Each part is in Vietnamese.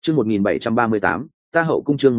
Chương 1738, ta hậu cung chương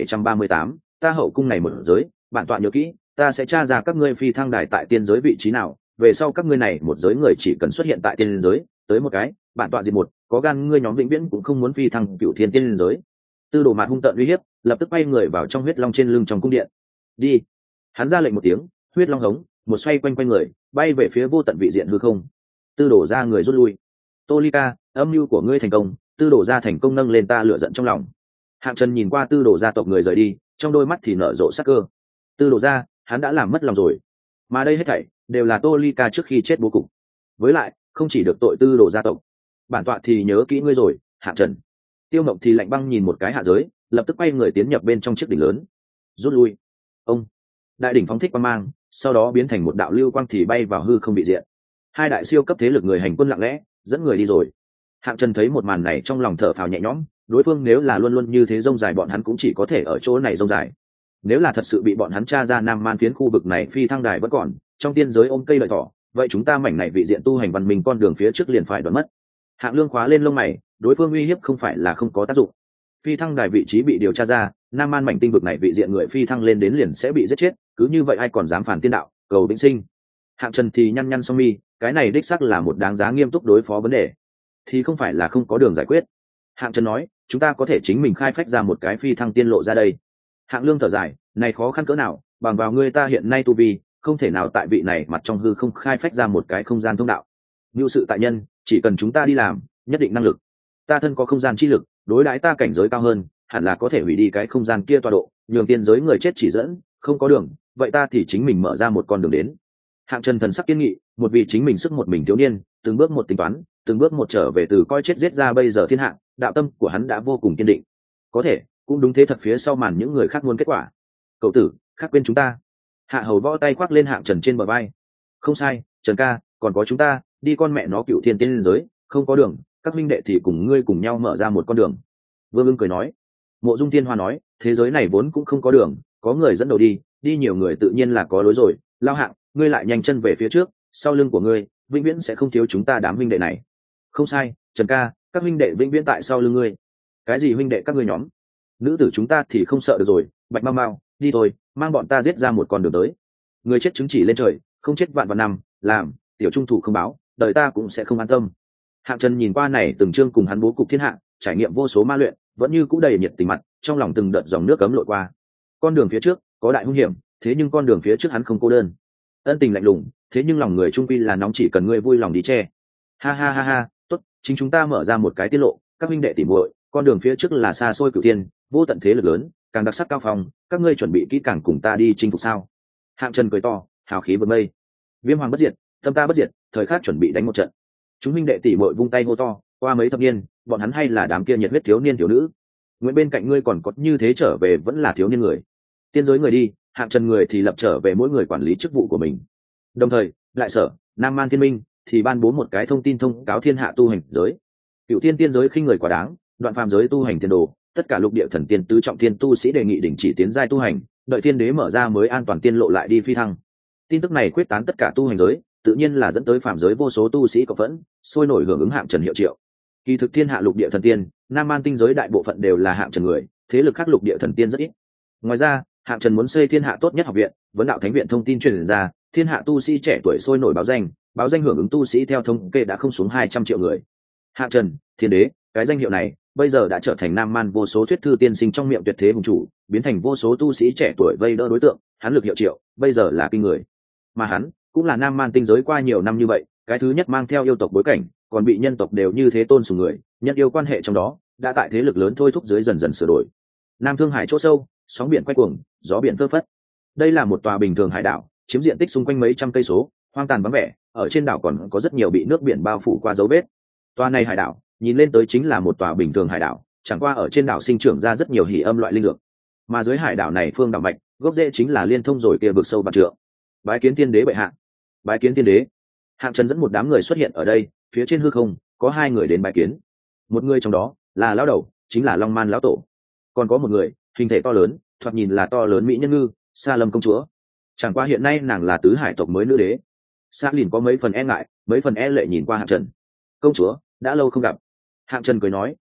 1738, ta hậu cung này một giới, bản tọa nhớ kỹ, ta sẽ tra ra các ngươi phi thăng đài tại tiên giới vị trí nào, về sau các ngươi này một giới người chỉ cần xuất hiện tại tiên giới, tới một cái, bản tọa diệt một, có gan ngươi nhóm vĩnh viễn cũng không muốn phi thăng cửu thiên tiên giới. Tư Đồ Mạt hung tợn uy hiếp, lập tức quay người vào trong huyết long trên lưng trong cung điện. Đi. Hắn ra lệnh một tiếng, huyết long hống, một xoay quanh quanh người, bay về phía vô tận vị diện hư không. Tư Đồ ra người rút lui. Tô Ly Ca, âm mưu của ngươi thành công, Tư Đồ ra thành công nâng lên ta lửa giận trong lòng. Hạng Trần nhìn qua Tư Đồ gia tộc người rời đi, trong đôi mắt thì nở rộ sắc cơ. Tư Đồ gia, hắn đã làm mất lòng rồi, mà đây hết thảy đều là Tô Ly Ca trước khi chết bố cục. Với lại, không chỉ được tội Tư Đồ gia tộc, bản tọa thì nhớ kỹ ngươi rồi, Hạng Trần. Tiêu Mộng thì lạnh băng nhìn một cái hạ giới, lập tức quay người tiến nhập bên trong chiếc đỉnh lớn. Rút lui. Ông. Đại đỉnh phóng thích quang mang, sau đó biến thành một đạo lưu quang thì bay vào hư không bị diện. Hai đại siêu cấp thế lực người hành quân lặng lẽ dẫn người đi rồi. Hạng Trần thấy một màn này trong lòng thở phào nhẹ nhõm, đối phương nếu là luôn luôn như thế rông dài bọn hắn cũng chỉ có thể ở chỗ này rông dài. Nếu là thật sự bị bọn hắn tra ra Nam Man phiến khu vực này phi thăng đài vẫn còn trong tiên giới ôm cây lợi thỏ, vậy chúng ta mảnh này vị diện tu hành văn minh con đường phía trước liền phải đoạn mất. Hạng Lương khóa lên lông mày, đối phương uy hiếp không phải là không có tác dụng. Phi thăng đài vị trí bị điều tra ra, Nam Man mảnh tinh vực này vị diện người phi thăng lên đến liền sẽ bị giết chết, cứ như vậy ai còn dám phản tiên đạo, cầu vĩnh sinh. Hạng Trần thì nhăn nhăn song mi, cái này đích xác là một đáng giá nghiêm túc đối phó vấn đề, thì không phải là không có đường giải quyết. Hạng Trần nói, chúng ta có thể chính mình khai phách ra một cái phi thăng tiên lộ ra đây. Hạng Lương thở dài, này khó khăn cỡ nào, bằng vào ngươi ta hiện nay tu vi, không thể nào tại vị này mặt trong hư không khai phách ra một cái không gian thông đạo. Như sự tại nhân, chỉ cần chúng ta đi làm, nhất định năng lực. Ta thân có không gian chi lực, đối đãi ta cảnh giới cao hơn, hẳn là có thể hủy đi cái không gian kia tọa độ, nhường tiên giới người chết chỉ dẫn, không có đường, vậy ta thì chính mình mở ra một con đường đến. Hạng Trần thần sắc kiên nghị, một vì chính mình sức một mình thiếu niên, từng bước một tính toán, từng bước một trở về từ coi chết giết ra bây giờ thiên hạ, đạo tâm của hắn đã vô cùng kiên định. Có thể, cũng đúng thế thật phía sau màn những người khác muốn kết quả. Cậu tử, khác quên chúng ta. Hạ Hầu võ tay khoác lên Hạng Trần trên bờ vai. Không sai, Trần ca, còn có chúng ta, đi con mẹ nó cựu thiên tiên giới, không có đường, các minh đệ thì cùng ngươi cùng nhau mở ra một con đường. Vương Ưng cười nói. Mộ Dung Thiên Hoa nói, thế giới này vốn cũng không có đường, có người dẫn đầu đi, đi nhiều người tự nhiên là có lối rồi. Lao Hạng, ngươi lại nhanh chân về phía trước, sau lưng của ngươi vĩnh viễn sẽ không thiếu chúng ta đám huynh đệ này. Không sai, Trần ca, các huynh đệ vĩnh viễn tại sau lưng ngươi. Cái gì huynh đệ các ngươi nhóm? Nữ tử chúng ta thì không sợ được rồi. Bạch Mau Mau, đi thôi, mang bọn ta giết ra một con đường tới. Người chết chứng chỉ lên trời, không chết vạn vạn năm, làm tiểu trung thủ không báo, đời ta cũng sẽ không an tâm. Hạng Trần nhìn qua này từng chương cùng hắn bố cục thiên hạ, trải nghiệm vô số ma luyện, vẫn như cũ đầy nhiệt tình mặt, trong lòng từng đợt dòng nước cấm lội qua. Con đường phía trước có đại hung hiểm, thế nhưng con đường phía trước hắn không cô đơn. Ân tình lạnh lùng, thế nhưng lòng người trung quy là nóng, chỉ cần ngươi vui lòng đi che. Ha ha ha ha, tốt, chính chúng ta mở ra một cái tiết lộ, các huynh đệ tỉ muội, con đường phía trước là xa xôi cửu thiên, vô tận thế lực lớn, càng đặc sắc cao phong, các ngươi chuẩn bị kỹ càng cùng ta đi chinh phục sao? Hạng Trần cười to, hào khí vượt mây. Viêm hoàng bất diệt, tâm ta bất diệt, thời khắc chuẩn bị đánh một trận. Chúng huynh đệ tỉ muội vung tay hô to, qua mấy thập niên, bọn hắn hay là đám kia nhiệt huyết thiếu niên thiếu nữ. Nguyện bên cạnh ngươi còn có như thế trở về vẫn là thiếu niên người. Tiên giới người đi, Hạng Trần người thì lập trở về mỗi người quản lý chức vụ của mình. Đồng thời, lại sở Nam Man Thiên Minh thì ban bố một cái thông tin thông cáo thiên hạ tu hành giới. Cựu thiên tiên giới khinh người quá đáng, đoạn phàm giới tu hành tiền đồ, tất cả lục địa thần tiên tứ trọng thiên tu sĩ đề nghị đình chỉ tiến giai tu hành, đợi thiên đế mở ra mới an toàn tiên lộ lại đi phi thăng. Tin tức này quyết tán tất cả tu hành giới, tự nhiên là dẫn tới phàm giới vô số tu sĩ cộng phẫn, sôi nổi hưởng ứng Hạng Trần hiệu triệu. Kỳ thực thiên hạ lục địa thần tiên, Nam Man tinh giới đại bộ phận đều là Hạng Trần người, thế lực khác lục địa thần tiên rất ít. Ngoài ra, Hạng Trần muốn xây thiên hạ tốt nhất học viện, vấn đạo thánh viện thông tin truyền ra, thiên hạ tu sĩ trẻ tuổi sôi nổi báo danh hưởng ứng tu sĩ theo thống kê đã không xuống 200 triệu người. Hạng Trần, thiên đế, cái danh hiệu này bây giờ đã trở thành Nam Man vô số thuyết thư tiên sinh trong miệng tuyệt thế hùng chủ, biến thành vô số tu sĩ trẻ tuổi vây đỡ đối tượng, hắn lực hiệu triệu, bây giờ là kinh người. Mà hắn cũng là Nam Man tinh giới qua nhiều năm như vậy, cái thứ nhất mang theo yêu tộc bối cảnh, còn bị nhân tộc đều như thế tôn sùng người, nhân yêu quan hệ trong đó đã tại thế lực lớn thôi thúc dưới dần dần sửa đổi. Nam Thương Hải chỗ sâu, sóng biển quay cuồng, gió biển phơ phất. Đây là một tòa bình thường hải đảo, chiếm diện tích xung quanh mấy trăm cây số, hoang tàn vắng vẻ, ở trên đảo còn có rất nhiều bị nước biển bao phủ qua dấu vết. Tòa này hải đảo, nhìn lên tới chính là một tòa bình thường hải đảo, chẳng qua ở trên đảo sinh trưởng ra rất nhiều hỉ âm loại linh dược. Mà dưới hải đảo này phương đảo mạch, gốc rễ chính là liên thông rồi kia vực sâu vạn trượng. Bái kiến tiên đế bệ hạ. Bái kiến tiên đế. Hạng Trần dẫn một đám người xuất hiện ở đây, phía trên hư không có hai người đến bái kiến. Một người trong đó là lão đầu, chính là Long Man lão tổ. Còn có một người, hình thể to lớn, thoạt nhìn là to lớn mỹ nhân ngư, Sa Lâm công chúa. Chẳng qua hiện nay nàng là tứ hải tộc mới nữ đế. Sa Lìn có mấy phần e ngại, mấy phần e lệ nhìn qua Hạng Trần. Công chúa, đã lâu không gặp. Hạng Trần cười nói,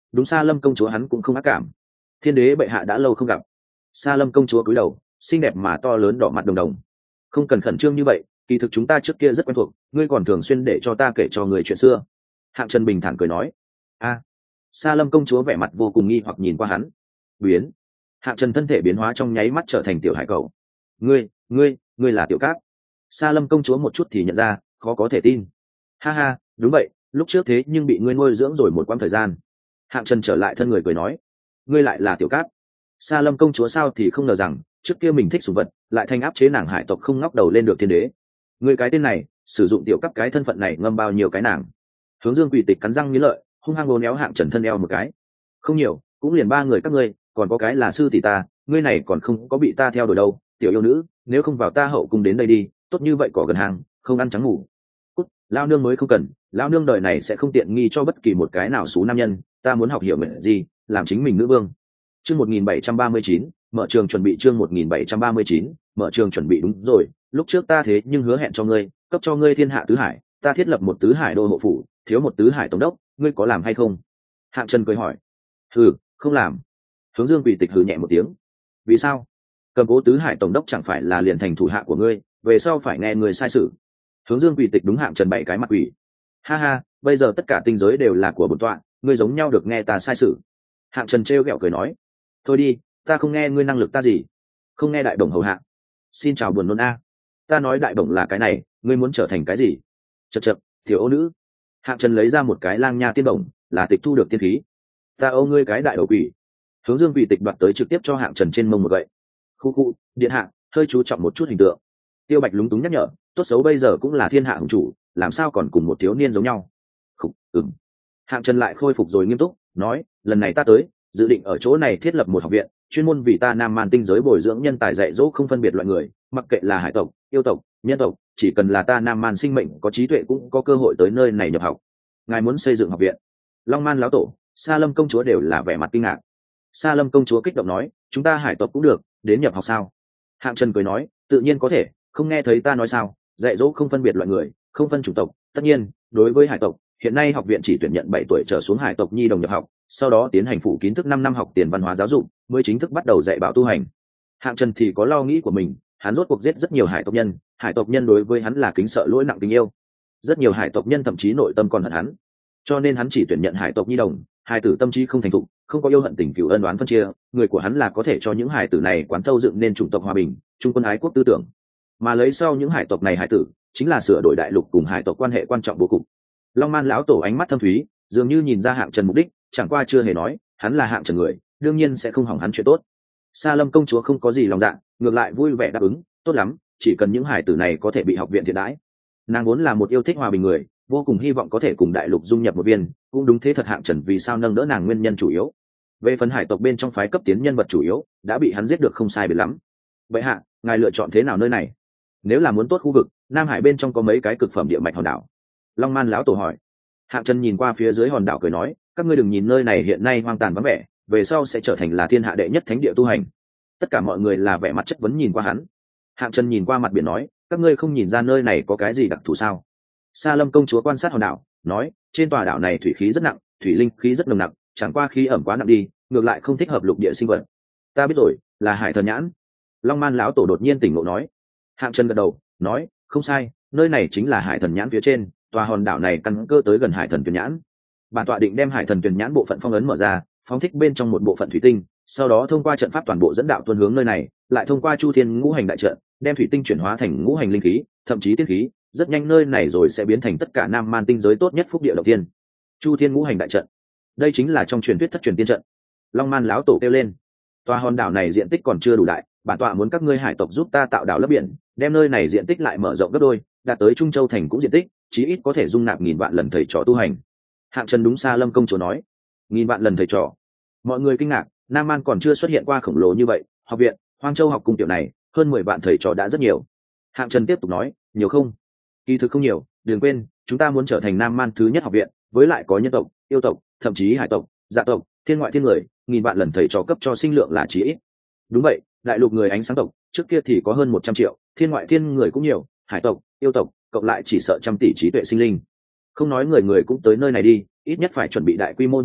đúng Sa Lâm công chúa hắn cũng không ác cảm. Thiên đế bệ hạ đã lâu không gặp. Sa Lâm công chúa cúi đầu, xinh đẹp mà to lớn, đỏ mặt đồng đồng. Không cần khẩn trương như vậy, kỳ thực chúng ta trước kia rất quen thuộc, ngươi còn thường xuyên để cho ta kể cho người chuyện xưa. Hạng Trần bình thản cười nói. A. Sa Lâm công chúa vẻ mặt vô cùng nghi hoặc nhìn qua hắn. Biến. Hạng Trần thân thể biến hóa trong nháy mắt trở thành tiểu hải cầu. Ngươi là Tiểu Cát. Sa Lâm công chúa một chút thì nhận ra, khó có thể tin. Ha ha, đúng vậy, lúc trước thế nhưng bị ngươi nuôi dưỡng rồi một quãng thời gian. Hạng Trần trở lại thân người cười nói. Ngươi lại là Tiểu Cát. Sa Lâm công chúa sao thì không ngờ rằng trước kia mình thích sủng vật lại thành áp chế nàng hải tộc không ngóc đầu lên được thiên đế. Ngươi cái tên này sử dụng Tiểu Cát cái thân phận này ngâm bao nhiêu cái nàng. Hướng Dương Quỷ Tịch cắn răng nghiến lợi, hung hăng uốn éo Hạng Trần thân eo một cái. Không nhiều, cũng liền 3 người các ngươi, còn có cái là sư tỷ ta, ngươi này còn không có bị ta theo đuổi đâu, tiểu yêu nữ, nếu không vào ta hậu cung đến đây đi, tốt như vậy cỏ gần hàng, không ăn trắng ngủ. Cút, lao nương mới không cần, lao nương đời này sẽ không tiện nghi cho bất kỳ một cái nào xú nam nhân, ta muốn học hiểu nguyện gì, làm chính mình nữ vương. Chương 1739, mở trường chuẩn bị. Chương 1739, mở trường chuẩn bị. Đúng rồi, lúc trước ta thế nhưng hứa hẹn cho ngươi, cấp cho ngươi thiên hạ tứ hải, ta thiết lập một tứ hải đô hộ phủ, thiếu một tứ hải tổng đốc, ngươi có làm hay không? Hạng Trần cười hỏi. Hừ, không làm. Hướng Dương Quỷ Tịch hừ nhẹ một tiếng. Vì sao? Cầm cố tứ hải tổng đốc chẳng phải là liền thành thủ hạ của ngươi, về sau phải nghe người sai sự. Hướng Dương Quỷ Tịch đúng Hạng Trần 7 cái mặt quỷ. Ha ha, bây giờ tất cả tinh giới đều là của bổn tọa, ngươi giống nhau được nghe ta sai sự. Hạng Trần trêu ghẹo cười nói. Thôi đi, ta không nghe ngươi năng lực ta gì, không nghe đại đồng hầu hạ. Xin chào buồn nôn a. Ta nói đại đồng là cái này, ngươi muốn trở thành cái gì? Chậc chậc, tiểu ô nữ. Hạng Trần lấy ra một cái lang nha tiên đồng, là tịch thu được tiên khí. Ta âu ngươi cái đại đầu quỷ. Hướng Dương Quỷ Tịch đoạt tới trực tiếp cho Hạng Trần trên mông một gậy. Khu khu, điện hạ, hơi chú trọng một chút hình tượng. Tiêu Bạch lúng túng nhắc nhở, tốt xấu bây giờ cũng là thiên hạ hùng chủ, làm sao còn cùng một thiếu niên giống nhau. Khục, Hạng Trần lại khôi phục rồi nghiêm túc, nói, lần này ta tới, dự định ở chỗ này thiết lập một học viện, chuyên môn vì ta Nam Man tinh giới bồi dưỡng nhân tài dạy dỗ không phân biệt loại người, mặc kệ là hải tộc, yêu tộc, nhân tộc, chỉ cần là ta Nam Man sinh mệnh có trí tuệ cũng có cơ hội tới nơi này nhập học. Ngài muốn xây dựng học viện? Long Man lão tổ, Sa Lâm công chúa đều là vẻ mặt kinh ngạc. Sa Lâm công chúa kích động nói, chúng ta hải tộc cũng được, đến nhập học sao? Hạng Trần cười nói, tự nhiên có thể, không nghe thấy ta nói sao, dạy dỗ không phân biệt loại người, không phân chủng tộc. Tất nhiên, đối với hải tộc, hiện nay học viện chỉ tuyển nhận 7 tuổi trở xuống hải tộc nhi đồng nhập học, sau đó tiến hành phủ kiến thức 5 năm học tiền văn hóa giáo dục, mới chính thức bắt đầu dạy bảo tu hành. Hạng Trần thì có lo nghĩ của mình, hắn rốt cuộc giết rất nhiều hải tộc nhân đối với hắn là kính sợ lỗi nặng tình yêu. Rất nhiều hải tộc nhân thậm chí nội tâm còn hận hắn, cho nên hắn chỉ tuyển nhận hải tộc nhi đồng, hải tử tâm trí không thành thục, không có yêu hận tình cửu ân oán phân chia, người của hắn là có thể cho những hải tử này quán thâu dựng nên chủng tộc hòa bình, trung quân ái quốc tư tưởng. Mà lấy sau những hải tộc này hải tử, chính là sửa đổi đại lục cùng hải tộc quan hệ quan trọng vô cùng. Long Man lão tổ ánh mắt thâm thúy, dường như nhìn ra Hạng Trần mục đích, chẳng qua chưa hề nói, hắn là Hạng Trần người, đương nhiên sẽ không hỏng hắn chuyện tốt. Sa Lâm công chúa không có gì lòng dạ, ngược lại vui vẻ đáp ứng, tốt lắm, chỉ cần những hải tử này có thể bị học viện thiện đãi. Nàng vốn là một yêu thích hòa bình người, vô cùng hy vọng có thể cùng đại lục dung nhập một viên, cũng đúng thế thật Hạng Trần vì sao nâng đỡ nàng nguyên nhân chủ yếu. Về phần hải tộc bên trong phái cấp tiến nhân vật chủ yếu, đã bị hắn giết được không sai biệt lắm. Vậy hạ, ngài lựa chọn thế nào nơi này? Nếu là muốn tốt khu vực, Nam Hải bên trong có mấy cái cực phẩm địa mạch hòn đảo. Long Man lão tổ hỏi. Hạng Trần nhìn qua phía dưới hòn đảo cười nói, các ngươi đừng nhìn nơi này hiện nay hoang tàn vắng vẻ, về sau sẽ trở thành là thiên hạ đệ nhất thánh địa tu hành. Tất cả mọi người là vẻ mặt chất vấn nhìn qua hắn. Hạng Trần nhìn qua mặt biển nói, các ngươi không nhìn ra nơi này có cái gì đặc thù sao? Sa Lâm công chúa quan sát hòn đảo, nói, trên tòa đảo này thủy khí rất nặng, thủy linh khí rất nồng nặc, chẳng qua khí ẩm quá nặng đi, ngược lại không thích hợp lục địa sinh vật. Ta biết rồi, là hải thần nhãn. Long Man lão tổ đột nhiên tỉnh ngộ nói. Hạng Trần gật đầu, nói, không sai, nơi này chính là hải thần nhãn phía trên, tòa hòn đảo này căn cơ tới gần hải thần tuyển nhãn. Bản tọa định đem hải thần tuyển nhãn bộ phận phong ấn mở ra, phóng thích bên trong một bộ phận thủy tinh, sau đó thông qua trận pháp toàn bộ dẫn đạo tuôn hướng nơi này, lại thông qua Chu Thiên ngũ hành đại trận, đem thủy tinh chuyển hóa thành ngũ hành linh khí, thậm chí tiên khí, rất nhanh nơi này rồi sẽ biến thành tất cả Nam Man tinh giới tốt nhất phúc địa đầu tiên. Chu Thiên ngũ hành đại trận, đây chính là trong truyền thuyết thất truyền tiên trận. Long Man lão tổ kêu lên, tòa hòn đảo này diện tích còn chưa đủ đại, bản tọa muốn các ngươi hải tộc giúp ta tạo đảo lấp biển, đem nơi này diện tích lại mở rộng gấp đôi, đạt tới Trung Châu thành cũng diện tích, chí ít có thể dung nạp 1000 vạn lần thầy trò tu hành. Hạng Trần đúng Sa Lâm công chúa nói, 1000 vạn lần thầy trò. Mọi người kinh ngạc, Nam Man còn chưa xuất hiện qua khổng lồ như vậy, học viện, Hoang Châu học cung tiểu này, hơn 10 vạn thầy trò đã rất nhiều. Hạng Trần tiếp tục nói, nhiều không? Kỳ thực không nhiều, đừng quên, chúng ta muốn trở thành Nam Man thứ nhất học viện, với lại có nhân tộc, yêu tộc, thậm chí hải tộc, dạ tộc, thiên ngoại thiên người, 1000 vạn lần thầy trò cấp cho sinh lượng là chí ít. Đúng vậy, đại lục người ánh sáng tộc, trước kia thì có hơn 100 triệu, thiên ngoại thiên người cũng nhiều, hải tộc, yêu tộc, cộng lại chỉ sợ trăm tỷ trí tuệ sinh linh. Không nói người người cũng tới nơi này đi, ít nhất phải chuẩn bị đại quy mô như vậy,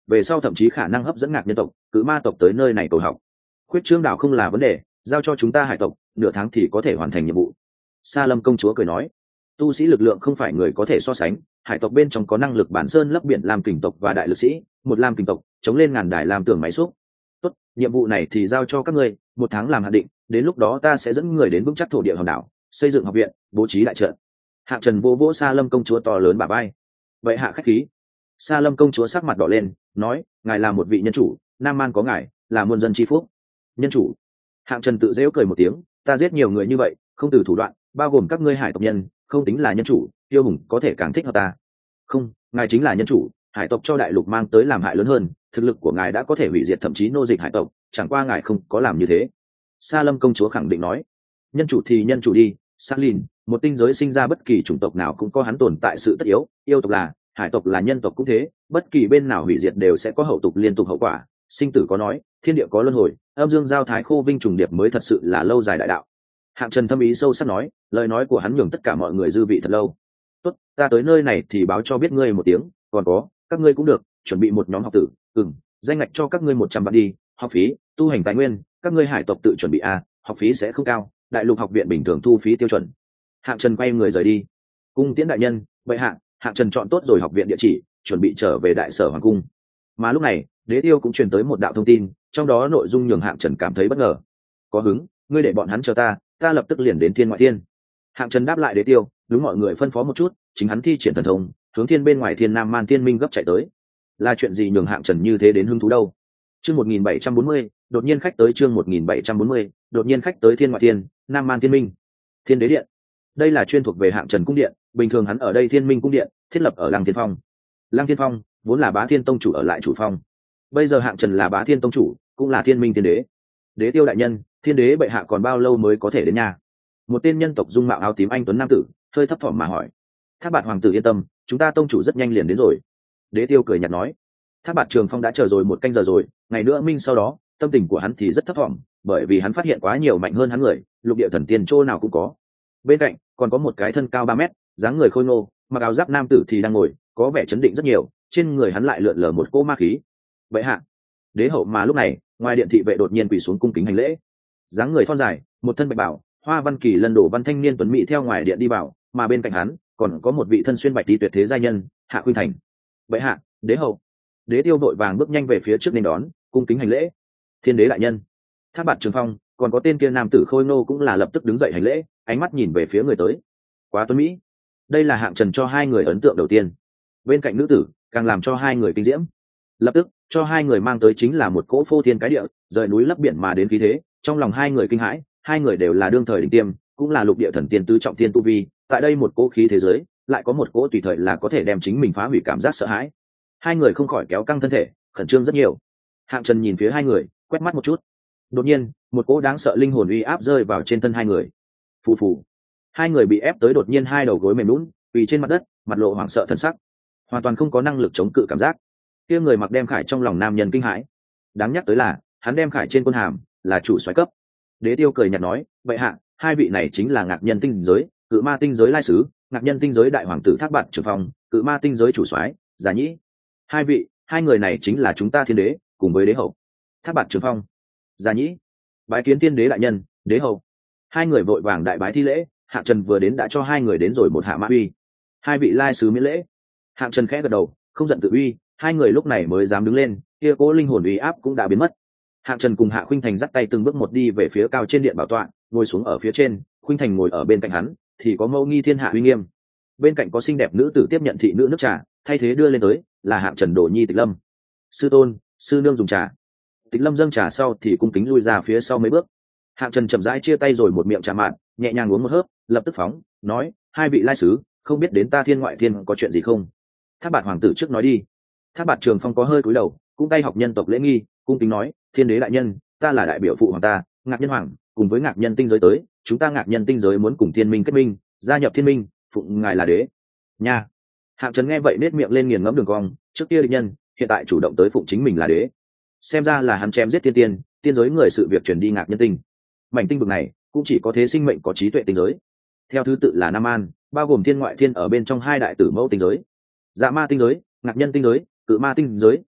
về sau thậm chí khả năng hấp dẫn ngạc nhân tộc, cự ma tộc tới nơi này cầu học. Khuyết trương đảo không là vấn đề, giao cho chúng ta hải tộc, nửa tháng thì có thể hoàn thành nhiệm vụ. Sa Lâm công chúa cười nói, tu sĩ lực lượng không phải người có thể so sánh, hải tộc bên trong có năng lực bản sơn lấp biển làm kình tộc và đại lực sĩ, một làm kình tộc chống lên ngàn đài làm tường máy xúc. Tốt, nhiệm vụ này thì giao cho các ngươi, 1 tháng làm hạn định, đến lúc đó ta sẽ dẫn người đến vững chắc thổ địa hòn đảo, xây dựng học viện, bố trí đại trận. Hạng Trần vô vỗ Sa Lâm công chúa to lớn bả vai. Vậy hạ khách khí. Sa Lâm công chúa sắc mặt đỏ lên, nói, ngài là một vị nhân chủ, Nam Man có ngài, là muôn dân chi phúc. Nhân chủ? Hạng Trần tự giễu cười một tiếng, ta giết nhiều người như vậy, không từ thủ đoạn, bao gồm các ngươi hải tộc nhân, không tính là nhân chủ, yêu hùng có thể càng thích hợp ta. Không, ngài chính là nhân chủ, hải tộc cho đại lục mang tới làm hại lớn hơn, thực lực của ngài đã có thể hủy diệt thậm chí nô dịch hải tộc, chẳng qua ngài không có làm như thế. Sa Lâm công chúa khẳng định nói, nhân chủ thì nhân chủ đi, Salin, một tinh giới sinh ra bất kỳ chủng tộc nào cũng có hắn tồn tại sự tất yếu, yêu tộc là, hải tộc là, nhân tộc cũng thế, bất kỳ bên nào hủy diệt đều sẽ có hậu tục liên tục hậu quả, sinh tử có nói, thiên địa có luân hồi, âm dương giao thái khô vinh trùng điệp mới thật sự là lâu dài đại đạo. Hạng Trần thâm ý sâu sắc nói, lời nói của hắn nhường tất cả mọi người dư vị thật lâu. Tốt, ta tới nơi này thì báo cho biết ngươi một tiếng, còn có, các ngươi cũng được, chuẩn bị một nhóm học tử, danh ngạch cho các ngươi 100 vạn đi, học phí, tu hành tài nguyên, các ngươi hải tộc tự chuẩn bị học phí sẽ không cao, đại lục học viện bình thường thu phí tiêu chuẩn. Hạng Trần quay người rời đi. Cung tiễn đại nhân, vậy Hạng Trần chọn tốt rồi học viện địa chỉ, chuẩn bị trở về đại sở hoàng cung. Mà lúc này, Đế Tiêu cũng truyền tới một đạo thông tin, trong đó nội dung nhường Hạng Trần cảm thấy bất ngờ. Có hứng, ngươi để bọn hắn chờ ta lập tức liền đến Thiên Ngoại Thiên. Hạng Trần đáp lại Đế Tiêu, đúng mọi người phân phó một chút, chính hắn thi triển thần thông, hướng thiên bên ngoài Thiên Nam Man Thiên Minh gấp chạy tới. Là chuyện gì nhường Hạng Trần như thế đến hứng thú đâu? Chương 1740, đột nhiên khách tới chương 1740, đột nhiên khách tới Thiên Ngoại Thiên, Nam Man Thiên Minh. Thiên Đế Điện. Đây là chuyên thuộc về Hạng Trần cung điện, bình thường hắn ở đây Thiên Minh cung điện, thiết lập ở Lăng Thiên Phong. Lăng Thiên Phong vốn là Bá Thiên tông chủ ở lại chủ phong. Bây giờ Hạng Trần là Bá Thiên tông chủ, cũng là Thiên Minh Thiên Đế. Đế Tiêu đại nhân, Thiên Đế bệ hạ còn bao lâu mới có thể đến nhà? Một tên nhân tộc dung mạo áo tím anh tuấn nam tử, hơi thấp thỏm mà hỏi. Thác Bạt hoàng tử yên tâm, chúng ta tông chủ rất nhanh liền đến rồi. Đế Tiêu cười nhạt nói. Thác Bạt Trường Phong đã chờ rồi 1 canh giờ rồi, ngày nữa minh sau đó, tâm tình của hắn thì rất thấp thỏm, bởi vì hắn phát hiện quá nhiều mạnh hơn hắn người, lục địa thần tiên chỗ nào cũng có. Bên cạnh còn có một cái thân cao 3 mét, dáng người khôi ngô, mặc áo giáp nam tử thì đang ngồi, có vẻ chấn định rất nhiều, trên người hắn lại lượn lờ một cỗ ma khí. Bệ hạ. Đế hậu mà lúc này, ngoài điện thị vệ đột nhiên quỳ xuống cung kính hành lễ. Dáng người thon dài, một thân bạch bào, hoa văn kỳ lân đổ văn thanh niên tuấn mỹ theo ngoài điện đi vào, mà bên cạnh hắn còn có một vị thân xuyên bạch tí tuyệt thế giai nhân, Hạ Khuynh Thành. Bệ hạ, Đế hậu. Đế Tiêu vội vàng bước nhanh về phía trước nên đón, cung kính hành lễ. Thiên Đế đại nhân. Thác Bạt Trường Phong, còn có tên kia nam tử khôi ngô cũng là lập tức đứng dậy hành lễ, ánh mắt nhìn về phía người tới. Quá tuấn mỹ. Đây là Hạng Trần cho hai người ấn tượng đầu tiên. Bên cạnh nữ tử càng làm cho hai người kinh diễm. Lập tức cho hai người mang tới chính là một cỗ phô thiên cái địa, rời núi lấp biển mà đến khí thế. Trong lòng hai người kinh hãi, hai người đều là đương thời đỉnh tiêm, cũng là lục địa thần tiên tứ trọng thiên tu vi. Tại đây một cỗ khí thế giới, lại có một cỗ tùy thời là có thể đem chính mình phá hủy cảm giác sợ hãi. Hai người không khỏi kéo căng thân thể, khẩn trương rất nhiều. Hạng Trần nhìn phía hai người, quét mắt một chút. Đột nhiên, một cỗ đáng sợ linh hồn uy áp rơi vào trên thân hai người. Phù phù. Hai người bị ép tới đột nhiên hai đầu gối mềm lún, quỳ trên mặt đất, mặt lộ hoảng sợ thần sắc, hoàn toàn không có năng lực chống cự cảm giác. Kia người mặc đem khải trong lòng nam nhân kinh hãi. Đáng nhắc tới là, hắn đem khải trên quân hàm là chủ soái cấp. Đế Tiêu cười nhạt nói, vậy hạ, hai vị này chính là ngạc nhân tinh giới, cự ma tinh giới lai sứ, ngạc nhân tinh giới đại hoàng tử Thác Bạt Trường Phong, cự ma tinh giới chủ soái Giả Nhĩ. Hai người này chính là chúng ta Thiên Đế, cùng với Đế hậu. Thác Bạt Trường Phong, Giả Nhĩ, bái kiến Thiên Đế đại nhân, Đế hậu. Hai người vội vàng đại bái thi lễ. Hạng Trần vừa đến đã cho hai người đến rồi một hạ mã uy. Hai vị lai sứ miễn lễ. Hạng Trần khẽ gật đầu, không giận tự uy, hai người lúc này mới dám đứng lên, kia cố linh hồn uy áp cũng đã biến mất. Hạng Trần cùng Hạ Khuynh Thành dắt tay từng bước một đi về phía cao trên điện bảo tọa, ngồi xuống ở phía trên, Khuynh Thành ngồi ở bên cạnh hắn, thì có mẫu nghi thiên hạ uy nghiêm. Bên cạnh có xinh đẹp nữ tử tiếp nhận thị nữ nước trà, thay thế đưa lên tới, là Hạng Trần Đồ Nhi Tịch Lâm. Sư tôn, sư nương dùng trà. Tịch Lâm dâng trà sau thì cung kính lui ra phía sau mấy bước. Hạng Trần chậm rãi chia tay rồi một miệng trà mạn, nhẹ nhàng uống một hớp, lập tức phóng, nói, hai vị lai sứ, không biết đến ta Thiên Ngoại Thiên có chuyện gì không? Thác Bạt hoàng tử trước nói đi. Thác Bạt Trường Phong có hơi cúi đầu, cũng tay học nhân tộc lễ nghi, cung kính nói, Thiên Đế đại nhân, ta là đại biểu phụ hoàng ta, Ngạc Nhân Hoàng, cùng với Ngạc Nhân tinh giới tới, chúng ta Ngạc Nhân tinh giới muốn cùng Thiên Minh kết minh, gia nhập Thiên Minh, phụng ngài là đế. Nha. Hạng Trần nghe vậy nết miệng lên nghiền ngẫm đường cong, trước kia địch nhân, hiện tại chủ động tới phụng chính mình là đế. Xem ra là hắn chém giết tiên tiên, tiên giới người sự việc truyền đi Ngạc Nhân tinh. Mảnh tinh vực này cũng chỉ có thế sinh mệnh có trí tuệ tinh giới, theo thứ tự là Nam An, bao gồm Thiên Ngoại Thiên ở bên trong hai đại tử mẫu tinh giới, Dạ Ma tinh giới, Ngạc Nhân tinh giới, Cự Ma tinh giới,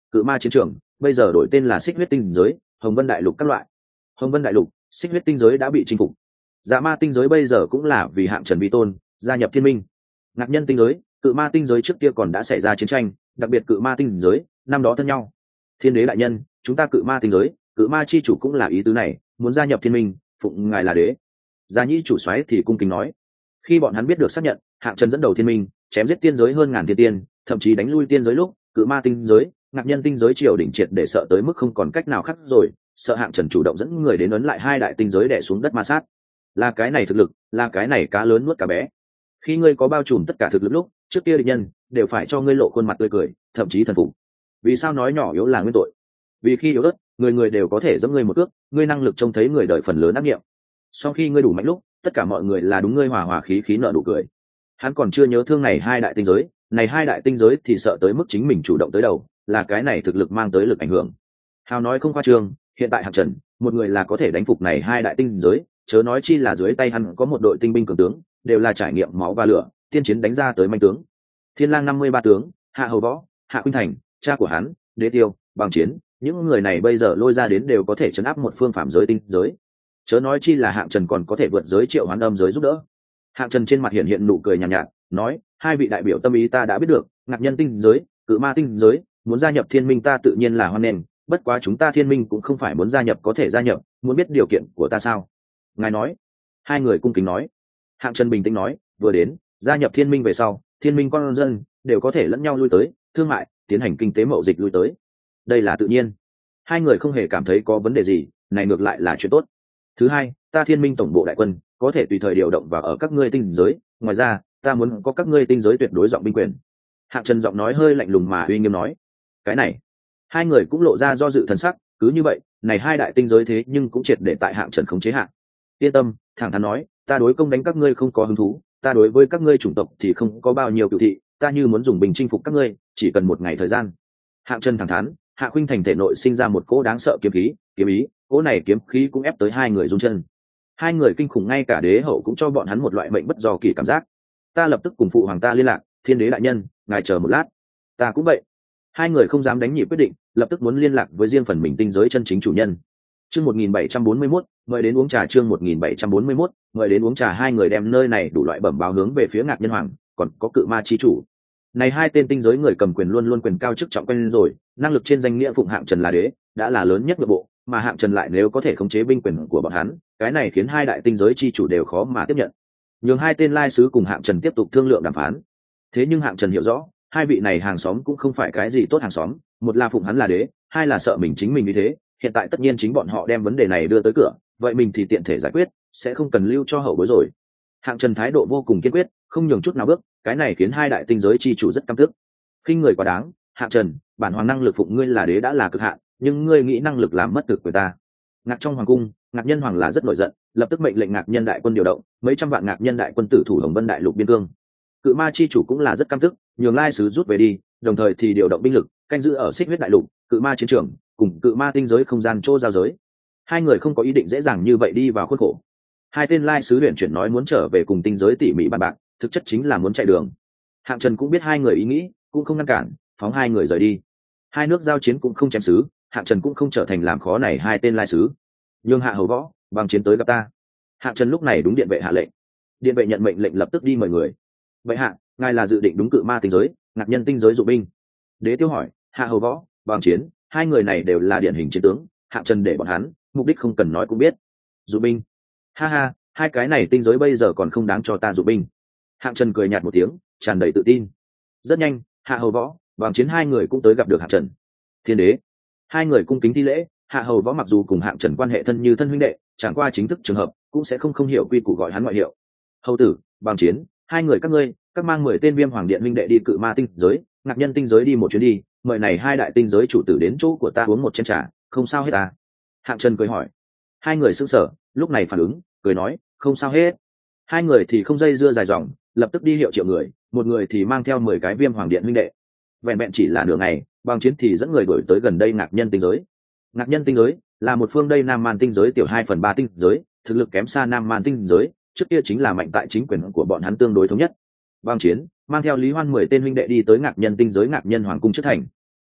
cự ma chiến trường bây giờ đổi tên là xích huyết tinh giới, hồng vân đại lục các loại. Hồng vân đại lục, xích huyết tinh giới đã bị chinh phục. Dạ ma tinh giới bây giờ cũng là vì hạng trần vi tôn gia nhập thiên minh. Ngạc nhân tinh giới, cự ma tinh giới trước kia còn đã xảy ra chiến tranh, đặc biệt cự ma tinh giới năm đó thân nhau. Thiên đế đại nhân, chúng ta cự ma tinh giới, cự ma chi chủ cũng là ý tứ này, muốn gia nhập thiên minh, phụng ngài là đế. Gia nhĩ chủ soái thì cung kính nói. Khi bọn hắn biết được xác nhận hạng trần dẫn đầu thiên minh, chém giết tiên giới hơn ngàn thiên tiên, thậm chí đánh lui tiên giới lúc cự ma tinh giới, ngạc nhân tinh giới triều đỉnh triệt để sợ tới mức không còn cách nào khác rồi, sợ hạng trần chủ động dẫn người đến ấn lại hai đại tinh giới đè xuống đất ma sát. Là cái này thực lực, là cái này cá lớn nuốt cá bé. Khi ngươi có bao trùm tất cả thực lực lúc trước kia địch nhân đều phải cho ngươi lộ khuôn mặt tươi cười, thậm chí thần phục. Vì sao nói nhỏ yếu là nguyên tội? Vì khi yếu ớt, người người đều có thể giẫm ngươi một cước, ngươi năng lực trông thấy người đời phần lớn ác nghiệm. Sau khi ngươi đủ mạnh lúc, tất cả mọi người là đúng ngươi hòa hòa khí khí nở nụ cười. Hắn còn chưa nhớ thương này hai đại tinh giới, này hai đại tinh giới thì sợ tới mức chính mình chủ động tới đầu, là cái này thực lực mang tới lực ảnh hưởng. Hào nói không khoa trương, hiện tại hạng trần một người là có thể đánh phục này hai đại tinh giới, chớ nói chi là dưới tay hắn có một đội tinh binh cường tướng, đều là trải nghiệm máu và lửa tiên chiến đánh ra tới manh tướng. Thiên lang 53 tướng, Hạ Hầu Võ, Hạ Khuynh Thành, cha của hắn, Đế Tiêu, Bằng Chiến, những người này bây giờ lôi ra đến đều có thể chấn áp một phương phạm giới tinh giới, chớ nói chi là hạng trần còn có thể vượt giới triệu hoán âm giới giúp đỡ. Hạng trần trên mặt hiện nụ cười nhàn nhạt, nói, hai vị đại biểu tâm ý ta đã biết được, ngạc nhân tinh giới, cự ma tinh giới muốn gia nhập thiên minh ta tự nhiên là hoan nghênh, bất quá chúng ta thiên minh cũng không phải muốn gia nhập có thể gia nhập, muốn biết điều kiện của ta sao? Ngài nói. Hai người cung kính nói. Hạng trần bình tĩnh nói, vừa đến gia nhập thiên minh về sau, thiên minh con dân đều có thể lẫn nhau lui tới thương mại, tiến hành kinh tế mậu dịch lui tới, đây là tự nhiên. Hai người không hề cảm thấy có vấn đề gì, này ngược lại là chuyện tốt. Thứ hai, ta thiên minh tổng bộ đại quân có thể tùy thời điều động vào ở các ngươi tinh giới, ngoài ra ta muốn có các ngươi tinh giới tuyệt đối giọng binh quyền. Hạng trần giọng nói hơi lạnh lùng mà uy nghiêm nói. Cái này, hai người cũng lộ ra do dự thần sắc, cứ như vậy này hai đại tinh giới thế nhưng cũng triệt để tại hạng trần khống chế hạng. Yên tâm, thẳng thắn nói, ta đối công đánh các ngươi không có hứng thú, ta đối với các ngươi chủng tộc thì không có bao nhiêu cựu thị, ta như muốn dùng bình chinh phục các ngươi chỉ cần một ngày thời gian. Hạng trần thẳng thắn. Hạ Khuynh Thành thể nội sinh ra một cỗ đáng sợ kiếm khí, kiếm ý, cỗ này kiếm khí cũng ép tới hai người run chân. Hai người kinh khủng, ngay cả đế hậu cũng cho bọn hắn một loại mệnh bất do kỳ cảm giác. Ta lập tức cùng phụ hoàng ta liên lạc, thiên đế đại nhân, ngài chờ một lát. Ta cũng vậy. Hai người không dám đánh nhịp quyết định, lập tức muốn liên lạc với riêng phần mình tinh giới chân chính chủ nhân. Chương 1741, mời đến uống trà. Chương 1741, mời đến uống trà. Hai người đem nơi này đủ loại bẩm báo hướng về phía Ngạc Nhân Hoàng, còn có cự ma chi chủ. Này hai tên tinh giới người cầm quyền luôn luôn quyền cao chức trọng quen rồi, năng lực trên danh nghĩa phụng hạng trần là đế đã là lớn nhất nội bộ, mà hạng trần lại nếu có thể khống chế binh quyền của bọn hắn, cái này khiến hai đại tinh giới chi chủ đều khó mà tiếp nhận. Nhường hai tên lai sứ cùng hạng trần tiếp tục thương lượng đàm phán. Thế nhưng hạng trần hiểu rõ, hai vị này hàng xóm cũng không phải cái gì tốt hàng xóm, một là phụng hắn là đế, hai là sợ mình chính mình như thế. Hiện tại tất nhiên chính bọn họ đem vấn đề này đưa tới cửa, vậy mình thì tiện thể giải quyết, sẽ không cần lưu cho hậu bối rồi. Hạng trần thái độ vô cùng kiên quyết, không nhường chút nào bước, cái này khiến hai đại tinh giới chi chủ rất căm tức. Khinh người quá đáng, hạng trần, bản hoàng năng lực phụng ngươi là đế đã là cực hạn, nhưng ngươi nghĩ năng lực làm mất cực của ta. Ngạc trong hoàng cung, Ngạc Nhân Hoàng là rất nổi giận, lập tức mệnh lệnh Ngạc Nhân đại quân điều động mấy trăm vạn Ngạc Nhân đại quân tử thủ Hồng Vân đại lục biên cương. Cự ma chi chủ cũng là rất căm tức, nhường lai sứ rút về đi, đồng thời thì điều động binh lực canh giữ ở xích huyết đại lục, cự ma chiến trường cùng cự ma tinh giới không gian chỗ giao giới. Hai người không có ý định dễ dàng như vậy đi vào khuôn khổ. Hai tên lai sứ huyền chuyển nói muốn trở về cùng tinh giới tỉ mỉ bàn bạc, thực chất chính là muốn chạy đường. Hạng trần cũng biết hai người ý nghĩ, cũng không ngăn cản, phóng hai người rời đi. Hai nước giao chiến cũng không chém sứ, hạng trần cũng không trở thành làm khó này hai tên lai sứ. Nhưng Hạ Hầu Võ, Bằng Chiến tới gặp ta. Hạng trần lúc này đúng điện vệ hạ lệnh. Điện vệ nhận mệnh lệnh lập tức đi mời người. Vậy hạ, ngài là dự định đúng cự ma tinh giới, Ngạc Nhân tinh giới dụ binh? Đế Tiêu hỏi. Hạ Hầu Võ, Bằng Chiến, hai người này đều là điển hình chiến tướng, hạng trần để bọn hắn, mục đích không cần nói cũng biết. Dụ binh? Ha ha, hai cái này tinh giới bây giờ còn không đáng cho ta dụ binh. Hạng trần cười nhạt một tiếng, tràn đầy tự tin. Rất nhanh, Hạ Hầu Võ, Bằng Chiến hai người cũng tới gặp được hạng trần. Thiên đế. Hai người cung kính thi lễ. Hạ Hầu Võ mặc dù cùng hạng trần quan hệ thân như thân huynh đệ, chẳng qua chính thức trường hợp cũng sẽ không hiểu quy củ gọi hắn ngoại hiệu. Hầu tử, Bằng Chiến, hai người các ngươi, các mang 10 tên Viêm Hoàng Điện huynh đệ đi cự ma tinh giới, Ngạc Nhân tinh giới đi một chuyến đi, mời này hai đại tinh giới chủ tử đến chỗ của ta uống một chén trà, không sao hết à? Hạng trần cười hỏi. Hai người sững sờ, lúc này phản ứng, cười nói, không sao hết. Hai người thì không dây dưa dài dòng, lập tức đi hiệu triệu người, một người thì mang theo 10 cái Viêm Hoàng Điện huynh đệ. Vẹn vẹn chỉ là nửa ngày, Bằng Chiến thì dẫn người đuổi tới gần đây Ngạc Nhân tinh giới. Ngạc Nhân tinh giới là một phương đây Nam Man tinh giới tiểu 2/3 tinh giới, thực lực kém xa Nam Man tinh giới, trước kia chính là mạnh tại chính quyền của bọn hắn tương đối thống nhất. Bằng Chiến mang theo Lý Hoan 10 tên huynh đệ đi tới Ngạc Nhân tinh giới Ngạc Nhân hoàng cung trước thành.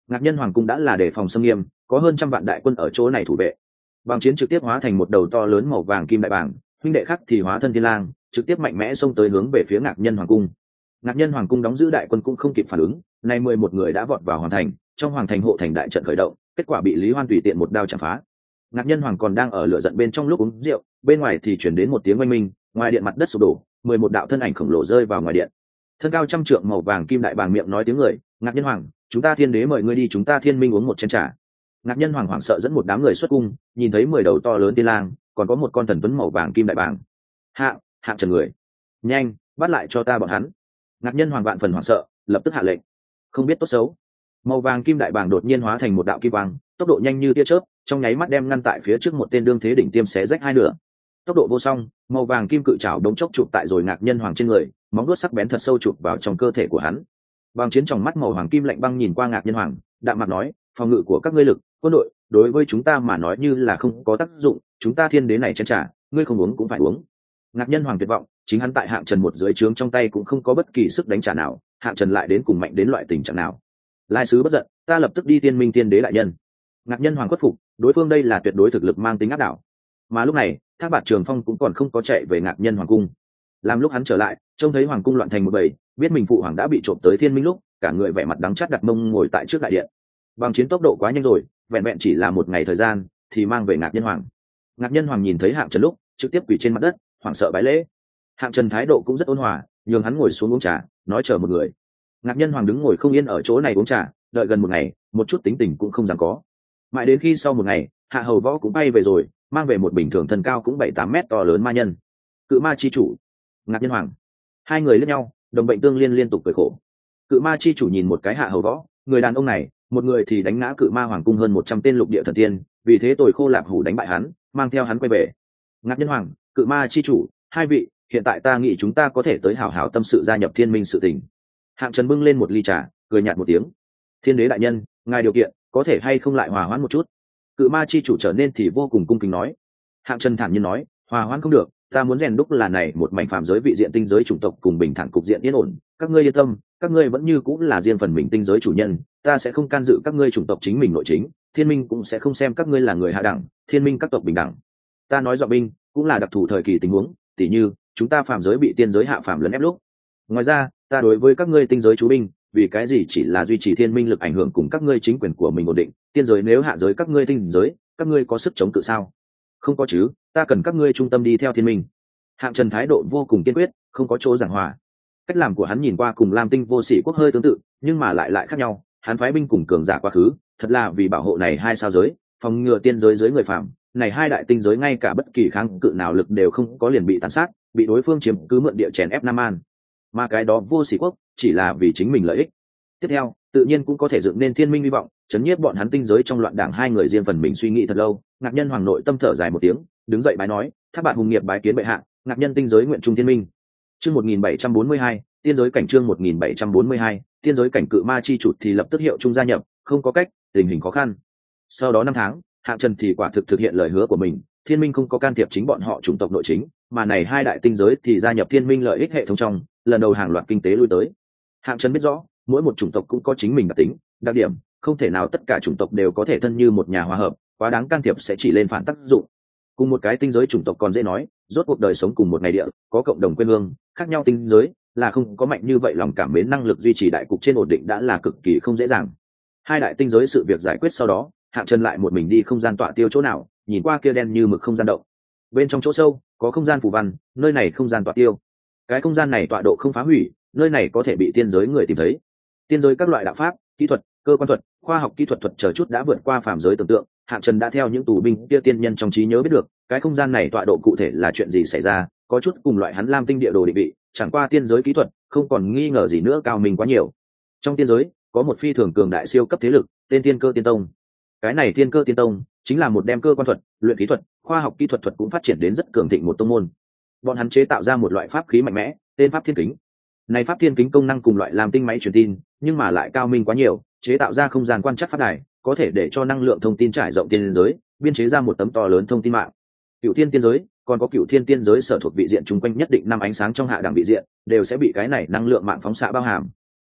Ngạc Nhân Hoàng cung đã là đề phòng xâm nghiêm, có hơn 100 vạn đại quân ở chỗ này thủ vệ. Bằng chiến trực tiếp hóa thành một đầu to lớn màu vàng kim đại bàng, huynh đệ khác thì hóa thân thiên lang, trực tiếp mạnh mẽ xông tới hướng về phía Ngạc Nhân Hoàng cung. Ngạc Nhân Hoàng cung đóng giữ đại quân cũng không kịp phản ứng, nay 11 người đã vọt vào hoàng thành, trong hoàng thành hộ thành đại trận khởi động, kết quả bị Lý Hoan tùy tiện một đao chạm phá. Ngạc Nhân Hoàng còn đang ở lửa giận bên trong lúc uống rượu, bên ngoài thì chuyển đến một tiếng oanh minh, ngoài điện mặt đất sụp đổ, 11 đạo thân ảnh khổng lồ rơi vào ngoài điện. Thân cao 100 trượng màu vàng kim đại bàng miệng nói tiếng người, Ngạc Nhân Hoàng, chúng ta thiên đế mời ngươi đi chúng ta thiên minh uống một chén trà. Ngạc Nhân Hoàng hoảng sợ dẫn một đám người xuất cung, nhìn thấy 10 đầu to lớn tiên lang, còn có một con thần tuấn màu vàng kim đại bàng. Hạng Trần người, nhanh bắt lại cho ta bọn hắn. Ngạc Nhân Hoàng vạn phần hoảng sợ, lập tức hạ lệnh. Không biết tốt xấu, màu vàng kim đại bàng đột nhiên hóa thành một đạo kim quang, tốc độ nhanh như tia chớp, trong nháy mắt đem ngăn tại phía trước một tên đương thế đỉnh tiêm xé rách hai nửa. Tốc độ vô song, màu vàng kim cự trảo đống chốc chụp tại rồi Ngạc Nhân Hoàng trên người, móng vuốt sắc bén thật sâu chụp vào trong cơ thể của hắn. Bằng chiến trong mắt màu hoàng kim lạnh băng nhìn qua Ngạc Nhân Hoàng, đạm mặt nói, phòng ngự của các ngươi lực, quân đội, đối với chúng ta mà nói như là không có tác dụng, chúng ta thiên đế này chén trà, ngươi không uống cũng phải uống. Ngạc Nhân Hoàng tuyệt vọng, chính hắn tại Hạng Trần một dưới trướng trong tay cũng không có bất kỳ sức đánh trả nào, Hạng Trần lại đến cùng mạnh đến loại tình trạng nào. Lai sứ bất giận, ta lập tức đi tiên minh thiên đế đại nhân. Ngạc Nhân Hoàng khuất phục, đối phương đây là tuyệt đối thực lực mang tính áp đảo. Mà lúc này, Thác Bạt Trường Phong cũng còn không có chạy về Ngạc Nhân Hoàng cung. Làm lúc hắn trở lại, trông thấy hoàng cung loạn thành một bầy, biết mình phụ hoàng đã bị trộm tới thiên minh lúc, cả người vẻ mặt đắng chát đặt mông ngồi tại trước đại điện. Bằng chiến tốc độ quá nhanh rồi, vẹn vẹn chỉ là một ngày thời gian thì mang về Ngạc Nhân Hoàng. Ngạc Nhân Hoàng nhìn thấy Hạng Trần lúc, trực tiếp quỳ trên mặt đất, hoảng sợ bái lễ. Hạng Trần thái độ cũng rất ôn hòa, nhường hắn ngồi xuống uống trà, nói chờ một người. Ngạc Nhân Hoàng đứng ngồi không yên ở chỗ này uống trà, đợi gần một ngày, một chút tính tình cũng không dám có. Mãi đến khi sau một ngày, Hạ Hầu Võ cũng bay về rồi, mang về một bình thường thân cao cũng 7-8 mét to lớn ma nhân. Cự ma chi chủ, Ngạc Nhân Hoàng. Hai người liếc nhau, đồng bệnh tương liên liên tục cười khổ. Cự ma chi chủ nhìn một cái Hạ Hầu Võ, người đàn ông này, một người thì đánh ngã Cự ma hoàng cung hơn 100 tên lục địa thần tiên, vì thế Tồi Khô Lạp Hủ đánh bại hắn, mang theo hắn quay về. Ngạc Nhân Hoàng, Cự ma chi chủ, hai vị, hiện tại ta nghĩ chúng ta có thể tới hảo hảo tâm sự gia nhập thiên minh sự tình. Hạng Trần bưng lên một ly trà, cười nhạt một tiếng. Thiên đế đại nhân, ngài điều kiện có thể hay không lại hòa hoãn một chút? Cự ma chi chủ trở nên thì vô cùng cung kính nói. Hạng Trần thản nhiên nói, hòa hoãn không được, ta muốn rèn đúc là này một mảnh phàm giới vị diện tinh giới chủng tộc cùng bình thản cục diện yên ổn. Các ngươi yên tâm, các ngươi vẫn như cũng là riêng phần mình tinh giới chủ nhân, ta sẽ không can dự các ngươi chủng tộc chính mình nội chính, thiên minh cũng sẽ không xem các ngươi là người hạ đẳng, thiên minh các tộc bình đẳng. Ta nói dọa binh cũng là đặc thù thời kỳ tình huống, tỉ như chúng ta phàm giới bị tiên giới hạ phàm lấn ép lúc. Ngoài ra, ta đối với các ngươi tinh giới chú binh, vì cái gì chỉ là duy trì thiên minh lực ảnh hưởng cùng các ngươi chính quyền của mình ổn định, tiên giới nếu hạ giới các ngươi tinh giới, các ngươi có sức chống cự sao? Không có chứ, ta cần các ngươi trung tâm đi theo thiên minh. Hạng Trần thái độ vô cùng kiên quyết, không có chỗ giảng hòa. Cách làm của hắn nhìn qua cùng Lam Tinh Vô Sỉ quốc hơi tương tự, nhưng mà lại khác nhau. Hắn phái binh cùng cường giả quá khứ, thật là vì bảo hộ này hai sao giới, phòng ngừa tiên giới dưới người phạm. Này hai đại tinh giới ngay cả bất kỳ kháng cự nào lực đều không có liền bị tàn sát, bị đối phương chiếm cứ mượn địa chèn ép Nam An. Mà cái đó Vô Sỉ quốc chỉ là vì chính mình lợi ích. Tiếp theo, tự nhiên cũng có thể dựng nên thiên minh hy vọng, chấn nhiếp bọn hắn tinh giới trong loạn đảng. Hai người riêng phần mình suy nghĩ thật lâu. Ngạc Nhân Hoàng nội tâm thở dài một tiếng, đứng dậy bái nói, Thác Bạt hùng nghiệp bái kiến bệ hạ, Ngạc Nhân tinh giới nguyện trung thiên minh. Chương 1742, tiên giới cảnh. Chương 1742, tiên giới cảnh. Cự ma chi chủ thì lập tức hiệu trung gia nhập, không có cách, tình hình khó khăn. Sau đó 5 tháng, Hạng Trần thì quả thực hiện lời hứa của mình, thiên minh không có can thiệp chính bọn họ chủng tộc nội chính, mà này hai đại tinh giới thì gia nhập thiên minh lợi ích hệ thống trong, lần đầu hàng loạt kinh tế lui tới. Hạng Trần biết rõ, mỗi một chủng tộc cũng có chính mình đặc tính, đặc điểm, không thể nào tất cả chủng tộc đều có thể thân như một nhà hòa hợp, quá đáng can thiệp sẽ chỉ lên phản tác dụng. Cùng một cái tinh giới chủng tộc còn dễ nói, rốt cuộc đời sống cùng một ngày địa, có cộng đồng quê hương, khác nhau tinh giới là không có mạnh như vậy lòng cảm mến năng lực duy trì đại cục trên ổn định đã là cực kỳ không dễ dàng. Hai đại tinh giới sự việc giải quyết sau đó, Hạng Trần lại một mình đi không gian tọa tiêu chỗ nào, nhìn qua kia đen như mực không gian động. Bên trong chỗ sâu có không gian phù văn, nơi này không gian tọa tiêu. Cái không gian này tọa độ không phá hủy, nơi này có thể bị tiên giới người tìm thấy. Tiên giới các loại đạo pháp, kỹ thuật, cơ quan thuật, khoa học kỹ thuật chờ chút đã vượt qua phàm giới tưởng tượng. Hạng Trần đã theo những tù binh kia tiên nhân trong trí nhớ biết được, cái không gian này tọa độ cụ thể là chuyện gì xảy ra, có chút cùng loại hắn Lam Tinh địa đồ định vị, chẳng qua tiên giới kỹ thuật không còn nghi ngờ gì nữa cao mình quá nhiều. Trong tiên giới có một phi thường cường đại siêu cấp thế lực, tên Tiên Cơ Tiên Tông. Cái này Tiên Cơ Tiên Tông chính là một đem cơ quan thuật, luyện kỹ thuật, khoa học kỹ thuật cũng phát triển đến rất cường thịnh một tông môn. Bọn hắn chế tạo ra một loại pháp khí mạnh mẽ, tên Pháp Thiên Kính. Này Pháp Thiên Kính công năng cùng loại Lam Tinh máy truyền tin, nhưng mà lại cao minh quá nhiều, chế tạo ra không gian quan trắc phát đài, có thể để cho năng lượng thông tin trải rộng tiên giới, biên chế ra một tấm to lớn thông tin mạng. Cửu Thiên tiên giới còn có Cửu Thiên tiên giới sở thuộc vị diện chung quanh nhất định năm ánh sáng trong hạ đẳng vị diện đều sẽ bị cái này năng lượng mạng phóng xạ bao hàm.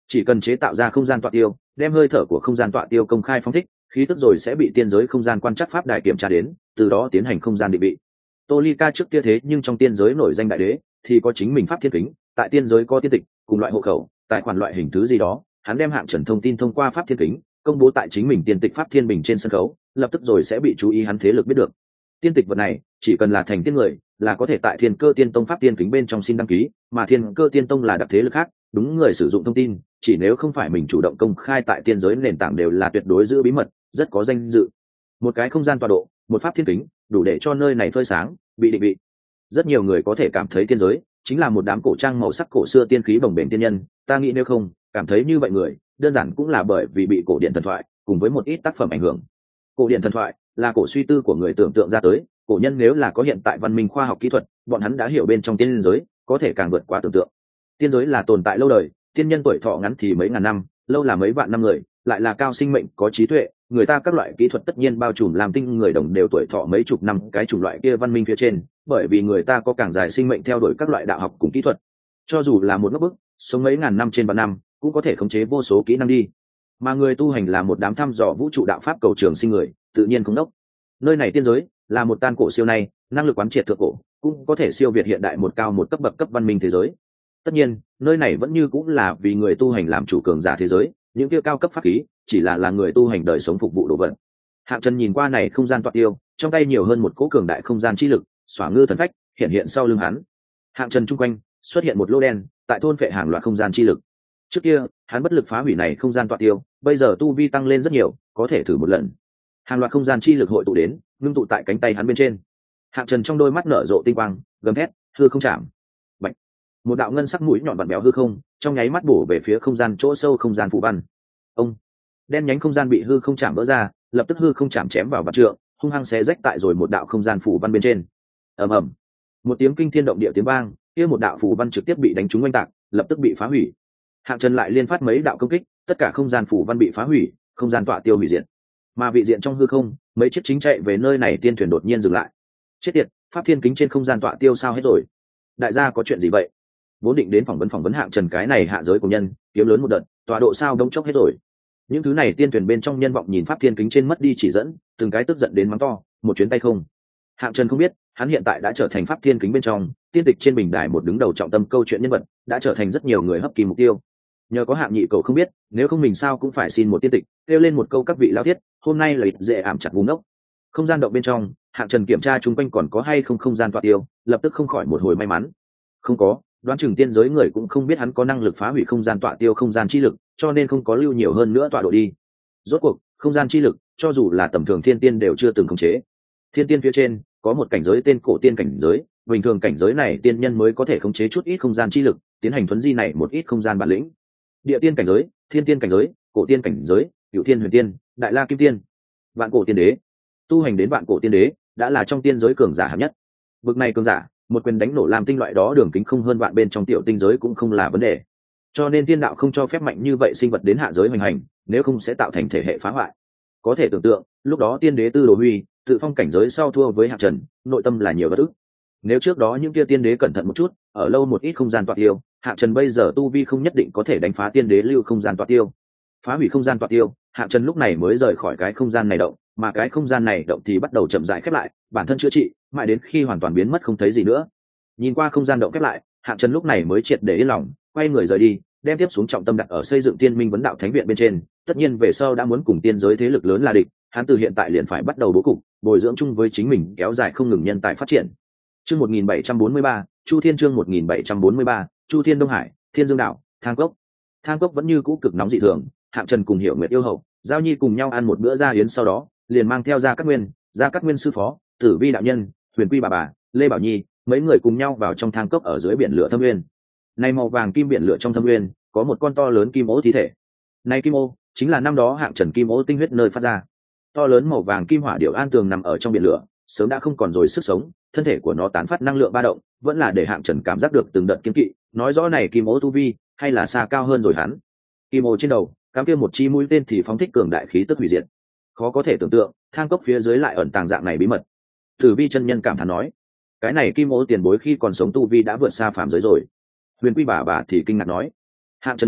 chỉ cần chế tạo ra không gian tọa tiêu, đem hơi thở của không gian tọa tiêu công khai phóng thích, khí tức rồi sẽ bị tiên giới không gian quan trắc pháp đài kiểm tra đến, từ đó tiến hành không gian định vị. Tô Ly Ca trước kia thế nhưng trong tiên giới nổi danh đại đế, thì có chính mình pháp thiên kính, tại tiên giới có tiên tịch, cùng loại hộ khẩu, tài khoản loại hình thứ gì đó, hắn đem Hạng Trần thông tin thông qua pháp thiên kính, công bố tại chính mình tiên tịch pháp thiên bình trên sân khấu, lập tức rồi sẽ bị chú ý hắn thế lực biết được. Tiên tịch vật này, chỉ cần là thành tiên người, là có thể tại Thiên Cơ Tiên Tông pháp tiên kính bên trong xin đăng ký, mà Thiên Cơ Tiên Tông là đặc thế lực khác, đúng người sử dụng thông tin, chỉ nếu không phải mình chủ động công khai tại tiên giới nền tảng đều là tuyệt đối giữ bí mật, rất có danh dự. Một cái không gian tọa độ, một pháp thiên kính, đủ để cho nơi này phơi sáng, bị định vị. Rất nhiều người có thể cảm thấy tiên giới chính là một đám cổ trang màu sắc cổ xưa tiên khí bồng bềnh tiên nhân, ta nghĩ nếu không cảm thấy như vậy người, đơn giản cũng là bởi vì bị cổ điển thần thoại cùng với một ít tác phẩm ảnh hưởng. Cổ điển thần thoại là cổ suy tư của người tưởng tượng ra tới, cổ nhân nếu là có hiện tại văn minh khoa học kỹ thuật, bọn hắn đã hiểu bên trong tiên giới có thể càng vượt quá tưởng tượng. Tiên giới là tồn tại lâu đời, tiên nhân tuổi thọ ngắn thì mấy ngàn năm, lâu là mấy vạn năm người, lại là cao sinh mệnh có trí tuệ, người ta các loại kỹ thuật tất nhiên bao trùm làm tinh người đồng đều tuổi thọ mấy chục năm cái chủng loại kia văn minh phía trên, bởi vì người ta có càng dài sinh mệnh theo đuổi các loại đạo học cùng kỹ thuật. Cho dù là một ngốc bức sống mấy ngàn năm trên vạn năm cũng có thể khống chế vô số kỹ năng đi, mà người tu hành là một đám thăm dò vũ trụ đạo pháp cầu trường sinh người, tự nhiên không đốc. Nơi này tiên giới là một tan cổ siêu này, năng lực quán triệt thượng cổ, cũng có thể siêu việt hiện đại một cao một cấp bậc cấp văn minh thế giới. Tất nhiên nơi này vẫn như cũng là vì người tu hành làm chủ cường giả thế giới, những kia cao cấp pháp khí chỉ là người tu hành đời sống phục vụ đồ vật. Hạng Trần nhìn qua này không gian tọa tiêu, trong tay nhiều hơn một cỗ cường đại không gian chi lực, xóa ngư thần phách hiện hiện sau lưng hắn. Hạng Trần chung quanh xuất hiện một lỗ đen, tại thôn phệ hàng loạt không gian chi lực. Trước kia hắn bất lực phá hủy này không gian tọa tiêu, bây giờ tu vi tăng lên rất nhiều, có thể thử một lần. Hàng loạt không gian chi lực hội tụ đến, ngưng tụ tại cánh tay hắn bên trên. Hạng Trần trong đôi mắt nở rộ tinh quang, gầm thét, hư không chạm. Bạch. Một đạo ngân sắc mũi nhọn vặn béo hư không, trong nháy mắt bổ về phía không gian chỗ sâu không gian phù văn. Ông. Đen nhánh không gian bị hư không chạm vỡ ra, lập tức hư không chạm chém vào vạn trượng, hung hăng xé rách tại rồi một đạo không gian phù văn bên trên. Ầm ầm. Một tiếng kinh thiên động địa tiếng vang, kia một đạo phù văn trực tiếp bị đánh trúng oanh tạc, lập tức bị phá hủy. Hạng Trần lại liên phát mấy đạo công kích, tất cả không gian phù văn bị phá hủy, không gian tọa tiêu hủy diệt. Mà vị diện trong hư không, mấy chiếc chính chạy về nơi này tiên thuyền đột nhiên dừng lại. Chết tiệt, pháp thiên kính trên không gian tọa tiêu sao hết rồi? Đại gia có chuyện gì vậy? Vốn định đến phỏng vấn Hạng Trần cái này hạ giới của nhân, kiếm lớn một đợt, tọa độ sao đông chốc hết rồi. Những thứ này tiên thuyền bên trong nhân vọng nhìn pháp thiên kính trên mất đi chỉ dẫn, từng cái tức giận đến mắng to, một chuyến tay không. Hạng Trần không biết, hắn hiện tại đã trở thành pháp thiên kính bên trong tiên tịch trên bình đài một đứng đầu trọng tâm câu chuyện nhân vật, đã trở thành rất nhiều người hấp kỳ mục tiêu. Nhờ có Hạng nhị cầu không biết, nếu không mình sao cũng phải xin một tiên tịch, kêu lên một câu các vị lão thiết, hôm nay là dễ ảm chặt vùng ốc. Không gian động bên trong, Hạng Trần kiểm tra chung quanh còn có hay không gian tọa tiêu, lập tức không khỏi một hồi may mắn. Không có, đoán chừng tiên giới người cũng không biết hắn có năng lực phá hủy không gian tọa tiêu không gian chi lực, cho nên không có lưu nhiều hơn nữa tọa độ đi. Rốt cuộc, không gian chi lực, cho dù là tầm thường thiên tiên đều chưa từng khống chế. Thiên tiên phía trên có một cảnh giới tên cổ tiên cảnh giới, bình thường cảnh giới này tiên nhân mới có thể khống chế chút ít không gian chi lực, tiến hành thuấn di này một ít không gian bản lĩnh. Địa tiên cảnh giới, thiên tiên cảnh giới, cổ tiên cảnh giới, cửu tiên huyền tiên, đại la kim tiên, vạn cổ tiên đế. Tu hành đến vạn cổ tiên đế đã là trong tiên giới cường giả hạng nhất. Bực này cường giả, một quyền đánh nổ làm tinh loại đó đường kính không hơn vạn bên trong tiểu tinh giới cũng không là vấn đề. Cho nên tiên đạo không cho phép mạnh như vậy sinh vật đến hạ giới hoành hành, nếu không sẽ tạo thành thể hệ phá hoại. Có thể tưởng tượng, lúc đó tiên đế Tư Đồ Huy tự phong cảnh giới sau thua với Hạng Trần, nội tâm là nhiều bất ức. Nếu trước đó những kia tiên đế cẩn thận một chút, ở lâu một ít không gian tọa tiêu, Hạng Trần bây giờ tu vi không nhất định có thể đánh phá tiên đế lưu không gian tọa tiêu. Phá hủy không gian tọa tiêu, Hạng Trần lúc này mới rời khỏi cái không gian này động, mà cái không gian này động thì bắt đầu chậm rãi khép lại, bản thân chữa trị, mãi đến khi hoàn toàn biến mất không thấy gì nữa. Nhìn qua không gian động khép lại, Hạng Trần lúc này mới triệt để yên lòng, quay người rời đi, đem tiếp xuống trọng tâm đặt ở xây dựng Tiên Minh Vấn Đạo Thánh Viện bên trên. Tất nhiên về sau đã muốn cùng tiên giới thế lực lớn là địch, hắn từ hiện tại liền phải bắt đầu bố cục, bồi dưỡng chung với chính mình, kéo dài không ngừng nhân tài phát triển. Chương 1743, Chu Thiên chương 1743, Chu Thiên Đông Hải, Thiên Dương Đạo, Thang Cốc. Thang Cốc vẫn như cũ cực nóng dị thường, Hạng Trần cùng Hiểu Nguyệt yêu hậu, Giao Nhi cùng nhau ăn một bữa gia yến, sau đó liền mang theo Gia Cát Nguyên sư phó, Tử Vi đạo nhân, Huyền Quy bà, Lê Bảo Nhi, mấy người cùng nhau vào trong thang cốc ở dưới biển lửa thâm nguyên. Này màu vàng kim biển lửa trong thâm nguyên có một con to lớn kim ô thi thể. Này kim ô chính là năm đó Hạng Trần kim ô tinh huyết nơi phát ra. To lớn màu vàng kim hỏa điểu an tường nằm ở trong biển lửa, sớm đã không còn rồi sức sống, thân thể của nó tán phát năng lượng ba động, vẫn là để Hạng Trần cảm giác được từng đợt kiêng kỵ, nói rõ này kim ô tu vi hay là xa cao hơn rồi hắn. Kim ô trên đầu cắm kia một chi mũi tên thì phóng thích cường đại khí tức hủy diệt. Khó có thể tưởng tượng, thang cốc phía dưới lại ẩn tàng dạng này bí mật. Tử Vi chân nhân cảm thán nói, cái này kim ô tiền bối khi còn sống tu vi đã vượt xa phàm giới rồi. Huyền Quy bà thì kinh ngạc nói. Hạng Trần nói,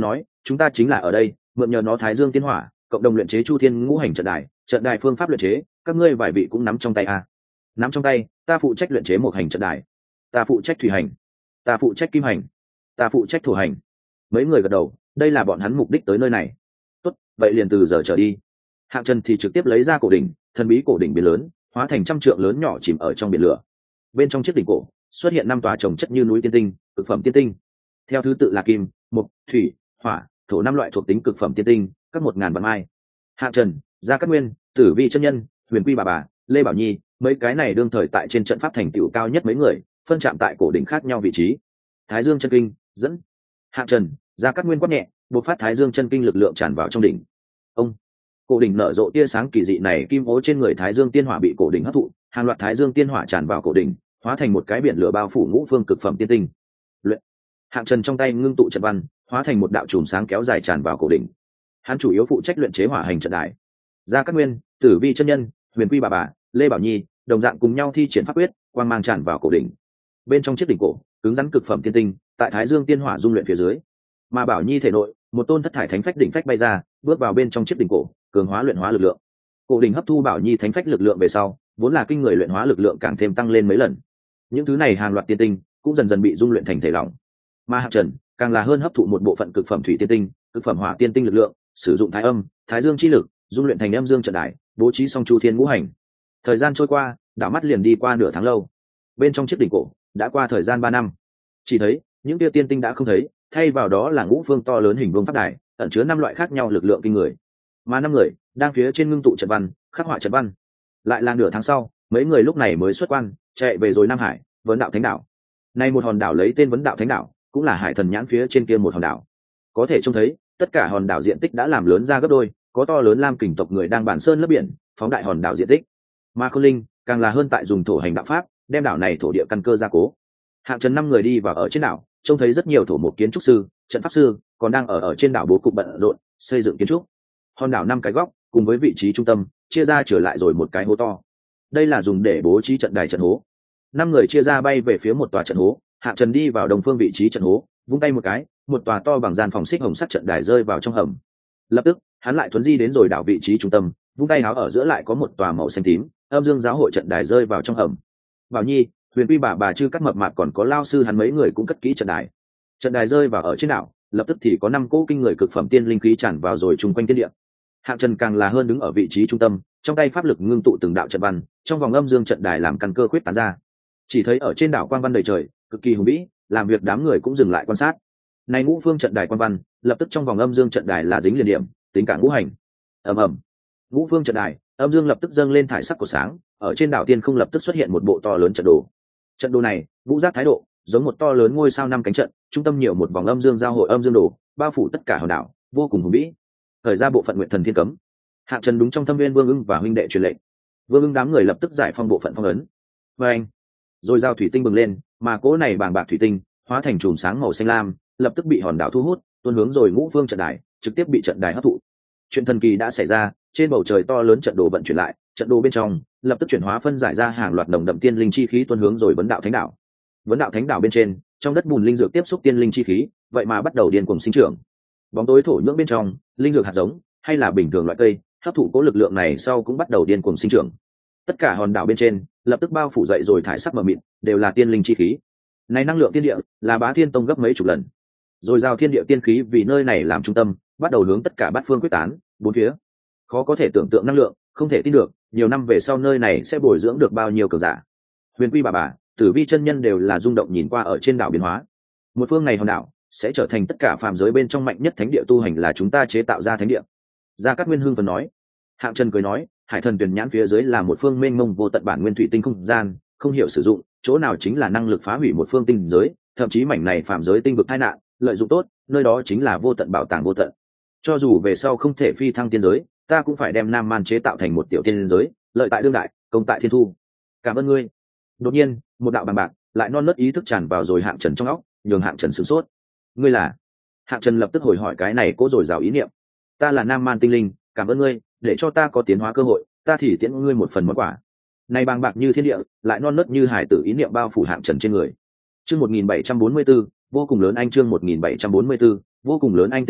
chúng ta chính là ở đây mượn nhờ nó thái dương tiên hỏa cộng đồng luyện chế chu thiên ngũ hành trận đài phương pháp luyện chế các ngươi vài vị cũng nắm trong tay nắm trong tay. Ta phụ trách luyện chế một hành trận đài, ta phụ trách thủy hành, ta phụ trách kim hành, ta phụ trách thổ hành. Mấy người gật đầu, đây là bọn hắn mục đích tới nơi này. Tốt, vậy liền từ giờ trở đi. Hạng Trần thì trực tiếp lấy ra cổ đỉnh, thần bí cổ đỉnh biển lớn hóa thành trăm trượng lớn nhỏ chìm ở trong biển lửa. Bên trong chiếc đỉnh cổ xuất hiện 5 tòa trồng chất như núi tiên tinh, cực phẩm tiên tinh, theo thứ tự là kim, mộc, thủy, hỏa, thổ 5 loại thuộc tính cực phẩm tiên tinh, các 1000 vạn mai. Hạng Trần, Gia Cát Nguyên, Tử Vi chân nhân, Huyền Quy bà, Lê Bảo Nhi, mấy cái này đương thời tại trên trận pháp thành tựu cao nhất mấy người, phân chạm tại cổ đỉnh khác nhau vị trí. Thái Dương chân kinh, dẫn. Hạng Trần, Gia Cát Nguyên quát nhẹ, bộc phát Thái Dương chân kinh lực lượng tràn vào trong đỉnh. Ông, cổ đỉnh nở rộ tia sáng kỳ dị này, kim ố trên người Thái Dương tiên hỏa bị cổ đỉnh hấp thụ, hàng loạt Thái Dương tiên hỏa tràn vào cổ đỉnh, hóa thành một cái biển lửa bao phủ ngũ phương cực phẩm tiên tinh. Luyện. Hạng Trần trong tay ngưng tụ trận văn, hóa thành một đạo chùm sáng kéo dài tràn vào cổ đỉnh. Hắn chủ yếu phụ trách luyện chế hỏa hành trận đài. Gia Cát Nguyên, Tử Vi chân nhân, Huyền Quy bà, Lê Bảo Nhi đồng dạng cùng nhau thi triển pháp quyết, quang mang tràn vào cổ đỉnh. Bên trong chiếc đỉnh cổ cứng rắn cực phẩm tiên tinh, tại Thái Dương tiên hỏa dung luyện phía dưới. Mà Bảo Nhi thể nội một tôn thất thải thánh phách đỉnh phách bay ra, bước vào bên trong chiếc đỉnh cổ, cường hóa luyện hóa lực lượng. Cổ đỉnh hấp thu Bảo Nhi thánh phách lực lượng về sau, vốn là kinh người luyện hóa lực lượng càng thêm tăng lên mấy lần. Những thứ này hàng loạt tiên tinh cũng dần dần bị dung luyện thành thể lỏng. Mà Hạng Trần càng là hơn hấp thụ một bộ phận cực phẩm thủy tiên tinh, cực phẩm hỏa tiên tinh lực lượng, sử dụng thái âm, thái dương chi lực, dung luyện thành âm dương trận đài, bố trí xong chu thiên ngũ hành. Thời gian trôi qua, đảo mắt liền đi qua nửa tháng lâu. Bên trong chiếc đỉnh cổ đã qua thời gian 3 năm, chỉ thấy những tia tiên tinh đã không thấy, thay vào đó là ngũ phương to lớn hình vuông pháp đài, ẩn chứa 5 loại khác nhau lực lượng kinh người. Mà 5 người đang phía trên ngưng tụ trận văn, khắc họa trận văn. Lại là nửa tháng sau, mấy người lúc này mới xuất quan, chạy về rồi Nam Hải, Vấn Đạo Thánh Đảo. Nay một hòn đảo lấy tên Vấn Đạo Thánh Đảo, cũng là Hải Thần nhãn phía trên kia một hòn đảo. Có thể trông thấy, tất cả hòn đảo diện tích đã làm lớn ra gấp đôi, có to lớn lam kình tộc người đang bản sơn lấp biển, phóng đại hòn đảo diện tích. Mà Khôn Linh càng là hơn tại dùng thổ hành đạo pháp, đem đảo này thổ địa căn cơ gia cố. Hạng Trần 5 người đi vào ở trên đảo, trông thấy rất nhiều thổ mộc kiến trúc sư, trận pháp sư còn đang ở trên đảo bố cục bận rộn xây dựng kiến trúc. Hòn đảo 5 cái góc cùng với vị trí trung tâm chia ra trở lại rồi một cái hố to. Đây là dùng để bố trí trận đài trận hố. 5 người chia ra bay về phía một tòa trận hố. Hạng Trần đi vào đồng phương vị trí trận hố, vung tay một cái, một tòa to bằng gian phòng xích hồng sắt trận đài rơi vào trong hầm. Lập tức hắn lại thuấn di đến rồi đảo vị trí trung tâm, vung tay áo ở giữa lại có một tòa màu xanh tím âm dương giáo hội trận đài rơi vào trong hầm. Bảo Nhi, Huyền Quy bà chư các mập mạp còn có lao sư hắn mấy người cũng cất kỹ trận đài. Trận đài rơi vào ở trên đảo, lập tức thì có 5 cỗ kinh người cực phẩm tiên linh khí tràn vào rồi chung quanh tiên địa. Hạng Trần càng là hơn đứng ở vị trí trung tâm, trong tay pháp lực ngưng tụ từng đạo trận văn, trong vòng âm dương trận đài làm căn cơ khuyết tán ra. Chỉ thấy ở trên đảo quang văn đầy trời, cực kỳ hùng vĩ, làm việc đám người cũng dừng lại quan sát. Này ngũ phương trận đài quang văn, lập tức trong vòng âm dương trận đài là dính liền điểm, tính cả ngũ hành. Ầm ầm. Ngũ phương trận đài, âm dương lập tức dâng lên thải sắc của sáng, ở trên đảo tiên không lập tức xuất hiện một bộ to lớn trận đồ. Trận đồ này, ngũ giác thái độ, giống một to lớn ngôi sao 5 cánh trận, trung tâm nhiều một vòng âm dương giao hội âm dương đồ, bao phủ tất cả hòn đảo, vô cùng hùng vĩ. Thời ra bộ phận nguyện thần thiên cấm. Hạng Trần đúng trong thâm viên Vương Ưng và huynh đệ truyền lệnh. Vương Ưng đám người lập tức giải phong bộ phận phong ấn. Và anh, rồi giao thủy tinh bừng lên, mà cỗ này bàng bạc thủy tinh hóa thành chùm sáng màu xanh lam, lập tức bị hòn đảo thu hút, tuôn hướng rồi ngũ phương trận đài, trực tiếp bị trận đài hấp thụ. Chuyện thần kỳ đã xảy ra, trên bầu trời to lớn trận đồ vận chuyển lại, trận đồ bên trong lập tức chuyển hóa phân giải ra hàng loạt nồng đậm tiên linh chi khí tuôn hướng rồi Vấn Đạo Thánh Đảo. Vấn Đạo Thánh Đảo bên trên, trong đất bùn linh dược tiếp xúc tiên linh chi khí, vậy mà bắt đầu điên cuồng sinh trưởng. Bóng tối thổ nhưỡng bên trong, linh dược hạt giống hay là bình thường loại cây, hấp thụ cố lực lượng này sau cũng bắt đầu điên cuồng sinh trưởng. Tất cả hòn đảo bên trên lập tức bao phủ dậy rồi thải sắc mờ mịt, đều là tiên linh chi khí. Này năng lượng tiên địa là Bá Thiên Tông gấp mấy chục lần. Rồi giao thiên địa tiên khí vì nơi này làm trung tâm, bắt đầu hướng tất cả bát phương quyết tán, bốn phía. Khó có thể tưởng tượng năng lượng, không thể tin được, nhiều năm về sau nơi này sẽ bồi dưỡng được bao nhiêu cường giả. Huyền Quy bà, Tử Vi chân nhân đều là rung động nhìn qua ở trên đảo biến hóa. Một phương này hòn đảo sẽ trở thành tất cả phàm giới bên trong mạnh nhất thánh địa tu hành, là chúng ta chế tạo ra thánh địa. Gia Cát Nguyên hưng phấn nói. Hạng Trần cười nói, Hải Thần Tuyển nhãn phía dưới là một phương mênh mông vô tận bản nguyên thủy tinh không gian, không hiểu sử dụng, chỗ nào chính là năng lực phá hủy một phương tinh giới, thậm chí mảnh này phàm giới tinh vực tai nạn, lợi dụng tốt, nơi đó chính là vô tận bảo tàng vô tận. Cho dù về sau không thể phi thăng tiên giới, ta cũng phải đem Nam Man chế tạo thành một tiểu tiên giới, lợi tại đương đại, công tại thiên thu. Cảm ơn ngươi. Đột nhiên, một đạo bằng bạc lại non nớt ý thức tràn vào rồi Hạng Trần trong óc, nhường Hạng Trần sửng sốt. Ngươi là? Hạng Trần lập tức hồi hỏi cái này cố rồi rào ý niệm. Ta là Nam Man tinh linh, cảm ơn ngươi, để cho ta có tiến hóa cơ hội, ta thì tiễn ngươi một phần món quà. Này bàng bạc như thiên địa, lại non nớt như hải tử ý niệm bao phủ Hạng Trần trên người. Chương 1744, vô cùng lớn anh chương 1744, vô cùng lớn anh tinh linh,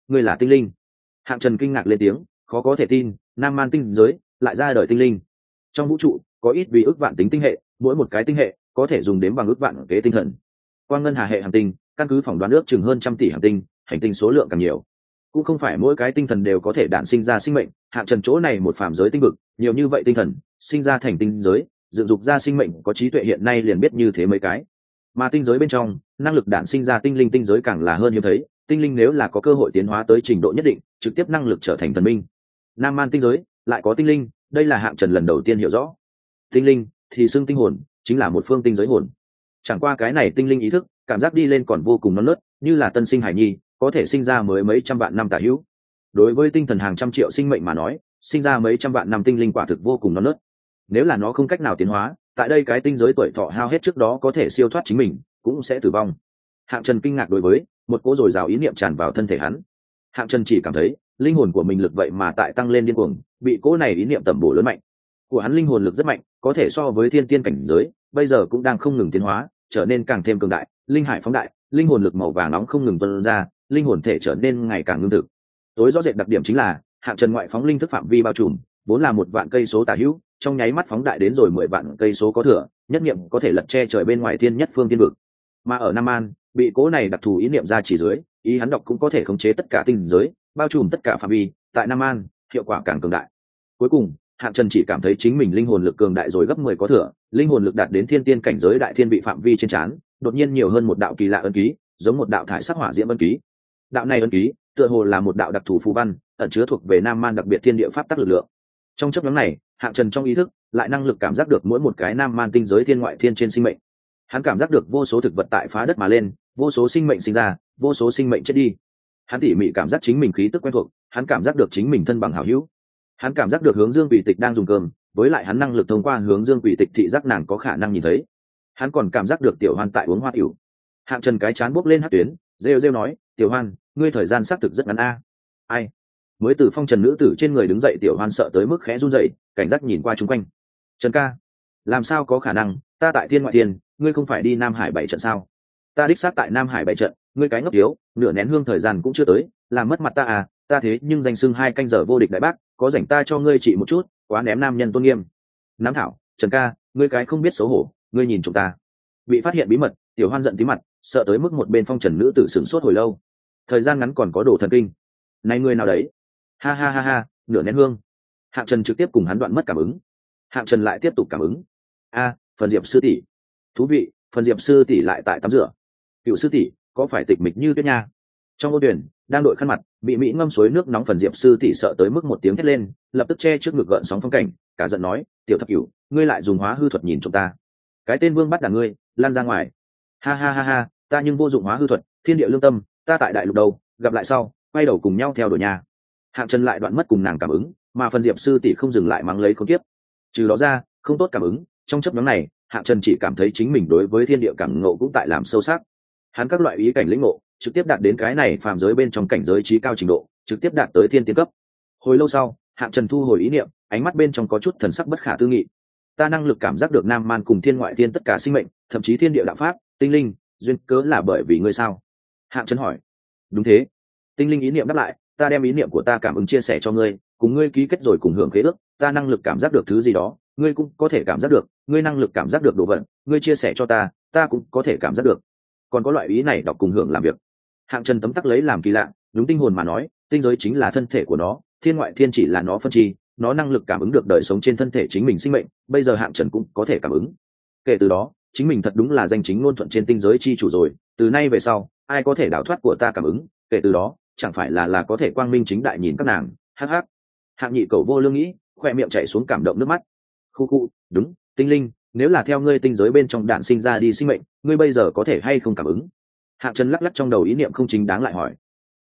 ngươi là tinh linh. Hạng Trần kinh ngạc lên tiếng, khó có thể tin, nam man tinh giới lại ra đời tinh linh. Trong vũ trụ có ít vì ước vạn tính tinh hệ, mỗi một cái tinh hệ có thể dùng đến bằng ước vạn kế tinh thần. Quang ngân hà hệ hành tinh, căn cứ phỏng đoán ước chừng hơn 100 tỷ hành tinh, hành tinh số lượng càng nhiều. Cũng không phải mỗi cái tinh thần đều có thể đản sinh ra sinh mệnh, Hạng Trần chỗ này một phàm giới tinh vực, nhiều như vậy tinh thần, sinh ra thành tinh giới, dựng dục ra sinh mệnh có trí tuệ hiện nay liền biết như thế mấy cái. Mà tinh giới bên trong, năng lực đản sinh ra tinh linh tinh giới càng là hơn hiếm thấy, tinh linh nếu là có cơ hội tiến hóa tới trình độ nhất định, trực tiếp năng lực trở thành thần minh. Nam man tinh giới lại có tinh linh, đây là Hạng Trần lần đầu tiên hiểu rõ. Tinh linh thì xưng tinh hồn, chính là một phương tinh giới hồn. Chẳng qua cái này tinh linh ý thức, cảm giác đi lên còn vô cùng non nớt, như là tân sinh hải nhi, có thể sinh ra mới mấy trăm vạn năm tả hữu. Đối với tinh thần hàng trăm triệu sinh mệnh mà nói, sinh ra mấy trăm vạn năm tinh linh quả thực vô cùng non nớt. Nếu là nó không cách nào tiến hóa, tại đây cái tinh giới tuổi thọ hao hết trước đó có thể siêu thoát chính mình, cũng sẽ tử vong. Hạng Trần kinh ngạc đối với một cỗ dồi dào ý niệm tràn vào thân thể hắn. Hạng Trần chỉ cảm thấy linh hồn của mình lực vậy mà tại tăng lên điên cuồng, bị cỗ này ý niệm tầm bổ lớn mạnh. Của hắn linh hồn lực rất mạnh, có thể so với thiên tiên cảnh giới, bây giờ cũng đang không ngừng tiến hóa, trở nên càng thêm cường đại, linh hải phóng đại, linh hồn lực màu vàng nóng không ngừng tuôn ra, linh hồn thể trở nên ngày càng ngưng thực. Tối rõ rệt đặc điểm chính là Hạng Trần ngoại phóng linh thức phạm vi bao trùm, vốn là 1 vạn cây số tả hữu, trong nháy mắt phóng đại đến rồi 10 vạn cây số có thừa, nhất niệm có thể lật che trời bên ngoài thiên nhất phương thiên vực. Mà ở Nam An, bị cố này đặc thù ý niệm ra chỉ dưới, ý hắn đọc cũng có thể khống chế tất cả tinh giới, bao trùm tất cả phạm vi, tại Nam An, hiệu quả càng cường đại. Cuối cùng, Hạng Trần chỉ cảm thấy chính mình linh hồn lực cường đại rồi gấp 10 có thừa, linh hồn lực đạt đến thiên tiên cảnh giới đại thiên vị phạm vi trên trán, đột nhiên nhiều hơn một đạo kỳ lạ ấn ký, giống một đạo thải sắc hỏa diễm ấn ký. Đạo này ấn ký, tựa hồ là một đạo đặc thù phù văn, ẩn chứa thuộc về Nam Man đặc biệt thiên địa pháp tắc lực lượng. Trong chớp nhoáng này, Hạng Trần trong ý thức lại năng lực cảm giác được mỗi một cái Nam Man tinh giới thiên ngoại thiên trên sinh mệnh. Hắn cảm giác được vô số thực vật tại phá đất mà lên, vô số sinh mệnh sinh ra, vô số sinh mệnh chết đi. Hắn tỉ mỉ cảm giác chính mình khí tức quen thuộc, hắn cảm giác được chính mình thân bằng hảo hữu. Hắn cảm giác được Hướng Dương Quỷ Tịch đang dùng cơm, với lại hắn năng lực thông qua Hướng Dương Quỷ Tịch thị giác nàng có khả năng nhìn thấy. Hắn còn cảm giác được Tiểu Hoan tại uống hoa tiểu. Hạng Trần cái chán bốc lên hắc tuyến, rêu rêu nói, Tiểu Hoan, ngươi thời gian xác thực rất ngắn a. Ai? Mới từ phong trần nữ tử trên người đứng dậy, Tiểu Hoan sợ tới mức khẽ run rẩy, cảnh giác nhìn qua chung quanh. Trần ca, làm sao có khả năng, ta tại thiên ngoại thiên, ngươi không phải đi Nam Hải 7 trận sao? Ta đích xác tại Nam Hải 7 trận, ngươi cái ngốc yếu, nửa nén hương thời gian cũng chưa tới, làm mất mặt ta à? Ta thế nhưng danh xưng 2 canh giờ vô địch đại bác, có rảnh ta cho ngươi trị một chút, quá ném nam nhân tôn nghiêm. Nám thảo, Trần ca, ngươi cái không biết xấu hổ, ngươi nhìn chúng ta. Bị phát hiện bí mật, Tiểu Hoan giận tí mặt, sợ tới mức một bên phong trần nữ tử sửng sốt hồi lâu. Thời gian ngắn còn có đồ thần kinh. Này ngươi nào đấy? Ha ha ha ha, nửa nén hương. Hạng Trần trực tiếp cùng hắn đoạn mất cảm ứng. Hạng Trần lại tiếp tục cảm ứng. A, phần Diệp sư tỷ. Thú vị, phần Diệp sư tỷ lại tại tắm rửa. Cựu sư tỷ, có phải tịch mịch như tuyết nha? Trong ô tuyển đang đội khăn mặt, bị mỹ ngâm suối nước nóng phần Diệp sư tỷ sợ tới mức một tiếng thét lên, lập tức che trước ngực gợn sóng phong cảnh, cả giận nói, tiểu thập cửu, ngươi lại dùng hóa hư thuật nhìn chúng ta. Cái tên vương bắt đàn ngươi, lan ra ngoài. Ha ha ha ha, ta nhưng vô dụng hóa hư thuật, thiên địa lương tâm, ta tại đại lục đầu, gặp lại sau, quay đầu cùng nhau theo đuổi nhà. Hạng Trần lại đoạn mất cùng nàng cảm ứng, mà phần Diệp sư tỷ không dừng lại mắng lấy không tiếp. Trừ đó ra, không tốt cảm ứng, trong chấp nhóm này, Hạng Trần chỉ cảm thấy chính mình đối với thiên địa cảm ngộ cũng tại làm sâu sắc. Hắn các loại ý cảnh lĩnh ngộ, trực tiếp đạt đến cái này phàm giới bên trong cảnh giới trí cao trình độ, trực tiếp đạt tới thiên tiên cấp. Hồi lâu sau, Hạng Trần thu hồi ý niệm, ánh mắt bên trong có chút thần sắc bất khả tư nghị. Ta năng lực cảm giác được Nam Man cùng thiên ngoại thiên tất cả sinh mệnh, thậm chí thiên địa đạo pháp, tinh linh, duyên cớ là bởi vì ngươi sao? Hạng Trần hỏi. Đúng thế. Tinh linh ý niệm đáp lại, ta đem ý niệm của ta cảm ứng chia sẻ cho ngươi, cùng ngươi ký kết rồi cùng hưởng khế ước, ta năng lực cảm giác được thứ gì đó, ngươi cũng có thể cảm giác được, ngươi năng lực cảm giác được đồ vật, ngươi chia sẻ cho ta, ta cũng có thể cảm giác được. Còn có loại ý này đọc cùng hưởng làm việc. Hạng Trần tấm tắc lấy làm kỳ lạ, đúng tinh hồn mà nói, tinh giới chính là thân thể của nó, thiên ngoại thiên chỉ là nó phân chi, nó năng lực cảm ứng được đời sống trên thân thể chính mình sinh mệnh, bây giờ Hạng Trần cũng có thể cảm ứng. Kể từ đó, chính mình thật đúng là danh chính ngôn thuận trên tinh giới chi chủ rồi, từ nay về sau, ai có thể đảo thoát của ta cảm ứng, kể từ đó, chẳng phải là có thể quang minh chính đại nhìn các nàng. Hắc hắc. Hạng Nhị cầu vô lương nghĩ, khoe miệng chảy xuống cảm động nước mắt. Khu khu, đúng, tinh linh, nếu là theo ngươi tinh giới bên trong đạn sinh ra đi sinh mệnh, ngươi bây giờ có thể hay không cảm ứng? Hạng Trần lắc lắc trong đầu ý niệm không chính đáng lại hỏi.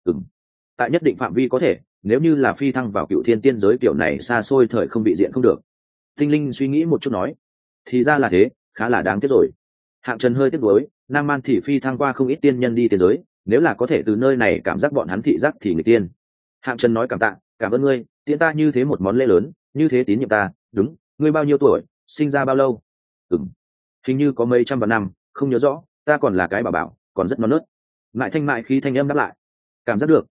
Tại nhất định phạm vi có thể, nếu như là phi thăng vào cựu thiên tiên giới kiểu này xa xôi thời không bị diện không được. Tinh linh suy nghĩ một chút nói. Thì ra là thế, khá là đáng tiếc rồi. Hạng Trần hơi tiếc nuối, Nam Man thì phi thăng qua không ít tiên nhân đi tiên giới, nếu là có thể từ nơi này cảm giác bọn hắn thị giác thì người tiên. Hạng Trần nói cảm tạ, cảm ơn ngươi, tiễn ta như thế một món lễ lớn, như thế tín nhiệm ta. Đúng, ngươi bao nhiêu tuổi, sinh ra bao lâu? Hình như có mấy trăm vạn năm, không nhớ rõ, ta còn là cái bảo bảo, còn rất non nớt. Ngại thanh mại khi thanh âm đáp lại. Cảm giác được,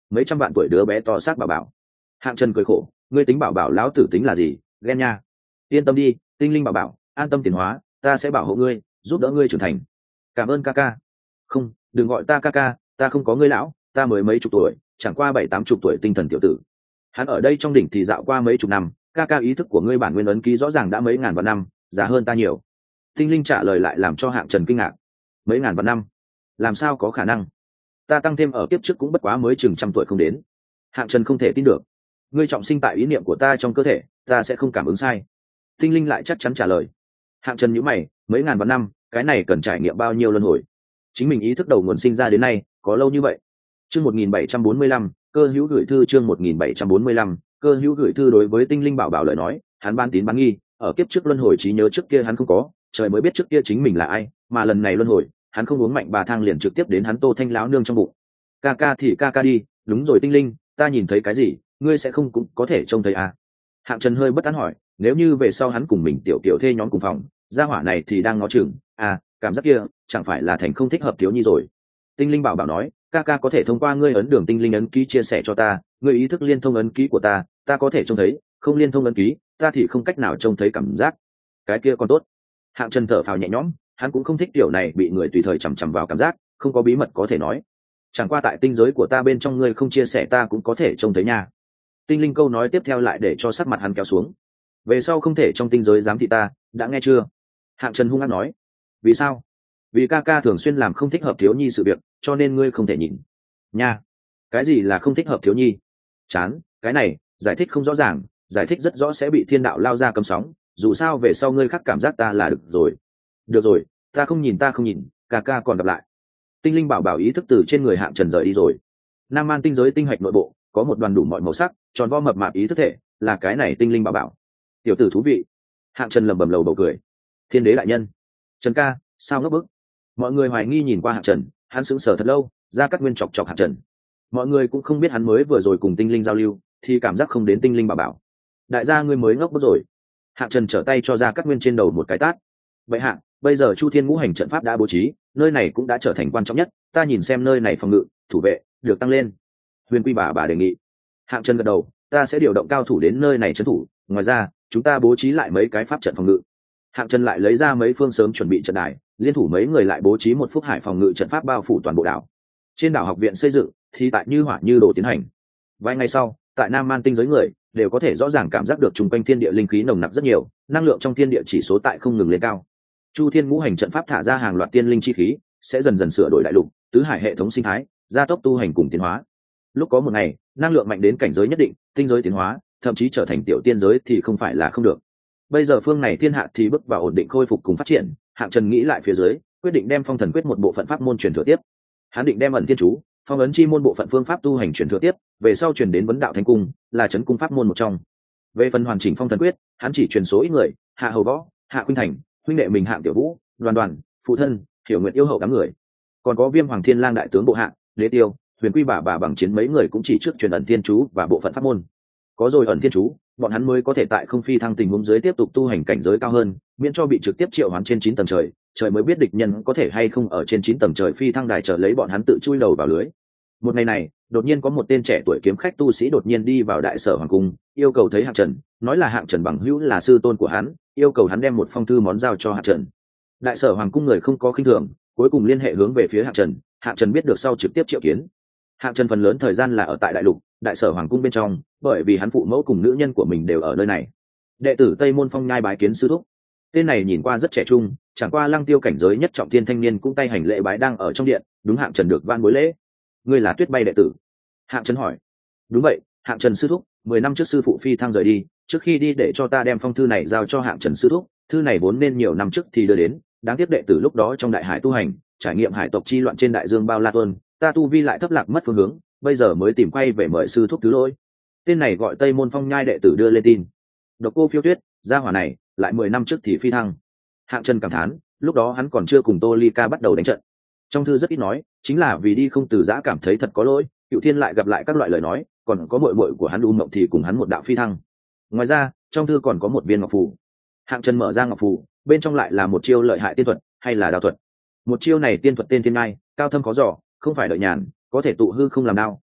mấy trăm vạn tuổi đứa bé to xác bảo bảo. Hạng Trần cười khổ, ngươi tính bảo bảo lão tử tính là gì, ghen nha. Yên tâm đi, tinh linh bảo bảo, an tâm tiến hóa, ta sẽ bảo hộ ngươi, giúp đỡ ngươi trưởng thành. Cảm ơn ca ca. Không, đừng gọi ta ca ca, ta không có ngươi lão, ta mới mấy chục tuổi, chẳng qua 7-80 tuổi tinh thần tiểu tử. Hắn ở đây trong đỉnh thì dạo qua mấy chục năm, ca ca ý thức của ngươi bản nguyên ấn ký rõ ràng đã mấy ngàn vạn năm, già hơn ta nhiều. Tinh linh trả lời lại làm cho Hạng Trần kinh ngạc. Mấy ngàn vạn năm? Làm sao có khả năng? Ta tăng thêm ở kiếp trước cũng bất quá mới chừng trăm tuổi không đến. Hạng Trần không thể tin được. Ngươi trọng sinh tại ý niệm của ta trong cơ thể, ta sẽ không cảm ứng sai. Tinh linh lại chắc chắn trả lời. Hạng Trần nhíu mày, mấy ngàn vạn năm, cái này cần trải nghiệm bao nhiêu luân hồi? Chính mình ý thức đầu nguồn sinh ra đến nay, có lâu như vậy? Chương 1745, cơ hữu gửi thư. Chương 1745, cơ hữu gửi thư. Đối với tinh linh bảo bảo lời nói, hắn ban tín bán nghi, ở kiếp trước luân hồi trí nhớ trước kia hắn không có, trời mới biết trước kia chính mình là ai, mà lần này luân hồi, hắn không uống mạnh bà thang liền trực tiếp đến hắn Tô Thanh lão nương trong bụng. Ca ca thì ca ca đi, đúng rồi tinh linh, ta nhìn thấy cái gì, ngươi sẽ không cũng có thể trông thấy à? Hạng Trần hơi bất an hỏi, nếu như về sau hắn cùng mình tiểu tiểu thê nhóm cùng phòng, gia hỏa này thì đang ngó chừng, à, cảm giác kia, chẳng phải là thành không thích hợp thiếu nhi rồi. Tinh linh bảo bảo nói, ca ca có thể thông qua ngươi ấn đường tinh linh ấn ký chia sẻ cho ta, ngươi ý thức liên thông ấn ký của ta, ta có thể trông thấy, không liên thông ấn ký, ta thì không cách nào trông thấy cảm giác. Cái kia còn tốt. Hạng Trần thở phào nhẹ nhõm, hắn cũng không thích tiểu này bị người tùy thời chằm chằm vào cảm giác, không có bí mật có thể nói. Chẳng qua tại tinh giới của ta bên trong ngươi không chia sẻ ta cũng có thể trông thấy nha. Tinh linh câu nói tiếp theo lại để cho sắc mặt hắn kéo xuống. Về sau không thể trong tinh giới giám thị ta, đã nghe chưa? Hạng Trần hung hăng nói. Vì sao? Vì ca ca thường xuyên làm không thích hợp thiếu nhi sự việc, cho nên ngươi không thể nhìn. Nha. Cái gì là không thích hợp thiếu nhi? Chán, cái này, giải thích không rõ ràng, giải thích rất rõ sẽ bị thiên đạo lao ra cấm sóng, dù sao về sau ngươi khắc cảm giác ta là được rồi. Được rồi, ta không nhìn, ca ca còn gặp lại. Tinh linh bảo bảo ý thức từ trên người Hạng Trần rời đi rồi. Nam Man tinh giới tinh hạch nội bộ có một đoàn đủ mọi màu sắc, tròn vo mập mạp ý thức thể, là cái này tinh linh bảo bảo. Tiểu tử thú vị. Hạng Trần lẩm bẩm lầu bầu cười. Thiên đế đại nhân. Trần ca, sao ngốc bức? Mọi người hoài nghi nhìn qua Hạng Trần, hắn sững sờ thật lâu, ra cắt nguyên chọc chọc Hạng Trần. Mọi người cũng không biết hắn mới vừa rồi cùng tinh linh giao lưu, thì cảm giác không đến tinh linh bảo bảo. Đại gia ngươi mới ngốc bức rồi. Hạng Trần trở tay cho ra cắt nguyên trên đầu một cái tát. Vậy hạ, bây giờ Chu Thiên Ngũ Hành trận pháp đã bố trí, nơi này cũng đã trở thành quan trọng nhất, ta nhìn xem nơi này phòng ngự, thủ vệ được tăng lên. Huyền Quy bà đề nghị. Hạng Trần gật đầu, ta sẽ điều động cao thủ đến nơi này trấn thủ, ngoài ra chúng ta bố trí lại mấy cái pháp trận phòng ngự. Hạng Trần lại lấy ra mấy phương sớm chuẩn bị trận đài, liên thủ mấy người lại bố trí một phúc hải phòng ngự trận pháp bao phủ toàn bộ đảo. Trên đảo học viện xây dựng thì tại như hỏa như đồ tiến hành. Vài ngày sau, tại Nam Man tinh giới người đều có thể rõ ràng cảm giác được chung quanh thiên địa linh khí nồng nặc rất nhiều, năng lượng trong thiên địa chỉ số tại không ngừng lên cao. Chu Thiên Ngũ Hành trận pháp thả ra hàng loạt tiên linh chi khí, sẽ dần dần sửa đổi đại lục, tứ hải hệ thống sinh thái, gia tốc tu hành cùng tiến hóa. Lúc có một ngày, năng lượng mạnh đến cảnh giới nhất định, tinh giới tiến hóa, thậm chí trở thành tiểu tiên giới thì không phải là không được. Bây giờ phương này thiên hạ thì bước vào ổn định khôi phục cùng phát triển, Hạng Trần nghĩ lại phía dưới, quyết định đem Phong Thần Quyết một bộ phận pháp môn truyền thừa tiếp. Hắn định đem ẩn thiên chú, phong ấn chi môn bộ phận phương pháp tu hành truyền thừa tiếp, về sau truyền đến Vấn Đạo Thánh Cung, là trấn cung pháp môn một trong. Về phần hoàn chỉnh Phong Thần Quyết, hắn chỉ truyền số ít người, Hạ Hầu Võ, Hạ Khuynh Thành, huynh đệ mình Hạng Tiểu Vũ, Đoàn, phụ thân, Hiểu Nguyện yêu hậu đám người. Còn có Viêm Hoàng Thiên Lang đại tướng bộ hạ, Đế Tiêu, Huyền Quy bà bằng chiến mấy người cũng chỉ trước truyền ẩn thiên chú và bộ phận pháp môn. Có rồi ẩn thiên chú, bọn hắn mới có thể tại không phi thăng tình huống dưới tiếp tục tu hành cảnh giới cao hơn, miễn cho bị trực tiếp triệu hoán trên 9 tầng trời, trời mới biết địch nhân có thể hay không ở trên 9 tầng trời phi thăng đài chờ lấy bọn hắn tự chui đầu vào lưới. Một ngày này, đột nhiên có một tên trẻ tuổi kiếm khách tu sĩ đột nhiên đi vào đại sở hoàng cung, yêu cầu thấy Hạng Trần, nói là Hạng Trần bằng hữu là sư tôn của hắn, yêu cầu hắn đem một phong thư món giao cho Hạng Trần. Đại sở hoàng cung người không có khinh thường, cuối cùng liên hệ hướng về phía Hạng Trần, Hạng Trần biết được sau trực tiếp triệu kiến. Hạng Trần phần lớn thời gian là ở tại đại lục, đại sở hoàng cung bên trong, bởi vì hắn phụ mẫu cùng nữ nhân của mình đều ở nơi này. Đệ tử Tây Môn Phong nhai bái kiến sư thúc. Tên này nhìn qua rất trẻ trung, chẳng qua lăng tiêu cảnh giới nhất trọng thiên thanh niên cũng tay hành lễ bái đang ở trong điện, đúng Hạng Trần được van bối lễ. Ngươi là Tuyết Bay đệ tử? Hạng Trần hỏi. Đúng vậy, Hạng Trần sư thúc, 10 năm trước sư phụ phi thăng rời đi, trước khi đi để cho ta đem phong thư này giao cho Hạng Trần sư thúc, thư này vốn nên nhiều năm trước thì đưa đến, đáng tiếc đệ tử lúc đó trong đại hải tu hành, trải nghiệm hải tộc chi loạn trên đại dương bao la tuôn, ta tu vi lại thấp lạc mất phương hướng, bây giờ mới tìm quay về mời sư thúc thứ lỗi. Tên này gọi Tây Môn Phong nhai đệ tử đưa lên tin. Độc Cô Phiêu Tuyết, gia hỏa này lại 10 năm trước thì phi thăng. Hạng Trần cảm thán, lúc đó hắn còn chưa cùng Tô Ly Ca bắt đầu đánh trận. Trong thư rất ít nói, chính là vì đi không từ giã cảm thấy thật có lỗi, Cựu Thiên lại gặp lại các loại lời nói, còn có muội muội của hắn U Mộng thì cùng hắn một đạo phi thăng. Ngoài ra, trong thư còn có một viên ngọc phù. Hạng Trần mở ra ngọc phù, bên trong lại là một chiêu lợi hại tiên thuật, hay là đao thuật. Một chiêu này tiên thuật tên Thiên Ngai, cao thâm khó dò, không phải đợi nhàn, có thể tụ hư không làm đao,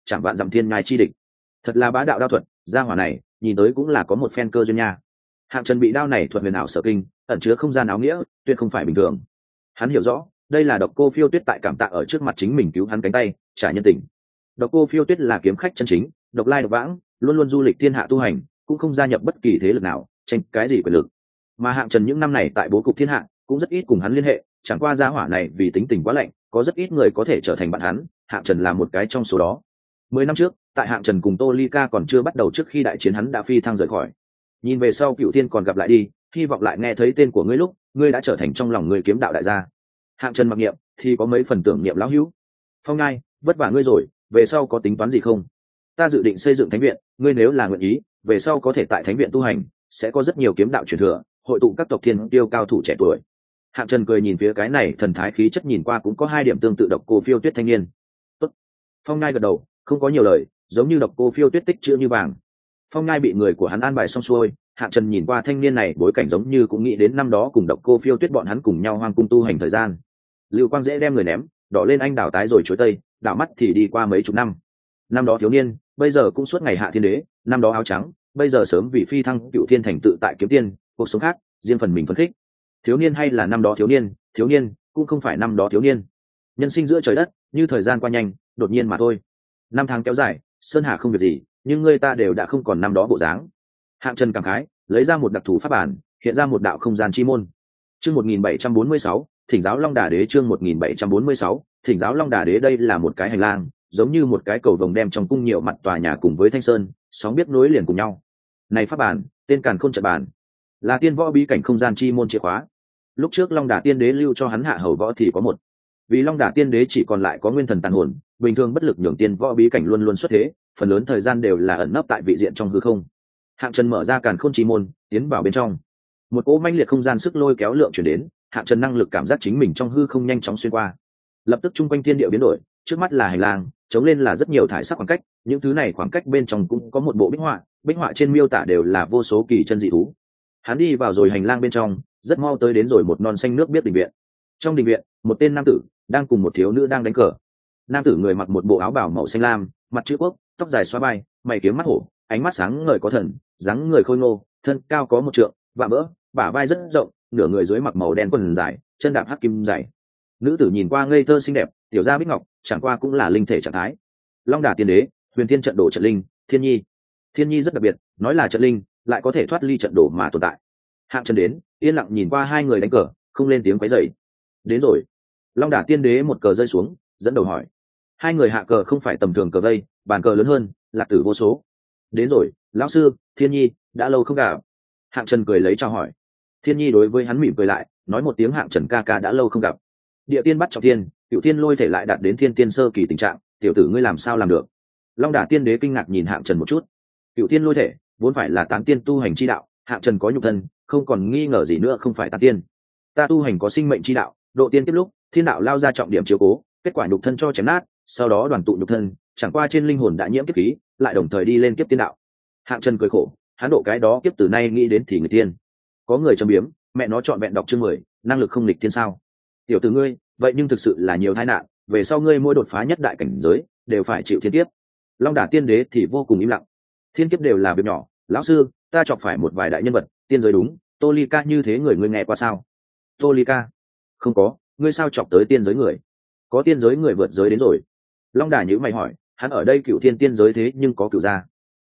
chẳng vạn dặm thiên ngai chi địch. Thật là bá đạo đao thuật, gia hỏa này nhìn tới cũng là có một phen cơ duyên nha. Hạng Trần bị đao này thuật huyền ảo sở kinh, ẩn chứa không gian áo nghĩa, tuyệt không phải bình thường. Hắn hiểu rõ, đây là Độc Cô Phiêu Tuyết tại cảm tạ ở trước mặt chính mình cứu hắn cánh tay, trả nhân tình. Độc Cô Phiêu Tuyết là kiếm khách chân chính, độc lai độc vãng, luôn luôn du lịch thiên hạ tu hành, cũng không gia nhập bất kỳ thế lực nào, tranh cái gì quyền lực. Mà Hạng Trần những năm này tại bố cục thiên hạ, cũng rất ít cùng hắn liên hệ, chẳng qua gia hỏa này vì tính tình quá lạnh, có rất ít người có thể trở thành bạn hắn, Hạng Trần là một cái trong số đó. 10 năm trước, tại Hạng Trần cùng Tô Ly Ca còn chưa bắt đầu trước khi đại chiến hắn đã phi thăng rời khỏi. Nhìn về sau Cửu Thiên còn gặp lại đi, hy vọng lại nghe thấy tên của ngươi lúc, ngươi đã trở thành trong lòng người kiếm đạo đại gia. Hạng Trần mặc niệm, thì có mấy phần tưởng niệm lão hữu. Phong Ngai, vất vả ngươi rồi, về sau có tính toán gì không? Ta dự định xây dựng thánh viện, ngươi nếu là nguyện ý, về sau có thể tại thánh viện tu hành, sẽ có rất nhiều kiếm đạo truyền thừa, hội tụ các tộc thiên tiêu cao thủ trẻ tuổi. Hạng Trần cười nhìn phía cái này thần thái khí chất nhìn qua cũng có 2 điểm tương tự Độc Cô Phiêu Tuyết thanh niên. Tốt. Phong Ngai gật đầu, không có nhiều lời, giống như Độc Cô Phiêu Tuyết tích chữ như vàng. Phong Ngai bị người của hắn an bài xong xuôi, Hạng Trần nhìn qua thanh niên này bối cảnh giống như cũng nghĩ đến năm đó cùng Độc Cô Phiêu Tuyết bọn hắn cùng nhau hoang cung tu hành thời gian. Lưu Quang dễ đem người ném, đỏ lên anh đảo tái rồi chuối tây, đảo mắt thì đi qua mấy chục năm. Năm đó thiếu niên, bây giờ cũng suốt ngày hạ thiên đế, năm đó áo trắng, bây giờ sớm vì phi thăng Cựu Thiên thành tự tại kiếm tiên, cuộc sống khác, riêng phần mình phấn khích. Thiếu niên hay là năm đó thiếu niên cũng không phải năm đó thiếu niên. Nhân sinh giữa trời đất, như thời gian qua nhanh, đột nhiên mà thôi. Năm tháng kéo dài, sơn hà không việc gì, nhưng người ta đều đã không còn năm đó bộ dáng. Hạng Trần cảm khái, lấy ra một đặc thù pháp bản, hiện ra một đạo không gian chi môn. Chương 1746, Thỉnh giáo Long Đà Đế. Chương 1746, Thỉnh giáo Long Đà Đế. Đây là một cái hành lang, giống như một cái cầu vồng đem trong cung nhiều mặt tòa nhà cùng với thanh sơn sóng biết nối liền cùng nhau. Này pháp bản, tên Càn Khôn trận bản, là tiên võ bí cảnh không gian chi môn chìa khóa. Lúc trước Long Đà Tiên Đế lưu cho hắn hạ hầu võ thì có một, vì Long Đà Tiên Đế chỉ còn lại có nguyên thần tàn hồn, bình thường bất lực nhường tiên võ bí cảnh luôn luôn xuất thế, phần lớn thời gian đều là ẩn nấp tại vị diện trong hư không. Hạng Trần mở ra Càn Khôn chi môn, tiến vào bên trong. Một cỗ manh liệt không gian sức lôi kéo lượng chuyển đến, Hạng Trần năng lực cảm giác chính mình trong hư không nhanh chóng xuyên qua. Lập tức trung quanh thiên địa biến đổi, trước mắt là hành lang, chống lên là rất nhiều thải sắc khoảng cách, những thứ này khoảng cách bên trong cũng có một bộ bích họa trên miêu tả đều là vô số kỳ chân dị thú. Hắn đi vào rồi hành lang bên trong, rất mau tới đến rồi một non xanh nước biết đình viện. Trong đình viện, một tên nam tử đang cùng một thiếu nữ đang đánh cờ. Nam tử người mặc một bộ áo bào màu xanh lam, mặt chữ quốc, tóc dài xóa vai, mày kiếm mắt hổ, ánh mắt sáng ngời có thần, dáng người khôi ngô, thân cao có 1 trượng, vạm vỡ, bả vai rất rộng, nửa người dưới mặc màu đen quần dài, chân đạp hắc kim dày. Nữ tử nhìn qua ngây thơ xinh đẹp, tiểu gia bích ngọc, chẳng qua cũng là linh thể trạng thái. Long Đà Tiên Đế, Huyền Thiên trận đồ trận linh, Thiên Nhi. Thiên Nhi rất đặc biệt, nói là trận linh, lại có thể thoát ly trận đồ mà tồn tại. Hạng Trần đến, yên lặng nhìn qua 2 người đánh cờ, không lên tiếng quấy rầy. Đến rồi. Long Đà Tiên Đế một cờ rơi xuống, dẫn đầu hỏi. 2 người hạ cờ không phải tầm thường cờ vây, bàn cờ lớn hơn, lạc tử vô số. Đến rồi, lão sư, Thiên Nhi, đã lâu không gặp. Hạng Trần cười lấy chào hỏi. Thiên Nhi đối với hắn mỉm cười lại, nói một tiếng Hạng Trần ca ca đã lâu không gặp. Địa tiên bắt trọng thiên, Cựu Thiên lôi thể lại đạt đến thiên tiên sơ kỳ tình trạng, tiểu tử ngươi làm sao làm được? Long Đà Tiên Đế kinh ngạc nhìn Hạng Trần một chút. Cựu Thiên lôi thể vốn phải là tán tiên tu hành chi đạo, Hạng Trần có nhục thân, không còn nghi ngờ gì nữa không phải tán tiên. Ta tu hành có sinh mệnh chi đạo, độ tiên tiếp lúc, thiên đạo lao ra trọng điểm chiếu cố, kết quả nhục thân cho chém nát, sau đó đoàn tụ nhục thân, chẳng qua trên linh hồn đã nhiễm kiếp khí, lại đồng thời đi lên kiếp tiên đạo. Hạng Trần cười khổ, hắn độ cái đó kiếp từ nay nghĩ đến thì người tiên. Có người châm biếm, mẹ nó chọn vẹn đọc chương 10, năng lực không nghịch thiên sao? Tiểu tử ngươi, vậy nhưng thực sự là nhiều tai nạn, về sau ngươi mỗi đột phá nhất đại cảnh giới, đều phải chịu thiên kiếp. Long Đà Tiên Đế thì vô cùng im lặng. Thiên kiếp đều là việc nhỏ, lão sư, ta chọc phải một vài đại nhân vật, tiên giới đúng, Tô Ly Ca như thế người ngươi nghe qua sao? Tô Ly Ca? Không có, ngươi sao chọc tới tiên giới người? Có tiên giới người vượt giới đến rồi. Long Đà nhíu mày hỏi, hắn ở đây Cựu Thiên tiên giới thế nhưng có cựu gia.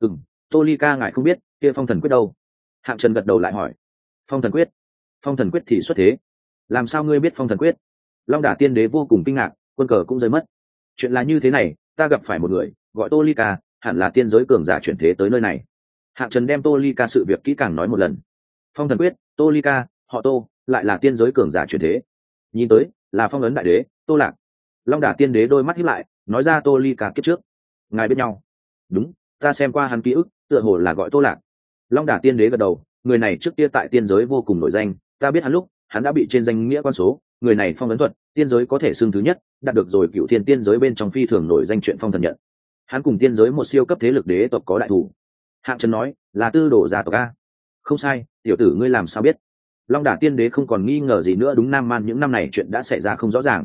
Tô Ly Ca ngài không biết, kia Phong Thần Quyết đâu? Hạng Trần gật đầu lại hỏi. Phong Thần Quyết? Phong Thần Quyết thì xuất thế. Làm sao ngươi biết Phong Thần Quyết? Long Đà Tiên Đế vô cùng kinh ngạc, quân cờ cũng rơi mất. Chuyện là như thế này, ta gặp phải một người, gọi Tô Ly Ca, hẳn là tiên giới cường giả chuyển thế tới nơi này. Hạng Trần đem Tô Ly Ca sự việc kỹ càng nói một lần. Phong Thần Quyết, Tô Ly Ca, họ Tô, lại là tiên giới cường giả chuyển thế. Nhìn tới, là phong ấn đại đế, Tô Lạc. Long Đà Tiên Đế đôi mắt híp lại, nói ra Tô Ly Ca kiếp trước. Ngài biết nhau? Đúng, ta xem qua hắn ký ức, tựa hồ là gọi Tô Lạc. Long Đà Tiên Đế gật đầu, người này trước kia tại tiên giới vô cùng nổi danh, ta biết hắn lúc hắn đã bị trên danh nghĩa quan số, người này phong ấn thuật, tiên giới có thể xưng thứ nhất, đạt được rồi Cựu Thiên tiên giới bên trong phi thường nổi danh chuyện phong thần nhận. Hắn cùng tiên giới một siêu cấp thế lực đế tộc có đại thủ. Hạng Trần nói, là Tư Đồ gia tộc a. Không sai, tiểu tử ngươi làm sao biết? Long Đà Tiên Đế không còn nghi ngờ gì nữa, đúng Nam Man những năm này chuyện đã xảy ra không rõ ràng.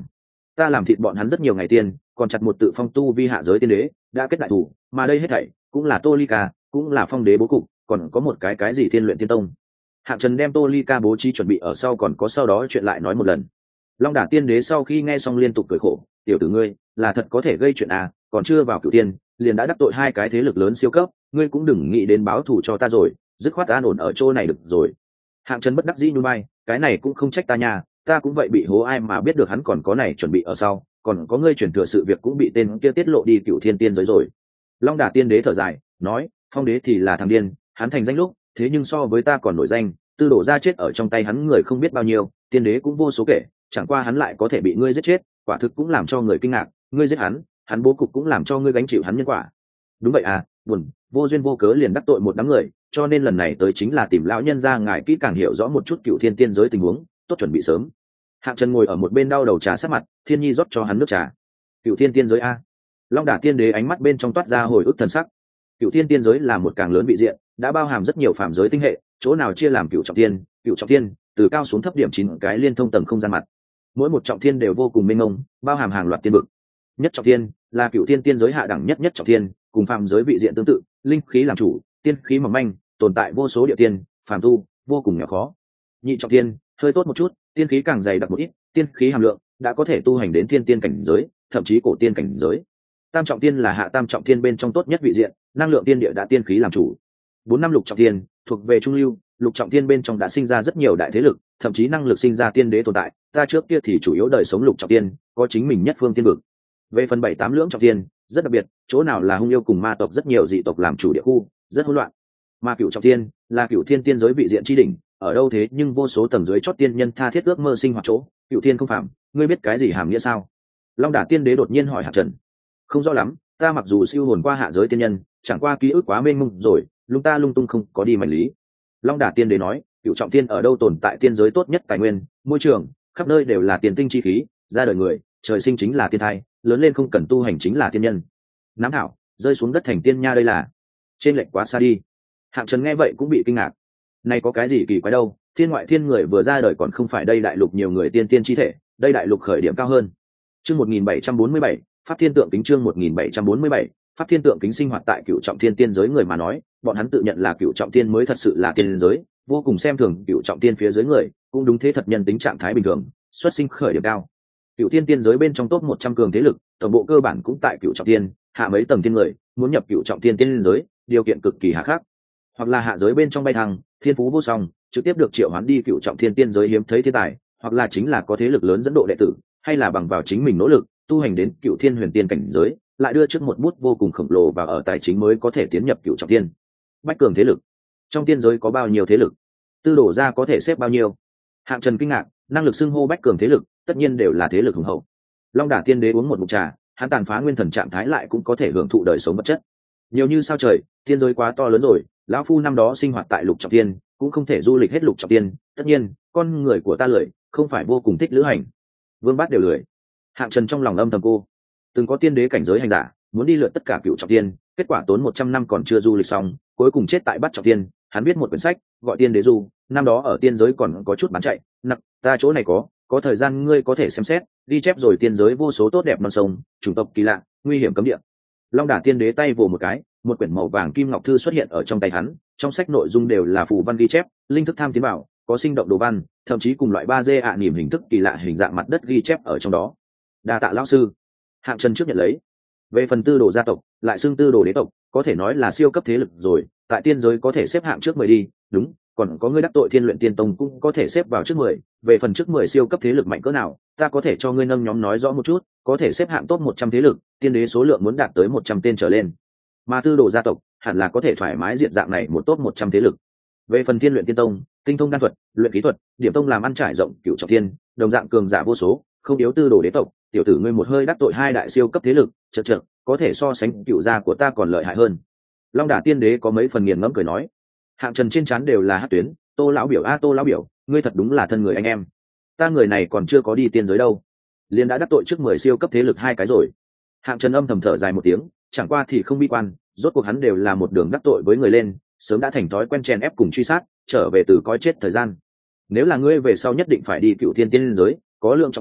ta làm thịt bọn hắn rất nhiều ngày tiên, còn chặt một tự phong tu vi hạ giới tiên đế đã kết đại thủ, mà đây hết thảy cũng là Tô Ly Ca, cũng là phong đế bố cục, còn có một cái gì thiên luyện tiên tông. Hạng Trần đem Tô Ly Ca bố trí chuẩn bị ở sau, còn có sau đó chuyện lại nói một lần. Long Đả tiên đế sau khi nghe xong liên tục cười khổ, tiểu tử ngươi là thật có thể gây chuyện à, còn chưa vào cửu tiên liền đã đắc tội hai cái thế lực lớn siêu cấp, ngươi cũng đừng nghĩ đến báo thù cho ta rồi, dứt khoát an ổn ở chỗ này được rồi. Hạng Trần bất đắc dĩ nhún vai, cái này cũng không trách ta nha, ta cũng vậy bị hố, ai mà biết được hắn còn có này chuẩn bị ở sau, còn có ngươi chuyển thừa sự việc cũng bị tên kia tiết lộ đi cửu thiên tiên giới rồi. Long Đả tiên đế thở dài nói, phong đế thì là thằng điên, hắn thành danh lúc thế nhưng so với ta còn nổi danh, tư đổ ra chết ở trong tay hắn người không biết bao nhiêu, tiên đế cũng vô số kể, chẳng qua hắn lại có thể bị ngươi giết chết, quả thực cũng làm cho người kinh ngạc, ngươi giết hắn, hắn bố cục cũng làm cho ngươi gánh chịu hắn nhân quả. Đúng vậy à, buồn vô duyên vô cớ liền đắc tội một đám người, cho nên lần này tới chính là tìm lão nhân ra ngài kỹ càng hiểu rõ một chút cửu thiên tiên giới tình huống, tốt chuẩn bị sớm. Hạng Trần ngồi ở một bên đau đầu trà sát mặt, Thiên Nhi rót cho hắn nước trà. Cửu thiên tiên giới a? Long Đả tiên đế ánh mắt bên trong toát ra hồi ức thần sắc. Cửu thiên tiên giới là một càng lớn vị diện, đã bao hàm rất nhiều phạm giới tinh hệ, chỗ nào chia làm cửu trọng thiên, từ cao xuống thấp điểm 9 cái liên thông tầng không gian mặt. Mỗi một trọng thiên đều vô cùng mênh mông, bao hàm hàng loạt tiên vực. Nhất trọng thiên là cửu thiên tiên giới hạ đẳng nhất trọng thiên, cùng phạm giới vị diện tương tự, linh khí làm chủ, tiên khí mỏng manh, tồn tại vô số địa tiên, phàm tu, vô cùng nhỏ khó. Nhị trọng thiên hơi tốt một chút, tiên khí càng dày đặc một ít, tiên khí hàm lượng đã có thể tu hành đến thiên tiên cảnh giới, thậm chí cổ tiên cảnh giới. Tam trọng thiên là hạ tam trọng thiên bên trong tốt nhất vị diện, năng lượng tiên địa đã tiên khí làm chủ. 4 năm lục trọng thiên thuộc về trung lưu, lục trọng thiên bên trong đã sinh ra rất nhiều đại thế lực, thậm chí năng lực sinh ra tiên đế tồn tại, ta trước kia thì chủ yếu đời sống lục trọng thiên, có chính mình nhất phương tiên vực. Về phần 7, 8 lưỡng trọng thiên rất đặc biệt, chỗ nào là hung yêu cùng ma tộc rất nhiều dị tộc làm chủ địa khu, rất hỗn loạn. Mà cửu trọng thiên là cửu thiên tiên giới vị diện chi đỉnh, ở đâu thế nhưng vô số tầng dưới chót tiên nhân tha thiết ước mơ sinh hoạt chỗ, cửu thiên không phạm, ngươi biết cái gì hàm nghĩa sao? Long Đả tiên đế đột nhiên hỏi Hạng Trần. Không rõ lắm, ta mặc dù siêu hồn qua hạ giới tiên nhân, chẳng qua ký ức quá mênh mông rồi, lung ta lung tung không có đi mảnh lý. Long Đả tiên đế nói, cửu trọng thiên ở đâu tồn tại tiên giới tốt nhất tài nguyên, môi trường, khắp nơi đều là tiền tinh chi khí, ra đời người, trời sinh chính là tiên thai, lớn lên không cần tu hành chính là tiên nhân. Nám hảo, rơi xuống đất thành tiên nha, đây là trên lệch quá xa đi. Hạng Trần nghe vậy cũng bị kinh ngạc. Này có cái gì kỳ quái đâu, thiên ngoại thiên người vừa ra đời còn không phải đây đại lục nhiều người tiên tiên chi thể, đây đại lục khởi điểm cao hơn. Chương 1747, Pháp Thiên Tượng Kính, chương 1747, Pháp Thiên Tượng Kính. Sinh hoạt tại cửu trọng thiên tiên giới người mà nói, bọn hắn tự nhận là cửu trọng thiên mới thật sự là tiên giới, vô cùng xem thường cửu trọng thiên phía dưới người, cũng đúng thế thật nhân tính trạng thái bình thường, xuất sinh khởi điểm cao. Cửu thiên tiên giới bên trong top 100 cường thế lực, tổng bộ cơ bản cũng tại cửu trọng thiên, hạ mấy tầng thiên người, muốn nhập cửu trọng thiên tiên giới, điều kiện cực kỳ hà khắc. Hoặc là hạ giới bên trong bay thăng, thiên phú vô song, trực tiếp được triệu hoán đi cửu trọng thiên tiên giới hiếm thấy thiên tài, hoặc là chính là có thế lực lớn dẫn độ đệ tử, hay là bằng vào chính mình nỗ lực tu hành đến cửu thiên huyền tiên cảnh giới, lại đưa trước một bút vô cùng khổng lồ và ở tài chính mới có thể tiến nhập cửu trọng thiên. Bách cường thế lực, trong tiên giới có bao nhiêu thế lực, tư đổ ra có thể xếp bao nhiêu? Hạng Trần kinh ngạc, năng lực xưng hô bách cường thế lực, tất nhiên đều là thế lực hùng hậu. Long Đả tiên đế uống một ngụm trà, hắn tàn phá nguyên thần trạng thái lại cũng có thể hưởng thụ đời sống vật chất. Nhiều như sao trời, tiên giới quá to lớn rồi, lão phu năm đó sinh hoạt tại lục trọng thiên, cũng không thể du lịch hết lục trọng thiên, tất nhiên con người của ta lười, không phải vô cùng thích lữ hành. Vương Bát đều lười. Hạng Trần trong lòng âm thầm cô, từng có tiên đế cảnh giới hành giả muốn đi lượt tất cả cửu trọng thiên, kết quả tốn 100 năm còn chưa du lịch xong, cuối cùng chết tại Bát trọng thiên. Hắn viết một quyển sách gọi Tiên Đế Du, năm đó ở tiên giới còn có chút bán chạy, nặc ta chỗ này có thời gian ngươi có thể xem xét, ghi chép rồi tiên giới vô số tốt đẹp non sông, chủng tộc kỳ lạ, nguy hiểm cấm địa. Long Đả tiên đế tay vồ một cái, một quyển màu vàng kim ngọc thư xuất hiện ở trong tay hắn, trong sách nội dung đều là phù văn ghi chép, linh thức tham tiến bảo, có sinh động đồ văn, thậm chí cùng loại 3D ạ niềm hình thức kỳ lạ hình dạng mặt đất ghi chép ở trong đó. Đa tạ lão sư. Hạng Trần trước nhận lấy. Về phần tư đồ gia tộc, lại xưng tư đồ đế tộc, có thể nói là siêu cấp thế lực rồi, tại tiên giới có thể xếp hạng trước 10 đi, đúng, còn có ngươi đắc tội Thiên Luyện Tiên Tông cũng có thể xếp vào trước 10, về phần trước 10 siêu cấp thế lực mạnh cỡ nào, ta có thể cho ngươi nâng nhóm nói rõ một chút, có thể xếp hạng top 100 thế lực, tiên đế số lượng muốn đạt tới 100 tên trở lên. Mà tư đồ gia tộc, hẳn là có thể thoải mái diệt dạng này một top 100 thế lực. Về phần Thiên Luyện Tiên Tông, tinh thông đan thuật, luyện khí thuật, điểm tông làm ăn trải rộng cửu trọng thiên, đồng dạng cường giả vô số, không yếu tư đồ đế tộc, tiểu tử ngươi một hơi đắc tội hai đại siêu cấp thế lực, chậc chậc, có thể so sánh cửu gia của ta còn lợi hại hơn. Long Đả tiên đế có mấy phần nghiền ngẫm cười nói. Hạng Trần trên trán đều là hắc tuyến, Tô lão biểu a Tô lão biểu, ngươi thật đúng là thân người anh em. Ta người này còn chưa có đi tiên giới đâu, liền đã đắc tội trước 10 siêu cấp thế lực hai cái rồi. Hạng Trần âm thầm thở dài một tiếng, chẳng qua thì không bi quan, rốt cuộc hắn đều là một đường đắc tội với người lên, sớm đã thành thói quen chèn ép cùng truy sát, trở về từ coi chết thời gian. Nếu là ngươi về sau nhất định phải đi cựu thiên tiên giới, có lượng trọng thiên,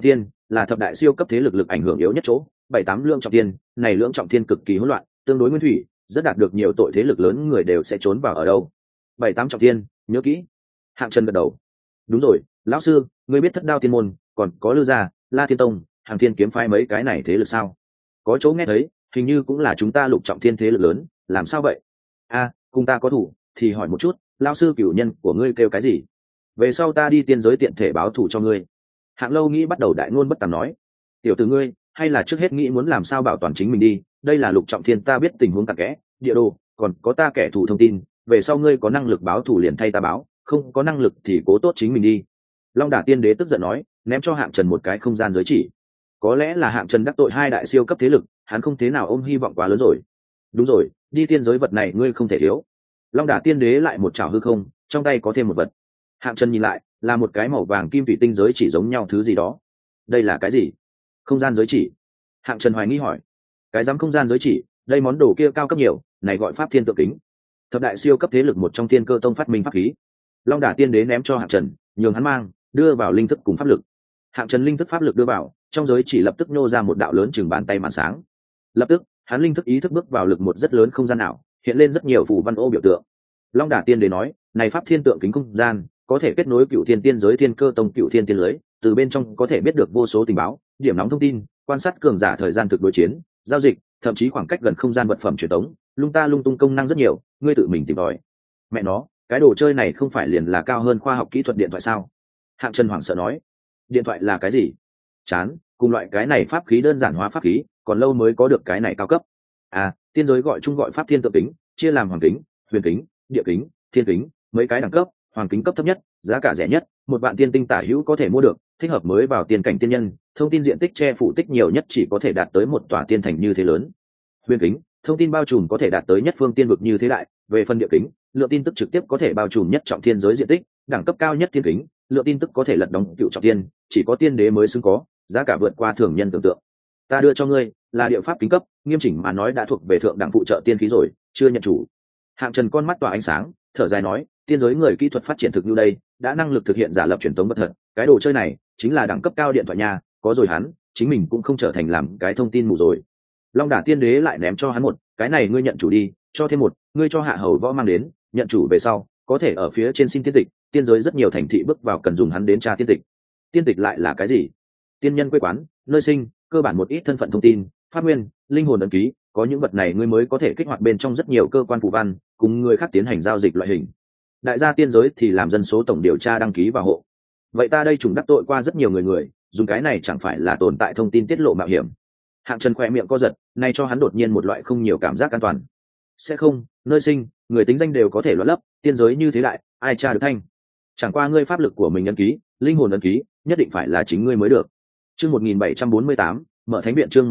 là thập đại siêu cấp thế lực lực ảnh hưởng yếu nhất chỗ. 7-8 lưỡng trọng thiên, này lưỡng trọng thiên cực kỳ hỗn loạn, tương đối nguyên thủy, rất đạt được nhiều tội thế lực lớn người đều sẽ trốn vào ở đâu. 7-8 trọng thiên, nhớ kỹ. Hạng Trần gật đầu. Đúng rồi, lão sư, ngươi biết Thất Đao Tiên môn, còn có Lư gia, La Thiên Tông, Hàng Thiên kiếm phái mấy cái này thế lực sao? Có chỗ nghe thấy, hình như cũng là chúng ta lục trọng thiên thế lực lớn, làm sao vậy? Cùng ta có thủ, thì hỏi một chút, lão sư cửu nhân của ngươi kêu cái gì? Về sau ta đi tiên giới tiện thể báo thù cho ngươi. Hạng Lâu nghĩ bắt đầu đại ngôn bất tàm nói. Tiểu tử ngươi, hay là trước hết nghĩ muốn làm sao bảo toàn chính mình đi, đây là lục trọng thiên ta biết tình huống cặn kẽ, địa đồ, còn có ta kẻ thù thông tin, về sau ngươi có năng lực báo thù liền thay ta báo, không có năng lực thì cố tốt chính mình đi. Long Đả Tiên Đế tức giận nói, ném cho Hạng Trần một cái không gian giới chỉ. Có lẽ là Hạng Trần đắc tội hai đại siêu cấp thế lực, hắn không thế nào ôm hy vọng quá lớn rồi. Đúng rồi, đi tiên giới vật này ngươi không thể thiếu. Long Đả Tiên Đế lại một chảo hư không, trong tay có thêm một vật. Hạng Trần nhìn lại, là một cái màu vàng kim thủy tinh giới chỉ giống nhau thứ gì đó. Đây là cái gì? Không gian giới chỉ. Hạng Trần hoài nghi hỏi. Cái dám không gian giới chỉ, đây món đồ kia cao cấp nhiều, này gọi pháp thiên tượng kính. Thập đại siêu cấp thế lực một trong Thiên Cơ Tông phát minh pháp khí. Long Đả Tiên Đế ném cho Hạng Trần, nhường hắn mang, đưa vào linh thức cùng pháp lực. Hạng Trần linh thức pháp lực đưa vào, trong giới chỉ lập tức nô ra một đạo lớn chừng bàn tay màn sáng. Lập tức, hắn linh thức ý thức bước vào lực một rất lớn không gian ảo, hiện lên rất nhiều phù văn ô biểu tượng. Long Đả Tiên Đế nói, này pháp thiên tượng kính không gian, có thể kết nối Cựu Thiên tiên giới Thiên Cơ Tông Cựu Thiên tiên lưới, từ bên trong có thể biết được vô số tình báo, điểm nóng thông tin, quan sát cường giả thời gian thực đối chiến, giao dịch, thậm chí khoảng cách gần không gian vật phẩm truyền tống, lung ta lung tung công năng rất nhiều, ngươi tự mình tìm tòi. Mẹ nó, cái đồ chơi này không phải liền là cao hơn khoa học kỹ thuật điện thoại sao? Hạng Trần hoảng sợ nói. Điện thoại là cái gì? Chán, cùng loại cái này pháp khí đơn giản hóa pháp khí, còn lâu mới có được cái này cao cấp. Tiên giới gọi chung gọi pháp thiên tượng kính, chia làm hoàng kính, huyền kính, địa kính, thiên kính, mấy cái đẳng cấp. Hoàng kính cấp thấp nhất, giá cả rẻ nhất, 1 vạn tiên tinh tả hữu có thể mua được, thích hợp mới vào tiên cảnh tiên nhân, thông tin diện tích che phủ tích nhiều nhất chỉ có thể đạt tới một tòa tiên thành như thế lớn. Huyền kính, thông tin bao trùm có thể đạt tới nhất phương tiên vực như thế đại. Về phần địa kính, lượng tin tức trực tiếp có thể bao trùm nhất trọng thiên giới diện tích, đẳng cấp cao nhất thiên kính, lượng tin tức có thể lật đóng cựu trọng thiên, chỉ có tiên đế mới xứng có, giá cả vượt qua thường nhân tưởng tượng. Ta đưa cho ngươi là địa pháp kính cấp, nghiêm chỉnh mà nói đã thuộc về thượng đẳng phụ trợ tiên khí rồi, chưa nhận chủ. Hạng Trần con mắt tỏa ánh sáng, thở dài nói, tiên giới người kỹ thuật phát triển thực như đây, đã năng lực thực hiện giả lập truyền tống vật thật, cái đồ chơi này chính là đẳng cấp cao điện thoại nha, có rồi hắn, chính mình cũng không trở thành làm cái thông tin mù rồi. Long Đả Tiên Đế lại ném cho hắn một, cái này ngươi nhận chủ đi, cho thêm một, ngươi cho Hạ Hầu Võ mang đến, nhận chủ về sau, có thể ở phía trên xin tiên tịch, tiên giới rất nhiều thành thị bước vào cần dùng hắn đến tra tiên tịch. Tiên tịch lại là cái gì? Tiên nhân quê quán, nơi sinh, cơ bản một ít thân phận thông tin, phát nguyên, linh hồn ấn ký, có những vật này ngươi mới có thể kích hoạt bên trong rất nhiều cơ quan phù văn, cùng người khác tiến hành giao dịch loại hình. Đại gia tiên giới thì làm dân số tổng điều tra đăng ký và hộ. Vậy ta đây trùng đắc tội qua rất nhiều người, dùng cái này chẳng phải là tồn tại thông tin tiết lộ mạo hiểm. Hạng Trần khoe miệng co giật, nay cho hắn đột nhiên một loại không nhiều cảm giác an toàn. Sẽ không, nơi sinh, người tính danh đều có thể loạn lấp, tiên giới như thế đại, ai tra được thanh. Chẳng qua ngươi pháp lực của mình ấn ký, linh hồn ấn ký, nhất định phải là chính ngươi mới được. Chương 1748, mở thánh viện. Chương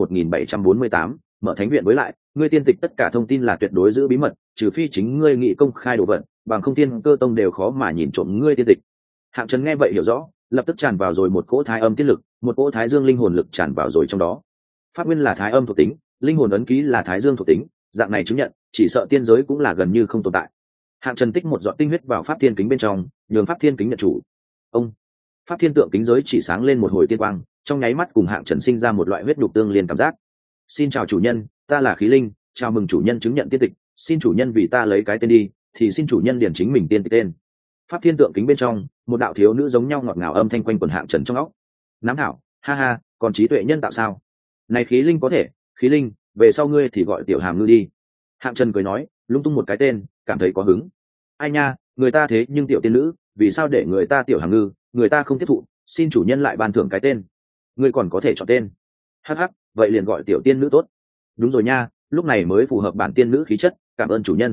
1748, mở thánh viện. Với lại, ngươi tiên tịch tất cả thông tin là tuyệt đối giữ bí mật, trừ phi chính ngươi nghị công khai đồ vật, bằng không Thiên Cơ Tông đều khó mà nhìn trộm ngươi tiên tịch. Hạng Trần nghe vậy hiểu rõ, lập tức tràn vào rồi một cỗ thái âm tiết lực, một cỗ thái dương linh hồn lực tràn vào rồi trong đó. Pháp nguyên là thái âm thuộc tính, linh hồn ấn ký là thái dương thuộc tính, dạng này chứng nhận, chỉ sợ tiên giới cũng là gần như không tồn tại. Hạng Trần tích một giọt tinh huyết vào pháp thiên kính bên trong, nhường pháp thiên kính nhận chủ. Ông, pháp thiên tượng kính giới chỉ sáng lên một hồi tiên quang, trong nháy mắt cùng Hạng Trần sinh ra một loại huyết nhục tương liên cảm giác. Xin chào chủ nhân, ta là Khí Linh, chào mừng chủ nhân chứng nhận tiên tịch, xin chủ nhân vì ta lấy cái tên đi, thì xin chủ nhân điển chính mình tiên tịch tên. Pháp thiên tượng kính bên trong, một đạo thiếu nữ giống nhau ngọt ngào âm thanh quanh quần Hạng Trần trong óc. Nắm hảo, ha ha, còn trí tuệ nhân tạo sao? Này Khí Linh có thể, Khí Linh, về sau ngươi thì gọi tiểu hàm ngư đi. Hạng Trần cười nói, lung tung một cái tên, cảm thấy có hứng. Ai nha, người ta thế nhưng tiểu tiên nữ, vì sao để người ta tiểu hàm ngư, người ta không tiếp thụ, xin chủ nhân lại ban thưởng cái tên. Ngươi còn có thể chọn tên. Hắc hắc, vậy liền gọi tiểu tiên nữ tốt. Đúng rồi nha, lúc này mới phù hợp bản tiên nữ khí chất, cảm ơn chủ nhân.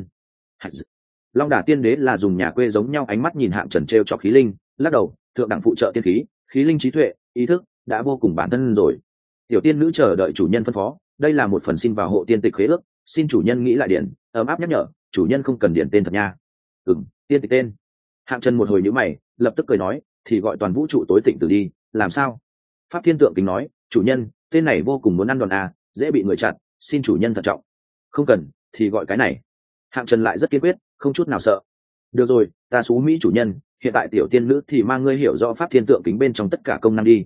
Long Đả Tiên Đế là dùng nhà quê giống nhau ánh mắt nhìn Hạng Trần trêu cho Khí Linh, lắc đầu, thượng đẳng phụ trợ tiên khí, Khí Linh trí tuệ, ý thức đã vô cùng bản thân rồi. Tiểu tiên nữ chờ đợi chủ nhân phân phó, đây là một phần xin vào hộ tiên tịch khế ước, xin chủ nhân nghĩ lại điện, ấm áp nhắc nhở, chủ nhân không cần điện tên thật nha. Tiên tịch tên. Hạng Trần một hồi nhíu mày, lập tức cười nói, thì gọi toàn vũ trụ tối tịnh tử đi, làm sao? Pháp Thiên Tượng kính nói, chủ nhân, tên này vô cùng muốn ăn đòn à, dễ bị người chặn, xin chủ nhân thận trọng. Không cần, thì gọi cái này. Hạng Trần lại rất kiên quyết, không chút nào sợ. Được rồi, ta xú mỹ chủ nhân, hiện tại tiểu tiên nữ thì mang ngươi hiểu rõ Pháp Thiên Tượng kính bên trong tất cả công năng đi.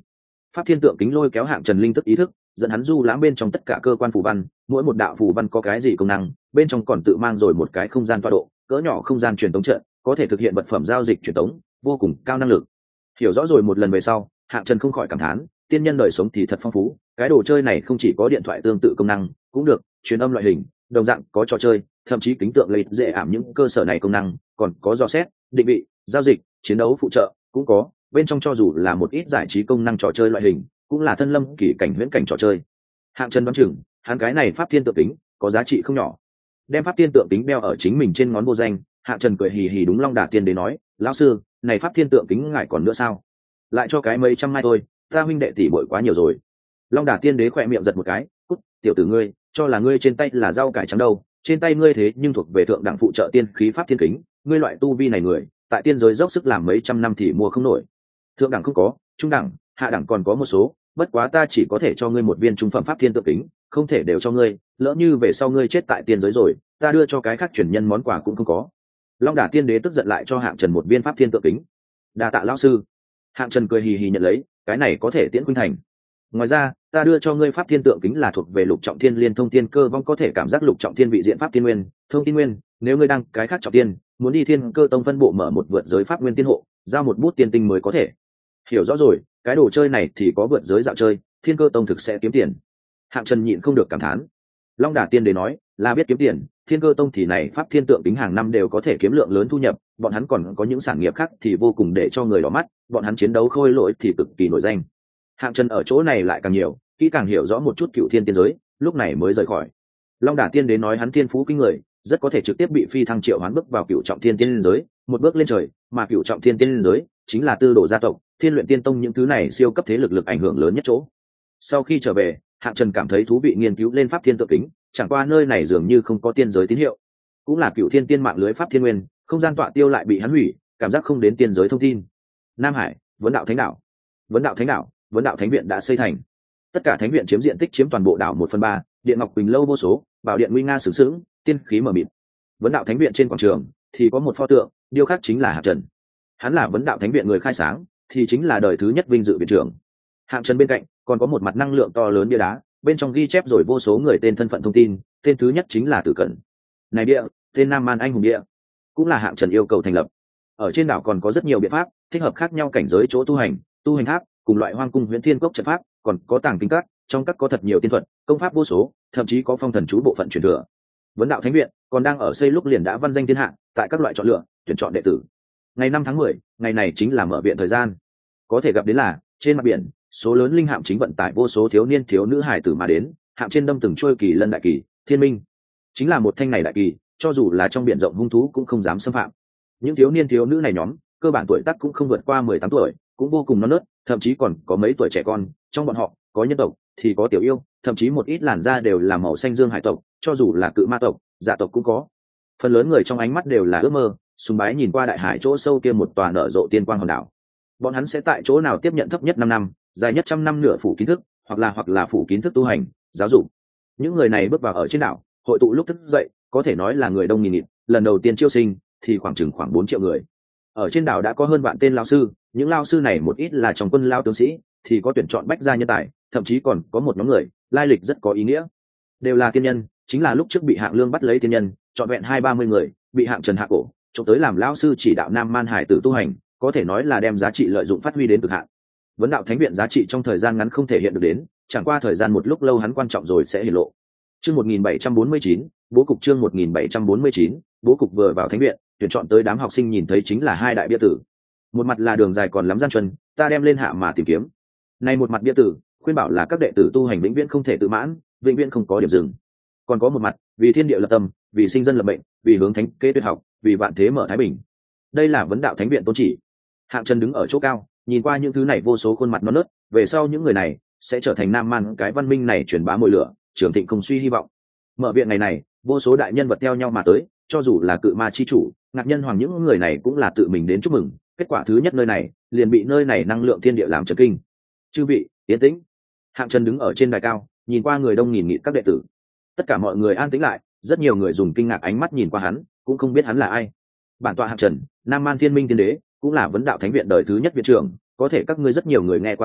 Pháp thiên tượng kính lôi kéo Hạng Trần linh thức ý thức, dẫn hắn du lãm bên trong tất cả cơ quan phù văn, mỗi một đạo phù văn có cái gì công năng, bên trong còn tự mang rồi một cái không gian tọa độ, cỡ nhỏ không gian truyền tống trận, có thể thực hiện vật phẩm giao dịch truyền tống, vô cùng cao năng lực. Hiểu rõ rồi một lần về sau, Hạng Trần không khỏi cảm thán, tiên nhân đời sống thì thật phong phú, cái đồ chơi này không chỉ có điện thoại tương tự công năng, cũng được, truyền âm loại hình, đồng dạng có trò chơi, thậm chí kính tượng lấy dễ ảm những cơ sở này công năng, còn có dò xét, định vị, giao dịch, chiến đấu phụ trợ, cũng có, bên trong cho dù là một ít giải trí công năng trò chơi loại hình, cũng là thân lâm kỳ cảnh huyễn cảnh trò chơi. Hạng Trần đoán chừng, hắn cái này pháp thiên tượng kính có giá trị không nhỏ. Đem pháp thiên tượng kính đeo ở chính mình trên ngón vô danh, Hạng Trần cười hì hì đúng Long Đà Tiên Đế nói, lão sư, này pháp thiên tượng kính ngài còn nữa sao? Lại cho cái mấy trăm mai thôi, ta huynh đệ tỷ bội quá nhiều rồi. Long Đà Tiên Đế khỏe miệng giật một cái, cút, tiểu tử ngươi, cho là ngươi trên tay là rau cải trắng đâu, trên tay ngươi thế nhưng thuộc về thượng đẳng phụ trợ tiên khí pháp thiên kính, ngươi loại tu vi này người, tại tiên giới dốc sức làm mấy trăm năm thì mua không nổi. Thượng đẳng không có, trung đẳng, hạ đẳng còn có một số, bất quá ta chỉ có thể cho ngươi một viên trung phẩm pháp thiên tượng kính, không thể đều cho ngươi, lỡ như về sau ngươi chết tại tiên giới rồi, ta đưa cho cái khác truyền nhân món quà cũng không có. Long Đà Tiên Đế tức giận lại cho Hạng Trần một viên pháp thiên tượng kính. Đa tạ lão sư. Hạng Trần cười hì hì nhận lấy, cái này có thể tiễn khuynh thành. Ngoài ra, ta đưa cho ngươi pháp thiên tượng kính là thuộc về lục trọng thiên liên thông tiên cơ vong, có thể cảm giác lục trọng thiên vị diện pháp thiên nguyên, thông tin nguyên, nếu ngươi đăng cái khác trọng tiên, muốn đi thiên cơ tông phân bộ mở một vượt giới pháp nguyên tiên hộ, giao một bút tiên tinh mới có thể. Hiểu rõ rồi, cái đồ chơi này thì có vượt giới dạo chơi, thiên cơ tông thực sẽ kiếm tiền. Hạng Trần nhịn không được cảm thán. Long Đà Tiên Đế nói, là biết kiếm tiền, thiên cơ tông thì này pháp thiên tượng kính hàng năm đều có thể kiếm lượng lớn thu nhập, bọn hắn còn có những sản nghiệp khác thì vô cùng để cho người đỏ mắt, bọn hắn chiến đấu khôi lỗi thì cực kỳ nổi danh. Hạng Trần ở chỗ này lại càng nhiều, kỹ càng hiểu rõ một chút cựu thiên tiên giới, lúc này mới rời khỏi. Long Đà Tiên Đế nói hắn thiên phú kinh người, rất có thể trực tiếp bị phi thăng triệu hoán bước vào cựu trọng thiên tiên giới, một bước lên trời, mà cựu trọng thiên tiên giới chính là tư đồ gia tộc, thiên luyện tiên tông những thứ này siêu cấp thế lực lực ảnh hưởng lớn nhất chỗ. Sau khi trở về, Hạng Trần cảm thấy thú vị nghiên cứu lên pháp thiên tượng kính, chẳng qua nơi này dường như không có tiên giới tín hiệu, cũng là cựu thiên tiên mạng lưới pháp thiên nguyên, không gian tọa tiêu lại bị hắn hủy, cảm giác không đến tiên giới thông tin. Nam Hải, Vấn Đạo Thánh Đảo, Vấn Đạo Thánh Đảo, Vấn Đạo Thánh Viện đã xây thành. Tất cả thánh viện chiếm diện tích chiếm toàn bộ đảo 1/3, điện ngọc quỳnh lâu vô số, bảo điện nguy nga sướng sướng, tiên khí mờ mịt. Vấn Đạo Thánh Viện trên quảng trường thì có một pho tượng, điêu khắc chính là Hạng Trần. Hắn là Vấn Đạo Thánh Viện người khai sáng, thì chính là đời thứ nhất vinh dự viện trưởng. Hạng Trần bên cạnh còn có một mặt năng lượng to lớn bia đá, bên trong ghi chép rồi vô số người tên thân phận thông tin, tên thứ nhất chính là Tử Cẩn. Này bia, tên Nam Man Anh Hùng bia, cũng là Hạng Trần yêu cầu thành lập. Ở trên đảo còn có rất nhiều biện pháp thích hợp khác nhau cảnh giới chỗ tu hành tháp, cùng loại hoang cung huyễn thiên cốc trận pháp, còn có tàng kinh các, trong các có thật nhiều tiên thuật, công pháp vô số, thậm chí có phong thần chú bộ phận truyền thừa. Vấn Đạo Thánh Viện còn đang ở xây lúc liền đã văn danh thiên hạ, tại các loại chọn lựa, tuyển chọn đệ tử. Ngày 5 tháng 10, ngày này chính là mở viện thời gian. Có thể gặp đến là trên mặt biển, số lớn linh hạm chính vận tải vô số thiếu niên thiếu nữ hải tử mà đến, hạm trên đâm từng trôi kỳ lân đại kỳ, thiên minh. Chính là một thanh này đại kỳ, cho dù là trong biển rộng hung thú cũng không dám xâm phạm. Những thiếu niên thiếu nữ này nhóm, cơ bản tuổi tác cũng không vượt qua 18 tuổi, cũng vô cùng non nớt, thậm chí còn có mấy tuổi trẻ con, trong bọn họ có nhân tộc, thì có tiểu yêu, thậm chí một ít làn da đều là màu xanh dương hải tộc, cho dù là cự ma tộc, dạ tộc cũng có. Phần lớn người trong ánh mắt đều là ước mơ, sùng bái nhìn qua đại hải chỗ sâu kia một tòa nở rộ tiên quang hòn đảo. Bọn hắn sẽ tại chỗ nào tiếp nhận thấp nhất 5 năm, dài nhất 100 năm nửa phủ kiến thức, hoặc là phủ kiến thức tu hành, giáo dục. Những người này bước vào ở trên đảo, hội tụ lúc thức dậy, có thể nói là người đông nghìn nghịt, lần đầu tiên chiêu sinh thì khoảng 4 triệu người. Ở trên đảo đã có hơn vạn tên lao sư, những lao sư này một ít là trong quân lao tướng sĩ, thì có tuyển chọn bách gia nhân tài, thậm chí còn có một nhóm người lai lịch rất có ý nghĩa, đều là tiên nhân, chính là lúc trước bị Hạng Lương bắt lấy tiên nhân, trọn vẹn 20-30 người, bị Hạng Trần hạ cổ, trộm tới làm lao sư chỉ đạo Nam Man Hải tử tu hành, có thể nói là đem giá trị lợi dụng phát huy đến cực hạn. Vấn Đạo Thánh Viện giá trị trong thời gian ngắn không thể hiện được đến, chẳng qua thời gian một lúc lâu hắn quan trọng rồi sẽ hiển lộ. Chương 1749, bố cục chương 1749, bố cục vừa vào thánh viện, tuyển chọn tới đám học sinh nhìn thấy chính là hai đại bia tử. Một mặt là đường dài còn lắm gian truân, ta đem lên hạ mà tìm kiếm. Này một mặt bia tử, khuyên bảo là các đệ tử tu hành vĩnh viễn không thể tự mãn, vĩnh viễn không có điểm dừng. Còn có một mặt, vì thiên địa lập tâm, vì sinh dân lập mệnh, vì hướng thánh kế tuyệt học, vì vạn thế mở thái bình. Đây là Vấn Đạo Thánh Viện tôn chỉ. Hạng Trần đứng ở chỗ cao, nhìn qua những thứ này vô số khuôn mặt non nớt, về sau những người này sẽ trở thành Nam Man cái văn minh này truyền bá mồi lửa, trường thịnh không suy hy vọng. Mở viện ngày này, vô số đại nhân vật theo nhau mà tới, cho dù là cự ma chi chủ, ngạc nhân hoàng, những người này cũng là tự mình đến chúc mừng. Kết quả thứ nhất nơi này liền bị nơi này năng lượng thiên địa làm chấn kinh. Chư vị yên tĩnh. Hạng Trần đứng ở trên đài cao, nhìn qua người đông nghìn nghịt các đệ tử, tất cả mọi người an tĩnh lại. Rất nhiều người dùng kinh ngạc ánh mắt nhìn qua hắn, cũng không biết hắn là ai. Bản tọa Hạng Trần, Nam Man Thiên Minh Tiên Đế, cũng là Vấn Đạo Thánh Viện đời thứ nhất viện trưởng, có thể các ngươi rất nhiều người nghe qua ta,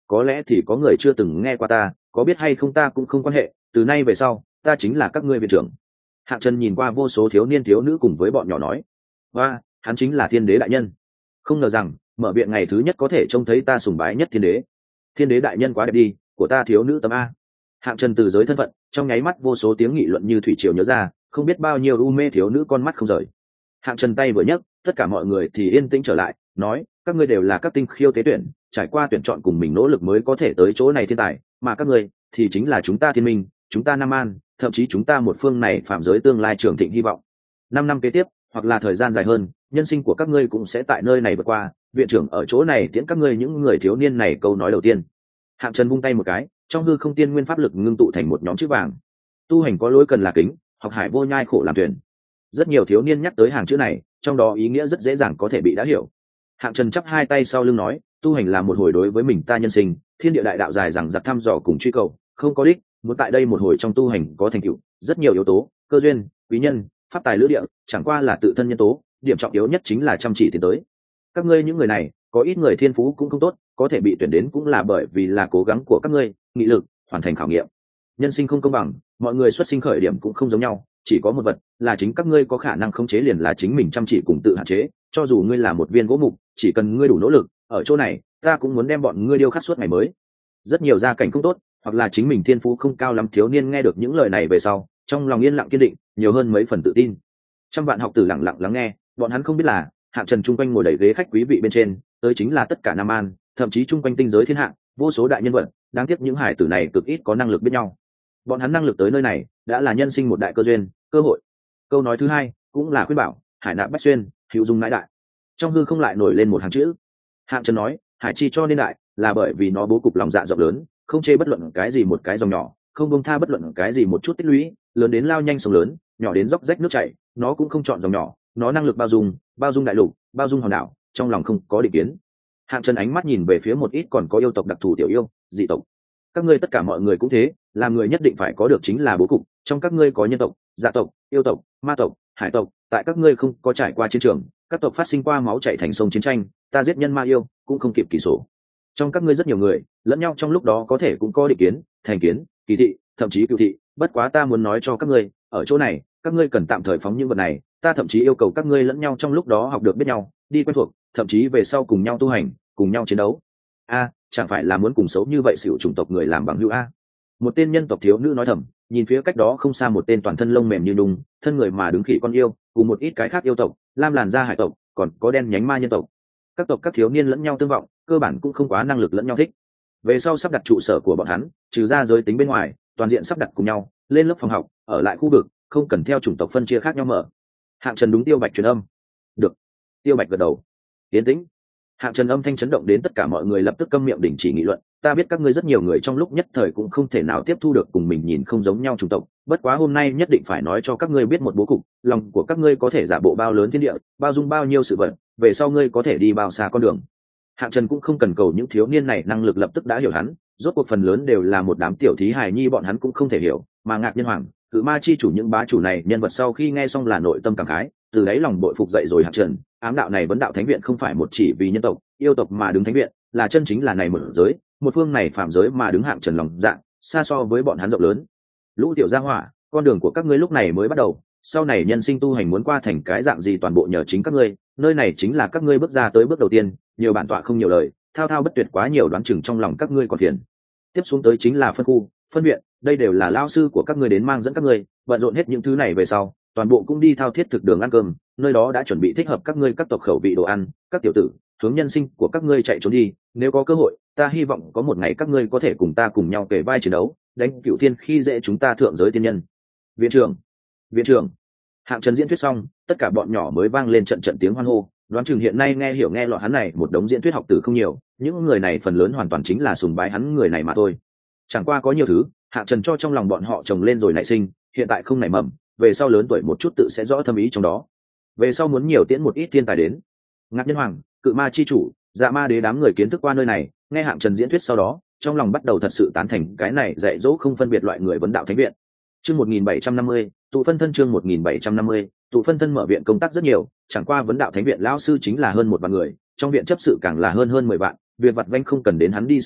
có lẽ thì có người chưa từng nghe qua ta, có biết hay không ta cũng không quan hệ, từ nay về sau ta chính là các ngươi viện trưởng. Hạng Trần nhìn qua vô số thiếu niên thiếu nữ cùng với bọn nhỏ nói, và hắn chính là thiên đế đại nhân. Không ngờ rằng mở viện ngày thứ nhất có thể trông thấy ta sùng bái nhất thiên đế. Thiên đế đại nhân quá đẹp đi, của ta thiếu nữ tấm a. Hạng Trần từ giới thân phận, trong nháy mắt vô số tiếng nghị luận như thủy triều nhớ ra, không biết bao nhiêu u mê thiếu nữ con mắt không rời. Hạng Trần tay vừa nhấc, tất cả mọi người thì yên tĩnh trở lại, nói, các ngươi đều là các tinh khiêu tế tuyển, trải qua tuyển chọn cùng mình nỗ lực mới có thể tới chỗ này thiên tài, mà các ngươi thì chính là chúng ta thiên minh, chúng ta Nam An, thậm chí chúng ta một phương này phạm giới tương lai trường thịnh hy vọng. 5 năm kế tiếp, hoặc là thời gian dài hơn, nhân sinh của các ngươi cũng sẽ tại nơi này vượt qua. Viện trưởng ở chỗ này tiễn các ngươi những người thiếu niên này câu nói đầu tiên. Hạng Trần vung tay một cái, trong hư không tiên nguyên pháp lực ngưng tụ thành một nhóm chữ vàng. Tu hành có lối cần là kính, học hải vô nhai khổ làm thuyền. Rất nhiều thiếu niên nhắc tới hàng chữ này, trong đó ý nghĩa rất dễ dàng có thể bị đã hiểu. Hạng Trần chắp hai tay sau lưng nói, tu hành là một hồi đối với mình ta nhân sinh, thiên địa đại đạo dài rằng giặc thăm dò cùng truy cầu, không có đích, muốn tại đây một hồi trong tu hành có thành tựu, rất nhiều yếu tố, cơ duyên, quý nhân, pháp tài lữ địa, chẳng qua là tự thân nhân tố, điểm trọng yếu nhất chính là chăm chỉ tiến tới. Các ngươi những người này, có ít người thiên phú cũng không tốt, có thể bị tuyển đến cũng là bởi vì là cố gắng của các ngươi, nghị lực, hoàn thành khảo nghiệm. Nhân sinh không công bằng, mọi người xuất sinh khởi điểm cũng không giống nhau, chỉ có một vật là chính các ngươi có khả năng khống chế, liền là chính mình chăm chỉ cùng tự hạn chế. Cho dù ngươi là một viên gỗ mục, chỉ cần ngươi đủ nỗ lực, ở chỗ này ta cũng muốn đem bọn ngươi điêu khắc suốt ngày mới. Rất nhiều gia cảnh không tốt, hoặc là chính mình thiên phú không cao lắm thiếu niên nghe được những lời này về sau, trong lòng yên lặng kiên định, nhiều hơn mấy phần tự tin. Trăm vạn học tử lặng lặng lắng nghe, bọn hắn không biết là Hạng Trần chung quanh ngồi đầy ghế khách quý vị bên trên, tới chính là tất cả Nam An, thậm chí chung quanh tinh giới thiên hạ, vô số đại nhân vật. Đáng tiếc những hải tử này cực ít có năng lực biết nhau. Bọn hắn năng lực tới nơi này đã là nhân sinh một đại cơ duyên, cơ hội. Câu nói thứ hai cũng là khuyên bảo, hải nạp bách xuyên, hữu dung nãi đại. Trong hư không lại nổi lên một hàng chữ. Hạng Trần nói, hải chi cho nên đại là bởi vì nó bố cục lòng dạ rộng lớn, không chê bất luận cái gì một cái dòng nhỏ, không buông tha bất luận cái gì một chút tích lũy, lớn đến lao nhanh sông lớn, nhỏ đến dốc rách nước chảy, nó cũng không chọn dòng nhỏ, nó năng lực bao dung đại lục, bao dung hòn đảo, trong lòng không có định kiến. Hạng Trần ánh mắt nhìn về phía một ít còn có yêu tộc đặc thù tiểu yêu, dị tộc. Các ngươi tất cả mọi người cũng thế, làm người nhất định phải có được chính là bố cục, trong các ngươi có nhân tộc, dạ tộc, yêu tộc, ma tộc, hải tộc, tại các ngươi không có trải qua chiến trường, các tộc phát sinh qua máu chảy thành sông chiến tranh, ta giết nhân ma yêu cũng không kịp kỷ sổ. Trong các ngươi rất nhiều người, lẫn nhau trong lúc đó có thể cũng có định kiến, thành kiến, kỳ thị, thậm chí cựu thị, bất quá ta muốn nói cho các ngươi, ở chỗ này, các ngươi cần tạm thời phóng những vật này, ta thậm chí yêu cầu các ngươi lẫn nhau trong lúc đó học được biết nhau, đi quen thuộc, thậm chí về sau cùng nhau tu hành, cùng nhau chiến đấu. Chẳng phải là muốn cùng xấu như vậy xỉu chủng tộc người làm bằng hữu a? Một tên nhân tộc thiếu nữ nói thầm, nhìn phía cách đó không xa một tên toàn thân lông mềm như đùng, thân người mà đứng khỉ con yêu, cùng một ít cái khác yêu tộc, lam làn da hải tộc, còn có đen nhánh ma nhân tộc. Các tộc các thiếu niên lẫn nhau tương vọng, cơ bản cũng không quá năng lực lẫn nhau thích. Về sau sắp đặt trụ sở của bọn hắn, trừ ra giới tính bên ngoài, toàn diện sắp đặt cùng nhau, lên lớp phòng học, ở lại khu vực, không cần theo chủng tộc phân chia khác nhau mở. Hạng Trần đúng Tiêu Bạch truyền âm. Được. Tiêu Bạch gật đầu. Tiến tĩnh. Hạng Trần âm thanh chấn động đến tất cả mọi người lập tức câm miệng đình chỉ nghị luận. Ta biết các ngươi rất nhiều người trong lúc nhất thời cũng không thể nào tiếp thu được cùng mình nhìn không giống nhau chủng tộc, bất quá hôm nay nhất định phải nói cho các ngươi biết một bố cục, lòng của các ngươi có thể giả bộ bao lớn thiên địa, bao dung bao nhiêu sự vật, về sau ngươi có thể đi bao xa con đường. Hạng Trần cũng không cần cầu những thiếu niên này năng lực lập tức đã hiểu hắn, rốt cuộc phần lớn đều là một đám tiểu thí hài nhi, bọn hắn cũng không thể hiểu, mà Ngạc Nhân Hoàng, Cự Ma chi chủ những bá chủ này nhân vật sau khi nghe xong là nội tâm cảm khái, từ đáy lòng bội phục dậy rồi. Hạng Trần, ám đạo này vấn đạo thánh viện không phải một chỉ vì nhân tộc, yêu tộc mà đứng thánh viện, là chân chính là này một giới, một phương này phạm giới mà đứng. Hạng Trần lòng dạ xa so với bọn hắn rộng lớn. Lũ tiểu gia hỏa, con đường của các ngươi lúc này mới bắt đầu, sau này nhân sinh tu hành muốn qua thành cái dạng gì toàn bộ nhờ chính các ngươi, nơi này chính là các ngươi bước ra tới bước đầu tiên, nhiều bản tọa không nhiều lời, thao thao bất tuyệt quá nhiều, đoán chừng trong lòng các ngươi còn phiền. Tiếp xuống tới chính là phân khu, phân viện, đây đều là lao sư của các ngươi đến mang dẫn các ngươi, bận rộn hết những thứ này về sau, toàn bộ cũng đi thao thiết thực đường ăn cơm, nơi đó đã chuẩn bị thích hợp các ngươi các tộc khẩu vị đồ ăn. Các tiểu tử, hướng nhân sinh của các ngươi chạy trốn đi, nếu có cơ hội, ta hy vọng có một ngày các ngươi có thể cùng ta cùng nhau kể vai chiến đấu, đánh cựu thiên khi dễ chúng ta thượng giới tiên nhân. Viện trưởng. Hạng Trần diễn thuyết xong, tất cả bọn nhỏ mới vang lên trận trận tiếng hoan hô. Đoán chừng hiện nay nghe hiểu nghe lọt hắn này một đống diễn thuyết học tử không nhiều, những người này phần lớn hoàn toàn chính là sùng bái hắn người này mà thôi. Chẳng qua có nhiều thứ Hạng Trần cho trong lòng bọn họ trồng lên rồi nảy sinh, hiện tại không nảy mầm, về sau lớn tuổi một chút tự sẽ rõ thâm ý trong đó. Về sau muốn nhiều tiễn một ít thiên tài đến. Ngạc Nhân Hoàng, Cự Ma chi chủ, Dạ Ma đế đám người kiến thức qua nơi này, nghe Hạng Trần diễn thuyết sau đó, trong lòng bắt đầu thật sự tán thành cái này dạy dỗ không phân biệt loại người vấn đạo thánh viện. Chương 1750, tụ phân thân. Chương 1750, tụ phân thân. Mở viện công tác rất nhiều, chẳng qua vấn đạo thánh viện lão sư chính là hơn 1 vạn người, trong viện chấp sự càng là hơn 10 vạn, việc vặt vãnh không cần đến hắn đi xử lý,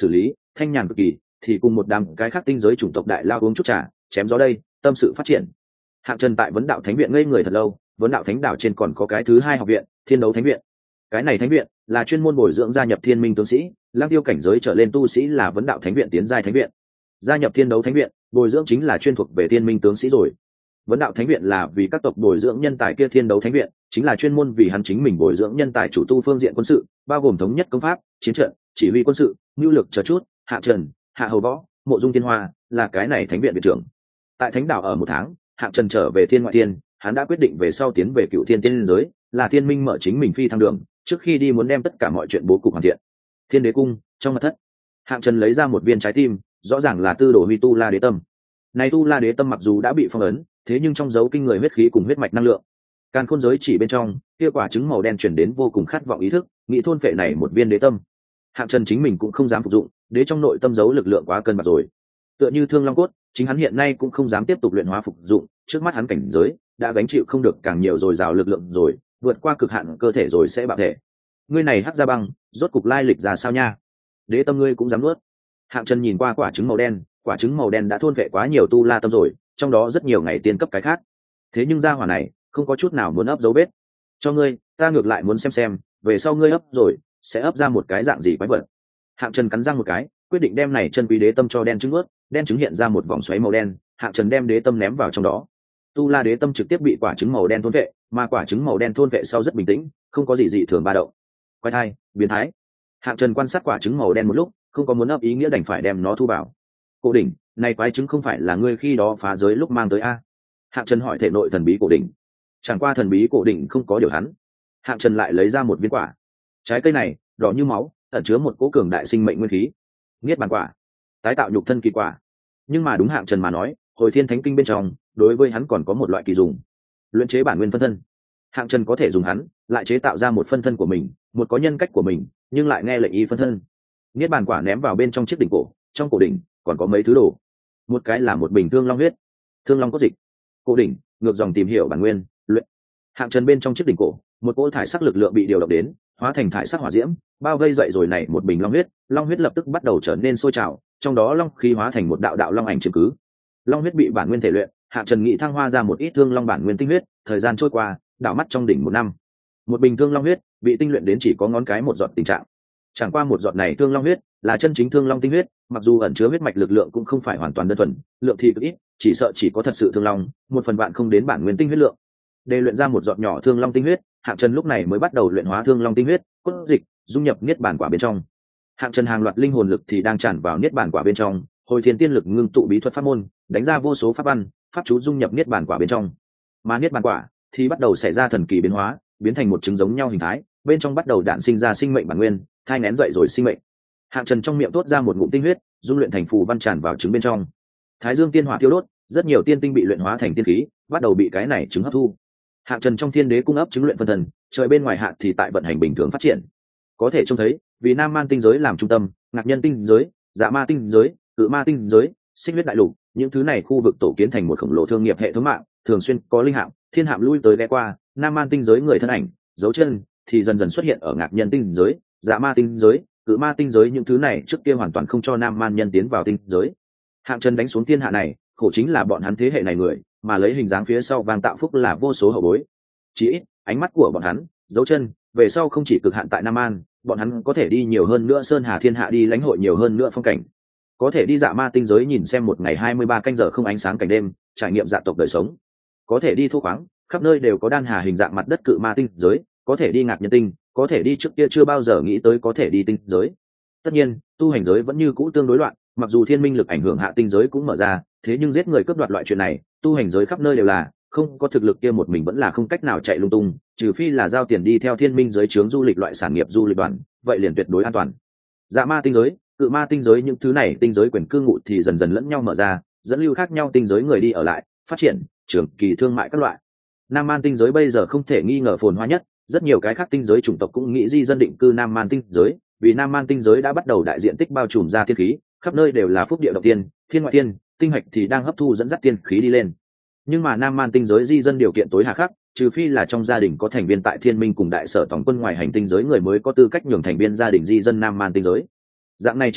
thanh nhàn cực kỳ, thì cùng một đám cái khác tinh giới chủng tộc đại lao uống chút trà chém gió đây, tâm sự phát triển. Hạng Trần tại vấn đạo thánh viện ngây người thật lâu. Vấn đạo thánh đảo trên còn có cái thứ hai học viện, thiên đấu thánh viện. Cái này thánh viện là chuyên môn bồi dưỡng gia nhập thiên minh tướng sĩ, lang tiêu cảnh giới trở lên tu sĩ là vấn đạo thánh viện tiến giai thánh viện. Gia nhập thiên đấu thánh viện, bồi dưỡng chính là chuyên thuộc về thiên minh tướng sĩ rồi. Vấn đạo thánh viện là vì các tộc bồi dưỡng nhân tài, kia thiên đấu thánh viện chính là chuyên môn vì hắn chính mình bồi dưỡng nhân tài chủ tu phương diện quân sự, bao gồm thống nhất công pháp, chiến trận, chỉ huy quân sự, nhu lực chờ chút. Hạ Trần, Hạ Hầu Võ, Mộ Dung Thiên Hoa là cái này thánh viện viện trưởng. Tại thánh đảo ở một tháng, Hạ Trần trở về thiên ngoại thiên, hắn đã quyết định về sau tiến về cựu thiên tiên giới, là thiên minh mở chính mình phi thăng đường, trước khi đi muốn đem tất cả mọi chuyện bố cục hoàn thiện. Thiên đế cung trong mật thất, Hạng Trần lấy ra một viên trái tim, rõ ràng là tư đồ huy tu la đế tâm. Này tu la đế tâm mặc dù đã bị phong ấn, thế nhưng trong dấu kinh người huyết khí cùng huyết mạch năng lượng, càn khôn giới chỉ bên trong kia quả trứng màu đen chuyển đến vô cùng khát vọng ý thức, nghĩ thôn phệ này một viên đế tâm. Hạng Trần chính mình cũng không dám phục dụng, đế trong nội tâm giấu lực lượng quá cân bạc rồi. Tựa như thương long cốt, chính hắn hiện nay cũng không dám tiếp tục luyện hóa phục dụng, trước mắt hắn cảnh giới đã gánh chịu không được càng nhiều dồi dào lực lượng rồi, vượt qua cực hạn cơ thể rồi sẽ bạo thể. Ngươi này hắc gia băng, rốt cục lai lịch ra sao nha? Đế tâm ngươi cũng dám nuốt? Hạng Trần nhìn qua quả trứng màu đen, quả trứng màu đen đã thôn vệ quá nhiều tu la tâm rồi, trong đó rất nhiều ngày tiên cấp cái khác. Thế nhưng gia hỏa này không có chút nào muốn ấp dấu vết. Cho ngươi, ta ngược lại muốn xem, về sau ngươi ấp rồi sẽ ấp ra một cái dạng gì quái vật. Hạng Trần cắn răng một cái, quyết định đem này chân quý đế tâm cho đen trứng ướt, đen trứng hiện ra một vòng xoáy màu đen. Hạng Trần đem đế tâm ném vào trong đó. Tu la đế tâm trực tiếp bị quả trứng màu đen thôn vệ, mà quả trứng màu đen thôn vệ sau rất bình tĩnh, không có gì dị thường ba động. Quái thai, biến thái. Hạng Trần quan sát quả trứng màu đen một lúc, không có muốn ấp ý nghĩa đành phải đem nó thu vào. Cổ đỉnh, này quái trứng không phải là ngươi khi đó phá giới lúc mang tới a? Hạng Trần hỏi thể nội thần bí cổ đỉnh. Chẳng qua thần bí cổ đỉnh không có điều hắn. Hạng Trần lại lấy ra một viên quả. Trái cây này đỏ như máu, ẩn chứa một cỗ cường đại sinh mệnh nguyên khí. Niết bàn quả, tái tạo nhục thân kỳ quả. Nhưng mà đúng Hạng Trần mà nói, hồi thiên thánh kinh bên trong đối với hắn còn có một loại kỳ dùng, luyện chế bản nguyên phân thân. Hạng Trần có thể dùng hắn lại chế tạo ra một phân thân của mình, một có nhân cách của mình nhưng lại nghe lệnh y phân thân. Niết bàn quả ném vào bên trong chiếc đỉnh cổ, trong cổ đỉnh còn có mấy thứ đồ. Một cái là một bình thương long huyết, thương long cốt dịch. Cổ đỉnh ngược dòng tìm hiểu bản nguyên luyện. Hạng Trần bên trong chiếc đỉnh cổ, một cỗ thải sắc lực lượng bị điều động đến, hóa thành thải sắc hỏa diễm, bao vây dậy rồi này một bình long huyết lập tức bắt đầu trở nên sôi trào, trong đó long khí hóa thành một đạo đạo long ảnh chiếm cứ. Long huyết bị bản nguyên thể luyện, Hạng Trần nghị thăng hoa ra một ít thương long bản nguyên tinh huyết, thời gian trôi qua, đảo mắt trong đỉnh một năm. Một bình thương long huyết bị tinh luyện đến chỉ có ngón cái một giọt tình trạng. Chẳng qua một giọt này thương long huyết là chân chính thương long tinh huyết, mặc dù ẩn chứa huyết mạch lực lượng cũng không phải hoàn toàn đơn thuần, lượng thì cực ít, chỉ sợ chỉ có thật sự thương long, một phần vạn không đến bản nguyên tinh huyết lượng. Để luyện ra một giọt nhỏ thương long tinh huyết, Hạng Trần lúc này mới bắt đầu luyện hóa thương long tinh huyết, cốt dịch, dung nhập niết bàn quả bên trong. Hạng Trần hàng loạt linh hồn lực thì đang tràn vào niết bàn quả bên trong, hồi thiên tiên lực ngưng tụ bí thuật pháp môn, đánh ra vô số pháp văn, pháp chú dung nhập niết bàn quả bên trong. Mà niết bàn quả thì bắt đầu xảy ra thần kỳ biến hóa, biến thành một trứng giống nhau hình thái, bên trong bắt đầu đản sinh ra sinh mệnh bản nguyên, thai nghén dậy rồi sinh mệnh. Hạng Trần trong miệng thốt ra một ngụm tinh huyết, dung luyện thành phù văn tràn vào trứng bên trong. Thái dương tiên hỏa thiêu đốt, rất nhiều tiên tinh bị luyện hóa thành tiên khí, bắt đầu bị cái này trứng hấp thu. Hạng Trần trong thiên đế cung ấp trứng luyện phân thần, trời bên ngoài hạ thì tại vận hành bình thường phát triển. Có thể trông thấy, vì Nam Man tinh giới làm trung tâm, Ngạc Nhân tinh giới, Dạ Ma tinh giới, Cự Ma tinh giới, Xích Huyết đại lục, những thứ này khu vực tổ kiến thành một khổng lồ thương nghiệp hệ thống mạng, thường xuyên có linh hạm, thiên hạm lui tới ghé qua. Nam Man tinh giới người thân ảnh, dấu chân thì dần dần xuất hiện ở Ngạc Nhân tinh giới, Dạ Ma tinh giới, Cự Ma tinh giới, những thứ này trước kia hoàn toàn không cho Nam Man nhân tiến vào tinh giới. Hạng Trần đánh xuống thiên hạ này, khổ chính là bọn hắn thế hệ này người, mà lấy hình dáng phía sau vang tạo phúc là vô số hậu bối. Chỉ ít, ánh mắt của bọn hắn, dấu chân, về sau không chỉ cực hạn tại Nam Man, bọn hắn có thể đi nhiều hơn nữa sơn hà thiên hạ, đi lãnh hội nhiều hơn nữa phong cảnh, có thể đi Dạ Ma tinh giới nhìn xem một ngày 23 canh giờ không ánh sáng cảnh đêm, trải nghiệm dạ tộc đời sống, có thể đi thu khoáng, khắp nơi đều có đan hà hình dạng mặt đất Cự Ma tinh giới, có thể đi Ngạc Nhân tinh, có thể đi trước kia chưa bao giờ nghĩ tới có thể đi tinh giới. Tất nhiên, tu hành giới vẫn như cũ tương đối loạn, mặc dù thiên minh lực ảnh hưởng hạ tinh giới cũng mở ra, thế nhưng giết người cướp đoạt loại chuyện này, tu hành giới khắp nơi đều là, không có thực lực kia một mình vẫn là không cách nào chạy lung tung, trừ phi là giao tiền đi theo thiên minh giới chướng du lịch loại sản nghiệp du lịch đoàn, vậy liền tuyệt đối an toàn. Dạ Ma tinh giới, Cự Ma tinh giới, những thứ này tinh giới quyền cư ngụ thì dần dần lẫn nhau mở ra, dẫn lưu khác nhau tinh giới người đi ở lại, phát triển trường kỳ thương mại các loại. Nam Man tinh giới bây giờ không thể nghi ngờ phồn hoa nhất, rất nhiều cái khác tinh giới chủng tộc cũng nghĩ di dân định cư Nam Man tinh giới, vì Nam Man tinh giới đã bắt đầu đại diện tích bao trùm ra thiên khí, khắp nơi đều là phúc địa động tiên, thiên ngoại thiên, tinh hạch thì đang hấp thu dẫn dắt tiên khí đi lên. Nhưng mà Nam Man tinh giới di dân điều kiện tối hà khắc, trừ phi là trong gia đình có thành viên tại thiên minh cùng đại sở tổng quân ngoài hành tinh giới người mới có tư cách nhường thành viên gia đình di dân Nam Man tinh giới. Dạng này chính sách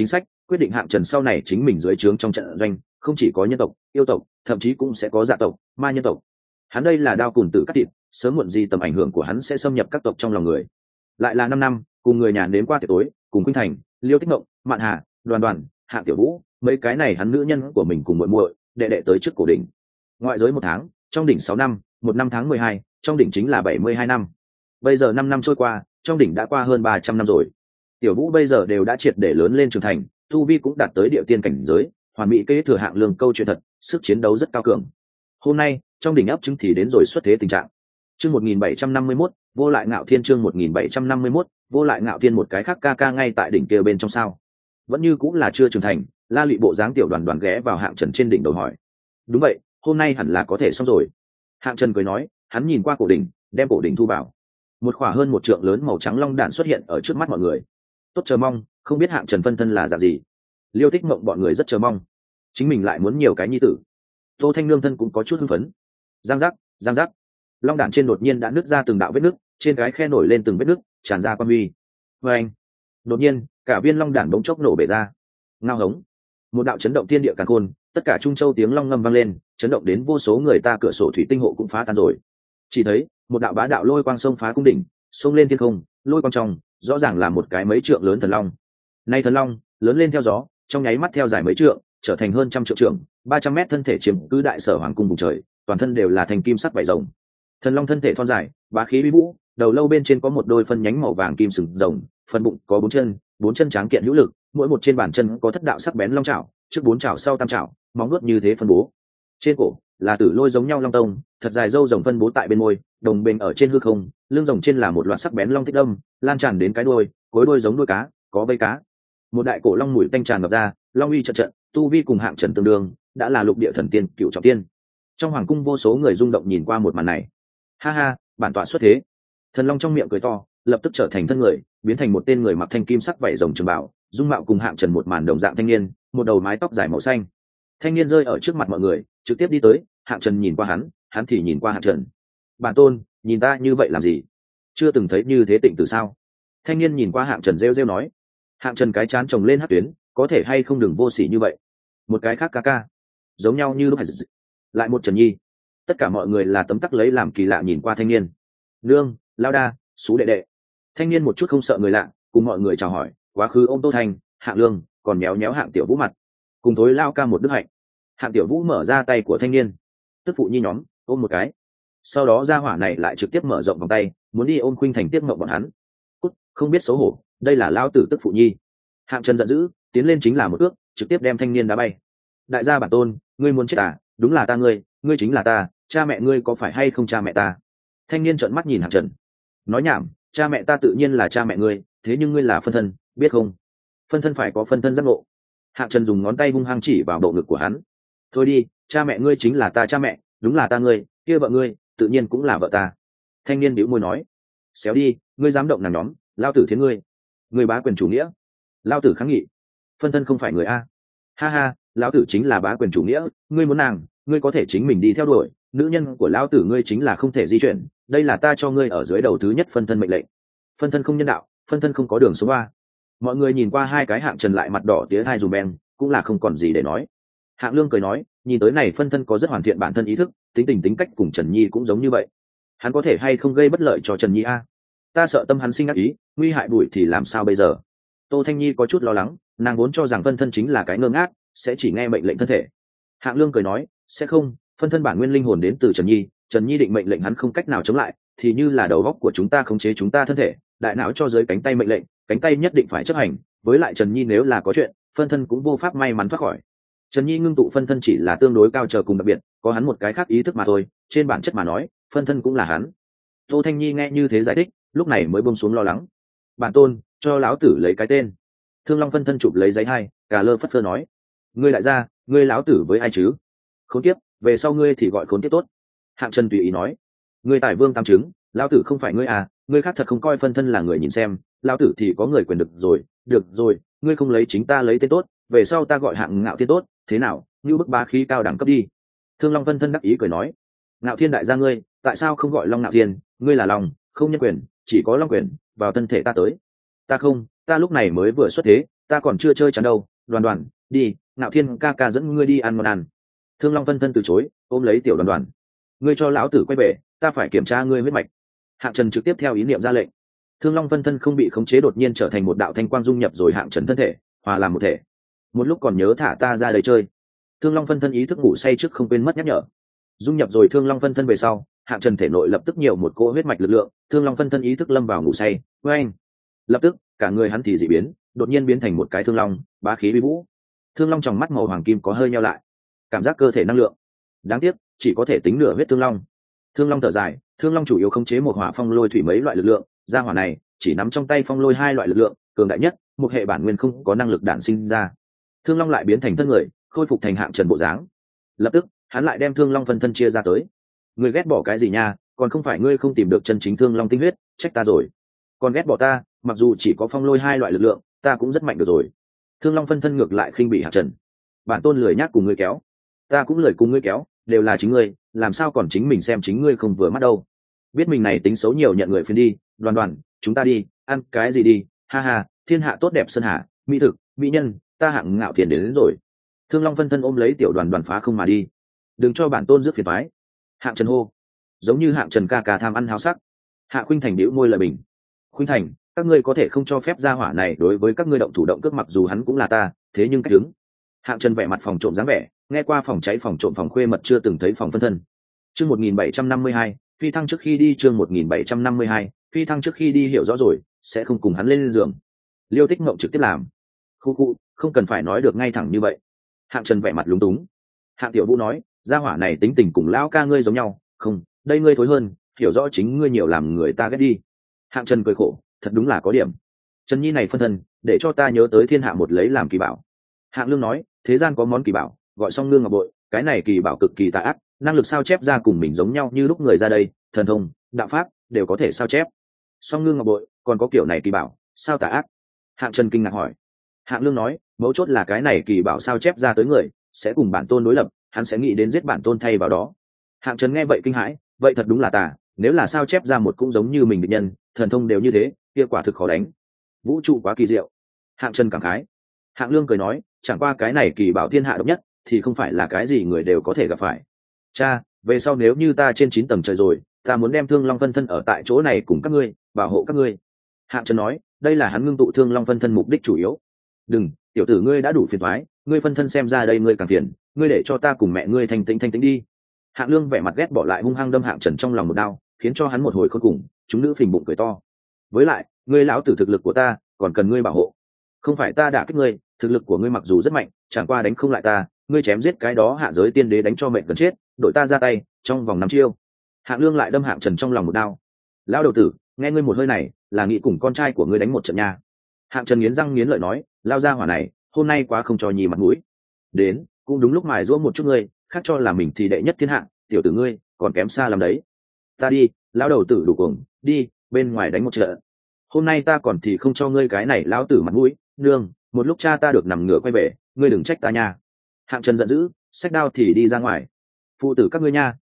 quyết định hạng trần sau này chính mình dưới trướng trong trận doanh không chỉ có nhân tộc yêu tộc, thậm chí cũng sẽ có dạ tộc ma nhân tộc. Hắn đây là đao cùn tử cắt thịt, sớm muộn gì tầm ảnh hưởng của hắn sẽ xâm nhập các tộc trong lòng người. Lại là 5 năm cùng người nhà đến qua tiệc tối, cùng Khuynh Thành, Liêu Tích Mộng, Mạn Hà, Đoàn Đoàn, Hạng Tiểu Vũ, mấy cái này hắn nữ nhân của mình cùng muội muội đệ đệ tới trước cổ đỉnh. Ngoại giới 1 tháng, trong đỉnh 6 năm, 1 năm tháng 12, trong đỉnh chính là 72 năm. Bây giờ 5 năm trôi qua, trong đỉnh đã qua hơn 300 năm rồi. Tiểu Vũ bây giờ đều đã triệt để lớn lên trưởng thành, tu vi cũng đạt tới địa tiên cảnh giới, hoàn mỹ kế thừa Hạng Lương câu chuyện thật, sức chiến đấu rất cao cường. Hôm nay, trong đỉnh ấp trứng thì đến rồi xuất thế tình trạng. Chương 1751, vô lại ngạo thiên. Chương 1751, vô lại ngạo thiên. Một cái khác ca ca ngay tại đỉnh kia bên trong sao? Vẫn như cũng là chưa trưởng thành. La Lụy bộ dáng tiểu Đoàn Đoàn ghé vào Hạng Trần trên đỉnh đầu hỏi. Đúng vậy, hôm nay hẳn là có thể xong rồi. Hạng Trần cười nói, hắn nhìn qua cổ đỉnh, đem cổ đỉnh thu vào. Một khỏa hơn 1 trượng lớn màu trắng long đạn xuất hiện ở trước mắt mọi người. Tốt chờ mong, không biết Hạng Trần phân thân là dạng gì. Liêu Tích Mộng bọn người rất chờ mong, chính mình lại muốn nhiều cái nhi tử. Tô Thanh Nương thân cũng có chút hưng phấn. Giang giác, giang giác, long đạn trên đột nhiên đã nứt ra từng đạo vết nứt, trên cái khe nổi lên từng vết nứt, tràn ra quang huy. Và anh, đột nhiên cả viên long đạn bỗng chốc nổ bể ra. Ngao hống, một đạo chấn động thiên địa càn khôn, tất cả Trung Châu tiếng long ngâm vang lên, chấn động đến vô số người ta cửa sổ thủy tinh hộ cũng phá tan rồi. Chỉ thấy một đạo bá đạo lôi quang sông phá cung đỉnh, xông lên thiên không, lôi quang trong rõ ràng là một cái mấy trượng lớn thần long. Nay thần long lớn lên theo gió, trong nháy mắt theo dài mấy trượng, trở thành hơn 100 trượng trưởng, 300 mét thân thể chiếm cứ đại sở hoàng cung vùng trời, toàn thân đều là thành kim sắc vảy rồng. Thần long thân thể thon dài, bá khí uy vũ, đầu lâu bên trên có một đôi phân nhánh màu vàng kim sừng rồng, phần bụng có 4 chân tráng kiện hữu lực, mỗi một trên bàn chân có thất đạo sắc bén long chảo, trước 4 chảo sau tam chảo, móng vuốt như thế phân bố. Trên cổ là tử lôi giống nhau long tông, thật dài râu rồng phân bố tại bên môi, đồng bên ở trên hư không, lưng rồng trên là một loạt sắc bén long tích đâm, lan tràn đến cái đuôi, cuối đuôi giống đuôi cá, có vây cá. Một đại cổ long mũi tanh tràn ngập ra, long uy trận trận, tu vi cùng Hạng Trần tương đương, đã là lục địa thần tiên, cựu trọng tiên. Trong hoàng cung vô số người rung động nhìn qua một màn này. Ha ha, bản tọa xuất thế. Thần long trong miệng cười to, lập tức trở thành thân người, biến thành một tên người mặc thanh kim sắc vảy rồng trường bảo, dung mạo cùng Hạng Trần một màn đồng dạng thanh niên, một đầu mái tóc dài màu xanh. Thanh niên rơi ở trước mặt mọi người, trực tiếp đi tới, Hạng Trần nhìn qua hắn thì nhìn qua Hạng Trần. Bản tôn, nhìn ta như vậy làm gì? Chưa từng thấy như thế tịnh từ sao? Thanh niên nhìn qua Hạng Trần rêu rêu nói. Hạng Trần cái chán trồng lên hắc tuyến, có thể hay không đừng vô sỉ như vậy. Một cái khác ca ca, giống nhau như lúc hay lại một Trần Nhi. Tất cả mọi người là tấm tắc lấy làm kỳ lạ nhìn qua thanh niên. Nương, lao đa, xú đệ đệ. Thanh niên một chút không sợ người lạ, cùng mọi người chào hỏi, quá khứ ôm Tô Thanh, Hạng Lương, còn méo méo Hạng Tiểu Vũ mặt, cùng thối lao ca một đức hạnh. Hạng Tiểu Vũ mở ra tay của thanh niên, tức phụ nhi nhóm ôm một cái. Sau đó gia hỏa này lại trực tiếp mở rộng vòng tay, muốn đi ôm Khuynh Thành tiếp mộng bọn hắn. Cút, không biết xấu hổ, đây là lao tử tức phụ nhi. Hạng Trần giận dữ, tiến lên chính là một ước, trực tiếp đem thanh niên đá bay. Đại gia bản tôn, ngươi muốn chết à? Đúng là ta ngươi chính là ta, cha mẹ ngươi có phải hay không cha mẹ ta? Thanh niên trợn mắt nhìn Hạng Trần, nói nhảm, cha mẹ ta tự nhiên là cha mẹ ngươi, thế nhưng ngươi là phân thân, biết không? Phân thân phải có phân thân giác ngộ. Hạng Trần dùng ngón tay hung hăng chỉ vào bộ ngực của hắn. Thôi đi, cha mẹ ngươi chính là ta cha mẹ, đúng là ta ngươi, kia vợ ngươi, tự nhiên cũng là vợ ta. Thanh niên bĩu môi nói, xéo đi, ngươi dám động nàng nhóm, lao tử thiến ngươi bá quyền chủ nghĩa. Lao tử kháng nghị, phân thân không phải người a. Ha ha, lão tử chính là bá quyền chủ nghĩa, ngươi muốn nàng, ngươi có thể chính mình đi theo đuổi, nữ nhân của lão tử ngươi chính là không thể di chuyển, đây là ta cho ngươi ở dưới đầu thứ nhất phân thân mệnh lệnh. Phân thân không nhân đạo, phân thân không có đường số 3. Mọi người nhìn qua hai cái Hạng Trần lại mặt đỏ tía hai dùm beng, cũng là không còn gì để nói. Hạng Lương cười nói, nhìn tới này phân thân có rất hoàn thiện bản thân ý thức, tính cách cùng Trần Nhi cũng giống như vậy. Hắn có thể hay không gây bất lợi cho Trần Nhi a? Ta sợ tâm hắn sinh ác ý, nguy hại bụi thì làm sao bây giờ? Tô Thanh Nhi có chút lo lắng, nàng vốn cho rằng phân thân chính là cái ngơ ngác, sẽ chỉ nghe mệnh lệnh thân thể. Hạng Lương cười nói, sẽ không, phân thân bản nguyên linh hồn đến từ Trần Nhi định mệnh lệnh hắn không cách nào chống lại, thì như là đầu óc của chúng ta khống chế chúng ta thân thể, đại não cho dưới cánh tay mệnh lệnh, cánh tay nhất định phải chấp hành, với lại Trần Nhi nếu là có chuyện, phân thân cũng vô pháp may mắn thoát khỏi. Trần Nhi ngưng tụ phân thân chỉ là tương đối cao chờ cùng đặc biệt, có hắn một cái khác ý thức mà thôi, trên bản chất mà nói, phân thân cũng là hắn. Tô Thanh Nhi nghe như thế giải thích, lúc này mới buông xuống lo lắng. Bản tôn, cho lão tử lấy cái tên. Thương Long phân thân chụp lấy giấy hai, cà lơ phất phơ nói, ngươi đại gia, ngươi lão tử với ai chứ? Khốn kiếp, về sau ngươi thì gọi khốn kiếp tốt. Hạng Trần tùy ý nói, ngươi tài vương tam chứng, lão tử không phải ngươi à, ngươi khác thật không coi phân thân là người nhìn xem, lão tử thì có người quyền được rồi, ngươi không lấy chính ta lấy tên tốt, về sau ta gọi Hạng Ngạo Thiên tốt, thế nào? Như bức bá khí cao đẳng cấp đi. Thương Long phân thân đắc ý cười nói, Ngạo Thiên đại gia ngươi, tại sao không gọi Long Ngạo Thiên? Ngươi là Long, không nhân quyền, chỉ có Long quyền, vào thân thể ta tới. Ta không, ta lúc này mới vừa xuất thế, ta còn chưa chơi chắn đâu, Đoàn Đoàn, đi, Ngạo Thiên ca ca dẫn ngươi đi ăn món ăn. Thương Long phân thân từ chối, ôm lấy tiểu Đoàn Đoàn. Ngươi cho lão tử quay về, ta phải kiểm tra ngươi huyết mạch. Hạng Trần trực tiếp theo ý niệm ra lệnh. Thương Long phân thân không bị khống chế đột nhiên trở thành một đạo thanh quang dung nhập rồi Hạng Trần thân thể, hòa làm một thể. Một lúc còn nhớ thả ta ra đây chơi. Thương Long phân thân ý thức ngủ say trước không quên mất nhắc nhở. Dung nhập rồi Thương Long phân thân về sau, Hạng Trần thể nội lập tức nhiều một cỗ huyết mạch lực lượng, Thương Long phân thân ý thức lâm vào ngủ say. Với anh, lập tức cả người hắn thì dị biến, đột nhiên biến thành một cái thương long, bá khí uy vũ. Thương long trong mắt màu hoàng kim có hơi nheo lại, cảm giác cơ thể năng lượng. Đáng tiếc, chỉ có thể tính nửa huyết thương long. Thương long thở dài, thương long chủ yếu khống chế một hỏa phong lôi thủy mấy loại lực lượng, gia hỏa này chỉ nắm trong tay phong lôi hai loại lực lượng, cường đại nhất, một hệ bản nguyên không có năng lực đản sinh ra. Thương long lại biến thành thân người, khôi phục thành Hạng Trần bộ dáng. Lập tức, hắn lại đem thương long phân thân chia ra tới. Ngươi ghét bỏ cái gì nha, còn không phải ngươi không tìm được chân chính thương long tinh huyết, trách ta rồi. Còn ghét bỏ ta, mặc dù chỉ có phong lôi hai loại lực lượng, ta cũng rất mạnh được rồi. Thương long phân thân ngược lại khinh bị Hạng Trần. Bản tôn lười nhác cùng ngươi kéo, ta cũng lười cùng ngươi kéo, đều là chính ngươi, làm sao còn chính mình xem chính ngươi không vừa mắt đâu. Biết mình này tính xấu nhiều nhận người phiền đi. Đoàn Đoàn, chúng ta đi ăn cái gì đi, ha ha, thiên hạ tốt đẹp sơn hà, mỹ thực mỹ nhân, ta Hạng Ngạo Thiên đến rồi. Thương long phân thân ôm lấy tiểu Đoàn Đoàn phá không mà đi. Đừng cho bản tôn rước phiền toái. Hạng Trần hô. Giống như Hạng Trần ca ca tham ăn háo sắc. Hạ Khuynh Thành bĩu môi lời bình. Khuynh Thành, các ngươi có thể không cho phép gia hỏa này đối với các ngươi động thủ động cước, mặc dù hắn cũng là ta, thế nhưng cách đứng. Hạng Trần vẻ mặt phòng trộm dáng vẻ, nghe qua phòng cháy phòng trộm phòng khuê mật chưa từng thấy phòng phân thân. Chương 1752, phi thăng trước khi đi. Chương 1752, phi thăng trước khi đi hiểu rõ rồi, sẽ không cùng hắn lên giường. Liêu Tích Mộng trực tiếp làm. Khu, không cần phải nói được ngay thẳng như vậy. Hạng Trần vẻ mặt lúng túng. Hạng Tiểu Vũ nói, gia hỏa này tính tình cùng lão ca ngươi giống nhau, không, đây ngươi thối hơn, hiểu rõ chính ngươi nhiều làm người ta ghét đi. Hạng Trần cười khổ, thật đúng là có điểm. Trần Nhi này phân thân, để cho ta nhớ tới thiên hạ một lấy làm kỳ bảo. Hạng Lương nói, thế gian có món kỳ bảo, gọi song ngương ngọc bội, cái này kỳ bảo cực kỳ tà ác, năng lực sao chép ra cùng mình giống nhau như lúc người ra đây, thần thông, đạo pháp đều có thể sao chép. Song ngương ngọc bội, còn có kiểu này kỳ bảo, sao tà ác? Hạng Trần kinh ngạc hỏi. Hạng Lương nói, mấu chốt là cái này kỳ bảo sao chép ra tới người, sẽ cùng bản tôn đối lập, hắn sẽ nghĩ đến giết bản tôn thay vào đó. Hạng Trần nghe vậy kinh hãi, vậy thật đúng là tà, nếu là sao chép ra một cũng giống như mình địch nhân, thần thông đều như thế, kia quả thực khó đánh. Vũ trụ quá kỳ diệu. Hạng Trần cảm khái. Hạng Lương cười nói, chẳng qua cái này kỳ bảo thiên hạ độc nhất, thì không phải là cái gì người đều có thể gặp phải. Cha, về sau nếu như ta trên 9 tầng trời rồi, ta muốn đem Thương Long phân thân ở tại chỗ này cùng các ngươi, bảo hộ các ngươi. Hạng Trần nói, đây là hắn ngưng tụ Thương Long phân thân mục đích chủ yếu. Đừng, tiểu tử ngươi đã đủ phiền toái, ngươi phân thân xem ra đây ngươi càng phiền, ngươi để cho ta cùng mẹ ngươi thanh tĩnh đi. Hạng Lương vẻ mặt ghét bỏ lại hung hăng đâm Hạng Trần trong lòng một đao, khiến cho hắn một hồi khôn cùng, chúng nữ phình bụng cười to. Với lại, ngươi lão tử thực lực của ta, còn cần ngươi bảo hộ. Không phải ta đả kích ngươi, thực lực của ngươi mặc dù rất mạnh, chẳng qua đánh không lại ta, ngươi chém giết cái đó hạ giới tiên đế đánh cho mệnh gần chết, đội ta ra tay, trong vòng 5 chiêu. Hạng Lương lại đâm Hạng Trần trong lòng một đao. Lão đầu tử, nghe ngươi một hơi này, là nghĩ cùng con trai của ngươi đánh một trận nha. Hạng Trần nghiến răng nghiến lợi nói, lao ra hỏa này, hôm nay quá không cho nhì mặt mũi. Đến, cũng đúng lúc mài giũa một chút ngươi, khác cho là mình thì đệ nhất thiên hạ, tiểu tử ngươi, còn kém xa làm đấy. Ta đi, lão đầu tử đủ cuồng, đi, bên ngoài đánh một trận. Hôm nay ta còn thì không cho ngươi cái này lão tử mặt mũi, nương, một lúc cha ta được nằm ngửa quay về, ngươi đừng trách ta nha. Hạng Trần giận dữ, xách đao thì đi ra ngoài. Phụ tử các ngươi nha.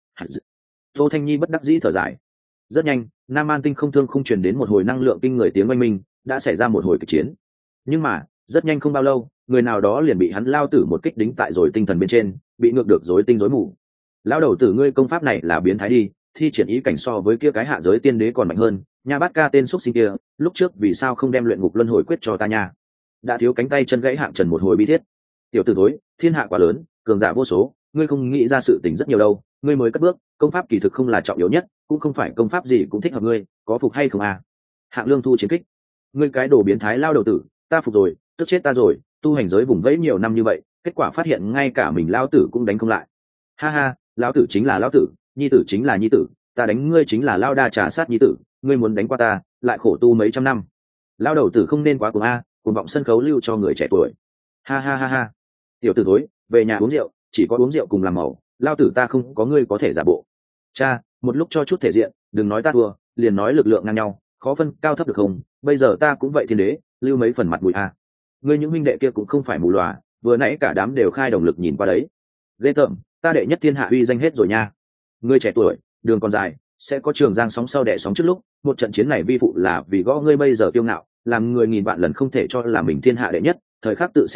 Tô Thanh Nhi bất đắc dĩ thở dài. Rất nhanh, Nam An Tinh không thương không truyền đến một hồi năng lượng kinh người tiếng oanh minh, đã xảy ra một hồi kịch chiến. Nhưng mà, rất nhanh không bao lâu, người nào đó liền bị hắn lao tử một kích đính tại rồi tinh thần bên trên, bị ngược được rối tinh rối mù. Lão đầu tử ngươi công pháp này là biến thái đi, thi triển ý cảnh so với kia cái hạ giới tiên đế còn mạnh hơn, nha bát ca tên xuất sinh kia, lúc trước vì sao không đem luyện ngục luân hồi quyết cho ta nha? Đã thiếu cánh tay chân gãy Hạng Trần một hồi bi thiết. Tiểu tử thối, thiên hạ quá lớn, cường giả vô số, ngươi không nghĩ ra sự tình rất nhiều đâu, ngươi mới cất bước, công pháp kỳ thực không là trọng yếu nhất, cũng không phải công pháp gì cũng thích hợp ngươi, có phục hay không à? Hạng Lương thu chiến kích. Ngươi cái đồ biến thái lao đầu tử, ta phục rồi, tức chết ta rồi, tu hành giới vùng vẫy nhiều năm như vậy, kết quả phát hiện ngay cả mình lao tử cũng đánh không lại. Ha ha, lão tử chính là lão tử, nhi tử chính là nhi tử, ta đánh ngươi chính là lao đa trà sát nhi tử, ngươi muốn đánh qua ta, lại khổ tu mấy trăm năm. Lao đầu tử không nên quá cuồng a, cuồng vọng sân khấu lưu cho người trẻ tuổi. Ha ha ha ha. Tiểu tử thối, về nhà uống rượu, chỉ có uống rượu cùng làm màu, lao tử ta không có ngươi có thể giả bộ. Cha, một lúc cho chút thể diện, đừng nói ta thua, liền nói lực lượng ngang nhau, khó phân cao thấp được không? Bây giờ ta cũng vậy thiên đế, lưu mấy phần mặt mũi a. Ngươi những huynh đệ kia cũng không phải mù lòa, vừa nãy cả đám đều khai đồng lực nhìn qua đấy. Ghê tởm, ta đệ nhất thiên hạ uy danh hết rồi nha. Ngươi trẻ tuổi, đường còn dài, sẽ có trường giang sóng sau đẻ sóng trước lúc, một trận chiến này vi phụ là vì gõ ngươi bây giờ kiêu ngạo, làm người nghìn vạn lần không thể cho là mình thiên hạ đệ nhất, thời khắc tự xét lại,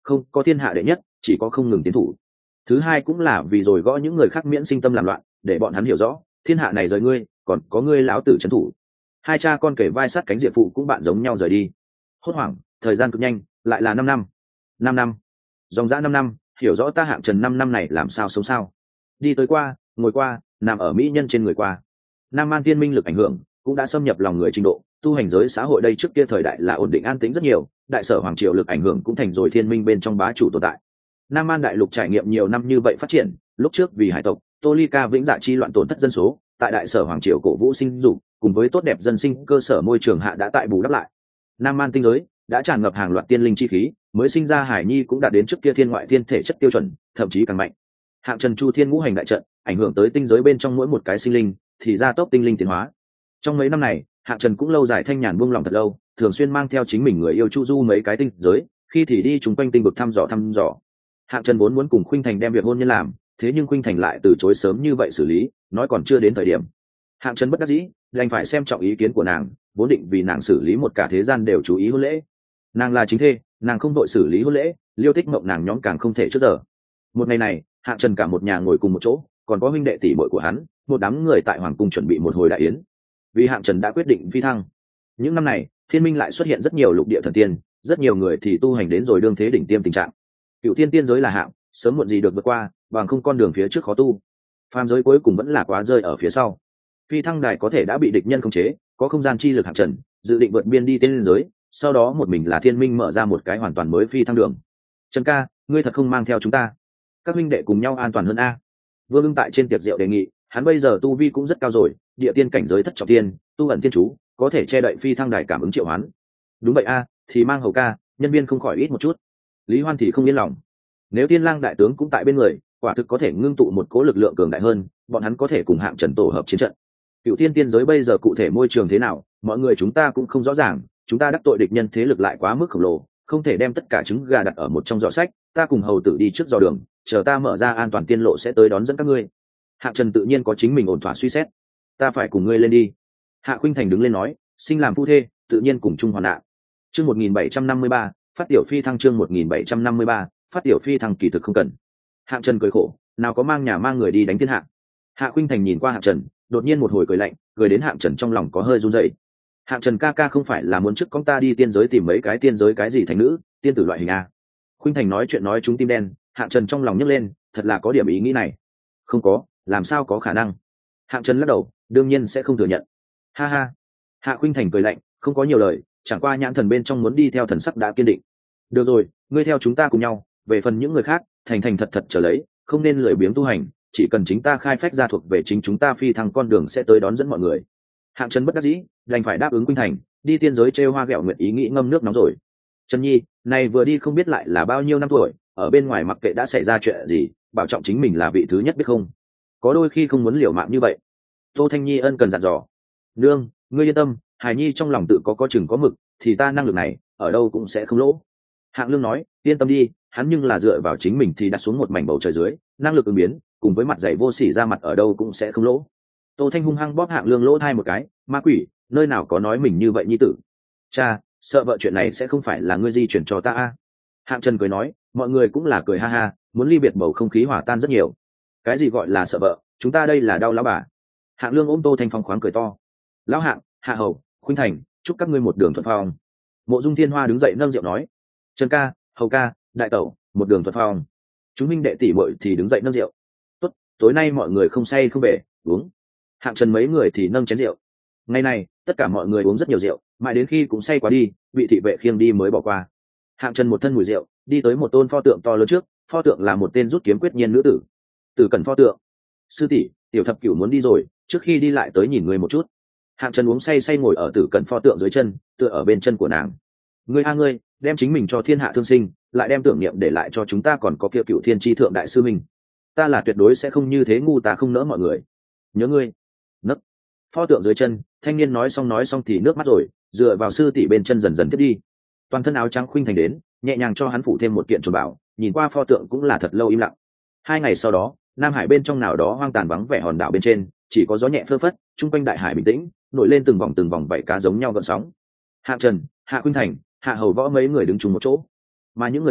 không có thiên hạ đệ nhất, chỉ có không ngừng tiến thủ. Thứ hai cũng là vì rồi gõ những người khác miễn sinh tâm làm loạn, để bọn hắn hiểu rõ thiên hạ này rời ngươi, còn có ngươi lão tử trấn thủ. Hai cha con kể vai sát cánh, diệp phụ cũng bạn giống nhau rời đi. Hốt hoảng, thời gian cực nhanh, lại là 5 năm. 5 năm, dòng dã 5 năm, hiểu rõ ta Hạng Trần 5 năm này làm sao sống sao. Đi tới qua, ngồi qua, nằm ở mỹ nhân trên người qua. Nam Man Thiên Minh lực ảnh hưởng cũng đã xâm nhập lòng người trình độ, tu hành giới xã hội đây trước kia thời đại là ổn định an tĩnh rất nhiều, đại sở hoàng triều lực ảnh hưởng cũng thành rồi thiên minh bên trong bá chủ tồn tại. Nam Man đại lục trải nghiệm nhiều năm như vậy phát triển, lúc trước vì hải tộc, Tô Ly Ca vĩnh dạ chi loạn tổn thất dân số, tại đại sở hoàng triều cổ vũ sinh dục, cùng với tốt đẹp dân sinh cơ sở môi trường hạ đã tại bù đắp lại. Nam Man tinh giới đã tràn ngập hàng loạt tiên linh chi khí, mới sinh ra hải nhi cũng đạt đến trước kia thiên ngoại thiên thể chất tiêu chuẩn, thậm chí càng mạnh. Hạng Trần Chu Thiên ngũ hành đại trận ảnh hưởng tới tinh giới bên trong mỗi một cái sinh linh, thì gia tốc tinh linh tiến hóa. Trong mấy năm này, Hạng Trần cũng lâu dài thanh nhàn buông lòng thật lâu, thường xuyên mang theo chính mình người yêu chu du mấy cái tinh giới, khi thì đi chúng quanh tinh vực thăm dò. Hạng Trần vốn muốn cùng Khuynh Thành đem việc hôn nhân làm, thế nhưng Khuynh Thành lại từ chối sớm như vậy xử lý, nói còn chưa đến thời điểm. Hạng Trần bất đắc dĩ, đành phải xem trọng ý kiến của nàng, vốn định vì nàng xử lý một cả thế gian đều chú ý hôn lễ. Nàng là chính thê, nàng không đội xử lý hôn lễ, Liêu Tích Mộng nàng nhóm càng không thể trước giờ. Một ngày này, Hạng Trần cả một nhà ngồi cùng một chỗ, còn có huynh đệ tỷ muội của hắn, một đám người tại hoàng cung chuẩn bị một hồi đại yến. Vì Hạng Trần đã quyết định phi thăng. Những năm này, thiên minh lại xuất hiện rất nhiều lục địa thần tiên, rất nhiều người thì tu hành đến rồi đương thế đỉnh tiêm tình trạng. Cựu tiên tiên giới là hạng, sớm muộn gì được vượt qua, bằng không con đường phía trước khó tu. Phàm giới cuối cùng vẫn là quá rơi ở phía sau. Phi thăng đài có thể đã bị địch nhân khống chế, có không gian chi lực Hạng Trần dự định vượt biên đi tiên giới, sau đó một mình là thiên minh mở ra một cái hoàn toàn mới phi thăng đường. Trần ca, ngươi thật không mang theo chúng ta? Các huynh đệ cùng nhau an toàn hơn a. Vương Ưng tại trên tiệc rượu đề nghị, hắn bây giờ tu vi cũng rất cao rồi, địa tiên cảnh giới thất trọng tiên, tu ẩn thiên chú, có thể che đậy phi thăng đài cảm ứng triệu hoán. Đúng vậy a, thì mang hầu ca, nhân viên không khỏi ít một chút. Lý Hoan thì không yên lòng. Nếu Tiên Lang đại tướng cũng tại bên người, quả thực có thể ngưng tụ một cố lực lượng cường đại hơn, bọn hắn có thể cùng Hạng Trần tổ hợp chiến trận. Cựu tiên tiên giới bây giờ cụ thể môi trường thế nào, mọi người chúng ta cũng không rõ ràng, chúng ta đắc tội địch nhân thế lực lại quá mức khổng lồ, không thể đem tất cả trứng gà đặt ở một trong giỏ sách, ta cùng hầu tử đi trước dò đường, chờ ta mở ra an toàn tiên lộ sẽ tới đón dẫn các ngươi. Hạng Trần tự nhiên có chính mình ổn thỏa suy xét. Ta phải cùng ngươi lên đi. Hạ Khuynh Thành đứng lên nói, sinh làm phu thê, tự nhiên cùng chung hoạn nạn. Chương 1753, phát tiểu phi thăng. Chương 1753, phát tiểu phi thăng kỳ thực không cần. Hạng Trần cười khổ, nào có mang nhà mang người đi đánh thiên hạ. Hạ Khuynh Thành nhìn qua Hạng Trần, đột nhiên một hồi cười lạnh, cười đến Hạng Trần trong lòng có hơi run rẩy. Hạng Trần ca ca không phải là muốn trước con ta đi tiên giới tìm mấy cái tiên giới cái gì thành nữ, tiên tử loại hình a? Khuynh Thành nói chuyện nói chúng tim đen, Hạng Trần trong lòng nhấc lên, thật là có điểm ý nghĩ này. Không có, làm sao có khả năng? Hạng Trần lắc đầu, đương nhiên sẽ không thừa nhận. Ha ha. Hạ Khuynh Thành cười lạnh, không có nhiều lời, chẳng qua nhãn thần bên trong muốn đi theo thần sắc đã kiên định. Được rồi, ngươi theo chúng ta cùng nhau, về phần những người khác, thành thành thật thật trở lấy, không nên lười biếng tu hành, chỉ cần chính ta khai phách ra thuộc về chính chúng ta phi thăng con đường sẽ tới đón dẫn mọi người. Hạng Trần bất đắc dĩ, đành phải đáp ứng Khuynh Thành, đi tiên giới trêu hoa ghẹo nguyện ý nghĩ ngâm nước nóng rồi. Trần Nhi, này vừa đi không biết lại là bao nhiêu năm tuổi, ở bên ngoài mặc kệ đã xảy ra chuyện gì, bảo trọng chính mình là vị thứ nhất biết không? Có đôi khi không muốn liều mạng như vậy. Tô Thanh Nhi ân cần dặn dò. Nương, ngươi yên tâm, Hải Nhi trong lòng tự có chừng có mực, thì ta năng lực này ở đâu cũng sẽ không lỗ. Hạng Lương nói, yên tâm đi, hắn nhưng là dựa vào chính mình thì đặt xuống một mảnh bầu trời dưới, năng lực ứng biến, cùng với mặt dày vô sỉ ra mặt ở đâu cũng sẽ không lỗ. Tô Thanh hung hăng bóp Hạng Lương lỗ thai một cái, ma quỷ, nơi nào có nói mình như vậy nhi tử. Cha, sợ vợ chuyện này sẽ không phải là ngươi di chuyển cho ta a. Hạng Trần cười nói, mọi người cũng là cười ha ha, muốn ly biệt bầu không khí hòa tan rất nhiều. Cái gì gọi là sợ vợ, chúng ta đây là đau lão bà. Hạng Lương ôm Tô Thanh phong khoáng cười to. Lão Hạng, Hạ Hầu, Khuynh Thành, chúc các ngươi một đường thuận phong. Mộ Dung Thiên Hoa đứng dậy nâng rượu nói, Trần ca, Hầu ca, đại tẩu, một đường thuận phong. Chúng minh đệ tỷ muội thì đứng dậy nâng rượu. Tốt, tối nay mọi người không say không về, uống. Hạng Trần mấy người thì nâng chén rượu. Ngày này, tất cả mọi người uống rất nhiều rượu, mãi đến khi cũng say quá đi, bị thị vệ khiêng đi mới bỏ qua. Hạng Trần một thân mùi rượu, đi tới một tôn pho tượng to lớn trước, pho tượng là một tên rút kiếm quyết nhiên nữ tử. Tử Cẩn pho tượng, sư tỷ, tiểu thập cửu muốn đi rồi, trước khi đi lại tới nhìn người một chút. Hạng Trần uống say say ngồi ở Tử Cẩn pho tượng dưới chân, tựa ở bên chân của nàng. Ngươi a ngươi, đem chính mình cho thiên hạ thương sinh, lại đem tưởng niệm để lại cho chúng ta còn có kia Cửu Thiên Chi thượng đại sư mình. Ta là tuyệt đối sẽ không như thế ngu, ta không nỡ mọi người. Nhớ ngươi. Nấc. Pho tượng dưới chân, thanh niên nói xong thì nước mắt rồi, dựa vào sư tỷ bên chân dần dần tiếp đi. Toàn thân áo trắng Khuynh Thành đến, nhẹ nhàng cho hắn phủ thêm một kiện trồn bảo, nhìn qua pho tượng cũng là thật lâu im lặng. 2 ngày sau đó, Nam Hải bên trong nào đó hoang tàn vắng vẻ hòn đảo bên trên, chỉ có gió nhẹ phơ phất, trung quanh đại hải bình tĩnh, nổi lên từng vòng vảy cá giống nhau gợn sóng. Hạ Trần, Hạ Khuynh Thành, Hạ Hầu Võ mấy người đứng chung một chỗ, mà những người khác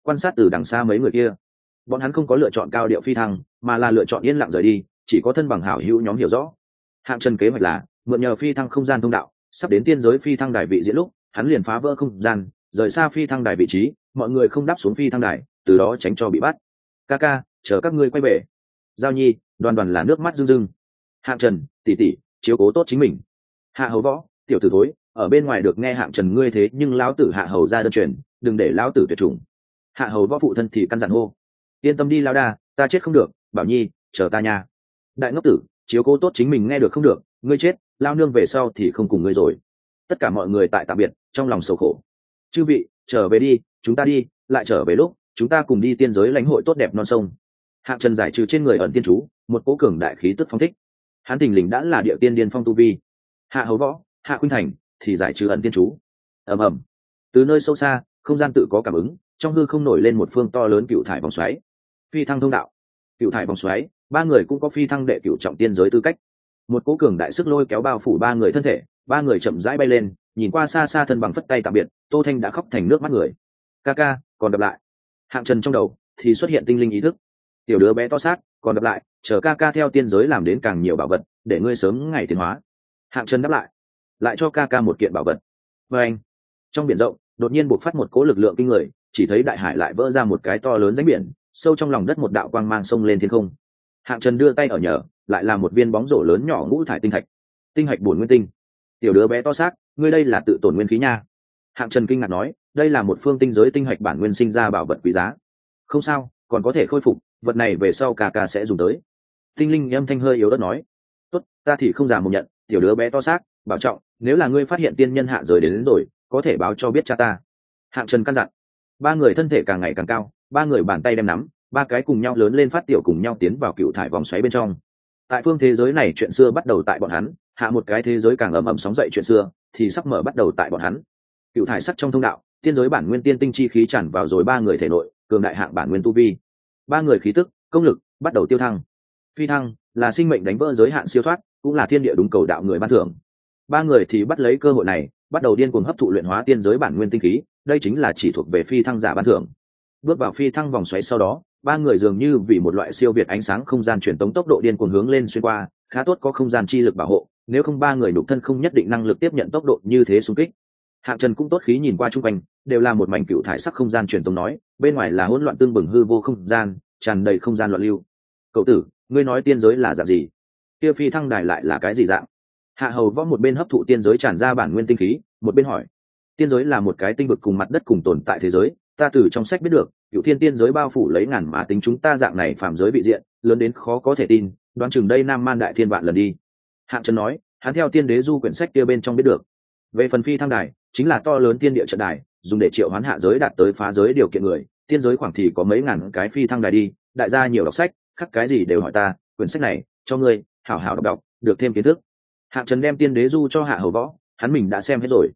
quan sát từ đằng xa mấy người kia. Bọn hắn không có lựa chọn cao điệu phi thăng, mà là lựa chọn yên lặng rời đi, chỉ có thân bằng hảo hữu nhóm hiểu rõ. Hạng Trần kế hoạch là mượn nhờ phi thăng không gian thông đạo, sắp đến tiên giới phi thăng đài vị diễn lúc, hắn liền phá vỡ không gian, rời xa phi thăng đài vị trí, mọi người không đáp xuống phi thăng đài, từ đó tránh cho bị bắt. Ca, chờ các ngươi quay về. Giao Nhi, Đoàn là nước mắt rưng rưng. Hạng Trần, tỷ tỷ, chiếu cố tốt chính mình. Hạ Hầu Võ, tiểu tử thối, ở bên ngoài được nghe Hạng Trần ngươi thế nhưng lão tử Hạ Hầu ra đơn truyền, đừng để lão tử tuyệt chủng. Hạ Hầu Võ phụ thân thì căn dặn hô: yên tâm đi lão đa, ta chết không được, Bảo Nhi, chờ ta nha. Đại ngốc tử, chiếu cố tốt chính mình nghe được không được, ngươi chết, lao nương về sau thì không cùng ngươi rồi. Tất cả mọi người tại tạm biệt, trong lòng sầu khổ. Chư vị, trở về đi, chúng ta đi, lại trở về lúc, chúng ta cùng đi tiên giới lãnh hội tốt đẹp non sông. Hạng Trần giải trừ trên người ẩn tiên chú, một cỗ cường đại khí tức phong thích. Hắn thình lình đã là địa tiên điên phong tu vi. Hạ Hầu Võ, Hạ Khuynh Thành thì giải trừ ẩn tiên chú. ầm ầm, từ nơi sâu xa, không gian tự có cảm ứng, trong hư không nổi lên một phương to lớn cựu thải vòng xoáy. Phi thăng thông đạo, cựu thải vòng xoáy, ba người cũng có phi thăng đệ cựu trọng tiên giới tư cách. Một cỗ cường đại sức lôi kéo bao phủ ba người thân thể, ba người chậm rãi bay lên, nhìn qua xa xa thân bằng phất tay tạm biệt. Tô Thanh đã khóc thành nước mắt người. Ca, còn gặp lại. Hạng Trần trong đầu thì xuất hiện tinh linh ý thức. Tiểu đứa bé to xác, còn gặp lại, chờ ca theo tiên giới làm đến càng nhiều bảo vật, để ngươi sớm ngày tiến hóa. Hạng Trần đáp lại cho ca một kiện bảo vật. Và anh, trong biển rộng đột nhiên bộc phát một cỗ lực lượng kinh người, chỉ thấy đại hải lại vỡ ra một cái to lớn rãnh biển, sâu trong lòng đất một đạo quang mang sông lên thiên không. Hạng Trần đưa tay ở nhờ, lại là một viên bóng rổ lớn nhỏ ngũ thải tinh thạch, tinh hạch bổn nguyên tinh. Tiểu đứa bé to xác, ngươi đây là tự tổn nguyên khí nha. Hạng Trần kinh ngạc nói, đây là một phương tinh giới tinh hạch bản nguyên sinh ra bảo vật quý giá. Không sao, còn có thể khôi phục, vật này về sau ca sẽ dùng tới. Tinh linh âm thanh hơi yếu ớt nói, tốt, ta thì không giả một nhận. Tiểu đứa bé to xác, bảo trọng, nếu là ngươi phát hiện tiên nhân hạ rời đến rồi, có thể báo cho biết cha ta. Hạng Trần căn dặn. Ba người thân thể càng ngày càng cao, ba người bàn tay đem nắm, ba cái cùng nhau lớn lên phát tiểu cùng nhau tiến vào cựu thải vòng xoáy bên trong. Tại phương thế giới này chuyện xưa bắt đầu tại bọn hắn, hạ một cái thế giới càng ầm ầm sóng dậy chuyện xưa thì sắp mở bắt đầu tại bọn hắn. Cựu thải sắc trong thông đạo, tiên giới bản nguyên tiên tinh chi khí tràn vào rồi ba người thể nội, cường đại hạng bản nguyên tu vi. Ba người khí tức, công lực bắt đầu tiêu thăng. Phi thăng là sinh mệnh đánh vỡ giới hạn siêu thoát, cũng là thiên địa đúng cầu đạo người ban thưởng. Ba người thì bắt lấy cơ hội này, bắt đầu điên cuồng hấp thụ luyện hóa tiên giới bản nguyên tinh khí, đây chính là chỉ thuộc về phi thăng giả ban thưởng. Bước vào phi thăng vòng xoáy sau đó, ba người dường như vì một loại siêu việt ánh sáng không gian truyền tống tốc độ điên cuồng hướng lên xuyên qua, khá tốt có không gian chi lực bảo hộ, nếu không ba người nhục thân không nhất định năng lực tiếp nhận tốc độ như thế xung kích. Hạng Trần cũng tốt khí nhìn qua chung quanh, đều là một mảnh cựu thải sắc không gian truyền tống nói, bên ngoài là hỗn loạn tương bừng hư vô không gian, tràn đầy không gian loạn lưu. Cậu tử, ngươi nói tiên giới là dạng gì? Kia phi thăng đài lại là cái gì dạng? Hạ Hầu Võ một bên hấp thụ tiên giới tràn ra bản nguyên tinh khí, một bên hỏi. Tiên giới là một cái tinh vực cùng mặt đất cùng tồn tại thế giới, ta từ trong sách biết được, cựu thiên tiên giới bao phủ lấy ngàn mà tính chúng ta dạng này phàm giới vị diện, lớn đến khó có thể tin, đoán chừng đây Nam Man Đại Thiên vạn lần đi. Hạng Trần nói, hắn theo tiên đế du quyển sách kia bên trong biết được. Về phần phi thăng đài, chính là to lớn tiên địa trận đài, dùng để triệu hoán hạ giới đạt tới phá giới điều kiện người, tiên giới khoảng thì có mấy ngàn cái phi thăng đài đi, đại gia nhiều đọc sách, khắc cái gì đều hỏi ta, quyển sách này cho ngươi, hảo hảo đọc, được thêm kiến thức. Hạng Trần đem tiên đế du cho Hạ Hầu Võ, hắn mình đã xem hết rồi.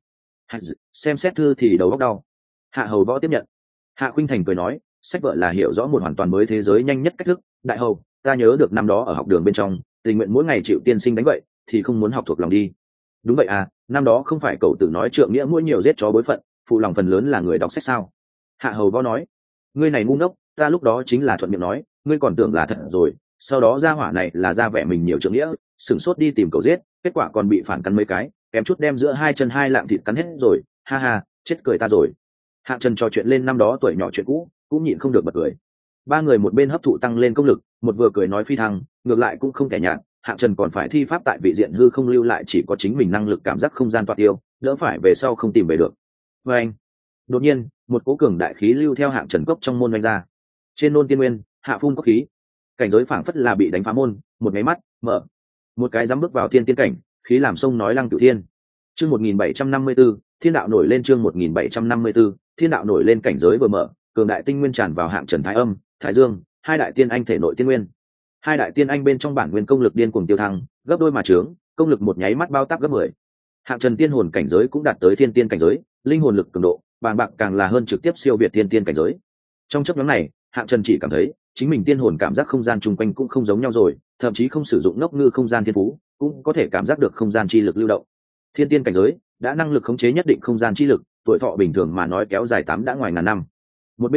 Xem xét thư thì đầu óc đau. Hạ Hầu Võ tiếp nhận. Hạ Khuynh Thành cười nói, sách vở là hiểu rõ một hoàn toàn mới thế giới nhanh nhất cách thức. Đại hầu, ta nhớ được năm đó ở học đường bên trong, tình nguyện mỗi ngày chịu tiên sinh đánh vậy, thì không muốn học thuộc lòng đi. Đúng vậy à, năm đó không phải cậu tự nói trượng nghĩa mỗi nhiều giết chó bối phận, phụ lòng phần lớn là người đọc sách sao? Hạ Hầu Võ nói, ngươi này ngu ngốc, ta lúc đó chính là thuận miệng nói, ngươi còn tưởng là thật rồi. Sau đó ra hỏa này là ra vẻ mình nhiều trượng nghĩa, sửng sốt đi tìm cậu giết, kết quả còn bị phản cắn mấy cái, kém chút đem giữa hai chân hai lạng thịt cắn hết rồi, ha ha, chết cười ta rồi. Hạng Trần trò chuyện lên năm đó tuổi nhỏ chuyện cũ, cũng nhịn không được bật cười. Ba người một bên hấp thụ tăng lên công lực, một vừa cười nói phi thăng, ngược lại cũng không kẻ nhạt. Hạng Trần còn phải thi pháp tại vị diện hư không lưu lại chỉ có chính mình năng lực cảm giác không gian toạc tiêu, đỡ phải về sau không tìm về được. Và anh, đột nhiên, một cố cường đại khí lưu theo Hạng Trần cốc trong môn vanh ra. Trên nôn tiên nguyên, hạ phun cốc khí, cảnh giới phảng phất là bị đánh phá môn, một cái mắt mở, một cái dám bước vào thiên tiên cảnh, khí làm sông nói lăng cửu thiên. Chương 1754, thiên đạo nổi lên. Chương 1754, thiên đạo nổi lên. Cảnh giới vừa mở, cường đại tinh nguyên tràn vào Hạng Trần Thái Âm, Thái Dương, hai đại tiên anh thể nội tiên nguyên. Hai đại tiên anh bên trong bản nguyên công lực điên cuồng tiêu thăng, gấp đôi mà trướng, công lực một nháy mắt bao tác gấp 10. Hạng Trần tiên hồn cảnh giới cũng đạt tới thiên tiên cảnh giới, linh hồn lực cường độ, bàn bạc càng là hơn trực tiếp siêu việt thiên tiên cảnh giới. Trong chốc ngắn này, Hạng Trần chỉ cảm thấy chính mình tiên hồn cảm giác không gian chung quanh cũng không giống nhau rồi, thậm chí không sử dụng ngốc ngư không gian thiên phú, cũng có thể cảm giác được không gian chi lực lưu động. Thiên tiên cảnh giới đã năng lực khống chế nhất định không gian chi lực, tuổi thọ bình thường mà nói kéo dài 8 đã ngoài ngàn năm. Một bên khác,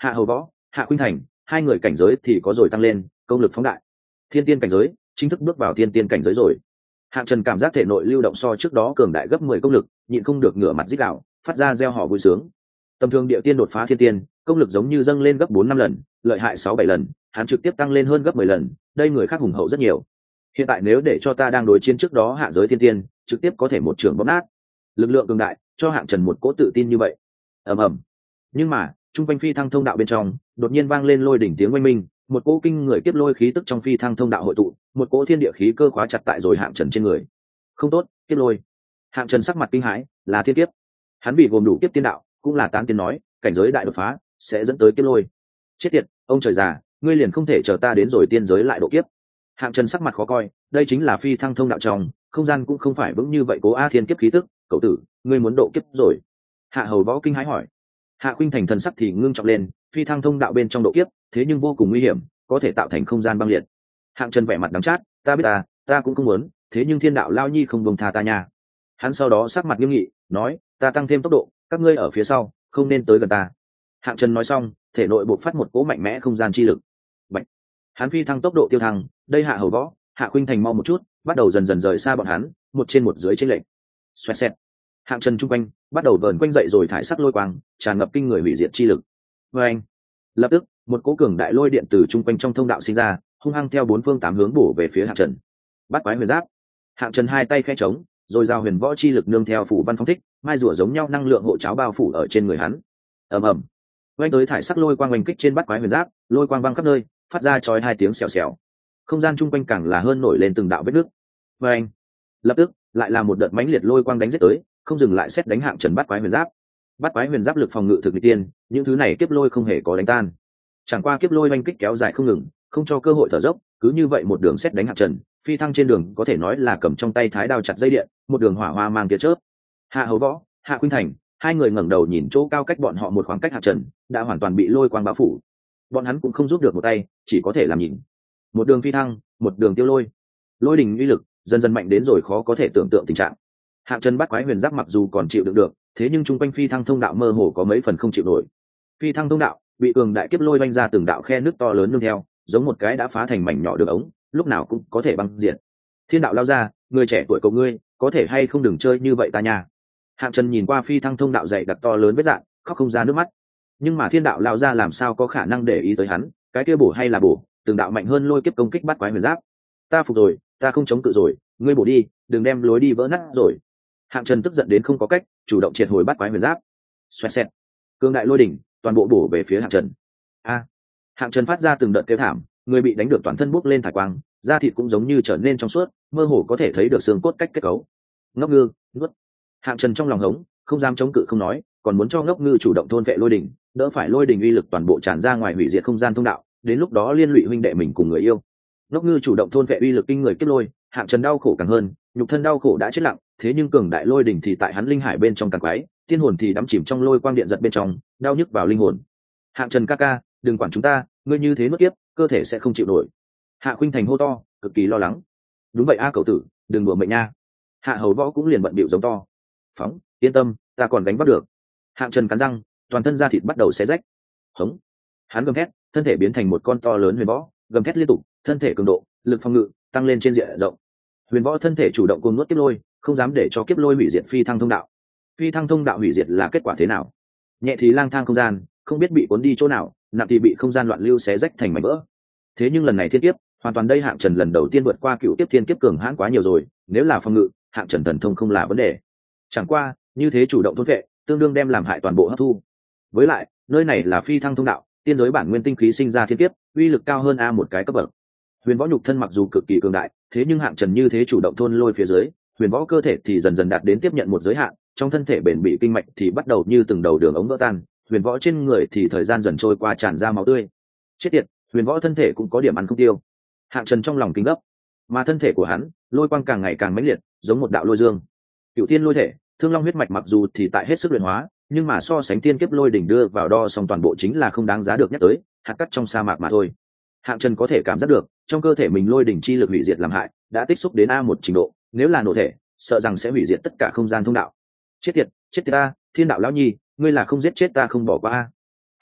Hạ Hầu Võ, Hạ Khuynh Thành, hai người cảnh giới thì có rồi tăng lên, công lực phóng đại. Thiên tiên cảnh giới chính thức bước vào thiên tiên cảnh giới rồi. Hạng Trần cảm giác thể nội lưu động so trước đó cường đại gấp 10 công lực, nhịn không được ngửa mặt rít gào, phát ra reo hò vui sướng. Tầm thường địa tiên đột phá thiên tiên, công lực giống như dâng lên gấp 4-5 lần, lợi hại 6-7 lần, hắn trực tiếp tăng lên hơn gấp 10 lần, đây người khác hùng hậu rất nhiều. Hiện tại nếu để cho ta đang đối chiến trước đó hạ giới thiên tiên, trực tiếp có thể một trường bóp nát. Lực lượng cường đại, cho Hạng Trần một cỗ tự tin như vậy. Ầm ầm. Nhưng mà, trung quanh phi thăng thông đạo bên trong, đột nhiên vang lên lôi đỉnh tiếng oanh minh, một cỗ kinh người kiếp lôi khí tức trong phi thăng thông đạo hội tụ, một cỗ thiên địa khí cơ khóa chặt tại rồi Hạng Trần trên người. Không tốt, kiếp lôi. Hạng Trần sắc mặt kinh hãi, là thiên kiếp. Hắn bị gồm đủ kiếp tiên đạo, cũng là tán tiên nói, cảnh giới đại đột phá sẽ dẫn tới kiếp lôi. Chết tiệt, ông trời già, ngươi liền không thể chờ ta đến rồi tiên giới lại độ kiếp. Hạng Trần sắc mặt khó coi, đây chính là phi thăng thông đạo trong, không gian cũng không phải vững như vậy, cố a thiên kiếp khí tức, cậu tử, ngươi muốn độ kiếp rồi. Hạ Hầu Võ kinh hãi hỏi. Hạ Khuynh Thành thần sắc thì ngưng trọng lên, phi thăng thông đạo bên trong độ kiếp, thế nhưng vô cùng nguy hiểm, có thể tạo thành không gian băng liệt. Hạng Trần vẻ mặt đắng chát, ta biết ta cũng không muốn, thế nhưng thiên đạo lao nhi không buông tha ta nha. Hắn sau đó sắc mặt nghiêm nghị, nói, ta tăng thêm tốc độ, các ngươi ở phía sau, không nên tới gần ta. Hạng Trần nói xong, thể nội bộc phát một cỗ mạnh mẽ không gian chi lực. Bạch. Hắn phi thăng tốc độ tiêu thăng, đây Hạ Hầu Võ, Hạ Khuynh Thành mau một chút, bắt đầu dần dần rời xa bọn hắn, một trên một dưới trên lệnh. Xoẹt xẹt. Hạng Trần trung quanh bắt đầu vờn quanh dậy rồi thải sắc lôi quang, tràn ngập kinh người hủy diệt chi lực. Và anh, lập tức một cỗ cường đại lôi điện từ trung quanh trong thông đạo sinh ra, hung hăng theo bốn phương tám hướng bổ về phía Hạng Trần. Bắt quái huyền giáp. Hạng Trần hai tay khẽ trống, rồi giao huyền võ chi lực nương theo phủ văn phong thích, mai rùa giống nhau năng lượng hộ cháo bao phủ ở trên người hắn. Ầm ầm. Quanh tới thải sắc lôi quang oanh kích trên bắt quái huyền giáp, lôi quang văng khắp nơi, phát ra chói hai tiếng xèo xèo. Không gian trung quanh càng là hơn nổi lên từng đạo vết nứt. Và anh, lập tức lại là một đợt mãnh liệt lôi quang đánh giết tới, không dừng lại xét đánh Hạng Trần bắt quái huyền giáp. Bắt quái huyền giáp lực phòng ngự thực nghịch tiên, những thứ này kiếp lôi không hề có đánh tan. Chẳng qua kiếp lôi oanh kích kéo dài không ngừng, không cho cơ hội thở dốc, cứ như vậy một đường xét đánh Hạng Trần, phi thăng trên đường có thể nói là cầm trong tay thái đao chặt dây điện, một đường hỏa hoa mang tia chớp. Hạ Hầu Võ, Hạ Khuynh Thành, hai người ngẩng đầu nhìn chỗ cao cách bọn họ một khoảng cách Hạng Trần, đã hoàn toàn bị lôi quang bao phủ. Bọn hắn cũng không giúp được một tay, chỉ có thể làm nhìn. Một đường phi thăng, một đường tiêu lôi, lôi đình uy lực dần dần mạnh đến rồi khó có thể tưởng tượng tình trạng. Hạng Trần bắt quái huyền giáp mặc dù còn chịu đựng được, thế nhưng trung quanh phi thăng thông đạo mơ hồ có mấy phần không chịu nổi. Phi thăng thông đạo bị cường đại kiếp lôi vanh ra từng đạo khe nước to lớn nương theo, giống một cái đã phá thành mảnh nhỏ đường ống, lúc nào cũng có thể băng diệt. Thiên đạo lao ra, người trẻ tuổi cầu ngươi, có thể hay không đừng chơi như vậy ta nha. Hạng Trần nhìn qua phi thăng thông đạo dày đặc to lớn vết dạn, khóc không ra nước mắt. Nhưng mà thiên đạo lao ra làm sao có khả năng để ý tới hắn, cái kia bổ hay là bổ, từng đạo mạnh hơn lôi kiếp công kích bắt quái huyền giáp. Ta phục rồi, ta không chống cự rồi, ngươi bổ đi, đừng đem lối đi vỡ nát rồi. Hạng Trần tức giận đến không có cách, chủ động triệt hồi bắt quái huyền giáp. Xoẹt xẹt. Cương đại lôi đỉnh, toàn bộ bổ về phía Hạng Trần. Hạng Trần phát ra từng đợt kêu thảm, người bị đánh được toàn thân bốc lên thải quang, da thịt cũng giống như trở nên trong suốt, mơ hồ có thể thấy được xương cốt cách kết cấu. Ngốc ngư, nuốt. Hạng Trần trong lòng hống, không dám chống cự không nói, còn muốn cho ngốc ngư chủ động thôn vệ lôi đỉnh, đỡ phải lôi đỉnh uy lực toàn bộ tràn ra ngoài hủy diệt không gian thông đạo, đến lúc đó liên lụy huynh đệ mình cùng người yêu. Ngốc ngư chủ động thôn vệ uy lực kinh người kiếp lôi, Hạng Trần đau khổ càng hơn, nhục thân đau khổ đã chết lặng, thế nhưng cường đại lôi đỉnh thì tại hắn linh hải bên trong càng quái, tiên hồn thì đắm chìm trong lôi quang điện giật bên trong, đau nhức vào linh hồn. Hạng Trần ca ca, đừng quản chúng ta, ngươi như thế nuốt tiếp, cơ thể sẽ không chịu nổi. Hạ Khuynh Thành hô to, cực kỳ lo lắng. Đúng vậy a cậu tử, đừng đùa mệnh nha. Hạ Hầu Võ cũng liền bận bịu giống to. Phóng, yên tâm, ta còn gánh vác được. Hạng Trần cắn răng, toàn thân da thịt bắt đầu xé rách. Hống. Hắn gầm thét, thân thể biến thành một con to lớn huyền võ, gầm thét liên tục, thân thể cường độ, lực phòng ngự tăng lên trên diện rộng. Huyền võ thân thể chủ động cuồng nuốt kiếp lôi, không dám để cho kiếp lôi hủy diệt phi thăng thông đạo. Phi thăng thông đạo hủy diệt là kết quả thế nào? Nhẹ thì lang thang không gian, không biết bị cuốn đi chỗ nào, nặng thì bị không gian loạn lưu xé rách thành mảnh vỡ. Thế nhưng lần này thiên kiếp, hoàn toàn đây Hạng Trần lần đầu tiên vượt qua cựu tiếp thiên kiếp cường hãn quá nhiều rồi, nếu là phòng ngự, Hạng Trần thần thông không là vấn đề. Chẳng qua, như thế chủ động thôn vệ, tương đương đem làm hại toàn bộ hấp thu. Với lại, nơi này là phi thăng thông đạo, tiên giới bản nguyên tinh khí sinh ra thiên kiếp, uy lực cao hơn một cái cấp bậc. Huyền võ nhục thân mặc dù cực kỳ cường đại, thế nhưng Hạng Trần như thế chủ động thôn lôi phía dưới, huyền võ cơ thể thì dần dần đạt đến tiếp nhận một giới hạn, trong thân thể bền bị kinh mạch thì bắt đầu như từng đầu đường ống vỡ tan, huyền võ trên người thì thời gian dần trôi qua tràn ra máu tươi. Chết tiệt, huyền võ thân thể cũng có điểm ăn không tiêu. Hạng Trần trong lòng kinh gấp, mà thân thể của hắn, lôi quang càng ngày càng mãnh liệt, giống một đạo lôi dương. Cửu thiên lôi thể, thương long huyết mạch mặc dù thì tại hết sức luyện hóa, nhưng mà so sánh thiên kiếp lôi đỉnh đưa vào đo xong toàn bộ chính là không đáng giá được nhắc tới, hạt cát trong sa mạc mà thôi. Hạng Trần có thể cảm giác được, trong cơ thể mình lôi đỉnh chi lực hủy diệt làm hại, đã tích xúc đến một trình độ, nếu là nổ thể, sợ rằng sẽ hủy diệt tất cả không gian thông đạo. Chết tiệt ta, thiên đạo lão nhi, ngươi là không giết chết ta không bỏ qua a.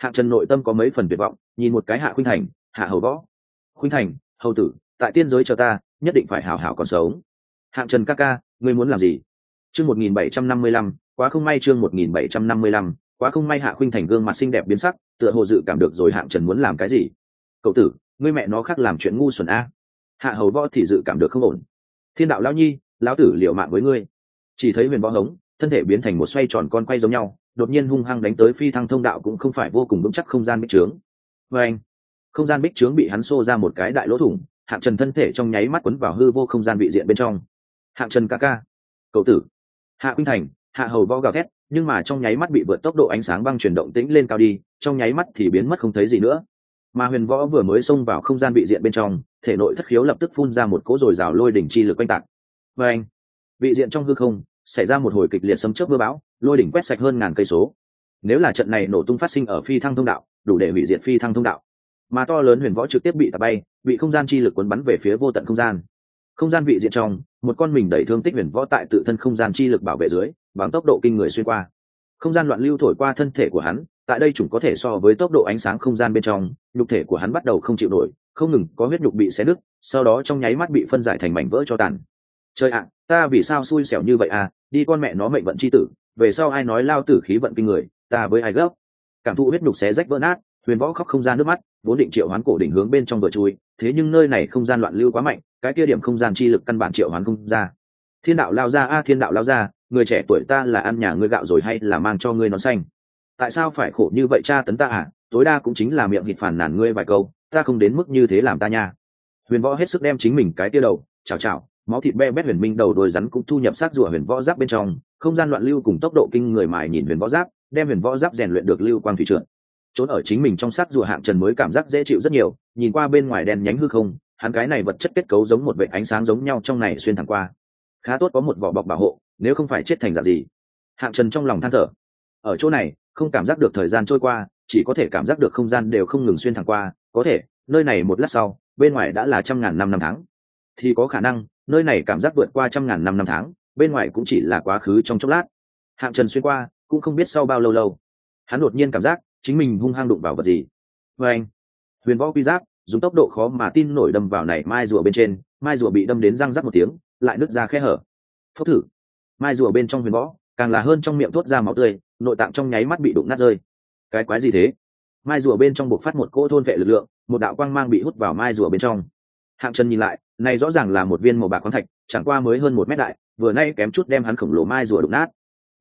Hạng Trần nội tâm có mấy phần tuyệt vọng, nhìn một cái Hạ Khuynh Thành, Hạ Hầu Võ. Khuynh Thành, hầu tử, tại tiên giới chờ ta, nhất định phải hảo hảo còn sống. Hạng Trần ca ca, ngươi muốn làm gì? Chương 1755, quá không may. Chương 1755, quá không may. Hạ Khuynh Thành gương mặt xinh đẹp biến sắc, tựa hồ dự cảm được rồi Hạng Trần muốn làm cái gì. Cậu tử, ngươi mẹ nó khác làm chuyện ngu xuẩn a. Hạ Hầu Võ thì dự cảm được không ổn. Thiên đạo lão nhi, lão tử liều mạng với ngươi. Chỉ thấy Huyền Võ hống, thân thể biến thành một xoay tròn con quay giống nhau, đột nhiên hung hăng đánh tới phi thăng thông đạo cũng không phải vô cùng vững chắc không gian bích trướng. Và anh, không gian bích trướng bị hắn xô ra một cái đại lỗ thủng, Hạng Trần thân thể trong nháy mắt quấn vào hư vô không gian vị diện bên trong. Hạng Trần ca ca, cậu tử. Hạ Khuynh Thành, Hạ Hầu Võ gào thét, nhưng mà trong nháy mắt bị vượt tốc độ ánh sáng băng chuyển động tĩnh lên cao đi, trong nháy mắt thì biến mất không thấy gì nữa. Mà Huyền Võ vừa mới xông vào không gian vị diện bên trong, thể nội thất khiếu lập tức phun ra một cỗ dồi dào lôi đỉnh chi lực quanh tạc. Và anh, vị diện trong hư không xảy ra một hồi kịch liệt sấm chớp mưa bão, lôi đỉnh quét sạch hơn ngàn cây số. Nếu là trận này nổ tung phát sinh ở phi thăng thông đạo, đủ để hủy diệt phi thăng thông đạo. Mà to lớn Huyền Võ trực tiếp bị tạt bay, bị không gian chi lực cuốn bắn về phía vô tận không gian. Không gian vị diện trong, một con mình đẩy thương tích Huyền Võ tại tự thân không gian chi lực bảo vệ dưới, bằng tốc độ kinh người xuyên qua. Không gian loạn lưu thổi qua thân thể của hắn, tại đây chúng có thể so với tốc độ ánh sáng không gian bên trong, nhục thể của hắn bắt đầu không chịu nổi, không ngừng có huyết nhục bị xé nứt, sau đó trong nháy mắt bị phân giải thành mảnh vỡ cho tàn. Trời ạ, ta vì sao xui xẻo như vậy à, đi con mẹ nó mệnh vận chi tử, về sau ai nói lao tử khí vận kinh người, ta với ai gấp. Cảm thụ huyết nhục xé rách vỡ nát, Huyền Võ khóc không ra nước mắt, vốn định triệu hoán cổ đỉnh hướng bên trong vừa chui, thế nhưng nơi này không gian loạn lưu quá mạnh, cái kia điểm không gian chi lực căn bản triệu hoán không ra. Thiên đạo lao ra a, thiên đạo lao ra, người trẻ tuổi ta là ăn nhà ngươi gạo rồi hay là mang cho ngươi nón xanh? Tại sao phải khổ như vậy cha tấn ta à? Tối đa cũng chính là miệng hịt phản nàn ngươi vài câu, ta không đến mức như thế làm ta nha. Huyền Võ hết sức đem chính mình cái tia đầu, chào chào, máu thịt be bét huyền minh đầu đôi rắn cũng thu nhập sát rùa Huyền Võ giáp bên trong, không gian loạn lưu cùng tốc độ kinh người mài nhìn Huyền Võ giáp, đem Huyền Võ giáp rèn luyện được lưu quang thủy trượt. Trốn ở chính mình trong sát rùa Hạng Trần mới cảm giác dễ chịu rất nhiều, nhìn qua bên ngoài đen nhánh hư không, hắn cái này vật chất kết cấu giống một vệt ánh sáng giống nhau trong này xuyên thẳng qua. Khá tốt có một vỏ bọc bảo hộ, nếu không phải chết thành dạng gì. Hạng Trần trong lòng than thở. Ở chỗ này, không cảm giác được thời gian trôi qua, chỉ có thể cảm giác được không gian đều không ngừng xuyên thẳng qua, có thể, nơi này một lát sau, bên ngoài đã là trăm ngàn năm năm tháng. Thì có khả năng, nơi này cảm giác vượt qua trăm ngàn năm năm tháng, bên ngoài cũng chỉ là quá khứ trong chốc lát. Hạng Trần xuyên qua, cũng không biết sau bao lâu. Hắn đột nhiên cảm giác, chính mình hung hăng đụng vào vật gì. Và anh, Huyền Võ quy giáp, dùng tốc độ khó mà tin nổi đâm vào này mai rùa bên trên, mai rùa bị đâm đến răng rắc một tiếng, lại nứt ra khe hở. Phốc thử, mai rùa bên trong Huyền Võ, càng là hơn trong miệng thốt ra máu tươi, nội tạng trong nháy mắt bị đụng nát rơi. Cái quái gì thế? Mai rùa bên trong bộc phát một cỗ thôn vệ lực lượng, một đạo quang mang bị hút vào mai rùa bên trong. Hạng Trần nhìn lại, này rõ ràng là một viên màu bạc khoáng thạch, chẳng qua mới hơn 1 mét đại, vừa nay kém chút đem hắn khổng lồ mai rùa đụng nát.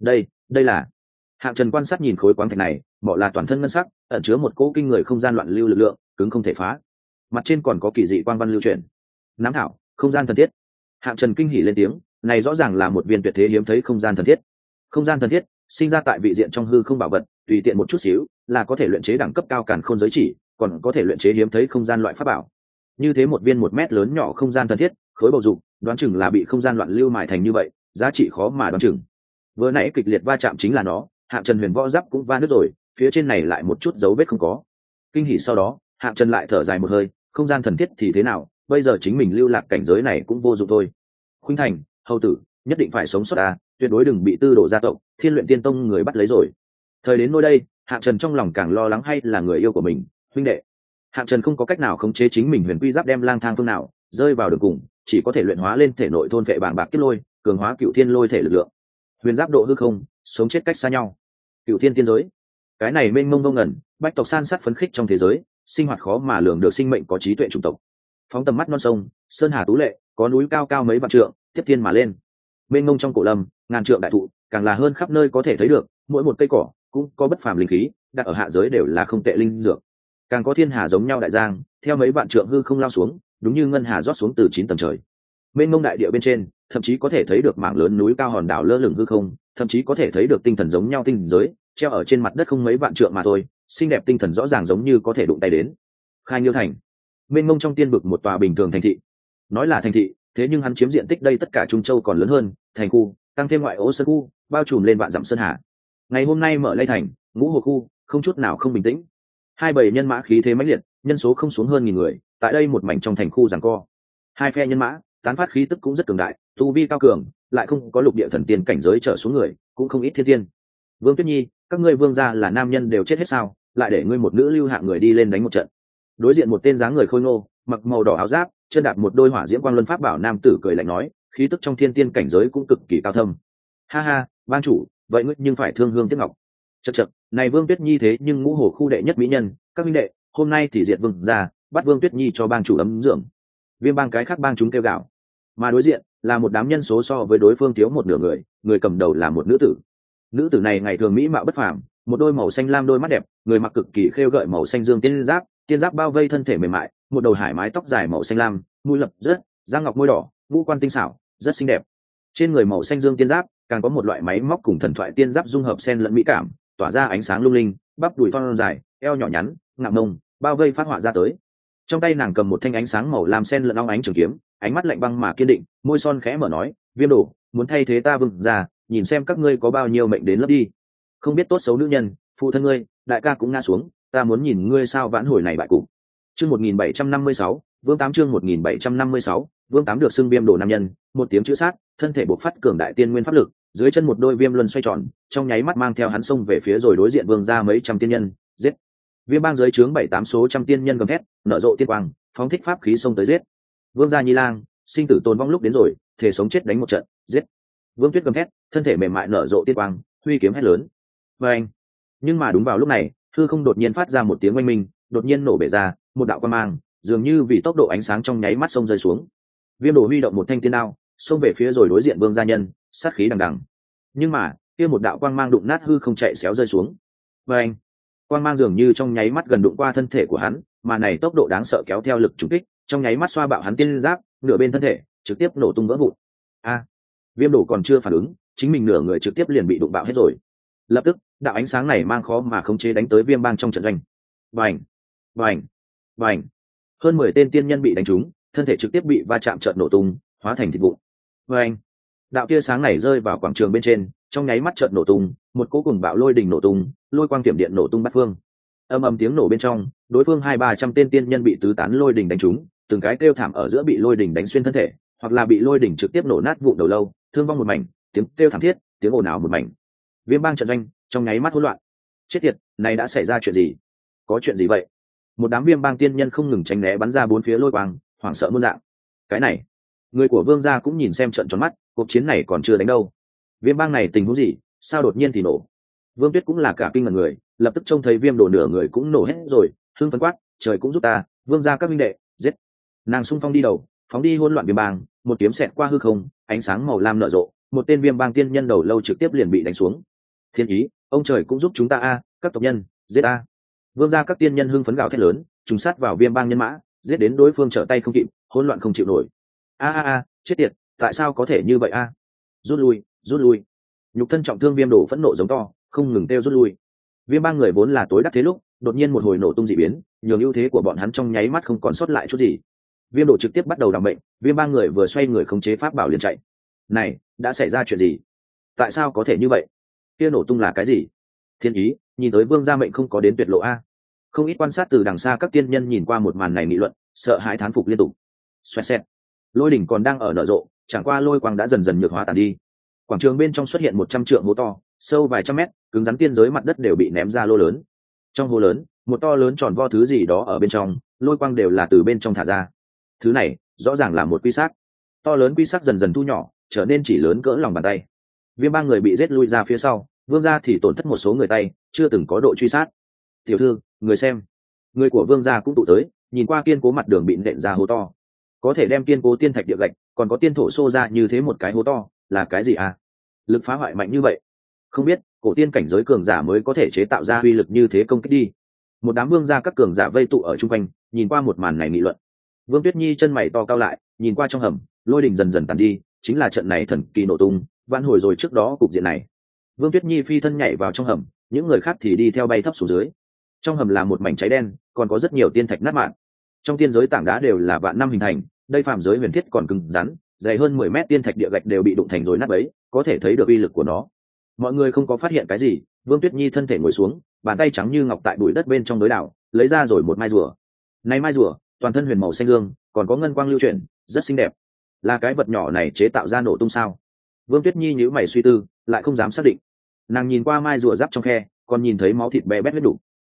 Đây là. Hạng Trần quan sát nhìn khối khoáng thạch này, mỏ là toàn thân ngân sắc, ẩn chứa một cỗ kinh người không gian loạn lưu lực lượng, cứng không thể phá. Mặt trên còn có kỳ dị quang văn lưu chuyển. Nám thảo, không gian thần thiết. Hạng Trần kinh hỉ lên tiếng, này rõ ràng là một viên tuyệt thế hiếm thấy không gian thần thiết. Không gian thần thiết sinh ra tại vị diện trong hư không bảo vật, tùy tiện một chút xíu là có thể luyện chế đẳng cấp cao càn khôn giới chỉ, còn có thể luyện chế hiếm thấy không gian loại pháp bảo. Như thế một viên 1 mét lớn nhỏ không gian thần thiết, khối bầu dục, đoán chừng là bị không gian loạn lưu mài thành như vậy, giá trị khó mà đoán chừng. Vừa nãy kịch liệt va chạm chính là nó, Hạng Trần Huyền Võ giáp cũng va nứt rồi, phía trên này lại một chút dấu vết không có. Kinh hỉ sau đó, Hạng Trần lại thở dài một hơi, không gian thần thiết thì thế nào, bây giờ chính mình lưu lạc cảnh giới này cũng vô dụng thôi. Khuynh Thành, hầu tử, nhất định phải sống sót ta, tuyệt đối đừng bị Tư Đồ gia tộc, Thiên Luyện Tiên Tông người bắt lấy rồi. Thời đến nơi đây, Hạng Trần trong lòng càng lo lắng hay là người yêu của mình, huynh đệ. Hạng Trần không có cách nào khống chế chính mình huyền quy giáp đem lang thang phương nào, rơi vào đường cùng, chỉ có thể luyện hóa lên thể nội thôn vệ bàng bạc kiếp lôi, cường hóa cựu thiên lôi thể lực lượng. Huyền giáp độ hư không, sống chết cách xa nhau. Cựu thiên tiên giới, cái này mênh mông vô ngần, bách tộc san sát phấn khích trong thế giới, sinh hoạt khó mà lường được sinh mệnh có trí tuệ chủng tộc. Phóng tầm mắt non sông, sơn hà tú lệ, có núi cao cao mấy vạn trượng, tiếp thiên mà lên. Mênh mông trong cổ lâm, ngàn trượng đại thụ, càng là hơn khắp nơi có thể thấy được, mỗi một cây cỏ cũng có bất phàm linh khí, đặt ở hạ giới đều là không tệ linh dược. Càng có thiên hà giống nhau đại giang, theo mấy vạn trượng hư không lao xuống, đúng như ngân hà rót xuống từ 9 tầng trời. Mênh mông đại địa bên trên, thậm chí có thể thấy được mảng lớn núi cao hòn đảo lơ lửng hư không, thậm chí có thể thấy được tinh thần giống nhau tinh giới, treo ở trên mặt đất không mấy vạn trượng mà thôi, xinh đẹp tinh thần rõ ràng giống như có thể đụng tay đến. Khai Nghiêu thành, mênh mông trong tiên vực một tòa bình thường thành thị. Nói là thành thị, thế nhưng hắn chiếm diện tích đây tất cả Trung Châu còn lớn hơn, thành khu, tăng thêm ngoại ô sơn khu, bao trùm lên vạn dặm sơn hà. Ngày hôm nay mở lây thành, ngũ hồ khu, không chút nào không bình tĩnh. Hai bầy nhân mã khí thế mãnh liệt, nhân số không xuống hơn 1000 người, tại đây một mảnh trong thành khu giằng co. Hai phe nhân mã, tán phát khí tức cũng rất cường đại, tu vi cao cường, lại không có lục địa thần tiên cảnh giới trở xuống người, cũng không ít thiên tiên. Vương Tuyết Nhi, các ngươi vương gia là nam nhân đều chết hết sao? lại để ngươi một nữ lưu hạng người đi lên đánh một trận. Đối diện một tên dáng người khôi ngô, mặc màu đỏ áo giáp, chân đạp một đôi hỏa diễm quang luân pháp bảo nam tử cười lạnh nói, khí tức trong thiên tiên cảnh giới cũng cực kỳ cao thâm. Ha ha, ban chủ, vậy ngươi nhưng phải thương hương tiếc ngọc. Chậc chậc, này Vương Tuyết Nhi thế nhưng ngũ hồ khu đệ nhất mỹ nhân, các huynh đệ, hôm nay thì diệt vương ra, bắt Vương Tuyết Nhi cho bang chủ ấm dưỡng. Viêm bang cái khác bang chúng kêu gào. Mà đối diện là một đám nhân số so với đối phương thiếu một nửa người, người cầm đầu là một nữ tử. Nữ tử này ngày thường mỹ mạo bất phàm, một đôi màu xanh lam đôi mắt đẹp, người mặc cực kỳ khêu gợi màu xanh dương tiên giáp bao vây thân thể mềm mại, một đầu hải mái tóc dài màu xanh lam, mũi lập rất, da ngọc môi đỏ, ngũ quan tinh xảo, rất xinh đẹp. Trên người màu xanh dương tiên giáp, càng có một loại máy móc cùng thần thoại tiên giáp dung hợp xen lẫn mỹ cảm, tỏa ra ánh sáng lung linh, bắp đùi thon dài, eo nhỏ nhắn, ngạng mông, bao vây phát họa ra tới. Trong tay nàng cầm một thanh ánh sáng màu lam xen lẫn óng ánh trường kiếm, ánh mắt lạnh băng mà kiên định, môi son khẽ mở nói, Viêm Đồ, muốn thay thế ta Vương ra, nhìn xem các ngươi có bao nhiêu mệnh đến lớp đi. Không biết tốt xấu nữ nhân, phụ thân ngươi, đại ca cũng ngã xuống, ta muốn nhìn ngươi sao vãn hồi này bại cục. Chương 1756, Vương Tám chương 1756, Vương Tám được xưng Viêm Đồ nam nhân, một tiếng chữ sát, thân thể bộc phát cường đại tiên nguyên pháp lực, dưới chân một đôi viêm luân xoay tròn, trong nháy mắt mang theo hắn xông về phía rồi đối diện Vương ra mấy trăm tiên nhân, giết. Viêm bang dưới trướng 7-8 số trăm tiên nhân gầm thét, nở rộ tiên quang, phóng thích pháp khí xông tới giết. Vương gia Nhi Lang, sinh tử tồn vong lúc đến rồi, thể sống chết đánh một trận, giết. Vương Tuyết gầm thét, thân thể mềm mại nở rộ tiên quang, huy kiếm hét lớn. Oeng! Nhưng mà đúng vào lúc này, hư không đột nhiên phát ra một tiếng oanh minh, đột nhiên nổ bể ra, một đạo quang mang, dường như vì tốc độ ánh sáng trong nháy mắt xông rơi xuống. Viêm Đồ huy động một thanh tiên đao, xông về phía rồi đối diện Vương gia nhân, sát khí đằng đằng. Nhưng mà, kia một đạo quang mang đụng nát hư không chạy xéo rơi xuống. Oeng! Quang mang dường như trong nháy mắt gần đụng qua thân thể của hắn, mà này tốc độ đáng sợ kéo theo lực trùng kích, trong nháy mắt xoa bạo hắn tiên giáp, nửa bên thân thể trực tiếp nổ tung vỡ vụn. A! Viêm Đồ còn chưa phản ứng, chính mình nửa người trực tiếp liền bị đụng bạo hết rồi. Lập tức, đạo ánh sáng này mang khó mà khống chế đánh tới Viêm bang trong trận doanh. Bành! Bành! Bành! Hơn 10 tên tiên nhân bị đánh trúng, thân thể trực tiếp bị va chạm chợt nổ tung, hóa thành thịt vụn. Bành! Đạo tia sáng này rơi vào quảng trường bên trên, trong nháy mắt chợt nổ tung, một cỗ cùng bạo lôi đình nổ tung, lôi quang tiệm điện nổ tung bát phương. Ầm ầm tiếng nổ bên trong, đối phương 200-300 tên tiên nhân bị tứ tán lôi đình đánh trúng, từng cái kêu thảm ở giữa bị lôi đình đánh xuyên thân thể, hoặc là bị lôi đình trực tiếp nổ nát vụn đầu lâu, thương vong một mảnh, tiếng kêu thảm thiết, tiếng ồn ào một mảnh. Viêm bang trận doanh trong nháy mắt hỗn loạn. Chết tiệt, này đã xảy ra chuyện gì? Có chuyện gì vậy? Một đám Viêm bang tiên nhân không ngừng tránh né bắn ra bốn phía lôi quang, hoảng sợ muôn dạng. Cái này, người của Vương gia cũng nhìn xem trận tròn mắt, cuộc chiến này còn chưa đánh đâu. Viêm bang này tình huống gì, sao đột nhiên thì nổ? Vương Tuyết cũng là cả kinh ngẩn người, lập tức trông thấy Viêm Đồ nửa người cũng nổ hết rồi, hưng phấn quát, trời cũng giúp ta, Vương gia các huynh đệ, giết. Nàng xung phong đi đầu, phóng đi hỗn loạn Viêm bang, một kiếm xẹt qua hư không, ánh sáng màu lam nở rộ, một tên Viêm bang tiên nhân đầu lâu trực tiếp liền bị đánh xuống. Thiên ý, ông trời cũng giúp chúng ta a, các tộc nhân, giết a. Vương gia các tiên nhân hưng phấn gào thét lớn, trùng sát vào Viêm bang nhân mã, giết đến đối phương trở tay không kịp, hỗn loạn không chịu nổi. A, chết tiệt, tại sao có thể như vậy a? Rút lui, rút lui. Nhục thân trọng thương Viêm Đồ phẫn nộ giống to, không ngừng kêu rút lui. Viêm bang người vốn là tối đắc thế lúc, đột nhiên một hồi nổ tung dị biến, nhường ưu thế của bọn hắn trong nháy mắt không còn sót lại chút gì. Viêm Đồ trực tiếp bắt đầu đảm bệnh, Viêm bang người vừa xoay người khống chế pháp bảo liền chạy. Này, đã xảy ra chuyện gì? Tại sao có thể như vậy? Kia nổ tung là cái gì? Thiên ý, nhìn tới Vương gia mệnh không có đến tuyệt lộ a. Không ít quan sát từ đằng xa các tiên nhân nhìn qua một màn này nghị luận, sợ hãi thán phục liên tục. Xoẹt xẹt. Lôi đỉnh còn đang ở nở rộ, chẳng qua lôi quang đã dần dần nhược hóa tàn đi. Quảng trường bên trong xuất hiện 100 trượng hố to, sâu vài trăm mét, cứng rắn tiên giới mặt đất đều bị ném ra lô lớn. Trong hố lớn, một to lớn tròn vo thứ gì đó ở bên trong, lôi quang đều là từ bên trong thả ra. Thứ này, rõ ràng là một quy xác. To lớn quy xác dần dần thu nhỏ, trở nên chỉ lớn cỡ lòng bàn tay. Viêm bang người bị giết lui ra phía sau, Vương gia thì tổn thất một số người tay, chưa từng có độ truy sát. Tiểu thư, người xem, người của Vương gia cũng tụ tới, nhìn qua kiên cố mặt đường bị nện ra hố to. Có thể đem kiên cố tiên thạch địa gạch, còn có tiên thổ xô ra như thế một cái hố to, là cái gì à? Lực phá hoại mạnh như vậy, không biết cổ tiên cảnh giới cường giả mới có thể chế tạo ra uy lực như thế công kích đi. Một đám vương gia các cường giả vây tụ ở chung quanh, nhìn qua một màn này nghị luận. Vương Tuyết Nhi chân mày to cao lại, nhìn qua trong hầm, lôi đình dần dần tàn đi, chính là trận này thần kỳ nổ tung, vãn hồi rồi trước đó cục diện này. Vương Tuyết Nhi phi thân nhảy vào trong hầm, những người khác thì đi theo bay thấp xuống dưới. Trong hầm là một mảnh cháy đen, còn có rất nhiều tiên thạch nát mạn. Trong tiên giới tảng đá đều là vạn năm hình thành, đây phàm giới huyền thiết còn cứng rắn, dày hơn 10 mét tiên thạch địa gạch đều bị đụng thành rồi nát bấy, có thể thấy được uy lực của nó. Mọi người không có phát hiện cái gì, Vương Tuyết Nhi thân thể ngồi xuống, bàn tay trắng như ngọc tại bụi đất bên trong đối đảo, lấy ra rồi một mai rùa. Này mai rùa, toàn thân huyền màu xanh dương, còn có ngân quang lưu chuyển, rất xinh đẹp. Là cái vật nhỏ này chế tạo ra nổ tung sao? Vương Tuyết Nhi nhíu mày suy tư, lại không dám xác định. Nàng nhìn qua mai rùa giáp trong khe, còn nhìn thấy máu thịt bé bét huyết đủ.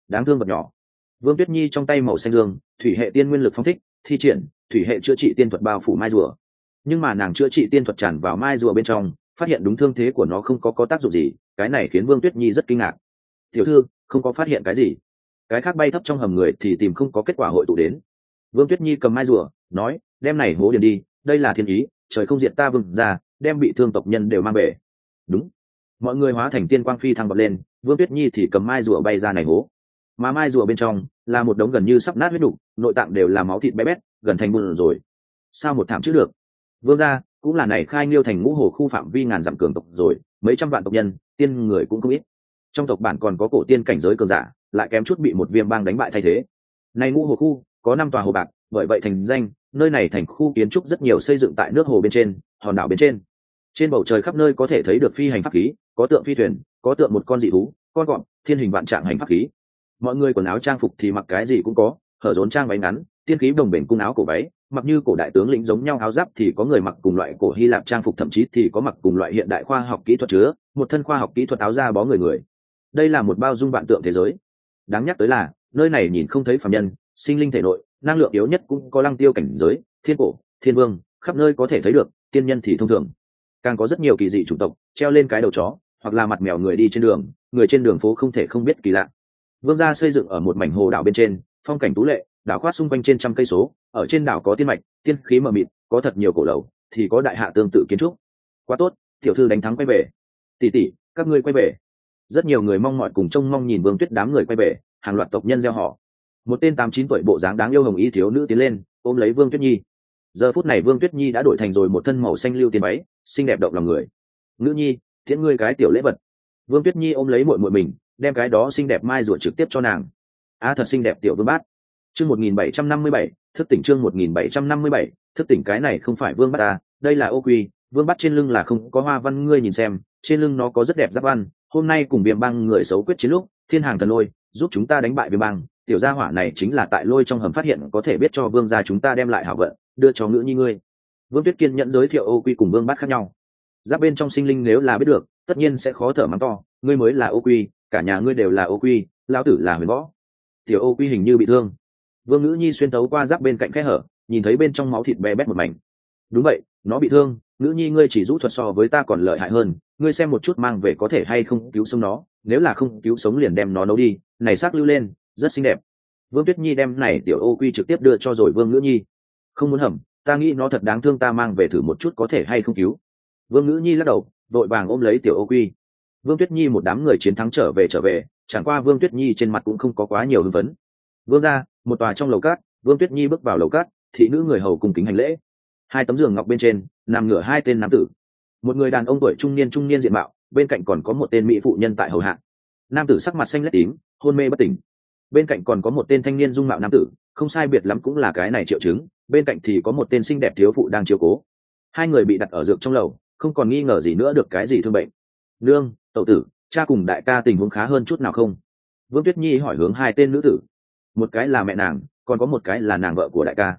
đáng thương vật nhỏ. Vương Tuyết Nhi trong tay màu xanh dương, thủy hệ tiên nguyên lực phong thích, thi triển thủy hệ chữa trị tiên thuật bao phủ mai rùa. Nhưng mà nàng chữa trị tiên thuật tràn vào mai rùa bên trong, phát hiện đúng thương thế của nó không có tác dụng gì, cái này khiến Vương Tuyết Nhi rất kinh ngạc. Tiểu thư, không có phát hiện cái gì? Cái khác bay thấp trong hầm người thì tìm không có kết quả hội tụ đến. Vương Tuyết Nhi cầm mai rùa, nói, đem này hố điền đi, đây là thiên ý, trời không diệt ta Vương ra, đem bị thương tộc nhân đều mang về. Đúng. Mọi người hóa thành tiên quang phi thăng bật lên, Vương Tuyết Nhi thì cầm mai rùa bay ra này hố. Mà mai rùa bên trong là một đống gần như sắp nát huyết đủ, nội tạng đều là máu thịt bé bét, gần thành bùn rồi. Sao một thảm chứ được? Vương gia cũng là này khai nghiêu thành ngũ hồ khu phạm vi ngàn dặm cường tộc rồi, mấy trăm vạn tộc nhân, tiên người cũng không ít. Trong tộc bản còn có cổ tiên cảnh giới cường giả, lại kém chút bị một viêm bang đánh bại thay thế. Này ngũ hồ khu có 5 tòa hồ bạc, bởi vậy thành danh, nơi này thành khu kiến trúc rất nhiều xây dựng tại nước hồ bên trên, hòn đảo bên trên. Trên bầu trời khắp nơi có thể thấy được phi hành pháp khí, có tượng phi thuyền, có tượng một con dị thú, con cọp, thiên hình vạn trạng hành pháp khí. Mọi người quần áo trang phục thì mặc cái gì cũng có, hở rốn trang váy ngắn, tiên khí đồng bền cung áo cổ váy, mặc như cổ đại tướng lĩnh giống nhau áo giáp thì có người mặc cùng loại cổ Hy Lạp trang phục, thậm chí thì có mặc cùng loại hiện đại khoa học kỹ thuật chứa một thân khoa học kỹ thuật áo da bó người. Đây là một bao dung vạn tượng thế giới. Đáng nhắc tới là nơi này nhìn không thấy phàm nhân, sinh linh thể nội năng lượng yếu nhất cũng có lăng tiêu cảnh giới, thiên cổ, thiên vương, khắp nơi có thể thấy được, tiên nhân thì thông thường. Càng có rất nhiều kỳ dị chủng tộc treo lên cái đầu chó, hoặc là mặt mèo người đi trên đường, người trên đường phố không thể không biết kỳ lạ. Vương gia xây dựng ở một mảnh hồ đảo bên trên, phong cảnh tú lệ, đảo khoát xung quanh trên trăm cây số, ở trên đảo có tiên mạch, tiên khí mờ mịt, có thật nhiều cổ lầu, thì có đại hạ tương tự kiến trúc. Quá tốt, tiểu thư đánh thắng quay về. Tỷ tỷ, các ngươi quay về. Rất nhiều người mong mỏi cùng trông mong nhìn Vương Tuyết đám người quay về, hàng loạt tộc nhân reo hò. Một tên 8-9 tuổi bộ dáng đáng yêu hồng y thiếu nữ tiến lên, ôm lấy Vương Tuyết Nhi. Giờ phút này Vương Tuyết Nhi đã đổi thành rồi một thân màu xanh lưu tiên váy, xinh đẹp động lòng người. Nữ nhi, tiễn ngươi cái tiểu lễ vật. Vương Tuyết Nhi ôm lấy muội muội mình, đem cái đó xinh đẹp mai rùa trực tiếp cho nàng. Thật xinh đẹp tiểu Vương Bát. Chương 1757, thức tỉnh chương 1757, thức tỉnh. Cái này không phải Vương Bát ta, đây là Ô Quy. Vương Bát trên lưng là không có hoa văn, ngươi nhìn xem, trên lưng nó có rất đẹp giáp văn. Hôm nay cùng Viêm Bang người xấu quyết chiến lúc, Thiên Hàng Thần Lôi giúp chúng ta đánh bại Viêm Bang. Tiểu gia hỏa này chính là tại lôi trong hầm phát hiện, có thể biết cho Vương gia chúng ta đem lại hảo vận, đưa cho nữ nhi ngươi. Vương Tuyết kiên nhẫn giới thiệu Ô Quy cùng Vương Bát khác nhau. Giáp bên trong sinh linh nếu là biết được, tất nhiên sẽ khó thở mắng to, ngươi mới là Ô Quy, cả nhà ngươi đều là Ô Quy, lão tử là Huyền Võ. Tiểu Ô Quy hình như bị thương. Vương Ngữ Nhi xuyên tấu qua giáp bên cạnh khe hở, nhìn thấy bên trong máu thịt bé bét một mảnh. Đúng vậy, nó bị thương, Ngữ Nhi ngươi chỉ rũ thuật so với ta còn lợi hại hơn, ngươi xem một chút mang về có thể hay không cứu sống nó, nếu là không cứu sống liền đem nó nấu đi, này xác lưu lên, rất xinh đẹp. Vương Tuyết Nhi đem này tiểu Ô Quy trực tiếp đưa cho rồi Vương Ngữ Nhi. Không muốn hầm, ta nghĩ nó thật đáng thương, ta mang về thử một chút có thể hay không cứu. Vương Ngữ Nhi lắc đầu, vội vàng ôm lấy tiểu Ô Quy. Vương Tuyết Nhi một đám người chiến thắng trở về, chẳng qua Vương Tuyết Nhi trên mặt cũng không có quá nhiều hưng phấn. Vương gia, một tòa trong lầu cát, Vương Tuyết Nhi bước vào lầu cát, thị nữ người hầu cùng kính hành lễ. 2 tấm giường ngọc bên trên nằm ngửa 2 tên nam tử. Một người đàn ông tuổi trung niên diện mạo, bên cạnh còn có một tên mỹ phụ nhân tại hầu hạ. Nam tử sắc mặt xanh lét tím, hôn mê bất tỉnh. Bên cạnh còn có một tên thanh niên dung mạo nam tử, không sai biệt lắm cũng là cái này triệu chứng, bên cạnh thì có một tên xinh đẹp thiếu phụ đang chiếu cố. 2 người bị đặt ở dược trong lầu, không còn nghi ngờ gì nữa được cái gì thương bệnh. Nương, tẩu tử, cha cùng đại ca tình huống khá hơn chút nào không? Vương Tuyết Nhi hỏi hướng 2 tên nữ tử. Một cái là mẹ nàng, còn có một cái là nàng vợ của đại ca.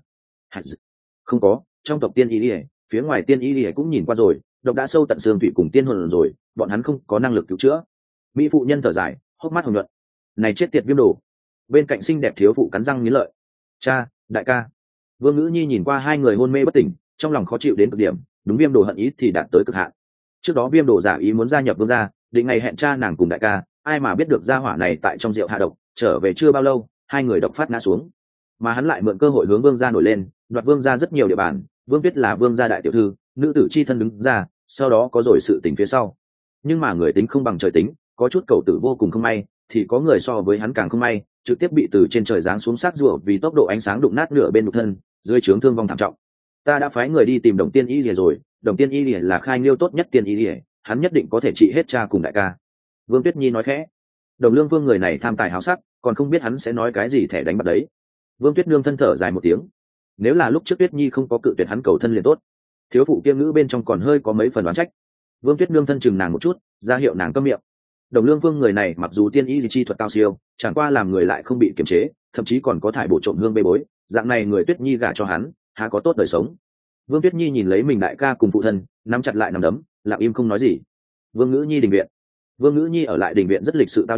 Không có, trong tộc tiên y lìa, phía ngoài tiên y lìa cũng nhìn qua rồi, độc đã sâu tận xương thủy cùng tiên hồn rồi, bọn hắn không có năng lực cứu chữa. Mỹ phụ nhân thở dài, hốc mắt hồng nhuận. Này chết tiệt Viêm Đồ. Bên cạnh xinh đẹp thiếu phụ cắn răng nghiến lợi. Cha, đại ca. Vương Ngữ Nhi nhìn qua 2 người hôn mê bất tỉnh, trong lòng khó chịu đến cực điểm, đúng Viêm Đồ hận ý thì đạt tới cực hạn. Trước đó Viêm Đồ giả ý muốn gia nhập Vương gia, định ngày hẹn cha nàng cùng đại ca, ai mà biết được gia hỏa này tại trong rượu hạ độc, trở về chưa bao lâu, 2 người độc phát ngã xuống, mà hắn lại mượn cơ hội hướng Vương gia nổi lên, đoạt Vương gia rất nhiều địa bàn. Vương Tuyết là Vương gia đại tiểu thư, nữ tử chi thân đứng ra, sau đó có rồi sự tình phía sau. Nhưng mà người tính không bằng trời tính, có chút cầu tử vô cùng không may, thì có người so với hắn càng không may, trực tiếp bị từ trên trời giáng xuống xác rùa vì tốc độ ánh sáng đụng nát nửa bên nhục thân, dưới trướng thương vong thảm trọng. Ta đã phái người đi tìm Đồng Tiên Y Lìa rồi, Đồng Tiên Y Lìa là khai nghiêu tốt nhất tiên y lìa, hắn nhất định có thể trị hết cha cùng đại ca. Vương Tuyết Nhi nói khẽ. Đồng Lương Vương người này tham tài háo sắc, còn không biết hắn sẽ nói cái gì thẻ đánh bạc đấy. Vương Tuyết Nương thân thở dài một tiếng. Nếu là lúc trước Tuyết Nhi không có cự tuyệt hắn cầu thân liền tốt. Thiếu phụ kiêm ngữ bên trong còn hơi có mấy phần đoán trách. Vương Tuyết Nương thân chừng nàng một chút, ra hiệu nàng câm miệng. Đồng Lương Vương người này mặc dù tiên y chi thuật cao siêu, chẳng qua làm người lại không bị kiềm chế, thậm chí còn có thải bộ trộm hương bê bối, dạng này người Tuyết Nhi gả cho hắn, há có tốt đời sống. Vương Tuyết Nhi nhìn lấy mình đại ca cùng phụ thân, nắm chặt lại nắm đấm, lặng im không nói gì. Vương Ngữ Nhi đình viện. Vương Ngữ Nhi ở lại đình viện rất lịch sự tao nhã,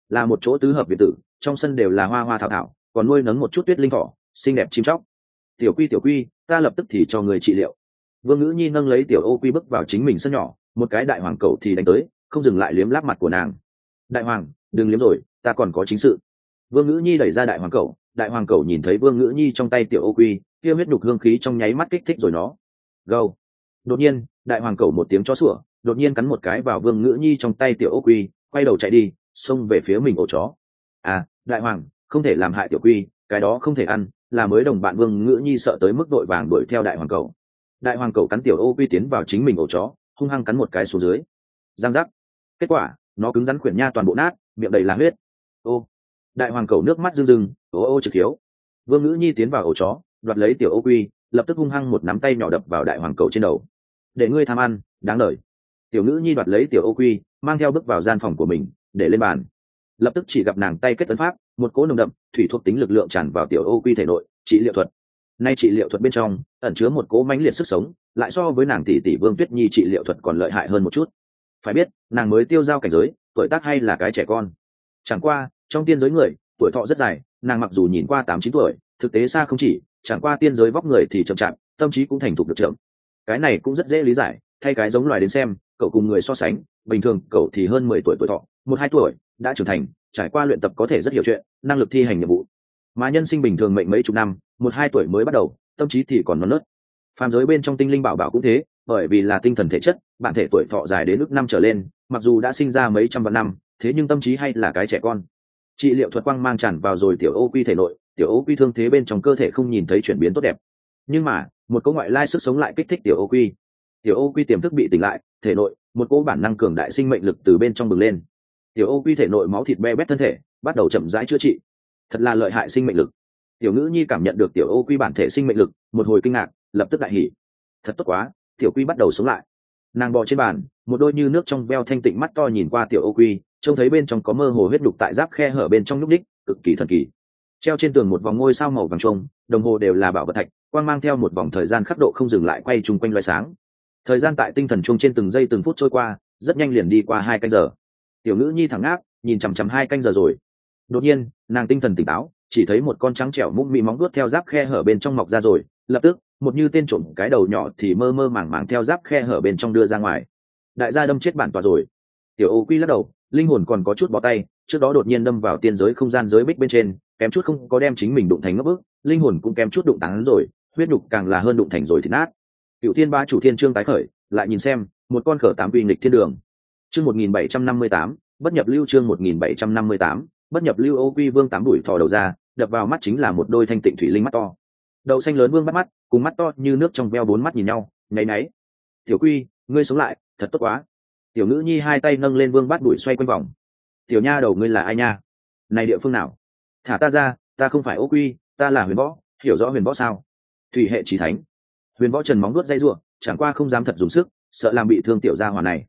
là một chỗ tứ hợp biệt tử, trong sân đều là hoa hoa thảo thảo, còn nuôi nấng một chút tuyết linh thỏ xinh đẹp chim chóc. Tiểu quy ta lập tức thì cho người trị liệu. Vương Ngữ Nhi nâng lấy tiểu ô quy bước vào chính mình sân nhỏ, một cái đại hoàng cẩu thì đánh tới, không dừng lại liếm láp mặt của nàng. Đại hoàng, đừng liếm rồi, ta còn có chính sự. Vương Ngữ Nhi đẩy ra đại hoàng cẩu nhìn thấy Vương Ngữ Nhi trong tay tiểu ô quy, kia huyết nhục hương khí trong nháy mắt kích thích rồi nó. Gâu. Đột nhiên, đại hoàng cẩu một tiếng chó sủa, đột nhiên cắn một cái vào Vương Ngữ Nhi trong tay tiểu ô quy, quay đầu chạy đi, xông về phía mình ổ chó. À, đại hoàng, không thể làm hại tiểu quy, cái đó không thể ăn, là mới đồng bạn Vương Ngữ Nhi sợ tới mức đội vàng đuổi theo đại hoàng cẩu. Đại hoàng cẩu cắn tiểu ô quy tiến vào chính mình ổ chó, hung hăng cắn một cái xuống dưới. Giang giác. Kết quả, nó cứng rắn khuyển nha toàn bộ nát, miệng đầy là huyết. Ô. Đại hoàng cẩu nước mắt rưng rưng, ô trực hiếu. Vương Ngữ Nhi tiến vào ổ chó, đoạt lấy tiểu ô quy, lập tức hung hăng một nắm tay nhỏ đập vào đại hoàng cẩu trên đầu. Để ngươi tham ăn, đáng đời. Tiểu Ngữ Nhi đoạt lấy tiểu ô quy, mang theo bước vào gian phòng của mình, để lên bàn. Lập tức chỉ gặp nàng tay kết ấn pháp, một cỗ nồng đậm thủy thuộc tính lực lượng tràn vào tiểu ô quy thể nội. Trị liệu thuật. Nay trị liệu thuật bên trong ẩn chứa một cỗ mãnh liệt sức sống, lại so với nàng tỷ tỷ Vương Tuyết Nhi trị liệu thuật còn lợi hại hơn một chút. Phải biết, nàng mới tiêu giao cảnh giới, tuổi tác hay là cái trẻ con. Chẳng qua, trong tiên giới người, tuổi thọ rất dài, nàng mặc dù nhìn qua 8-9 tuổi, thực tế xa không chỉ, chẳng qua tiên giới vóc người thì chậm chạp, tâm trí cũng thành thục được chậm. Cái này cũng rất dễ lý giải, thay cái giống loài đến xem, cậu cùng người so sánh, bình thường cậu thì hơn 10 tuổi tuổi thọ, 1-2 tuổi đã trưởng thành, trải qua luyện tập có thể rất hiểu chuyện, năng lực thi hành nhiệm vụ. Mà nhân sinh bình thường mệnh mấy chục năm, 1-2 tuổi mới bắt đầu, tâm trí thì còn non nớt. Phàm giới bên trong tinh linh bảo bảo cũng thế, bởi vì là tinh thần thể chất, bản thể tuổi thọ dài đến ước năm trở lên, mặc dù đã sinh ra mấy trăm vạn năm, thế nhưng tâm trí hay là cái trẻ con. Trị liệu thuật quang mang tràn vào rồi tiểu ô quy thể nội, tiểu ô quy thương thế bên trong cơ thể không nhìn thấy chuyển biến tốt đẹp. Nhưng mà, một cỗ ngoại lai sức sống lại kích thích tiểu ô quy. Tiểu ô quy tiềm thức bị tỉnh lại, thể nội, một cỗ bản năng cường đại sinh mệnh lực từ bên trong bừng lên. Tiểu ô quy thể nội máu thịt be bét thân thể, bắt đầu chậm rãi chữa trị. Thật là lợi hại sinh mệnh lực. Tiểu Ngữ Nhi cảm nhận được tiểu ô quy bản thể sinh mệnh lực, một hồi kinh ngạc, lập tức đại hỉ. Thật tốt quá, tiểu quy bắt đầu sống lại. Nàng bò trên bàn, một đôi như nước trong veo thanh tịnh mắt to nhìn qua tiểu ô quy, trông thấy bên trong có mơ hồ huyết đục tại giáp khe hở bên trong nhúc đích, cực kỳ thần kỳ. Treo trên tường một vòng ngôi sao màu vàng trông, đồng hồ đều là bảo vật thạch, quang mang theo một vòng thời gian khắc độ không dừng lại quay chung quanh loài sáng. Thời gian tại tinh thần chuông trên từng giây từng phút trôi qua, rất nhanh liền đi qua 2 canh giờ. Tiểu Ngữ Nhi thẳng áp, nhìn chằm chằm 2 canh giờ rồi. Đột nhiên, nàng tinh thần tỉnh táo, chỉ thấy một con trắng trẻo mũm mĩ móng vuốt theo giáp khe hở bên trong mọc ra rồi, lập tức, một như tên trộm cái đầu nhỏ thì mơ mơ màng màng theo giáp khe hở bên trong đưa ra ngoài. Đại gia đâm chết bản tọa rồi. Tiểu ô quy lắc đầu, linh hồn còn có chút bó tay, trước đó đột nhiên đâm vào tiên giới không gian giới bích bên trên, kém chút không có đem chính mình đụng thành ngấp ức, linh hồn cũng kém chút đụng tán rồi, huyết nhục càng là hơn đụng thành rồi thì nát. Cựu Thiên Ba chủ thiên chương tái khởi, lại nhìn xem, một con khở 8 uy nghịch thiên đường. Chương 1758, bất nhập lưu chương 1758, bất nhập lưu ô quy vương 8 đuổi thò đầu ra, đập vào mắt chính là một đôi thanh tịnh thủy linh mắt to. Đậu xanh lớn vương bắt mắt, cùng mắt to như nước trong veo 4 mắt nhìn nhau, nháy náy. Tiểu quy, ngươi sống lại, thật tốt quá. Tiểu Ngữ Nhi 2 tay nâng lên vương bát đuổi xoay quanh vòng. Tiểu nha đầu ngươi là ai nha? Này địa phương nào? Thả ta ra, ta không phải ô quy, ta là Huyền Võ, hiểu rõ Huyền Võ sao? Thủy hệ chí thánh. Huyền Võ trần móng nuốt dây rủa, chẳng qua không dám thật dùng sức, sợ làm bị thương tiểu gia hỏa này.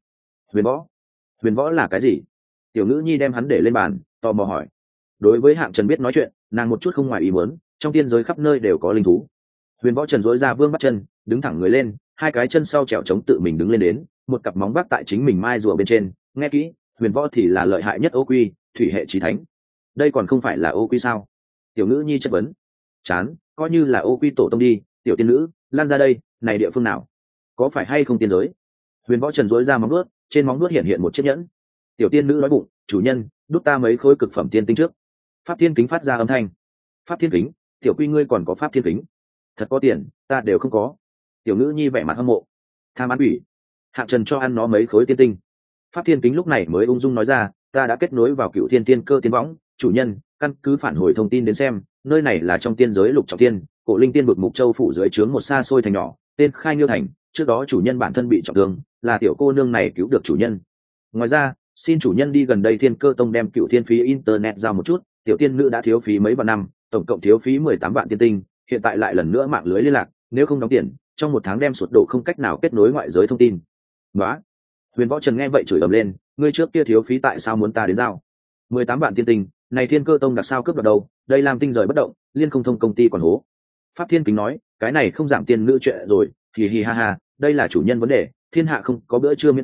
Huyền Võ là cái gì? Tiểu Ngữ Nhi đem hắn để lên bàn, tò mò hỏi. Đối với Hạng Trần biết nói chuyện, nàng một chút không ngoài ý muốn, trong tiên giới khắp nơi đều có linh thú. Huyền Võ Trần dối ra vương bắt chân, đứng thẳng người lên, 2 cái chân sau trèo chống tự mình đứng lên đến, một cặp móng vác tại chính mình mai rùa bên trên. Nghe kỹ, Huyền Võ thì là lợi hại nhất ô quy, thủy hệ chí thánh. Đây còn không phải là ô quy sao? Tiểu Ngữ Nhi chất vấn. Chán, coi như là ô quy tổ tông đi. Tiểu tiên nữ, lan ra đây, này địa phương nào? Có phải hay không tiên giới? Huyền Võ Trần dối ra móng vuốt, trên móng vuốt hiện một chiếc nhẫn. Tiểu tiên nữ nói bụng, chủ nhân, đút ta mấy khối cực phẩm tiên tinh trước. Pháp thiên kính phát ra âm thanh. Pháp thiên kính? Tiểu quy ngươi còn có pháp thiên kính? Thật có tiền, ta đều không có. Tiểu Ngữ Nhi vẻ mặt hâm mộ. Tham ăn ủy. Hạng Trần cho ăn nó mấy khối tiên tinh. Pháp thiên kính lúc này mới ung dung nói ra, ta đã kết nối vào Cựu Thiên Tiên Cơ tiên võng, chủ nhân, căn cứ phản hồi thông tin đến xem, nơi này là trong tiên giới lục trọng tiên, cổ linh tiên vực Mục Châu phủ dưới trướng một xa xôi thành nhỏ, tên Khai Nghiêu thành, trước đó chủ nhân bản thân bị trọng thương, là tiểu cô nương này cứu được chủ nhân. Ngoài ra, xin chủ nhân đi gần đây Thiên Cơ tông đem Cựu Thiên phí internet giao một chút, tiểu tiên nữ đã thiếu phí mấy vạn năm, tổng cộng thiếu phí 18 vạn tiên tinh, hiện tại lại lần nữa mạng lưới liên lạc, nếu không đóng tiền, trong 1 tháng đem sụt đổ không cách nào kết nối ngoại giới thông tin. Nóa. Huyền Võ Trần nghe vậy chửi ầm lên, ngươi trước kia thiếu phí tại sao muốn ta đến giao? 18 vạn tiên tinh, này Thiên Cơ tông đặc sao cướp đoạt đâu, đây làm tinh rời bất động, liên không thông công ty còn hố. Pháp Thiên Kính nói, cái này không giảm tiền nữ chuyện rồi, hì hì ha ha, đây là chủ nhân vấn đề, thiên hạ không có bữa trưa miễn phí,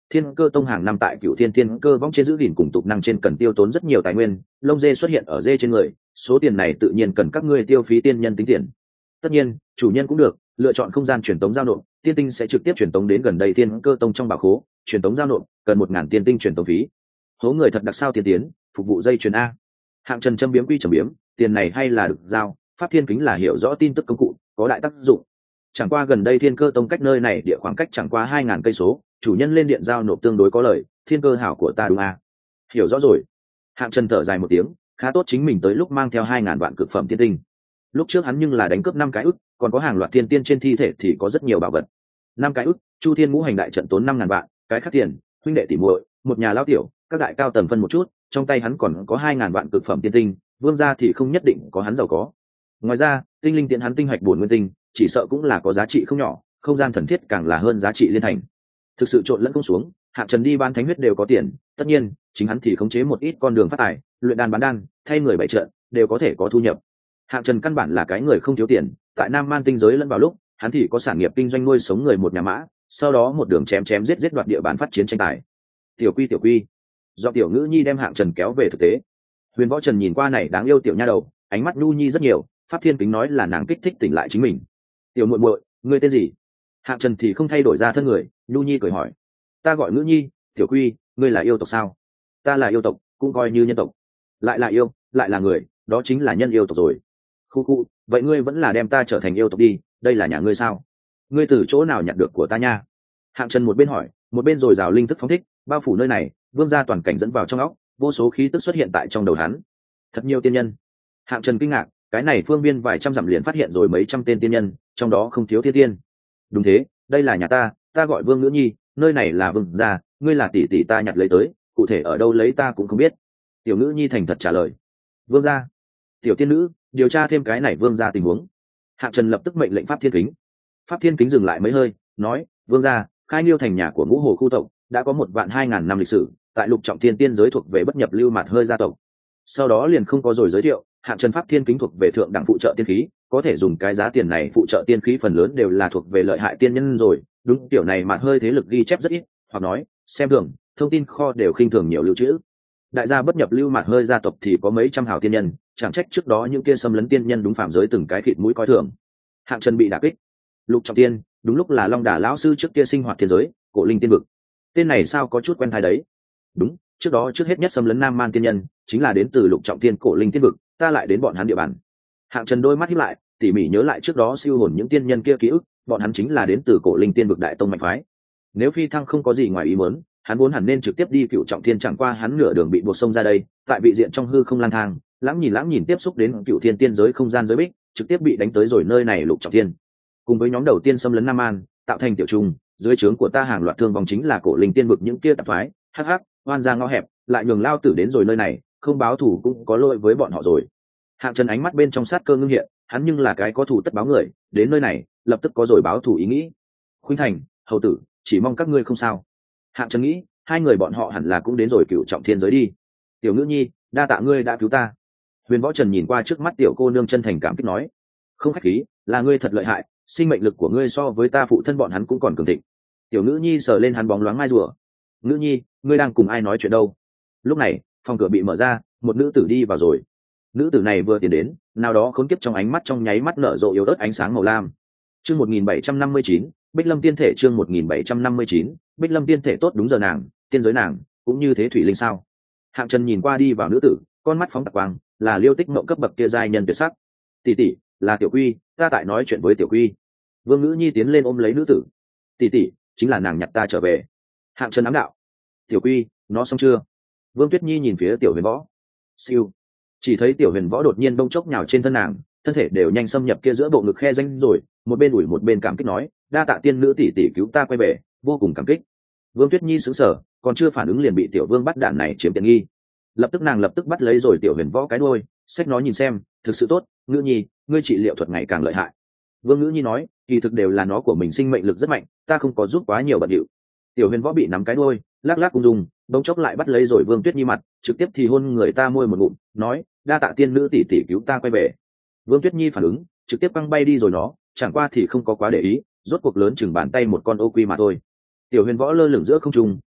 Thiên Cơ Tông hàng năm tại Cửu Thiên Thiên Cơ vong trên giữ gìn cùng tục năng trên cần tiêu tốn rất nhiều tài nguyên, lông dê xuất hiện ở dê trên người, số tiền này tự nhiên cần các ngươi tiêu phí tiên nhân tính tiền. Tất nhiên, chủ nhân cũng được, lựa chọn không gian truyền tống giao nộp, tiên tinh sẽ trực tiếp truyền tống đến gần đây Thiên Cơ Tông trong bảo khố, truyền tống giao nộp, cần 1000 tiên tinh truyền tống phí. Hố người thật đặc sao tiên tiến, phục vụ dây truyền a. Hạng Trần châm biếm quy trầm biếm, tiền này hay là được giao, Pháp Thiên Kính là hiểu rõ tin tức công cụ, có đại tác dụng. Chẳng qua gần đây Thiên Cơ Tông cách nơi này địa khoảng cách chẳng qua 2000 cây số, chủ nhân lên điện giao nộp tương đối có lợi, Thiên Cơ hảo của ta đúng a. Hiểu rõ rồi. Hạng Trần thở dài một tiếng, khá tốt chính mình tới lúc mang theo 2000 vạn cực phẩm tiên tinh. Lúc trước hắn nhưng là đánh cướp 5 cái ức, còn có hàng loạt tiên tiên trên thi thể thì có rất nhiều bảo vật. 5 cái ức, Chu Thiên Ngũ Hành đại trận tốn 5000 vạn, cái khác tiền, huynh đệ tỉ muội, một nhà lao tiểu, các đại cao tầng phân một chút, trong tay hắn còn có 2000 vạn cực phẩm tiên tinh, vương gia thì không nhất định có hắn giàu có. Ngoài ra, tinh linh tiện hắn tinh hạch bổn nguyên tinh, chỉ sợ cũng là có giá trị không nhỏ, không gian thần thiết càng là hơn giá trị liên thành. Thực sự trộn lẫn không xuống, Hạng Trần đi bán thánh huyết đều có tiền, tất nhiên, chính hắn thì khống chế một ít con đường phát tài, luyện đan bán đan, thay người bày trận, đều có thể có thu nhập. Hạng Trần căn bản là cái người không thiếu tiền, tại Nam Man tinh giới lẫn vào lúc, hắn thì có sản nghiệp kinh doanh nuôi sống người một nhà mã, sau đó một đường chém chém giết giết đoạt địa bàn phát chiến tranh tài. Tiểu Quy, do tiểu ngữ nhi đem Hạng Trần kéo về thực tế. Huyền Võ Trần nhìn qua này đáng yêu tiểu nha đầu, ánh mắt nhu nhi rất nhiều, Pháp Thiên Kính nói là nàng kích thích tỉnh lại chính mình. Tiểu muội muội, ngươi tên gì? Hạng Trần thì không thay đổi ra thân người, nhu nhi cười hỏi. Ta gọi ngữ nhi. Tiểu Quy, ngươi là yêu tộc sao? Ta là yêu tộc, cũng coi như nhân tộc. Lại là yêu, lại là người, đó chính là nhân yêu tộc rồi. Khu, vậy ngươi vẫn là đem ta trở thành yêu tộc đi, đây là nhà ngươi sao? Ngươi từ chỗ nào nhặt được của ta nha? Hạng Trần một bên hỏi, một bên rồi rào linh thức phóng thích, bao phủ nơi này, vương gia toàn cảnh dẫn vào trong óc, vô số khí tức xuất hiện tại trong đầu hắn. Thật nhiều tiên nhân. Hạng Trần kinh ngạc, cái này phương viên vài trăm dặm liền phát hiện rồi mấy trăm tên tiên nhân, trong đó không thiếu thiên tiên. Đúng thế, đây là nhà ta gọi Vương Ngữ Nhi, nơi này là vương gia, ngươi là tỷ tỷ ta nhặt lấy tới, cụ thể ở đâu lấy ta cũng không biết. Tiểu Ngữ Nhi thành thật trả lời. Vương gia. Tiểu tiên nữ, điều tra thêm cái này vương gia tình huống. Hạng Trần lập tức mệnh lệnh Pháp Thiên Kính. Pháp Thiên Kính dừng lại mấy hơi, nói, vương gia, khai Niêu thành nhà của Ngũ Hồ khu tộc, đã có 12000 năm lịch sử, tại Lục Trọng Thiên tiên giới thuộc về bất nhập lưu mạt hơi gia tộc. Sau đó liền không có rồi giới thiệu, Hạng Trần Pháp Thiên Kính thuộc về thượng đẳng phụ trợ tiên khí, có thể dùng cái giá tiền này phụ trợ tiên khí phần lớn đều là thuộc về lợi hại tiên nhân rồi, đúng tiểu này mạt hơi thế lực ghi chép rất ít, hoặc nói, xem thường, thông tin kho đều khinh thường nhiều lưu trữ. Đại gia bất nhập lưu mạt hơi gia tộc thì có mấy trăm hào tiên nhân, chẳng trách trước đó những kia xâm lấn tiên nhân đúng phạm giới từng cái khịt mũi coi thường. Hạng Trần bị đả kích. Lục Trọng Tiên, đúng lúc là Long Đà lão sư trước kia sinh hoạt thiên giới, Cổ Linh tiên vực. Tên này sao có chút quen tai đấy? Đúng, trước đó trước hết nhất xâm lấn Nam Man tiên nhân, chính là đến từ Lục Trọng Tiên Cổ Linh tiên vực, ta lại đến bọn hắn địa bàn. Hạng Trần đôi mắt híp lại, tỉ mỉ nhớ lại trước đó siêu hồn những tiên nhân kia ký ức, bọn hắn chính là đến từ Cổ Linh tiên vực đại tông mạnh phái. Nếu phi thăng không có gì ngoài ý muốn, hắn vốn hẳn nên trực tiếp đi Cựu Trọng Thiên, chẳng qua hắn nửa đường bị buộc sông ra đây, tại vị diện trong hư không lang thang, lãng nhìn tiếp xúc đến Cựu Thiên tiên giới không gian giới bích, trực tiếp bị đánh tới rồi nơi này Lục Trọng Thiên. Cùng với nhóm đầu tiên xâm lấn Nam An, tạo thành tiểu trung, dưới trướng của ta hàng loạt thương vong chính là Cổ Linh tiên vực những kia tạp thoái, hắc, oan ra ngõ hẹp, lại nhường lao tử đến rồi nơi này, không báo thù cũng có lỗi với bọn họ rồi. Hạng Trần ánh mắt bên trong sát cơ ngưng hiện, hắn nhưng là cái có thù tất báo người, đến nơi này, lập tức có rồi báo thù ý nghĩ. Khuynh Thành, hầu tử, chỉ mong các ngươi không sao. Hạng Trần nghĩ, hai người bọn họ hẳn là cũng đến rồi Cựu Trọng Thiên giới đi. Tiểu Ngữ Nhi, đa tạ ngươi đã cứu ta. Huyền Võ Trần nhìn qua trước mắt tiểu cô nương chân thành cảm kích nói, không khách khí, là ngươi thật lợi hại, sinh mệnh lực của ngươi so với ta phụ thân bọn hắn cũng còn cường thịnh. Tiểu Ngữ Nhi sờ lên hắn bóng loáng mai rùa. Ngữ Nhi, ngươi đang cùng ai nói chuyện đâu? Lúc này, phòng cửa bị mở ra, một nữ tử đi vào rồi. Nữ tử này vừa tiến đến, nào đó khốn kiếp trong ánh mắt trong nháy mắt nở rộ yếu ớt ánh sáng màu lam. Chương 1759, Bích Lâm tiên thể. Chương 1759, Bích Lâm tiên thể. Tốt, đúng giờ nàng, tiên giới nàng cũng như thế thủy linh sao? Hạng Trần nhìn qua đi vào nữ tử, con mắt phóng tạc quang, là Liêu Tích Mộng cấp bậc kia giai nhân tuyệt sắc. Tỷ tỷ, là Tiểu Quy, ta tại nói chuyện với Tiểu Quy. Vương Ngữ Nhi tiến lên ôm lấy nữ tử. Tỷ tỷ, chính là nàng nhặt ta trở về. Hạng Trần ám đạo. Tiểu Quy, nó xong chưa? Vương Tuyết Nhi nhìn phía Tiểu Huyền Võ. Siêu. Chỉ thấy Tiểu Huyền Võ đột nhiên bông chốc nhào trên thân nàng, thân thể đều nhanh xâm nhập kia giữa bộ ngực khe danh rồi, một bên ủi một bên cảm kích nói, đa tạ tiên nữ tỷ tỷ cứu ta quay về, vô cùng cảm kích. Vương Tuyết Nhi sững sờ, còn chưa phản ứng liền bị Tiểu Vương bắt đạn này chiếm tiện nghi. Lập tức nàng lập tức bắt lấy rồi Tiểu Huyền Võ cái đuôi, xách nó nhìn xem, thực sự tốt, Ngữ Nhi, ngươi trị liệu thuật ngày càng lợi hại. Vương Ngữ Nhi nói, kỳ thực đều là nó của mình sinh mệnh lực rất mạnh, ta không có giúp quá nhiều bận điệu. Tiểu Huyền Võ bị nắm cái đuôi, lắc lắc cung dung, bỗng chốc lại bắt lấy rồi Vương Tuyết Nhi mặt, trực tiếp thì hôn người ta môi một ngụm, nói, đa tạ tiên nữ tỷ tỷ cứu ta quay về. Vương Tuyết Nhi phản ứng, trực tiếp băng bay đi rồi nó, chẳng qua thì không có quá để ý, rốt cuộc lớn chừng bàn tay một con ô quy mà thôi. Tiểu Huyền Võ lơ lửng giữa không trung,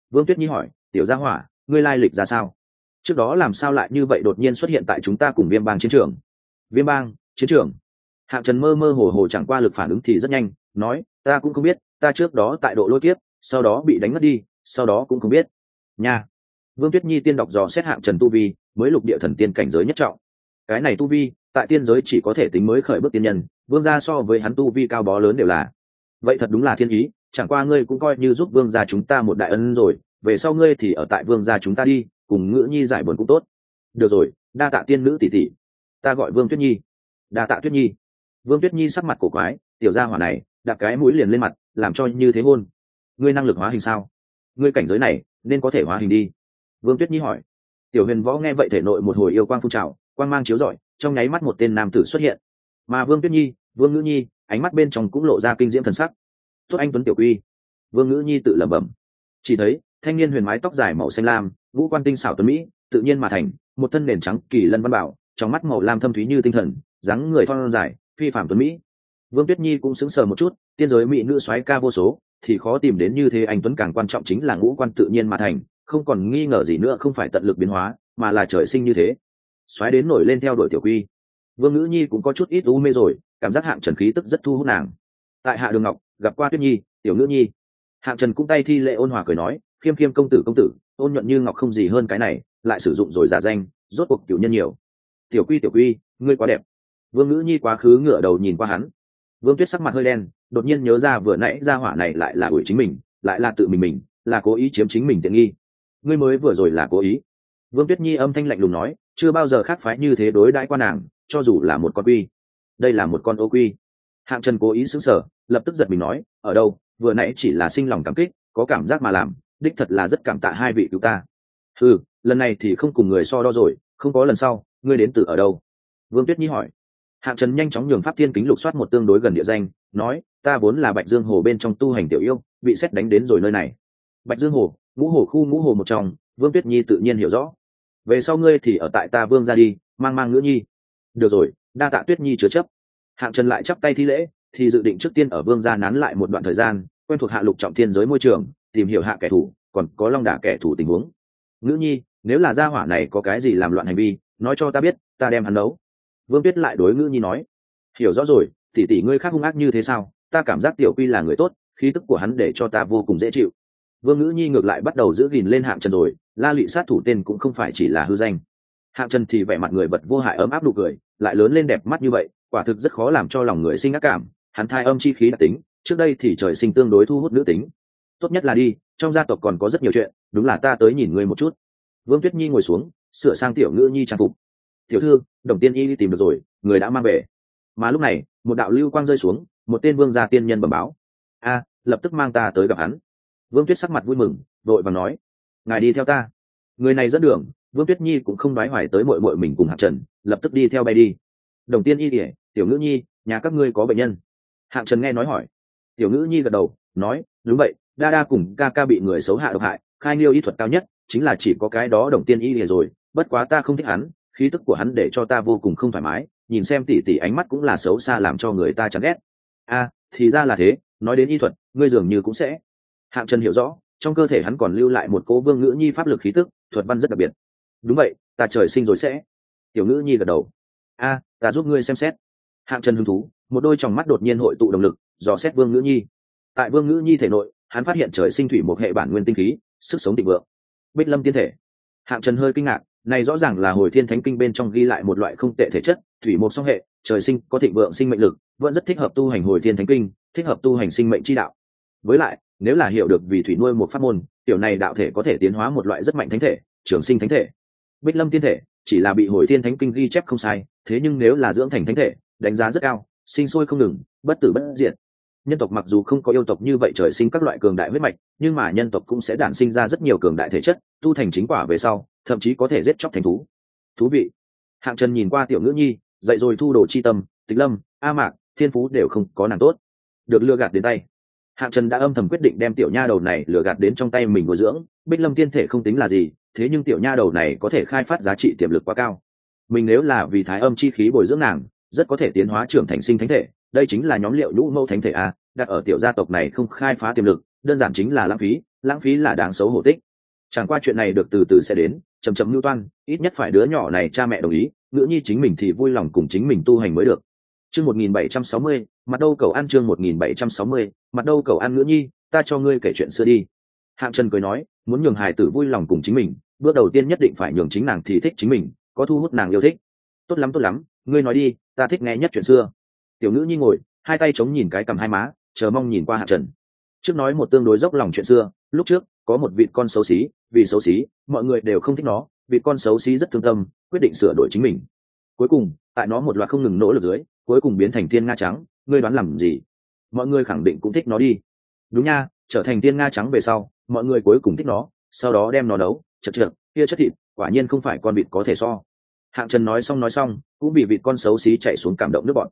Vương Tuyết Nhi hỏi, tiểu gia hỏa, ngươi lai lịch ra sao? Trước đó làm sao lại như vậy đột nhiên xuất hiện tại chúng ta cùng Viêm Bang chiến trường? Viêm Bang chiến trường? Hạng Trần mơ mơ hồ hồ chẳng qua lực phản ứng thì rất nhanh, nói, ta cũng không biết, ta trước đó tại độ lôi kiếp, sau đó bị đánh mất đi, sau đó cũng không biết. Nha. Vương Tuyết Nhi tiên đọc dò xét Hạng Trần tu vi, mới lục địa thần tiên cảnh giới nhất trọng. Cái này tu vi, tại tiên giới chỉ có thể tính mới khởi bước tiên nhân, vương gia so với hắn tu vi cao bó lớn đều là. Vậy thật đúng là thiên ý, chẳng qua ngươi cũng coi như giúp vương gia chúng ta một đại ân rồi, về sau ngươi thì ở tại vương gia chúng ta đi, cùng Ngữ Nhi giải buồn cũng tốt. Được rồi, đa tạ tiên nữ tỷ tỷ. Ta gọi Vương Tuyết Nhi. Đa tạ Tuyết Nhi. Vương Tuyết Nhi sắc mặt cổ quái, tiểu gia hỏa này, đặt cái mũi liền lên mặt, làm cho như thế hôn. Ngươi năng lực hóa hình sao? Ngươi cảnh giới này, nên có thể hóa hình đi. Vương Tuyết Nhi hỏi. Tiểu Huyền Võ nghe vậy thể nội một hồi yêu quang phun trào, quang mang chiếu rọi, trong nháy mắt một tên nam tử xuất hiện. Mà Vương Tuyết Nhi, Vương Ngữ Nhi, ánh mắt bên trong cũng lộ ra kinh diễm thần sắc. Tốt anh tuấn tiểu quy. Vương Ngữ Nhi tự lẩm bẩm. Chỉ thấy thanh niên huyền mái tóc dài màu xanh lam, ngũ quan tinh xảo tuấn mỹ, tự nhiên mà thành, một thân nền trắng kỳ lân văn bảo, trong mắt màu lam thâm thúy như tinh thần, dáng người thon dài, phi phàm tuấn mỹ. Vương Tuyết Nhi cũng sững sờ một chút, tiên giới mỹ nữ soái ca vô số, thì khó tìm đến như thế anh tuấn, càng quan trọng chính là ngũ quan tự nhiên mà thành, không còn nghi ngờ gì nữa, không phải tận lực biến hóa, mà là trời sinh như thế. Soái đến nổi lên theo đuổi tiểu quy. Vương Ngữ Nhi cũng có chút ít u mê rồi, cảm giác Hạng Trần khí tức rất thu hút nàng. Tại Hạ Đường Ngọc gặp qua Tuyết Nhi, tiểu Ngữ Nhi. Hạng Trần cũng tay thi lễ ôn hòa cười nói, khiêm khiêm công tử, ôn nhuận như ngọc không gì hơn cái này, lại sử dụng rồi giả danh, rốt cuộc cửu nhân nhiều. Tiểu quy, ngươi quá đẹp. Vương Ngữ Nhi quá khứ ngửa đầu nhìn qua hắn. Vương Tuyết sắc mặt hơi đen, đột nhiên nhớ ra vừa nãy gia hỏa này lại là ủi chính mình, lại là tự mình, là cố ý chiếm chính mình tiện nghi. Ngươi mới vừa rồi là cố ý. Vương Tuyết Nhi âm thanh lạnh lùng nói, chưa bao giờ khác phái như thế đối đãi qua nàng, cho dù là một con quy. Đây là một con ô quy. Hạng Trần cố ý sững sờ, lập tức giật mình nói, ở đâu, vừa nãy chỉ là sinh lòng cảm kích, có cảm giác mà làm, đích thật là rất cảm tạ hai vị cứu ta. Ừ, lần này thì không cùng người so đo rồi, không có lần sau, ngươi đến từ ở đâu? Vương Tuyết Nhi hỏi. Hạng Trần nhanh chóng nhường pháp thiên kính lục soát một tương đối gần địa danh, nói, ta vốn là Bạch Dương Hồ bên trong tu hành tiểu yêu, bị sét đánh đến rồi nơi này. Bạch Dương Hồ, ngũ hồ khu ngũ hồ một trong, Vương Tuyết Nhi tự nhiên hiểu rõ. Về sau ngươi thì ở tại ta Vương gia đi, mang Ngữ Nhi. Được rồi, đa tạ Tuyết Nhi chứa chấp. Hạng Trần lại chắp tay thi lễ, thì dự định trước tiên ở Vương gia nán lại một đoạn thời gian, quen thuộc hạ lục trọng thiên giới môi trường, tìm hiểu hạ kẻ thù, còn có long đả kẻ thù tình huống. Ngữ Nhi, nếu là gia hỏa này có cái gì làm loạn hành vi, nói cho ta biết, ta đem hắn nấu. Vương Tuyết lại đối Ngữ Nhi nói. Hiểu rõ rồi, tỷ tỷ ngươi khác hung ác như thế sao? Ta cảm giác tiểu quy là người tốt, khí tức của hắn để cho ta vô cùng dễ chịu. Vương Ngữ Nhi ngược lại bắt đầu giữ gìn lên Hạng Trần rồi, La Lụy sát thủ tên cũng không phải chỉ là hư danh. Hạng Trần thì vẻ mặt người vật vô hại ấm áp nụ cười, lại lớn lên đẹp mắt như vậy, quả thực rất khó làm cho lòng người sinh ác cảm. Hắn thai âm chi khí đặc tính, trước đây thì trời sinh tương đối thu hút nữ tính. Tốt nhất là đi, trong gia tộc còn có rất nhiều chuyện, đúng là ta tới nhìn ngươi một chút. Vương Tuyết Nhi ngồi xuống, sửa sang tiểu Ngữ Nhi trang phục. Tiểu thư, Đồng Tiên Y đi tìm được rồi, người đã mang về. Mà lúc này, một đạo lưu quang rơi xuống, một tên vương gia tiên nhân bẩm báo. A, lập tức mang ta tới gặp hắn. Vương Tuyết sắc mặt vui mừng, vội vàng nói, ngài đi theo ta. Người này dẫn đường, Vương Tuyết Nhi cũng không đoái hoài tới muội muội mình cùng Hạng Trần, lập tức đi theo bay đi. Đồng Tiên Y kể, tiểu Ngữ Nhi, nhà các ngươi có bệnh nhân? Hạng Trần nghe nói hỏi. Tiểu Ngữ Nhi gật đầu, nói, đúng vậy, đa đa cùng ca ca bị người xấu hạ độc hại, khai nghiêu y thuật cao nhất, chính là chỉ có cái đó Đồng Tiên Y rồi, bất quá ta không thích hắn, khí tức của hắn để cho ta vô cùng không thoải mái, nhìn xem tỷ tỷ ánh mắt cũng là xấu xa làm cho người ta chán ghét. A, thì ra là thế, nói đến y thuật, ngươi dường như cũng sẽ. Hạng Trần hiểu rõ, trong cơ thể hắn còn lưu lại một cố Vương Ngữ Nhi pháp lực khí tức, thuật văn rất đặc biệt. Đúng vậy, ta trời sinh rồi sẽ. Tiểu Ngữ Nhi gật đầu. A, ta giúp ngươi xem xét. Hạng Trần hứng thú, một đôi tròng mắt đột nhiên hội tụ động lực, dò xét Vương Ngữ Nhi. Tại Vương Ngữ Nhi thể nội, hắn phát hiện trời sinh thủy một hệ bản nguyên tinh khí, sức sống thịnh vượng. Bích Lâm tiên thể. Hạng Trần hơi kinh ngạc, này rõ ràng là Hồi Thiên Thánh Kinh bên trong ghi lại một loại không tệ thể chất, thủy một song hệ, trời sinh có thịnh vượng sinh mệnh lực, vẫn rất thích hợp tu hành Hồi Thiên Thánh Kinh, thích hợp tu hành sinh mệnh chi đạo. Với lại, nếu là hiểu được vì thủy nuôi một pháp môn, tiểu này đạo thể có thể tiến hóa một loại rất mạnh thánh thể, trường sinh thánh thể. Bích Lâm tiên thể chỉ là bị Hồi Thiên Thánh Kinh ghi chép không sai, thế nhưng nếu là dưỡng thành thánh thể, đánh giá rất cao, sinh sôi không ngừng, bất tử bất diệt. Nhân tộc mặc dù không có yêu tộc như vậy trời sinh các loại cường đại huyết mạch, nhưng mà nhân tộc cũng sẽ đản sinh ra rất nhiều cường đại thể chất, tu thành chính quả về sau, thậm chí có thể giết chóc thành thú. Thú vị. Hạng Trần nhìn qua tiểu Ngữ Nhi, dạy rồi thu đồ chi tâm, Tịch Lâm, A Mạc, Thiên Phú đều không có nàng tốt, được lừa gạt đến tay. Hạng Trần đã âm thầm quyết định đem tiểu nha đầu này lừa gạt đến trong tay mình bồi dưỡng. Bích Lâm tiên thể không tính là gì, thế nhưng tiểu nha đầu này có thể khai phát giá trị tiềm lực quá cao. Mình nếu là vì thái âm chi khí bồi dưỡng nàng, rất có thể tiến hóa trưởng thành sinh thánh thể. Đây chính là nhóm liệu nhũ mẫu thánh thể a, đặt ở tiểu gia tộc này không khai phá tiềm lực, đơn giản chính là lãng phí, lãng phí là đáng xấu hổ tích. Chẳng qua chuyện này được từ từ sẽ đến, chậm chậm lưu toan, ít nhất phải đứa nhỏ này cha mẹ đồng ý, ngữ nhi chính mình thì vui lòng cùng chính mình tu hành mới được. Chương 1760, mặt đâu cầu ăn. Chương 1760, mặt đâu cầu ăn. Ngữ nhi, ta cho ngươi kể chuyện xưa đi. Hạng Trần cười nói, muốn nhường hài tử vui lòng cùng chính mình, bước đầu tiên nhất định phải nhường chính nàng thì thích chính mình, có thu hút nàng yêu thích. Tốt lắm, ngươi nói đi, ta thích nghe nhất chuyện xưa. Tiểu nữ nhi ngồi, hai tay chống nhìn cái cằm hai má, chờ mong nhìn qua Hạng Trần. Trước nói một tương đối dốc lòng chuyện xưa. Lúc trước có một vịt con xấu xí, vì xấu xí mọi người đều không thích nó, vịt con xấu xí rất thương tâm, quyết định sửa đổi chính mình. Cuối cùng tại nó một loạt không ngừng nỗ lực dưới, cuối cùng biến thành tiên nga trắng. Ngươi đoán làm gì? Mọi người khẳng định cũng thích nó đi. Đúng nha, trở thành tiên nga trắng về sau, mọi người cuối cùng thích nó, sau đó đem nó nấu chật kia chất thịt quả nhiên không phải con vịt có thể so. Hạng Trần nói xong cũng bị vịt con xấu xí chạy xuống cảm động nước bọt.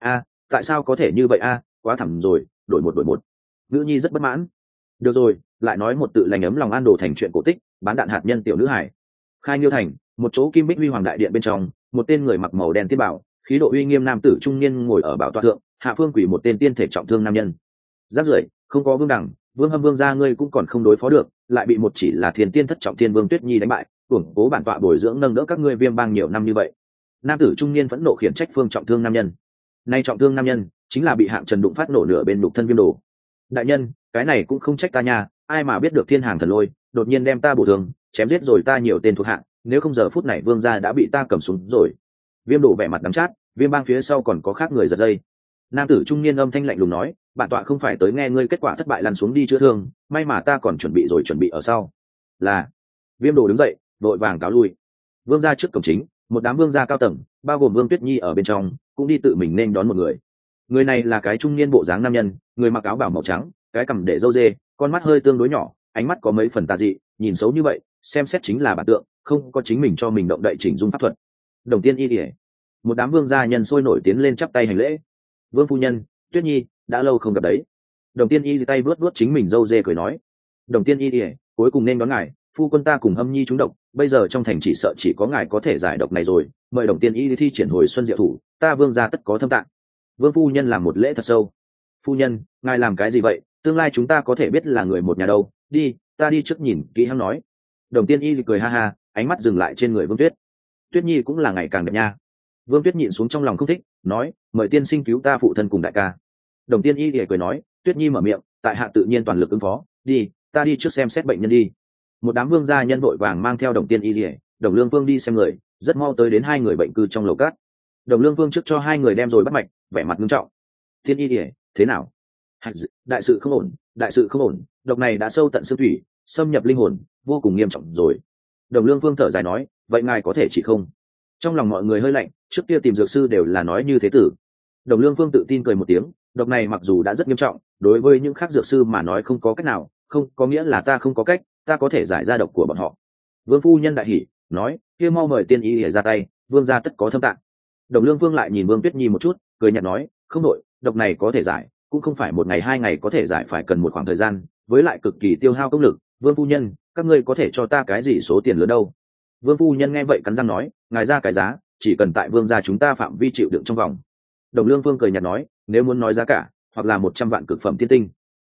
Tại sao có thể như vậy quá thẳm rồi, đổi một. Nữ nhi rất bất mãn. Được rồi, lại nói một tự lành ấm lòng an đồ thành chuyện cổ tích, bán đạn hạt nhân tiểu nữ hải. Khai Nhiêu thành, một chỗ kim bích huy hoàng đại điện bên trong, một tên người mặc màu đen tiên bảo, khí độ uy nghiêm nam tử trung niên ngồi ở bảo tọa thượng, hạ phương quỷ một tên tiên thể trọng thương nam nhân. Giáp rưởi, không có vương đẳng, vương hâm vương gia ngươi cũng còn không đối phó được, lại bị một chỉ là thiên tiên thất trọng thiên vương Tuyết Nhi đánh bại, củng cố bản tọa bồi dưỡng nâng đỡ các ngươi Viêm Bang nhiều năm như vậy. Nam tử trung niên phẫn nộ khiển trách phương trọng thương nam nhân. Nay trọng thương nam nhân chính là bị Hạng Trần đụng phát nổ nửa bên lục thân Viêm Đồ. Đại nhân, cái này cũng không trách ta nha, ai mà biết được thiên hàng thần lôi đột nhiên đem ta bổ thương, chém giết rồi ta nhiều tên thuộc hạ, nếu không giờ phút này vương gia đã bị ta cầm súng rồi. Viêm Đồ vẻ mặt đắng chát, Viêm Bang phía sau còn có khác người giật dây. Nam tử trung niên âm thanh lạnh lùng nói, bản tọa không phải tới nghe ngươi kết quả thất bại lăn xuống đi chữa thương, may mà ta còn chuẩn bị ở sau. Là. Viêm Đồ đứng dậy, vội vàng cáo lui. Vương gia trước cổng chính, một đám vương gia cao tầng, bao gồm Vương Tuyết Nhi ở bên trong, cũng đi tự mình nên đón một người. Người này là cái trung niên bộ dáng nam nhân, người mặc áo bào màu trắng, cái cằm để râu dê, con mắt hơi tương đối nhỏ, ánh mắt có mấy phần tà dị, nhìn xấu như vậy, xem xét chính là bản tượng, không có chính mình cho mình động đậy chỉnh dung pháp thuật. Đồng Tiên Y Điệp. Một đám vương gia nhân sôi nổi tiến lên chắp tay hành lễ. Vương phu nhân, Tuyết Nhi, đã lâu không gặp đấy. Đồng Tiên Y tay vuốt chính mình râu dê cười nói. Đồng Tiên Y Điệp, cuối cùng nên đón ngài, phu quân ta cùng Hâm Nhi trúng độc, bây giờ trong thành chỉ sợ chỉ có ngài có thể giải độc này rồi, mời Đồng Tiên Y thi triển hồi xuân diệu thủ, ta vương gia tất có thâm tạng. Vương phu nhân làm một lễ thật sâu. Phu nhân, ngài làm cái gì vậy, tương lai chúng ta có thể biết là người một nhà đâu, đi, ta đi trước nhìn kỹ hắn nói. Đồng Tiên Y cười ha ha, ánh mắt dừng lại trên người Vương Tuyết. Tuyết Nhi cũng là ngày càng đẹp nha. Vương Tuyết nhịn xuống trong lòng không thích, nói, mời tiên sinh cứu ta phụ thân cùng đại ca. Đồng Tiên Y cười nói, Tuyết Nhi mở miệng, tại hạ tự nhiên toàn lực ứng phó, đi, ta đi trước xem xét bệnh nhân đi. Một đám vương gia nhân vội vàng mang theo Đồng Tiên Y, Đồng Lương Vương đi xem người, rất mau tới đến hai người bệnh cư trong lầu cát. Đồng Lương Vương trước cho hai người đem rồi bắt mạch, vẻ mặt nghiêm trọng. Tiên Y, thế nào? Đại sự không ổn, độc này đã sâu tận xương thủy, xâm nhập linh hồn, vô cùng nghiêm trọng rồi. Đồng Lương Vương thở dài nói, vậy ngài có thể trị không? Trong lòng mọi người hơi lạnh, trước kia tìm dược sư đều là nói như thế tử. Đồng Lương Vương tự tin cười một tiếng, độc này mặc dù đã rất nghiêm trọng, đối với những khác dược sư mà nói không có cách nào, không có nghĩa là ta không có cách, ta có thể giải ra độc của bọn họ. Vương phu nhân đại hỉ, nói, kia mau mời tiên y để ra tay, vương gia tất có thâm tạng. Đồng Lương Vương lại nhìn Vương Tuyết Nhi một chút, cười nhạt nói, không đội, độc này có thể giải, cũng không phải một ngày hai ngày có thể giải, phải cần một khoảng thời gian, với lại cực kỳ tiêu hao công lực. Vương phu nhân, các ngươi có thể cho ta cái gì số tiền lớn đâu? Vương phu nhân nghe vậy cắn răng nói, ngài ra cái giá, chỉ cần tại vương gia chúng ta phạm vi chịu đựng trong vòng. Đồng Lương Vương cười nhạt nói, nếu muốn nói giá cả, hoặc là 100 vạn cực phẩm tiên tinh.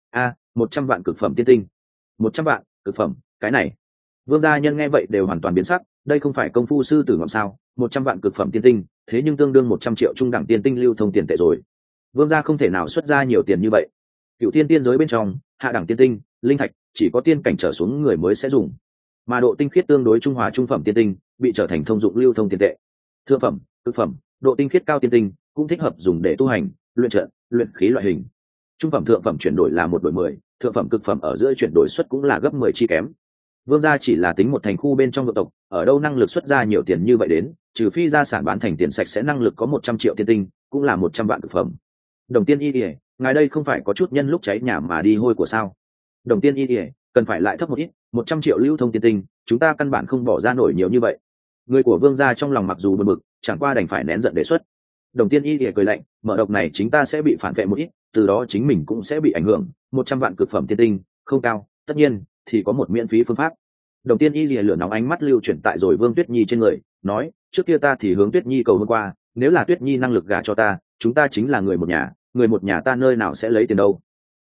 100 vạn cực phẩm tiên tinh. 100 vạn cực phẩm, cái này. Vương gia nhân nghe vậy đều hoàn toàn biến sắc, đây không phải công phu sư tử ngọn sao? 100 vạn cực phẩm tiên tinh, thế nhưng tương đương 100 triệu trung đẳng tiên tinh lưu thông tiền tệ rồi. Vương gia không thể nào xuất ra nhiều tiền như vậy. Cựu tiên tiên giới bên trong, hạ đẳng tiên tinh, linh thạch, chỉ có tiên cảnh trở xuống người mới sẽ dùng, mà độ tinh khiết tương đối trung hòa trung phẩm tiên tinh bị trở thành thông dụng lưu thông tiền tệ. Thượng phẩm, cực phẩm, độ tinh khiết cao tiên tinh cũng thích hợp dùng để tu hành, luyện trận, luyện khí loại hình. Trung phẩm thượng phẩm chuyển đổi là 1 đổi 10, thượng phẩm cực phẩm ở giữa chuyển đổi suất cũng là gấp 10 chi kém. Vương gia chỉ là tính một thành khu bên trong vượng tộc, ở đâu năng lực xuất ra nhiều tiền như vậy đến, trừ phi gia sản bán thành tiền sạch sẽ năng lực có 100 triệu tiên tinh, cũng là 100 vạn cực phẩm. Đồng Tiên Y, ngài đây không phải có chút nhân lúc cháy nhà mà đi hôi của sao? Đồng Tiên Y, cần phải lại thấp một ít, 100 triệu lưu thông tiên tinh, chúng ta căn bản không bỏ ra nổi nhiều như vậy. Người của vương gia trong lòng mặc dù buồn bực, chẳng qua đành phải nén giận đề xuất. Đồng Tiên Y cười lạnh, mở độc này chính ta sẽ bị phản vệ một ít, từ đó chính mình cũng sẽ bị ảnh hưởng. 100 vạn cực phẩm tiên tinh, không cao, tất nhiên thì có một miễn phí phương pháp. Đồng Tiên Y lửa nóng ánh mắt lưu chuyển tại rồi Vương Tuyết Nhi trên người, nói, trước kia ta thì hướng Tuyết Nhi cầu hôm qua, nếu là Tuyết Nhi năng lực gả cho ta, chúng ta chính là người một nhà ta nơi nào sẽ lấy tiền đâu.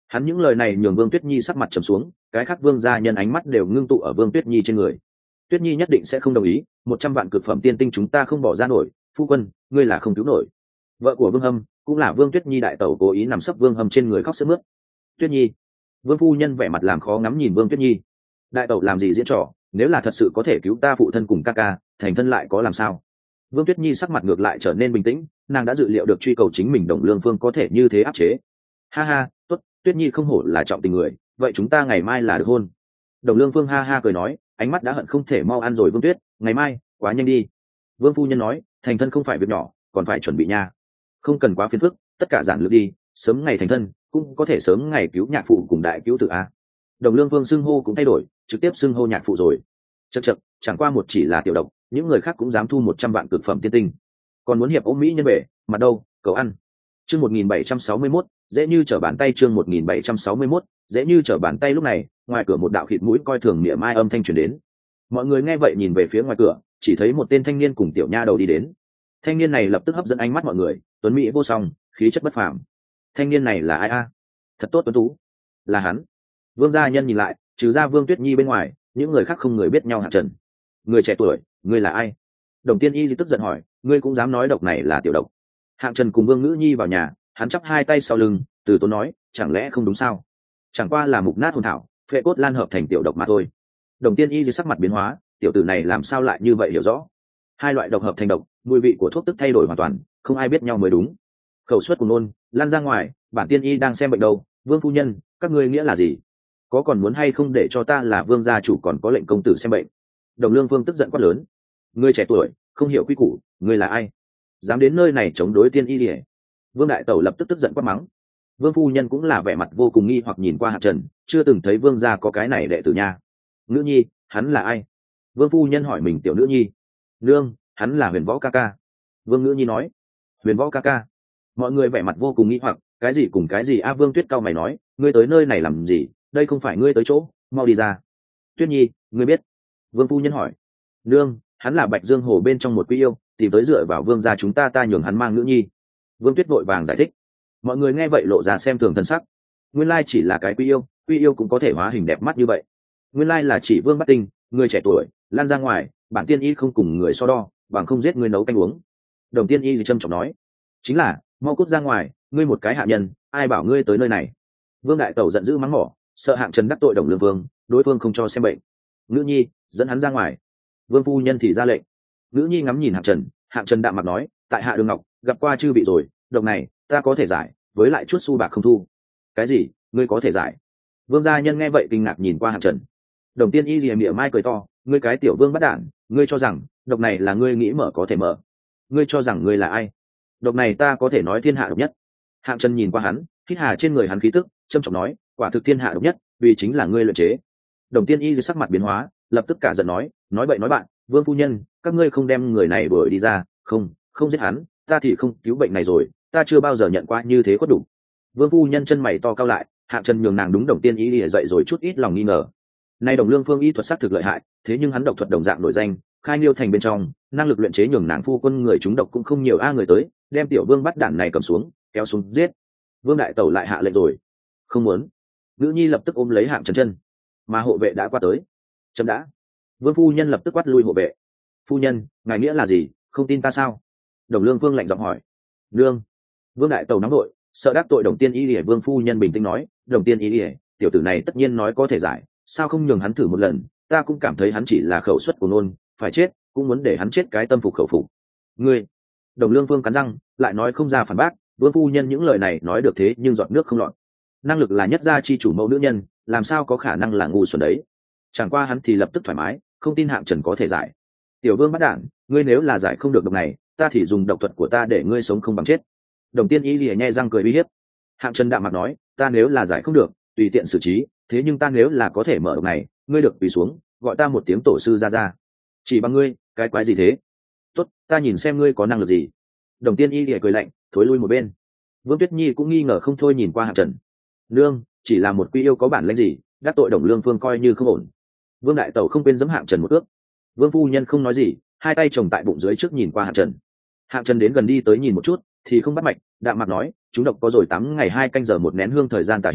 Hắn những lời này nhường Vương Tuyết Nhi sắc mặt trầm xuống, cái khác vương gia nhân ánh mắt đều ngưng tụ ở Vương Tuyết Nhi trên người. Tuyết Nhi nhất định sẽ không đồng ý, 100 vạn cực phẩm tiên tinh chúng ta không bỏ ra nổi, phu quân, ngươi là không cứu nổi. Vợ của Vương Hâm, cũng là Vương Tuyết Nhi đại tẩu cố ý nằm sấp Vương Hâm trên người khóc sướt mướt. Tuyết Nhi, Vương phu nhân vẻ mặt làm khó ngắm nhìn Vương Tuyết Nhi. Đại tẩu làm gì diễn trò, nếu là thật sự có thể cứu ta phụ thân cùng ca ca, thành thân lại có làm sao? Vương Tuyết Nhi sắc mặt ngược lại trở nên bình tĩnh, nàng đã dự liệu được truy cầu chính mình Đồng Lương Phương có thể như thế áp chế. Ha ha, tốt, Tuyết Nhi không hổ là trọng tình người, vậy chúng ta ngày mai là được hôn. Đồng Lương Phương ha ha cười nói, ánh mắt đã hận không thể mau ăn rồi. Vương Tuyết, ngày mai quá nhanh đi. Vương phu nhân nói, thành thân không phải việc nhỏ, còn phải chuẩn bị nha. Không cần quá phiền phức, tất cả giản lược đi, sớm ngày thành thân cũng có thể sớm ngày cứu nhạc phụ cùng đại cứu tử a. Đồng Lương Vương xưng hô cũng thay đổi, trực tiếp xưng hô nhạc phụ rồi. Chậc chậc, chẳng qua một chỉ là tiểu độc, những người khác cũng dám thu 100 vạn cực phẩm tiên tinh, còn muốn hiệp ôm mỹ nhân về, mặt đâu, cậu ăn. Chương 1761, dễ như trở bàn tay. Chương 1761, dễ như trở bàn tay. Lúc này, ngoài cửa một đạo khịt mũi coi thường mỉa mai âm thanh truyền đến. Mọi người nghe vậy nhìn về phía ngoài cửa, chỉ thấy một tên thanh niên cùng tiểu nha đầu đi đến. Thanh niên này lập tức hấp dẫn ánh mắt mọi người, tuấn mỹ vô song, khí chất bất phàm. Thanh niên này là ai a? Thật tốt tuấn tú. Là hắn. Vương gia nhân nhìn lại, trừ ra Vương Tuyết Nhi bên ngoài, những người khác không người biết nhau. Hạng Trần, người trẻ tuổi, ngươi là ai? Đồng Tiên Y tức giận hỏi, ngươi cũng dám nói độc này là tiểu độc? Hạng Trần cùng Vương Ngữ Nhi vào nhà, hắn chắp hai tay sau lưng, từ tốn nói, chẳng lẽ không đúng sao? Chẳng qua là mục nát hồn thảo, phệ cốt lan hợp thành tiểu độc mà thôi. Đồng Tiên Y sắc mặt biến hóa, tiểu tử này làm sao lại như vậy hiểu rõ? Hai loại độc hợp thành độc, mùi vị của thuốc tức thay đổi hoàn toàn, không ai biết nhau mới đúng. Khẩu suất của nôn, lan ra ngoài, bản Tiên Y đang xem bệnh đâu. Vương phu nhân, các ngươi nghĩa là gì? Có còn muốn hay không để cho ta là Vương gia chủ còn có lệnh công tử xem bệnh? Đồng Lương Vương tức giận quát lớn, ngươi trẻ tuổi, không hiểu quy củ, ngươi là ai? Dám đến nơi này chống đối Tiên Y lìa? Vương đại tẩu lập tức tức giận quát mắng. Vương phu nhân cũng là vẻ mặt vô cùng nghi hoặc nhìn qua Hạng Trần, chưa từng thấy Vương gia có cái này đệ tử nha. Nữ nhi, hắn là ai? Vương phu nhân hỏi mình tiểu nữ nhi. Nương, hắn là Huyền Võ ca ca. Vương Ngữ Nhi nói. Huyền Võ ca ca? Mọi người vẻ mặt vô cùng nghi hoặc, cái gì cùng cái gì a? Vương Tuyết cao mày nói, ngươi tới nơi này làm gì? Đây không phải ngươi tới chỗ, mau đi ra. Tuyết Nhi, ngươi biết? Vương phu nhân hỏi. Nương, hắn là Bạch Dương Hồ bên trong một quý yêu, tìm tới dựa vào Vương gia chúng ta nhường hắn mang Nữ Nhi. Vương Tuyết vội vàng giải thích. Mọi người nghe vậy lộ ra xem thường thân sắc. Nguyên lai chỉ là cái quý yêu cũng có thể hóa hình đẹp mắt như vậy. Nguyên lai là chỉ Vương Bát Tinh, người trẻ tuổi, lan ra ngoài, bản Tiên Y không cùng người so đo, bằng không giết ngươi nấu canh uống. Đồng Tiên Y thì trâm trọng nói, chính là, mau cút ra ngoài, ngươi một cái hạ nhân, ai bảo ngươi tới nơi này? Vương đại tẩu giận dữ mắng mỏ, sợ Hạng Trần đắc tội Đồng Lương Vương, đối phương không cho xem bệnh. Nữ nhi, dẫn hắn ra ngoài. Vương phu nhân thì ra lệnh. Nữ nhi ngắm nhìn Hạng Trần đạm mặt nói, tại hạ Đường Ngọc gặp qua chư bị rồi, độc này ta có thể giải, với lại chút xu bạc không thu. Cái gì, ngươi có thể giải? Vương gia nhân nghe vậy kinh ngạc nhìn qua Hạng Trần. Đồng Tiên Y lìa miệng mai cười to, ngươi cái tiểu vương bắt đản, ngươi cho rằng độc này là ngươi nghĩ mở có thể mở? Ngươi cho rằng ngươi là ai? Độc này ta có thể nói thiên hạ độc nhất. Hạng Trần nhìn qua hắn, hít hà trên người hắn khí tức, trâm trọng nói, quả thực thiên hạ độc nhất, vì chính là ngươi luyện chế. Đồng Tiên Y sắc mặt biến hóa, lập tức cả giận nói bậy nói bạn, Vương phu nhân, các ngươi không đem người này đuổi đi ra, không giết hắn, ta thì không cứu bệnh này rồi, ta chưa bao giờ nhận qua như thế khuất đủ. Vương phu nhân chân mày to cao lại, Hạng Trần nhường nàng đúng Đồng Tiên Y lìa dậy rồi chút ít lòng nghi ngờ. Nay Đồng Lương Phương y thuật sắc thực lợi hại, thế nhưng hắn độc thuật đồng dạng nổi danh, khai liêu thành bên trong, năng lực luyện chế nhường nàng phu quân người chúng độc cũng không nhiều người tới, đem tiểu Vương bắt đản này cầm xuống, kéo xuống giết. Vương đại tẩu lại hạ lệnh rồi. Không muốn. Nữ nhi lập tức ôm lấy Hạng Trần chân, mà hộ vệ đã qua tới. Chấm đã. Vương phu nhân lập tức quát lui hộ vệ. Phu nhân, ngài nghĩa là gì, không tin ta sao? Đồng Lương Vương lạnh giọng hỏi. Nương. Vương đại tẩu nóng nội, sợ đắc tội Đồng Tiên Y lìa. Vương phu nhân bình tĩnh nói, Đồng Tiên Y lìa, tiểu tử này tất nhiên nói có thể giải, sao không nhường hắn thử một lần? Ta cũng cảm thấy hắn chỉ là khẩu suất của nôn, phải chết cũng muốn để hắn chết cái tâm phục khẩu phục. Ngươi. Đồng Lương Vương cắn răng, lại nói không ra phản bác. Vương phu nhân những lời này nói được thế nhưng giọt nước không lọt. Năng lực là nhất gia chi chủ mẫu nữ nhân, làm sao có khả năng là ngu xuẩn đấy? Chẳng qua hắn thì lập tức thoải mái, không tin Hạng Trần có thể giải. Tiểu Vương bắt đản, ngươi nếu là giải không được độc này, ta thì dùng độc thuật của ta để ngươi sống không bằng chết. Đồng Tiên Y lìa nhe răng cười uy hiếp. Hạng Trần đạm mặt nói, ta nếu là giải không được, tùy tiện xử trí, thế nhưng ta nếu là có thể mở độc này, ngươi được quỳ xuống, gọi ta một tiếng tổ sư ra. Chỉ bằng ngươi, cái quái gì thế? Tốt, ta nhìn xem ngươi có năng lực gì. Đồng Tiên Y lìa cười lạnh, thối lui một bên. Vương Tuyết Nhi cũng nghi ngờ không thôi nhìn qua Hạng Trần. Nương, chỉ là một quy yêu có bản lĩnh gì, đắc tội Đồng Lương Phương coi như không ổn. Vương đại tẩu không quên giẫm Hạng Trần một ước. Vương phu nhân không nói gì, hai tay chồng tại bụng dưới trước nhìn qua Hạng Trần. Hạng Trần đến gần đi tới nhìn một chút, thì không bắt mạch, đạm mặt nói, chúng độc có rồi 8 ngày 2 canh giờ một nén hương thời gian tả hữu,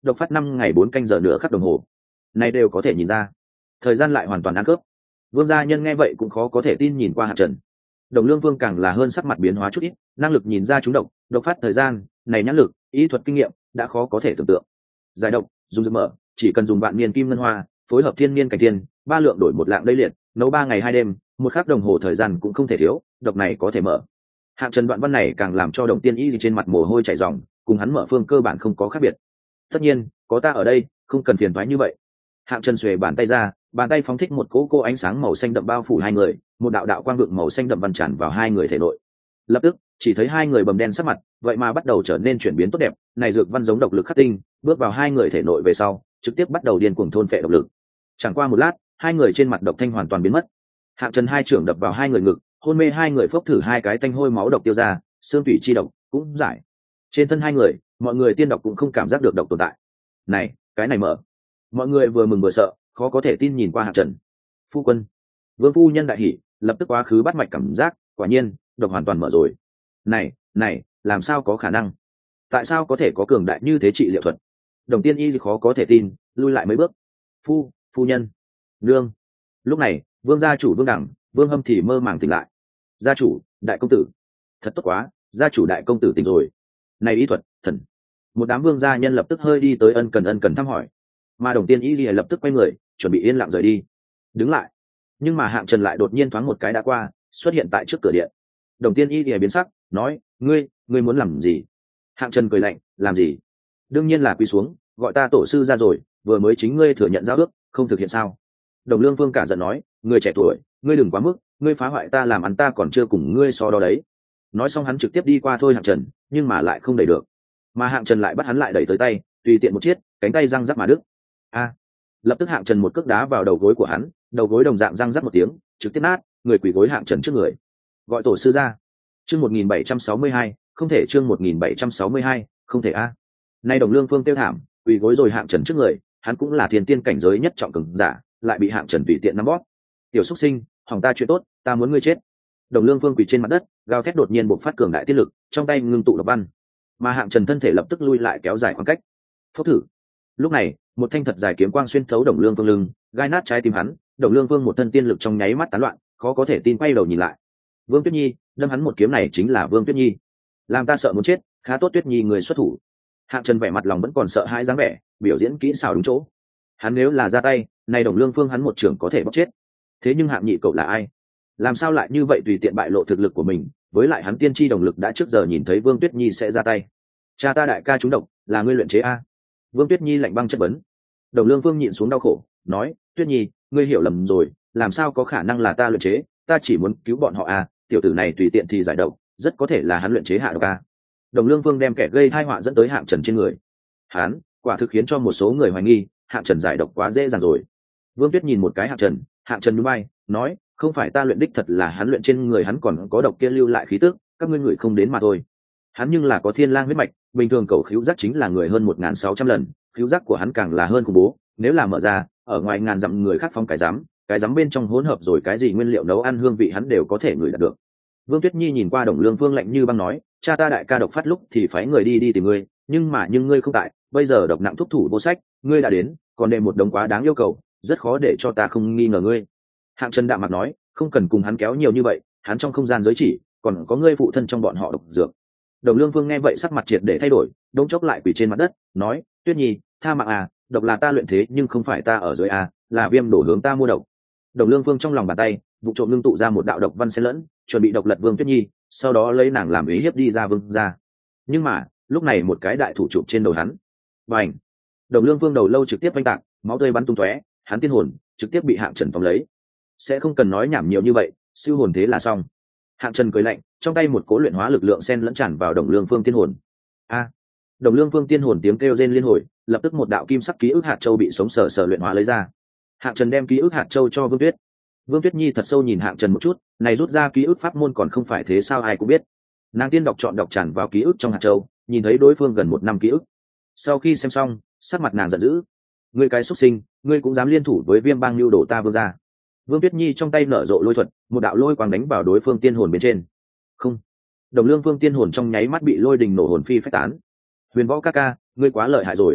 độc phát 5 ngày 4 canh giờ nữa khắc đồng hồ, này đều có thể nhìn ra thời gian lại hoàn toàn ăn cướp. Vương gia nhân nghe vậy cũng khó có thể tin nhìn qua Hạng Trần. Đồng Lương Vương càng là hơn sắc mặt biến hóa chút ít, năng lực nhìn ra chúng độc phát thời gian này, nhãn lực, ý thuật kinh nghiệm đã khó có thể tưởng tượng. Giải độc dùng dược mở, chỉ cần dùng vạn niên kim ngân hoa phối hợp thiên niên cảnh tiên, 3 lượng đổi 1 lạng đây liệt, nấu 3 ngày 2 đêm, 1 khắc đồng hồ thời gian cũng không thể thiếu, độc này có thể mở. Hạng Trần đoạn văn này càng làm cho Đồng Tiên Y trên mặt mồ hôi chảy ròng, cùng hắn mở phương cơ bản không có khác biệt. Tất nhiên có ta ở đây, không cần phiền toái như vậy. Hạng Trần xuề bàn tay ra, bàn tay phóng thích một cỗ cô ánh sáng màu xanh đậm bao phủ hai người, một đạo đạo quang vượng màu xanh đậm văn tràn vào hai người thể nội. Lập tức chỉ thấy hai người bầm đen sắc mặt vậy mà bắt đầu trở nên chuyển biến tốt đẹp, này dược văn giống độc lực khắc tinh, bước vào hai người thể nội về sau trực tiếp bắt đầu điên cuồng thôn phệ độc lực. Chẳng qua một lát, hai người trên mặt độc thanh hoàn toàn biến mất. Hạng Trần hai trưởng đập vào hai người ngực, hôn mê hai người phốc thử hai cái tanh hôi máu độc tiêu ra, xương tủy chi độc cũng giải. Trên thân hai người, mọi người tiên độc cũng không cảm giác được độc tồn tại. Này, cái này mở. Mọi người vừa mừng vừa sợ, khó có thể tin nhìn qua Hạng Trần. Phu quân, Vương phu nhân đại hỉ, lập tức quá khứ bắt mạch cảm giác, quả nhiên độc hoàn toàn mở rồi. Này, làm sao có khả năng? Tại sao có thể có cường đại như thế trị liệu thuật? Đồng Tiên Y khó có thể tin, lui lại mấy bước. Phu nhân, nương. Lúc này, Vương gia chủ Vương Đẳng, Vương Hâm thì mơ màng tỉnh lại. Gia chủ, đại công tử, thật tốt quá, gia chủ đại công tử tỉnh rồi. Này y thuật, thần. Một đám vương gia nhân lập tức hơi đi tới ân cần thăm hỏi, mà Đồng Tiên Y lập tức quay người, chuẩn bị yên lặng rời đi. Đứng lại, nhưng mà Hạng Trần lại đột nhiên thoáng một cái đã qua, xuất hiện tại trước cửa điện. Đồng Tiên Y biến sắc, nói: ngươi muốn làm gì? Hạng Trần cười lạnh: làm gì? Đương nhiên là quỳ xuống, gọi ta tổ sư ra rồi, vừa mới chính ngươi thừa nhận giao ước, không thực hiện sao? Đồng Lương Vương cả giận nói: người trẻ tuổi, ngươi đừng quá mức, ngươi phá hoại ta làm ăn ta còn chưa cùng ngươi so đo đấy. Nói xong hắn trực tiếp đi qua thôi Hạng Trần, nhưng mà lại không đẩy được, mà Hạng Trần lại bắt hắn lại đẩy tới tay, tùy tiện một chiết, cánh tay răng rắc mà đứt. Lập tức Hạng Trần một cước đá vào đầu gối của hắn, đầu gối đồng dạng răng rắc một tiếng, trực tiếp nát, người quỳ gối Hạng Trần trước người, gọi tổ sư ra. Chương 1762, không thể. Chương 1762, không thể a. Nay Đồng Lương Phương tiêu thảm, quỳ gối rồi Hạng Trần trước người, hắn cũng là thiên tiên cảnh giới nhất trọng cường giả, lại bị Hạng Trần tùy tiện nắm bóp. Tiểu xuất sinh, hỏng ta chuyện tốt, ta muốn ngươi chết. Đồng Lương Phương quỳ trên mặt đất, gào thét đột nhiên bộc phát cường đại tiết lực, trong tay ngưng tụ độc văn, mà Hạng Trần thân thể lập tức lui lại kéo dài khoảng cách. Phốc thử. Lúc này, một thanh thật dài kiếm quang xuyên thấu Đồng Lương Phương lưng, gai nát trái tim hắn. Đồng Lương Vương một thân tiên lực trong nháy mắt tán loạn, khó có thể tin quay đầu nhìn lại. Vương Tuyết Nhi, đâm hắn một kiếm này chính là Vương Tuyết Nhi. Làm ta sợ muốn chết, khá tốt Tuyết Nhi người xuất thủ. Hạng Trần vẻ mặt lòng vẫn còn sợ hãi dáng vẻ, biểu diễn kỹ xảo đúng chỗ. Hắn nếu là ra tay, này Đồng Lương Phương hắn một trưởng có thể bóc chết. Thế nhưng Hạng nhị cậu là ai? Làm sao lại như vậy tùy tiện bại lộ thực lực của mình, với lại hắn tiên tri đồng lực đã trước giờ nhìn thấy Vương Tuyết Nhi sẽ ra tay. Cha ta đại ca trúng độc, là ngươi luyện chế a? Vương Tuyết Nhi lạnh băng chất vấn. Đồng Lương Phương nhịn xuống đau khổ, nói: Tuyết Nhi, ngươi hiểu lầm rồi, làm sao có khả năng là ta luyện chế, ta chỉ muốn cứu bọn họ à, tiểu tử này tùy tiện thì giải độc, rất có thể là hắn luyện chế hạ độc a. Đồng Lương Vương đem kẻ gây tai họa dẫn tới Hạng Trần trên người. Hắn quả thực khiến cho một số người hoài nghi Hạng Trần giải độc quá dễ dàng rồi. Vương Tuyết nhìn một cái Hạng Trần nhún vai, nói: không phải ta luyện đích thật là hắn luyện, trên người hắn còn có độc kia lưu lại khí tức, các ngươi ngửi không đến mà thôi. Hắn nhưng là có thiên lang huyết mạch, bình thường cậu khứu giác chính là người hơn 1.600 lần, khứu giác của hắn càng là hơn khủng bố, nếu là mở ra, ở ngoài ngàn dặm người khác phong cái rắm bên trong hỗn hợp rồi cái gì nguyên liệu nấu ăn hương vị hắn đều có thể ngửi được. Vương Tuyết Nhi nhìn qua Đồng Lương Vương lạnh như băng nói: cha ta đại ca độc phát lúc thì phái người đi tìm ngươi, nhưng ngươi không tại, bây giờ độc nặng thúc thủ vô sách, ngươi đã đến, còn đề một đống quá đáng yêu cầu, rất khó để cho ta không nghi ngờ ngươi. Hạng Trần đạm mặt nói: không cần cùng hắn kéo nhiều như vậy, hắn trong không gian giới chỉ còn có ngươi phụ thân trong bọn họ độc dược. Đồng Lương Vương nghe vậy sắc mặt triệt để thay đổi, đống chốc lại quỳ trên mặt đất, nói: Tuyết Nhi, tha mạng à, độc là ta luyện thế nhưng không phải ta ở dưới à, là Viêm đổ hướng ta mua độc. Đồng Lương Vương trong lòng bàn tay vụ trộm ngưng tụ ra một đạo độc văn xen lẫn, chuẩn bị độc lật Vương Tuyết Nhi, sau đó lấy nàng làm ý hiếp đi ra Vương ra. Nhưng mà lúc này một cái đại thủ chụp trên đầu hắn, bành! Đồng Lương Vương đầu lâu trực tiếp vanh tạc, máu tươi bắn tung tóe, hắn tiên hồn trực tiếp bị Hạng Trần tóm lấy. Sẽ không cần nói nhảm nhiều như vậy, siêu hồn thế là xong. Hạng Trần cười lạnh, trong tay một cố luyện hóa lực lượng xen lẫn tràn vào Đồng Lương Phương tiên hồn. Đồng Lương Phương tiên hồn tiếng kêu rên liên hồi, lập tức một đạo kim sắc ký ức hạt châu bị sống sờ luyện hóa lấy ra. Hạng Trần đem ký ức hạt châu cho Vương Tuyết. Vương Tuyết Nhi thật sâu nhìn Hạng Trần một chút, này rút ra ký ức pháp môn còn không phải thế sao, ai cũng biết. Nàng tiên đọc trọn đọc tràn vào ký ức trong hạt châu, nhìn thấy đối phương gần 1 năm ký ức. Sau khi xem xong, sắc mặt nàng giận dữ: ngươi cái xuất sinh, ngươi cũng dám liên thủ với Viêm Bang nhu đổ ta Vương gia. Vương Tuyết Nhi trong tay nở rộ lôi thuật, một đạo lôi quang đánh vào đối phương tiên hồn bên trên. Không, Đồng Lương Vương tiên hồn trong nháy mắt bị lôi đình nổ hồn phi phách tán. Huyền Võ ca ca, ngươi quá lợi hại rồi.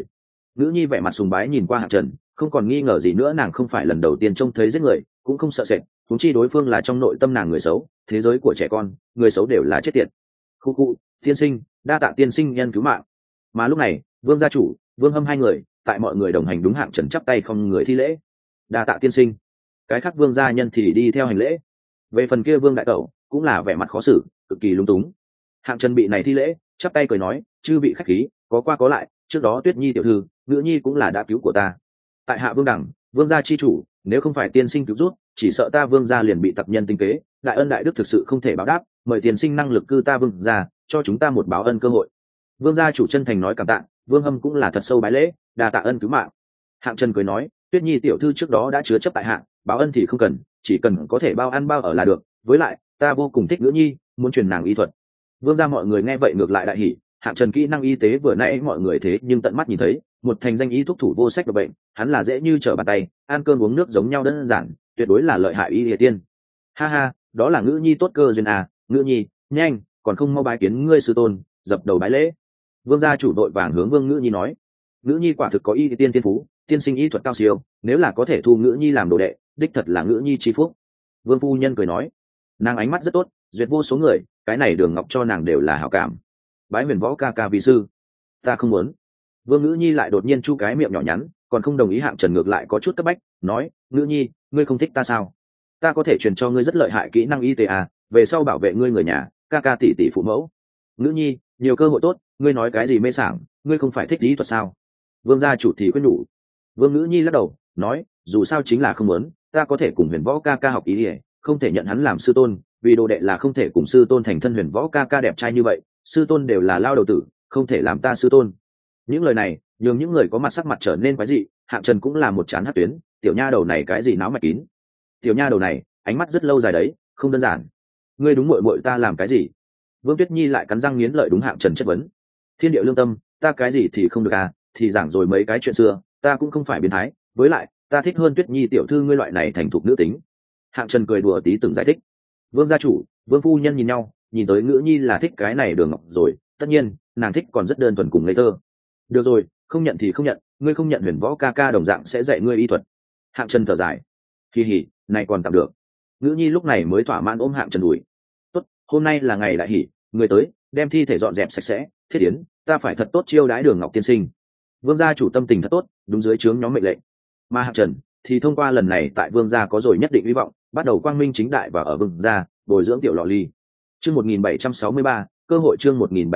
Nữ nhi vẻ mặt sùng bái nhìn qua Hạng Trần, không còn nghi ngờ gì nữa, nàng không phải lần đầu tiên trông thấy giết người, cũng không sợ sệt, huống chi đối phương là trong nội tâm nàng người xấu, thế giới của trẻ con, người xấu đều là chết tiệt. Khu khu, tiên sinh, đa tạ tiên sinh nhân cứu mạng. Mà lúc này, Vương gia chủ, Vương Hâm hai người, tại mọi người đồng hành đúng Hạng Trần chắp tay không người thi lễ. Đa tạ tiên sinh. Cái khác Vương gia nhân thì đi theo hành lễ. Về phần kia Vương đại tẩu, cũng là vẻ mặt khó xử, cực kỳ lung túng. Hạng Trần bị này thi lễ, chắp tay cười nói, chư vị khách khí, có qua có lại, trước đó Tuyết Nhi tiểu thư, Ngữ Nhi cũng là đã cứu của ta. Tại hạ Vương Đẳng, Vương gia chi chủ, nếu không phải tiên sinh cứu rút, chỉ sợ ta Vương gia liền bị tặc nhân tinh kế, đại ân đại đức thực sự không thể báo đáp, mời tiên sinh năng lực cư ta Vương gia, cho chúng ta một báo ân cơ hội. Vương gia chủ chân thành nói cảm tạ, Vương Hâm cũng là thật sâu bái lễ, đa tạ ân cứu mạng. Hạng Trần cười nói, Tuyết Nhi tiểu thư trước đó đã chứa chấp tại hạ, báo ân thì không cần, chỉ cần có thể bao ăn bao ở là được, với lại ta vô cùng thích Ngữ Nhi, muốn truyền nàng y thuật. Vương gia mọi người nghe vậy ngược lại đại hỉ. Hạng Trần kỹ năng y tế vừa nãy mọi người thế nhưng tận mắt nhìn thấy, một thành danh y thuốc thủ vô sách độc bệnh, hắn là dễ như trở bàn tay, ăn cơm uống nước giống nhau đơn giản, tuyệt đối là lợi hại y địa tiên. Ha ha, đó là Ngữ Nhi tốt cơ duyên à, Ngữ Nhi, nhanh, còn không mau bái kiến ngươi sư tôn, dập đầu bái lễ. Vương gia chủ đội vàng hướng Vương Ngữ Nhi nói, Ngữ Nhi quả thực có y địa tiên thiên phú, tiên sinh y thuật cao siêu, nếu là có thể thu Ngữ Nhi làm đồ đệ, đích thật là Ngữ Nhi chi phúc. Vương phu nhân cười nói, nàng ánh mắt rất tốt, duyệt vô số người, cái này Đường Ngọc cho nàng đều là hảo cảm. Bái Huyền Võ ca ca vi sư, ta không muốn. Vương Ngữ Nhi lại đột nhiên chu cái miệng nhỏ nhắn, còn không đồng ý. Hạng Trần ngược lại có chút cấp bách, nói, Ngữ Nhi, ngươi không thích ta sao? Ta có thể truyền cho ngươi rất lợi hại kỹ năng y tế à, về sau bảo vệ ngươi người nhà, ca ca tỷ tỷ phụ mẫu. Ngữ Nhi, nhiều cơ hội tốt, ngươi nói cái gì mê sảng, ngươi không phải thích lý thuật sao? Vương gia chủ thì khuyên nhủ. Vương Ngữ Nhi lắc đầu, nói, dù sao chính là không muốn, ta có thể cùng Huyền Võ ca ca học ý ỉa, không thể nhận hắn làm sư tôn, vì đồ đệ là không thể cùng sư tôn thành thân. Huyền Võ ca ca đẹp trai như vậy, sư tôn đều là lao đầu tử, không thể làm ta sư tôn. Những lời này nhường những người có mặt sắc mặt trở nên quái dị. Hạng Trần cũng là một chán hát tuyến, tiểu nha đầu này cái gì náo mạch kín, tiểu nha đầu này ánh mắt rất lâu dài đấy, không đơn giản. Ngươi đúng muội muội ta làm cái gì? Vương Tuyết Nhi lại cắn răng nghiến lợi đúng Hạng Trần chất vấn. Thiên địa lương tâm, ta cái gì thì không được à, thì giảng rồi mấy cái chuyện xưa, ta cũng không phải biến thái, với lại ta thích hơn Tuyết Nhi tiểu thư ngươi loại này thành thục nữ tính. Hạng Trần cười đùa tí từng giải thích. Vương gia chủ, Vương phu nhân nhìn nhau, nhìn tới Ngữ Nhi là thích cái này Đường Ngọc rồi, tất nhiên nàng thích còn rất đơn thuần cùng ngây thơ. Được rồi, không nhận thì không nhận, ngươi không nhận Huyền Võ ca ca đồng dạng sẽ dạy ngươi y thuật. Hạng Trần thở dài, kỳ hỉ, này còn tạm được. Ngữ Nhi lúc này mới thỏa mãn ôm Hạng Trần đùi. Tốt, hôm nay là ngày đại hỉ, người tới, đem thi thể dọn dẹp sạch sẽ. Thiết Yến, ta phải thật tốt chiêu đãi Đường Ngọc tiên sinh. Vương gia chủ tâm tình thật tốt, đúng dưới trướng nhóm mệnh lệnh. Mà Hạng Trần thì thông qua lần này tại Vương gia có rồi nhất định hy vọng, bắt đầu quang minh chính đại và ở Vương gia bồi dưỡng tiểu lọ ly. Chương 1763, cơ hội. Chương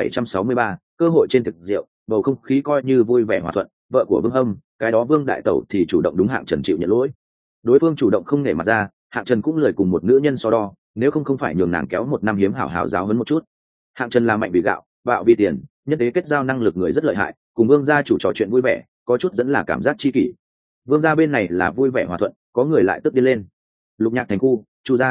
1763, cơ hội. Trên thực rượu, bầu không khí coi như vui vẻ hòa thuận. Vợ của Vương Hâm, cái đó Vương đại tẩu thì chủ động đúng Hạng Trần chịu nhận lỗi. Đối phương chủ động không nể mặt ra, Hạng Trần cũng lời cùng một nữ nhân so đo, nếu không phải nhường nàng kéo một năm hiếm hảo hảo giáo huấn một chút. Hạng Trần là mạnh vì gạo, bạo vì tiền, nhân tế kết giao năng lực người rất lợi hại, cùng Vương gia chủ trò chuyện vui vẻ, có chút dẫn là cảm giác chi kỷ. Vương gia bên này là vui vẻ hòa thuận, có người lại tức điên lên. Lục Nhạc thành khu,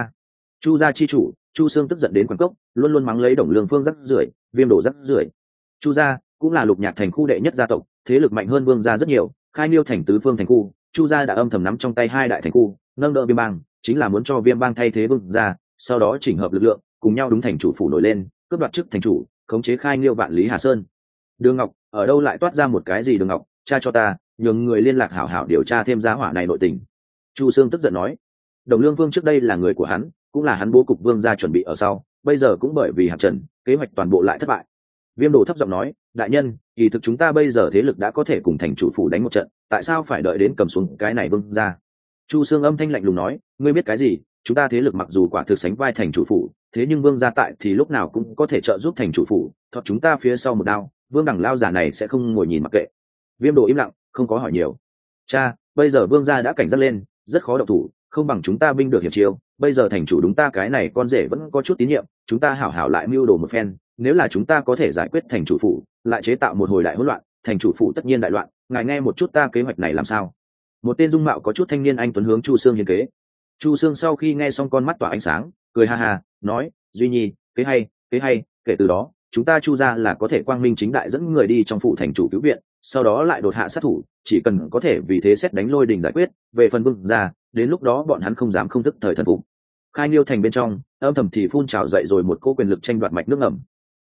Chu gia chi chủ Chu Sương tức giận đến quán cốc, luôn luôn mắng lấy Đồng Lương Phương rắc rưởi, Viêm Đổ rắc rưởi. Chu gia cũng là Lục Nhạc thành khu đệ nhất gia tộc, thế lực mạnh hơn Vương gia rất nhiều, khai Niêu thành tứ phương thành khu, Chu gia đã âm thầm nắm trong tay hai đại thành khu, nâng đỡ Viêm bang, chính là muốn cho Viêm bang thay thế Vương gia, sau đó chỉnh hợp lực lượng, cùng nhau đúng thành chủ phủ nổi lên, cướp đoạt chức thành chủ, khống chế khai Niêu vạn lý Hà Sơn. Đường Ngọc, ở đâu lại toát ra một cái gì Đường Ngọc, cha cho ta, nhường người liên lạc hảo hảo điều tra thêm giá hỏa này nội tình. Chu Sương tức giận nói. Đồng Lương Vương trước đây là người của hắn, cũng là hắn bố cục Vương gia chuẩn bị ở sau, bây giờ cũng bởi vì Hạng Trần, kế hoạch toàn bộ lại thất bại. Viêm Đồ thấp giọng nói, đại nhân, kỳ thực chúng ta bây giờ thế lực đã có thể cùng thành chủ phủ đánh một trận, tại sao phải đợi đến cầm xuống cái này Vương gia? Chu Sương âm thanh lạnh lùng nói, ngươi biết cái gì? Chúng ta thế lực mặc dù quả thực sánh vai thành chủ phủ, thế nhưng Vương gia tại thì lúc nào cũng có thể trợ giúp thành chủ phủ, thoát chúng ta phía sau một đao, Vương đẳng lao giả này sẽ không ngồi nhìn mặc kệ. Viêm Đồ im lặng, không có hỏi nhiều. Cha, bây giờ Vương gia đã cảnh giác lên, rất khó động thủ, không bằng chúng ta binh được hiểm chiêu, bây giờ thành chủ đúng ta cái này con rể vẫn có chút tín nhiệm, chúng ta hảo hảo lại mưu đồ một phen, nếu là chúng ta có thể giải quyết thành chủ phủ, lại chế tạo một hồi đại hỗn loạn, thành chủ phủ tất nhiên đại loạn, ngài nghe một chút ta kế hoạch này làm sao? Một tên dung mạo có chút thanh niên anh tuấn hướng Chu Sương hiến kế. Chu Sương sau khi nghe xong con mắt tỏa ánh sáng, cười ha ha, nói, Duy Nhi, kế hay, kể từ đó, chúng ta Chu gia là có thể quang minh chính đại dẫn người đi trong phủ thành chủ cứu viện, sau đó lại đột hạ sát thủ, chỉ cần có thể vì thế xét đánh lôi đình giải quyết, về phần Vương gia, đến lúc đó bọn hắn không dám không thức thời thần phục. Khai Niêu thành bên trong, âm thầm thì phun trào dậy rồi một cô quyền lực tranh đoạt mạch nước ngầm.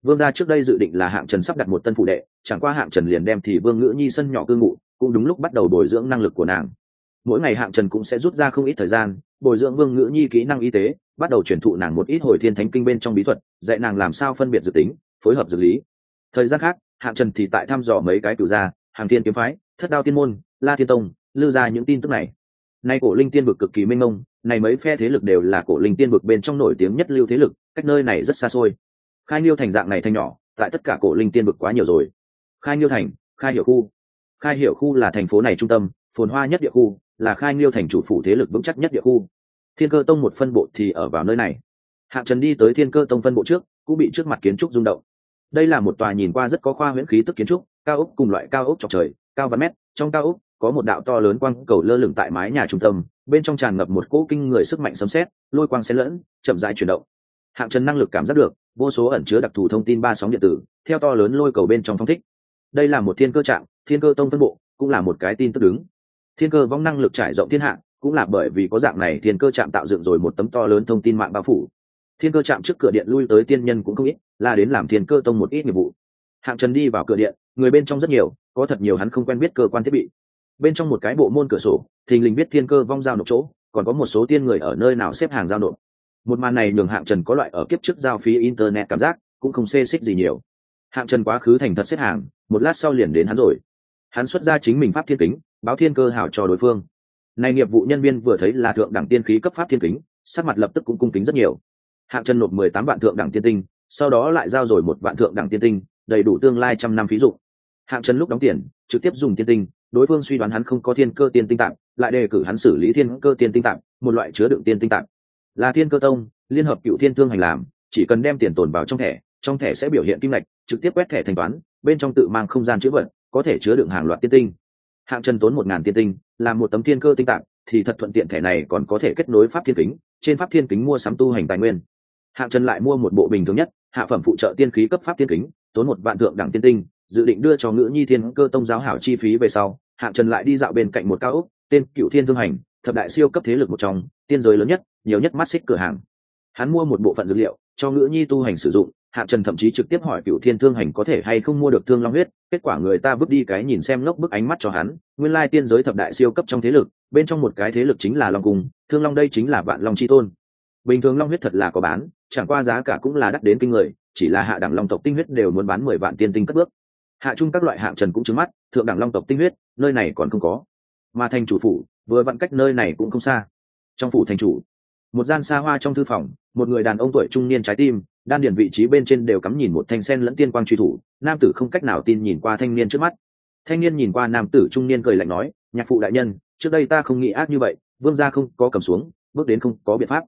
Vương gia trước đây dự định là Hạng Trần sắp đặt một tân phụ đệ, chẳng qua Hạng Trần liền đem thì Vương Ngữ Nhi sân nhỏ cư ngụ, cũng đúng lúc bắt đầu bồi dưỡng năng lực của nàng. Mỗi ngày Hạng Trần cũng sẽ rút ra không ít thời gian bồi dưỡng Vương Ngữ Nhi kỹ năng y tế, bắt đầu truyền thụ nàng một ít hồi thiên thánh kinh bên trong bí thuật, dạy nàng làm sao phân biệt dự tính, phối hợp dược lý. Thời gian khác, Hạng Trần thì tại thăm dò mấy cái cửu gia, Hàng Thiên kiếm phái, Thất Đao tiên môn, La Thiên tông, lư ra những tin tức này. Nay cổ linh tiên vực cực kỳ mênh mông, này mấy phe thế lực đều là cổ linh tiên vực bên trong nổi tiếng nhất lưu thế lực, cách nơi này rất xa xôi. Khai Nhiêu thành dạng này thành nhỏ, tại tất cả cổ linh tiên vực quá nhiều rồi. Khai Nhiêu thành, Khai Hiểu khu. Khai Hiểu khu là thành phố này trung tâm, phồn hoa nhất địa khu, là Khai Nhiêu thành chủ phủ thế lực vững chắc nhất địa khu. Thiên Cơ tông một phân bộ thì ở vào nơi này. Hạng Trần đi tới Thiên Cơ tông phân bộ trước, cũng bị trước mặt kiến trúc rung động. Đây là một tòa nhìn qua rất có khoa huyễn khí tức kiến trúc, cao ốc cùng loại cao ốc chọc trời, cao vạn mét, trong cao ốc có một đạo to lớn quang cầu lơ lửng tại mái nhà trung tâm, bên trong tràn ngập một cỗ kinh người sức mạnh sấm sét, lôi quang xen lẫn, chậm rãi chuyển động. Hạng Trần năng lực cảm giác được, vô số ẩn chứa đặc thù thông tin ba sóng điện tử, theo to lớn lôi cầu bên trong phong thích. Đây là một thiên cơ trạm, Thiên Cơ tông phân bộ, cũng là một cái tin tức đứng. Thiên cơ vong năng lực trải rộng thiên hạ, cũng là bởi vì có dạng này thiên cơ trạm tạo dựng rồi một tấm to lớn thông tin mạng bao phủ. Thiên cơ trạm trước cửa điện lui tới tiên nhân cũng không ít, là đến làm Thiên Cơ tông một ít nghiệp vụ. Hạng Trần đi vào cửa điện, người bên trong rất nhiều, có thật nhiều hắn không quen biết cơ quan thiết bị. Bên trong một cái bộ môn cửa sổ, thình lình biết thiên cơ vong giao nộp chỗ, còn có một số tiên người ở nơi nào xếp hàng giao nộp. Một màn này nhường Hạng Trần có loại ở kiếp trước giao phí internet cảm giác, cũng không xê xích gì nhiều. Hạng Trần quá khứ thành thật xếp hàng, một lát sau liền đến hắn rồi. Hắn xuất ra chính mình pháp thiên kính, báo thiên cơ hảo cho đối phương. Này nghiệp vụ nhân viên vừa thấy là thượng đẳng tiên khí cấp pháp thiên kính, sắc mặt lập tức cũng cung kính rất nhiều. Hạng Trần nộp 18 vạn thượng đẳng tiên tinh, sau đó lại giao rồi 1 vạn thượng đẳng tiên tinh, đầy đủ tương lai trăm năm phí dụng. Hạng Trần lúc đóng tiền, trực tiếp dùng tiên tinh, đối phương suy đoán hắn không có thiên cơ tiên tinh tạm, lại đề cử hắn xử lý thiên cơ tiên tinh tạm, một loại chứa đựng tiên tinh tạm. Là Thiên Cơ tông, liên hợp Cựu Thiên Thương hành làm, chỉ cần đem tiền tồn vào trong thẻ sẽ biểu hiện kim ngạch, trực tiếp quét thẻ thanh toán, bên trong tự mang không gian chứa vật, có thể chứa đựng hàng loạt tiên tinh. Hạng Trần tốn 1000 tiên tinh, làm một tấm thiên cơ tinh tạm, thì thật thuận tiện, thẻ này còn có thể kết nối pháp thiên kính, trên pháp thiên kính mua sắm tu hành tài nguyên. Hạng Trần lại mua một bộ bình thường nhất, hạ phẩm phụ trợ tiên khí cấp pháp thiên kính, tốn 1 vạn thượng đẳng tiên tinh, dự định đưa cho Ngữ Nhi Thiên Cơ tông giáo hảo chi phí về sau. Hạng Trần lại đi dạo bên cạnh một cao ốc, tên Cựu Thiên Thương hành, thập đại siêu cấp thế lực một trong, tiên giới lớn nhất, nhiều nhất mắt xích cửa hàng. Hắn mua một bộ phận dược liệu cho Ngữ Nhi tu hành sử dụng. Hạng Trần thậm chí trực tiếp hỏi Cựu Thiên Thương hành có thể hay không mua được Thương Long huyết, kết quả người ta vứt đi cái nhìn xem ngốc bức ánh mắt cho hắn. Nguyên lai tiên giới thập đại siêu cấp trong thế lực, bên trong một cái thế lực chính là Long Cung, Thương Long đây chính là Vạn Long chi tôn. Bình thường Long huyết thật là có bán, chẳng qua giá cả cũng là đắt đến kinh người, chỉ là hạ đẳng Long tộc tinh huyết đều muốn bán 10 vạn tiên tinh cất bước. Hạ trung các loại Hạng Trần cũng trứng mắt, thượng đẳng Long tộc tinh huyết, nơi này còn không có. Mà thành chủ phủ, vừa vặn cách nơi này cũng không xa. Trong phủ thành chủ, một gian xa hoa trong thư phòng, một người đàn ông tuổi trung niên trái tim, đan điền vị trí bên trên đều cắm nhìn một thanh sen lẫn tiên quang truy thủ. Nam tử không cách nào tin nhìn qua thanh niên trước mắt. Thanh niên nhìn qua nam tử trung niên cười lạnh nói, nhạc phụ đại nhân, trước đây ta không nghĩ ác như vậy, vương gia không có cầm xuống, bước đến không có biện pháp.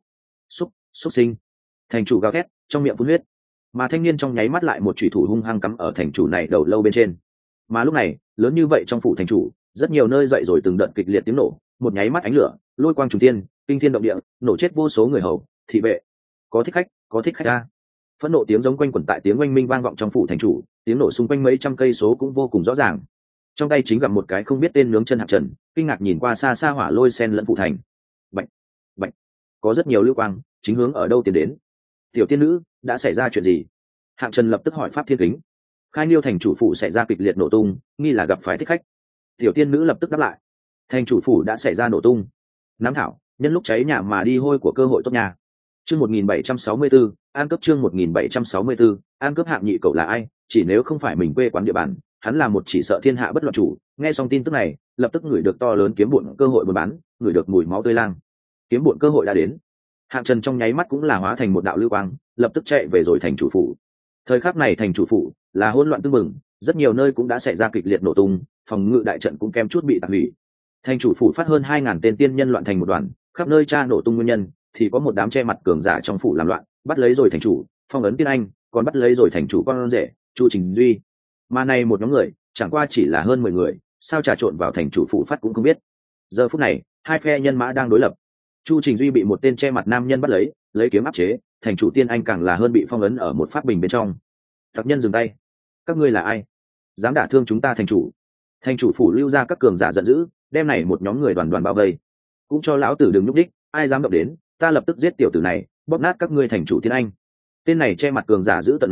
Xúc sinh. Thành chủ gào thét, trong miệng phun huyết. Mà thanh niên trong nháy mắt lại một chủy thủ hung hăng cắm ở thành chủ này đầu lâu bên trên. Mà lúc này, lớn như vậy trong phủ thành chủ, rất nhiều nơi dậy rồi từng đợt kịch liệt tiếng nổ, một nháy mắt ánh lửa, lôi quang trùng thiên, kinh thiên động địa, nổ chết vô số người hầu, thị vệ. Có thích khách a. Phẫn nộ tiếng giống quanh quẩn tại tiếng oanh minh vang vọng trong phủ thành chủ, tiếng nổ xung quanh mấy trăm cây số cũng vô cùng rõ ràng. Trong tay chính gặp một cái không biết tên nướng chân Hạng Trần, kinh ngạc nhìn qua xa xa hỏa lôi sen lẫn phủ thành. Bạch, bạch, có rất nhiều lưu quang, chính hướng ở đâu tiến đến. Tiểu tiên nữ, đã xảy ra chuyện gì? Hạng Trần lập tức hỏi pháp thiên kính. Khai Nhiêu thành chủ phủ xảy ra kịch liệt nổ tung, nghi là gặp phải thích khách. Tiểu tiên nữ lập tức đáp lại. Thành chủ phủ đã xảy ra nổ tung. Nắm thảo, nhân lúc cháy nhà mà đi hôi của cơ hội tốt nhà. Chương 1764, an cướp chương 1764, an cướp Hạng nhị cậu là ai? Chỉ nếu không phải mình quê quán địa bàn, hắn là một chỉ sợ thiên hạ bất loạn chủ. Nghe xong tin tức này, lập tức ngửi được to lớn kiếm bộn cơ hội buôn bán, ngửi được mùi máu tươi lang. Kiếm bộn cơ hội đã đến. Hạng Trần trong nháy mắt cũng là hóa thành một đạo lưu quang, lập tức chạy về rồi thành chủ phủ. Thời khắc này thành chủ phủ là hỗn loạn tưng bừng, rất nhiều nơi cũng đã xảy ra kịch liệt nổ tung, phòng ngự đại trận cũng kem chút bị tạc hủy. Thành chủ phủ phát hơn 2000 tên tiên nhân loạn thành một đoàn, khắp nơi tra nổ tung nguyên nhân, thì có một đám che mặt cường giả trong phủ làm loạn, bắt lấy rồi thành chủ, phong ấn tiên anh, còn bắt lấy rồi thành chủ con rể, Chu Trình Duy. Mà này một nhóm người, chẳng qua chỉ là hơn 10 người, sao trà trộn vào thành chủ phủ phát cũng không biết. Giờ phút này, hai phe nhân mã đang đối lập. Chu Trình Duy bị một tên che mặt nam nhân bắt lấy kiếm áp chế, thành chủ tiên anh càng là hơn bị phong ấn ở một pháp bình bên trong. Tặc nhân dừng tay. Các ngươi là ai? Dám đả thương chúng ta thành chủ? Thành chủ phủ lưu ra các cường giả giận dữ, đem này một nhóm người đoàn đoàn bao vây. Cũng cho lão tử đừng nhúc đích, ai dám động đến, ta lập tức giết tiểu tử này, bóp nát các ngươi thành chủ tiên anh. Tên này che mặt cường giả giữ tận nói,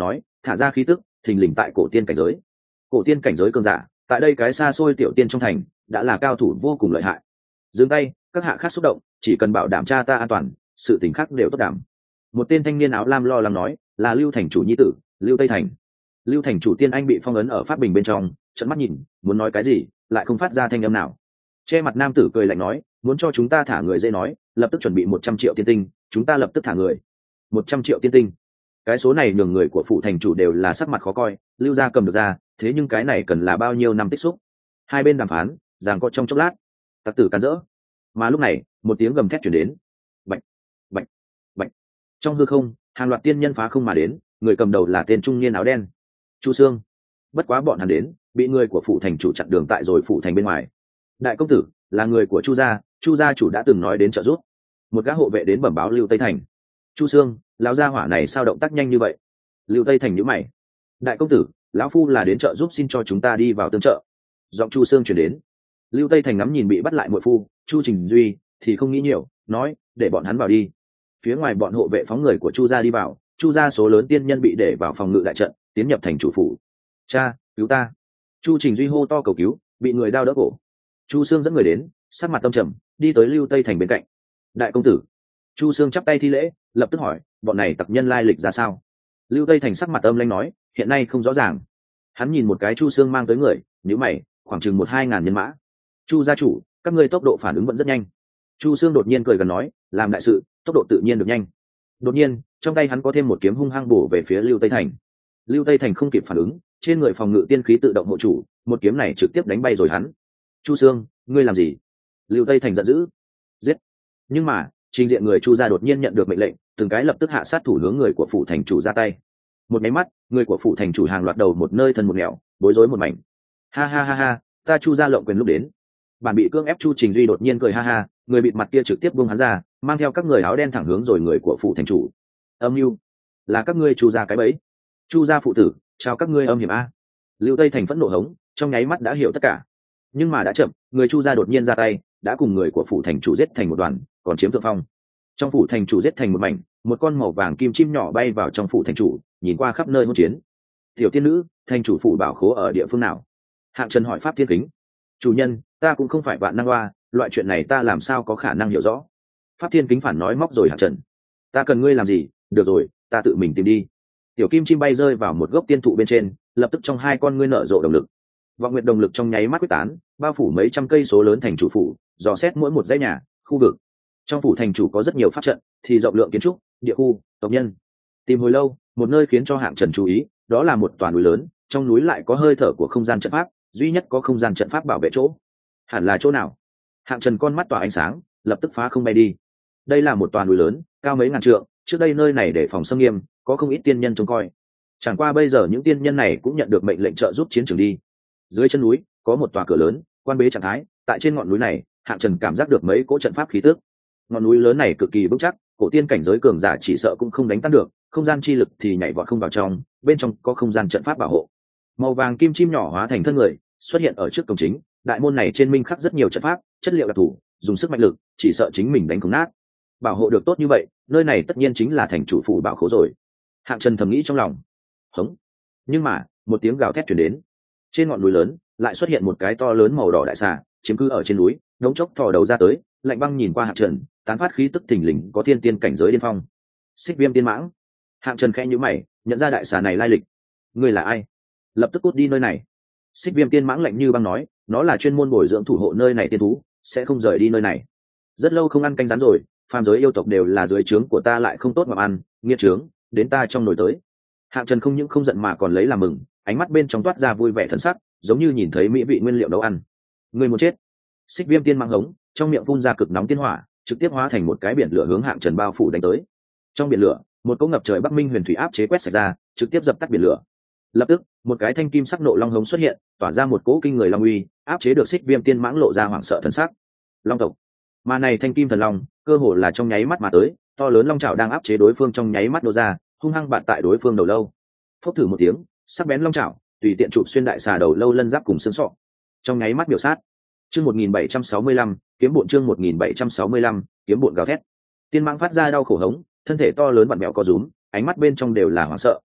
thả ra khí tức thình lình tại cổ tiên cảnh giới. Cổ tiên cảnh giới cường giả tại đây cái xa xôi tiểu tiên trong thành đã là cao thủ vô cùng lợi hại. Dừng tay, các hạ khác xúc động, chỉ cần bảo đảm cha ta an toàn, sự tình khác đều tốt đảm. Một tên thanh niên áo lam lo lắng nói, là Lưu thành chủ nhi tử, Lưu Tây Thành. Lưu thành chủ tiên anh bị phong ấn ở pháp bình bên trong, trợn mắt nhìn, muốn nói cái gì lại không phát ra thanh âm nào. Che mặt nam tử cười lạnh nói, muốn cho chúng ta thả người dễ nói, lập tức chuẩn bị 100 triệu tiên tinh, chúng ta lập tức thả người. 100 triệu tiên tinh. Cái số này nhường người của phụ thành chủ đều là sắc mặt khó coi, Lưu gia cầm được ra, thế nhưng cái này cần là bao nhiêu năm tích xúc. Hai bên đàm phán, giằng co trong chốc lát, tặc tử cắn rỡ. Mà lúc này, một tiếng gầm thét truyền đến. Bạch, bạch, bạch. Trong hư không, hàng loạt tiên nhân phá không mà đến, người cầm đầu là tên trung niên áo đen, Chu Sương. Bất quá bọn hắn đến, bị người của phụ thành chủ chặn đường tại rồi phụ thành bên ngoài. Đại công tử là người của Chu gia chủ đã từng nói đến trợ giúp. Một gã hộ vệ đến bẩm báo Lưu Tây Thành. Chu Sương, lão gia hỏa này sao động tác nhanh như vậy? Lưu Tây Thành nhíu mày. Đại công tử, lão phu là đến trợ giúp, xin cho chúng ta đi vào tương trợ. Giọng Chu Sương truyền đến. Lưu Tây Thành ngắm nhìn bị bắt lại muội phu Chu Trình Duy thì không nghĩ nhiều, nói để bọn hắn vào đi. Phía ngoài bọn hộ vệ phóng người của Chu gia đi vào, Chu gia số lớn tiên nhân bị để vào phòng ngự đại trận, tiến nhập thành chủ phủ. Cha, cứu ta! Chu Trình Duy hô to cầu cứu, bị người đao đỡ cổ. Chu Sương dẫn người đến, sắc mặt tâm trầm, đi tới Lưu Tây Thành bên cạnh. Đại công tử! Chu Sương chắp tay thi lễ, lập tức hỏi, bọn này tặc nhân lai lịch ra sao? Lưu Tây Thành sắc mặt âm lãnh nói, hiện nay không rõ ràng. Hắn nhìn một cái Chu Sương mang tới người, nhíu mày, khoảng chừng 1-2 ngàn nhân mã. Chu gia chủ, các ngươi tốc độ phản ứng vẫn rất nhanh. Chu Sương đột nhiên cười gần nói, làm đại sự tốc độ tự nhiên được nhanh. Đột nhiên trong tay hắn có thêm một kiếm hung hăng bổ về phía Lưu Tây Thành. Lưu Tây Thành không kịp phản ứng, trên người phòng ngự tiên khí tự động hộ chủ, một kiếm này trực tiếp đánh bay rồi hắn. Chu Sương, ngươi làm gì? Lưu Tây Thành giận dữ. Giết! Nhưng mà trình diện người Chu gia đột nhiên nhận được mệnh lệnh, từng cái lập tức hạ sát thủ hướng người của phủ thành chủ ra tay. Một máy mắt, người của phủ thành chủ hàng loạt đầu một nơi thân một nẻo, bối rối một mảnh. Ha ha ha ha, ta Chu gia lộng quyền lúc đến. Bản bị cưỡng ép Chu Trình Duy đột nhiên cười ha ha, người bịt mặt kia trực tiếp buông hắn ra, mang theo các người áo đen thẳng hướng rồi người của phủ thành chủ. Âm mưu là các ngươi Chu gia cái bẫy. Chu gia phụ tử, chào các ngươi âm hiểm a. Lưu Tây Thành phẫn nộ hống, trong nháy mắt đã hiểu tất cả. Nhưng mà đã chậm, người Chu gia đột nhiên ra tay, đã cùng người của phủ thành chủ giết thành một đoàn, còn chiếm thượng phong. Trong phủ thành chủ giết thành một mảnh, một con màu vàng kim chim nhỏ bay vào trong phủ thành chủ, nhìn qua khắp nơi hỗn chiến. Tiểu tiên nữ, thành chủ phủ bảo khố ở địa phương nào? Hạng Trần hỏi Pháp Thiên Kính. Chủ nhân, ta cũng không phải vạn năng hoa, loại chuyện này ta làm sao có khả năng hiểu rõ. Pháp Thiên Kính phản nói móc rồi Hạng Trần. Ta cần ngươi làm gì? Được rồi, ta tự mình tìm đi. Tiểu kim chim bay rơi vào một gốc tiên thụ bên trên, lập tức trong hai con ngươi nở rộ động lực. Vọng nguyệt động lực trong nháy mắt quyết tán, bao phủ mấy trăm cây số lớn thành chủ phủ, dò xét mỗi một dãy nhà, khu vực. Trong phủ thành chủ có rất nhiều pháp trận, thì rộng lượng kiến trúc, địa khu, tộc nhân. Tìm hồi lâu, một nơi khiến cho Hạng Trần chú ý, đó là một tòa núi lớn, trong núi lại có hơi thở của không gian trận pháp, duy nhất có không gian trận pháp bảo vệ chỗ. Hẳn là chỗ nào? Hạng Trần con mắt tỏa ánh sáng, lập tức phá không bay đi. Đây là một tòa núi lớn, cao mấy ngàn trượng, trước đây nơi này để phòng xâm nghiêm, có không ít tiên nhân trông coi. Chẳng qua bây giờ những tiên nhân này cũng nhận được mệnh lệnh trợ giúp chiến trường đi. Dưới chân núi có một tòa cửa lớn, quan bế trạng thái, tại trên ngọn núi này, Hạng Trần cảm giác được mấy cỗ trận pháp khí tức. Ngọn núi lớn này cực kỳ vững chắc, cổ tiên cảnh giới cường giả chỉ sợ cũng không đánh tan được, không gian chi lực thì nhảy vọt không vào trong, bên trong có không gian trận pháp bảo hộ. Màu vàng kim chim nhỏ hóa thành thân người, xuất hiện ở trước cổng chính, đại môn này trên minh khắc rất nhiều trận pháp, chất liệu đặc thù, dùng sức mạnh lực, chỉ sợ chính mình đánh không nát. Bảo hộ được tốt như vậy, nơi này tất nhiên chính là thành chủ phủ bảo khố rồi. Hạng Trần thầm nghĩ trong lòng. Hống. Nhưng mà, một tiếng gào thét truyền đến. Trên ngọn núi lớn, lại xuất hiện một cái to lớn màu đỏ đại xà, chiếm cứ ở trên núi, đống chốc thò đầu ra tới, lạnh băng nhìn qua Hạng Trần, tán phát khí tức thình lình có thiên tiên cảnh giới điên phong. Xích Viêm Tiên Mãng. Hạng Trần khẽ nhíu mày, nhận ra đại xà này lai lịch. Ngươi là ai? Lập tức cút đi nơi này. Xích Viêm Tiên Mãng lạnh như băng nói, nó là chuyên môn bồi dưỡng thủ hộ nơi này tiên thú, sẽ không rời đi nơi này. Rất lâu không ăn canh rắn rồi, phàm giới yêu tộc đều là dưới trướng của ta lại không tốt mà ăn, nghiệt trướng, đến ta trong nồi tới. Hạng Trần không những không giận mà còn lấy làm mừng, ánh mắt bên trong toát ra vui vẻ thần sắc, giống như nhìn thấy mỹ vị nguyên liệu nấu ăn. Người muốn chết. Xích Viêm Tiên Mãng hống, trong miệng phun ra cực nóng tiên hỏa, trực tiếp hóa thành một cái biển lửa hướng Hạng Trần bao phủ đánh tới. Trong biển lửa, một cỗ ngập trời Bắc Minh huyền thủy áp chế quét sạch ra, trực tiếp dập tắt biển lửa. Lập tức, một cái thanh kim sắc nộ long hống xuất hiện, tỏa ra một cỗ kinh người long uy, áp chế được Xích Viêm Tiên Mãng lộ ra hoảng sợ thần sắc. Long tộc. Mà này thanh kim thần long, cơ hồ là trong nháy mắt mà tới, to lớn long chảo đang áp chế đối phương trong nháy mắt nô ra, hung hăng bạt tại đối phương đầu lâu. Phốc thử một tiếng, sắc bén long chảo tùy tiện chụp xuyên đại xà đầu lâu lân giáp cùng xương sọ. Trong nháy mắt biểu sát. Chương 1765, kiếm bộn chương 1765, kiếm bộn gào thét. Tiên Mãng phát ra đau khổ hống, thân thể to lớn vặn vẹo co rúm, ánh mắt bên trong đều là hoảng sợ.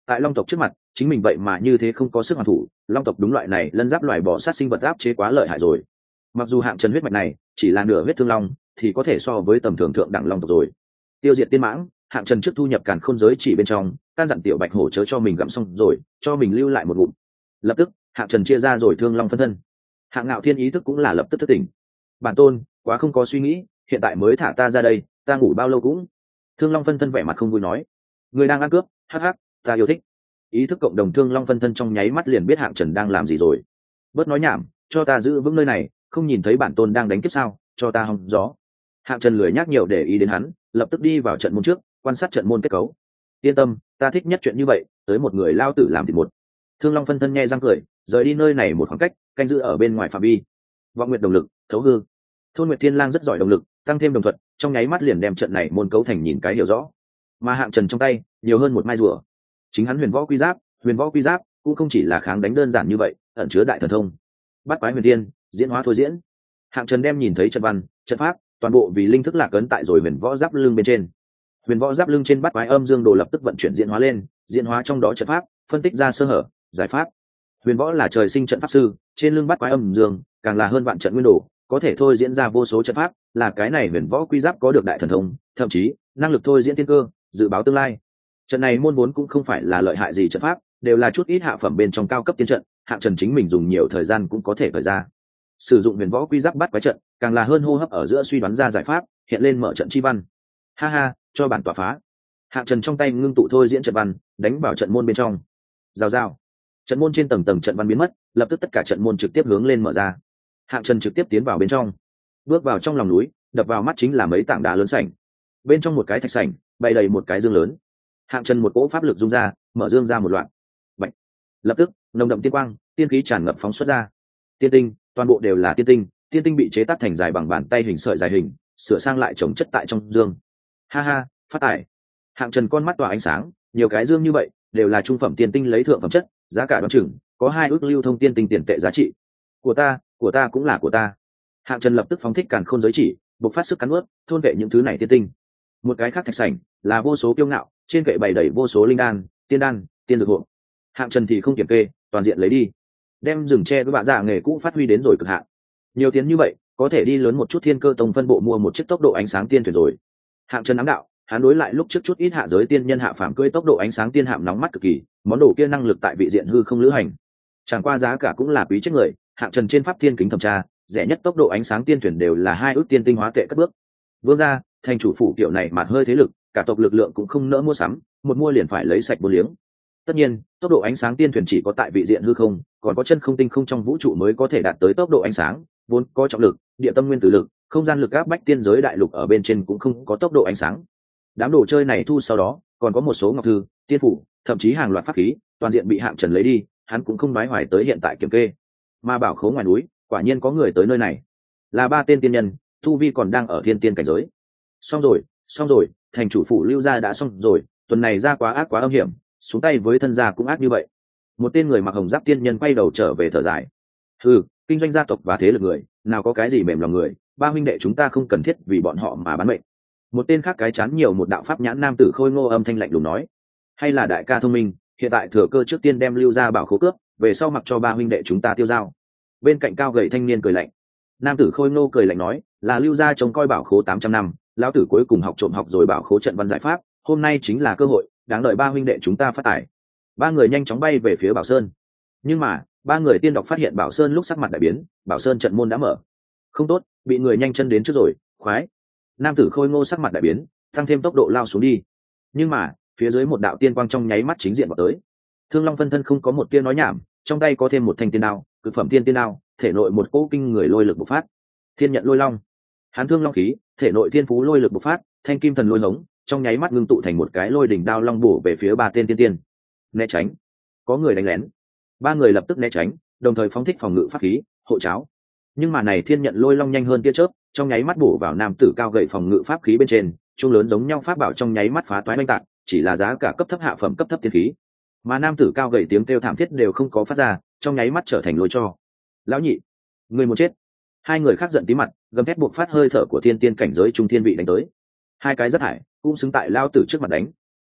tại long tộc trước mặt chính mình vậy mà như thế không có sức hoàn thủ. Long tộc đúng loại này lân giáp loài bò sát sinh vật áp chế quá lợi hại rồi. Mặc dù hạng trần huyết mạch này chỉ là nửa huyết thương long thì có thể so với tầm thường thượng đẳng long tộc rồi. Tiêu diệt tiên mãng, hạng trần trước thu nhập càn khôn giới chỉ bên trong, can dặn tiểu bạch hổ chớ cho mình gặm xong rồi cho mình lưu lại một ngụm. Lập tức hạng trần chia ra rồi thương long phân thân. Hạng ngạo thiên ý thức cũng là lập tức thức tỉnh. Bản tôn quá không có suy nghĩ, hiện tại mới thả ta ra đây, ta ngủ bao lâu cũng. Thương long phân thân vẻ mặt không vui nói, người đang ăn cướp, hắc hắc, ta yêu thích. Ý thức cộng đồng thương long phân thân trong nháy mắt liền biết hạng trần đang làm gì rồi. Bớt nói nhảm, cho ta giữ vững nơi này, không nhìn thấy bản tôn đang đánh kiếp sao, cho ta hòng gió. Hạng trần lười nhác nhiều để ý đến hắn, lập tức đi vào trận môn trước, quan sát trận môn kết cấu. Yên tâm, ta thích nhất chuyện như vậy, tới một người lao tử làm thịt một. Thương long phân thân nhe răng cười, rời đi nơi này một khoảng cách, canh giữ ở bên ngoài phạm vi. Vọng nguyệt đồng lực, thấu hư. Thôn Nguyệt Thiên Lang rất giỏi đồng lực, tăng thêm đồng thuật, trong nháy mắt liền đem trận này môn cấu thành nhìn cái hiểu rõ. Mà hạng trần trong tay nhiều hơn một mai rùa. Chính hắn huyền võ quy giáp cũng không chỉ là kháng đánh đơn giản như vậy, ẩn chứa đại thần thông. Bắt quái huyền thiên, diễn hóa thôi diễn. Hạng trần đem nhìn thấy trận văn, trận pháp, toàn bộ vì linh thức lạc ấn tại rồi huyền võ giáp lưng bên trên. Huyền võ giáp lưng trên bắt quái âm dương đồ lập tức vận chuyển diễn hóa lên, diễn hóa trong đó trận pháp, phân tích ra sơ hở, giải pháp. Huyền võ là trời sinh trận pháp sư, trên lưng bắt quái âm dương càng là hơn vạn trận nguyên đồ, có thể thôi diễn ra vô số trận pháp, là cái này huyền võ quy giáp có được đại thần thông, thậm chí năng lực thôi diễn tiên cơ, dự báo tương lai. Trận này môn vốn cũng không phải là lợi hại gì trận pháp, đều là chút ít hạ phẩm bên trong cao cấp tiên trận, hạng trần chính mình dùng nhiều thời gian cũng có thể khởi ra. Sử dụng huyền võ quy giáp bắt quái trận, càng là hơn hô hấp ở giữa suy đoán ra giải pháp, hiện lên mở trận chi văn. Ha ha, cho bản tỏa phá. Hạng trần trong tay ngưng tụ thôi diễn trận văn, đánh vào trận môn bên trong. Rào rào. Trận môn trên tầng tầng trận văn biến mất, lập tức tất cả trận môn trực tiếp hướng lên mở ra. Hạng trần trực tiếp tiến vào bên trong, bước vào trong lòng núi, đập vào mắt chính là mấy tảng đá lớn sảnh. Bên trong một cái thạch sảnh bày đầy một cái dương lớn. Hạng trần một cỗ pháp lực dung ra, mở dương ra một loạt. Bạch. Lập tức nồng đậm tiên quang, tiên khí tràn ngập phóng xuất ra. Tiên tinh, toàn bộ đều là tiên tinh, tiên tinh bị chế tác thành dài bằng bàn tay hình sợi dài hình, sửa sang lại trồng chất tại trong dương. Ha ha, phát tài. Hạng trần con mắt tỏa ánh sáng, nhiều cái dương như vậy đều là trung phẩm tiên tinh lấy thượng phẩm chất, giá cả đoán chừng có 2 ước lưu thông tiên tinh tiền tệ giá trị. Của ta cũng là của ta. Hạng trần lập tức phóng thích càn khôn giới chỉ, bộc phát sức cắn nuốt, thôn vệ những thứ này tiên tinh. Một cái khác thạch sảnh là vô số kiêu ngạo, trên kệ bày đầy vô số linh đan, tiên dược hộ. Hạng trần thì không kiểm kê, toàn diện lấy đi, đem rừng tre với bạ dạ nghề cũ phát huy đến rồi cực hạn. Nhiều tiền như vậy có thể đi lớn một chút Thiên Cơ Tông phân bộ mua một chiếc tốc độ ánh sáng tiên thuyền rồi. Hạng trần ám đạo, hắn đối lại lúc trước chút ít hạ giới tiên nhân hạ phàm cưỡi tốc độ ánh sáng tiên hạm nóng mắt cực kỳ, món đồ kia năng lực tại vị diện hư không lữ hành, chẳng qua giá cả cũng là quý chết người. Hạng trần trên pháp thiên kính thẩm tra, rẻ nhất tốc độ ánh sáng tiên thuyền đều là 2 ước tiên tinh hóa tệ cất bước. Vương gia, thành chủ phủ kiểu này mạt hơi thế lực, cả tộc lực lượng cũng không nỡ mua sắm, một mua liền phải lấy sạch bốn liếng. Tất nhiên tốc độ ánh sáng tiên thuyền chỉ có tại vị diện hư không, còn có chân không tinh không trong vũ trụ mới có thể đạt tới tốc độ ánh sáng, vốn có trọng lực, địa tâm nguyên tử lực, không gian lực áp bách tiên giới đại lục ở bên trên cũng không có tốc độ ánh sáng. Đám đồ chơi này thu sau đó còn có một số ngọc thư, tiên phủ, thậm chí hàng loạt pháp khí, toàn diện bị hạng trần lấy đi, hắn cũng không nói hoài tới hiện tại kiểm kê. Mà bảo khố ngoài núi quả nhiên có người tới nơi này, là 3 tên tiên nhân, tu vi còn đang ở thiên tiên cảnh giới. Xong rồi, thành chủ phủ Lưu gia đã xong rồi, tuần này ra quá ác quá âm hiểm, xuống tay với thân gia cũng ác như vậy. Một tên người mặc hồng giáp tiên nhân quay đầu trở về thở dài. Kinh doanh gia tộc và thế lực người, nào có cái gì mềm lòng người, 3 huynh đệ chúng ta không cần thiết vì bọn họ mà bán mệnh. Một tên khác cái chán nhiều một đạo pháp nhãn nam tử khôi ngô âm thanh lạnh lùng nói, hay là đại ca thông minh, hiện tại thừa cơ trước tiên đem Lưu gia bảo khố cướp, về sau mặc cho 3 huynh đệ chúng ta tiêu dao. Bên cạnh cao gầy thanh niên cười lạnh. Nam tử khôi ngô cười lạnh nói, là Lưu gia trông coi bảo khố 800 năm, lão tử cuối cùng học trộm học rồi bảo khố trận văn giải pháp, hôm nay chính là cơ hội, đáng đợi 3 huynh đệ chúng ta phát tài. 3 người nhanh chóng bay về phía Bảo Sơn. Nhưng mà 3 người tiên đọc phát hiện Bảo Sơn lúc sắc mặt đại biến, Bảo Sơn trận môn đã mở. Không tốt, bị người nhanh chân đến trước rồi, khoái. Nam tử khôi ngô sắc mặt đại biến, tăng thêm tốc độ lao xuống đi. Nhưng mà phía dưới một đạo tiên quang trong nháy mắt chính diện vào tới. Thương Long phân thân không có một tia nói nhảm, trong tay có thêm một thanh tiên đao, cực phẩm tiên đao, thể nội một cỗ kinh người lôi lực bộc phát. Thiên nhận lôi long, hắn thương long khí, thể nội thiên phú lôi lực bộc phát, thanh kim thần lôi hống, trong nháy mắt ngưng tụ thành một cái lôi đỉnh đao long bổ về phía 3 tên tiên tiên. Né tránh, có người đánh lén. 3 người lập tức né tránh, đồng thời phóng thích phòng ngự pháp khí, hộ cháo. Nhưng mà này thiên nhận lôi long nhanh hơn tia chớp, trong nháy mắt bổ vào nam tử cao gậy phòng ngự pháp khí bên trên, chuông lớn giống nhau pháp bảo trong nháy mắt phá toái oanh tạc, chỉ là giá cả cấp thấp hạ phẩm cấp thấp tiên khí. Mà nam tử cao gậy tiếng kêu thảm thiết đều không có phát ra, trong nháy mắt trở thành lôi cho. Lão nhị, người muốn chết. 2 người khác giận tí mặt, gầm thét buộc phát hơi thở của thiên tiên cảnh giới trung thiên vị đánh tới. 2 cái rất hải, cũng xứng tại lao tử trước mặt đánh.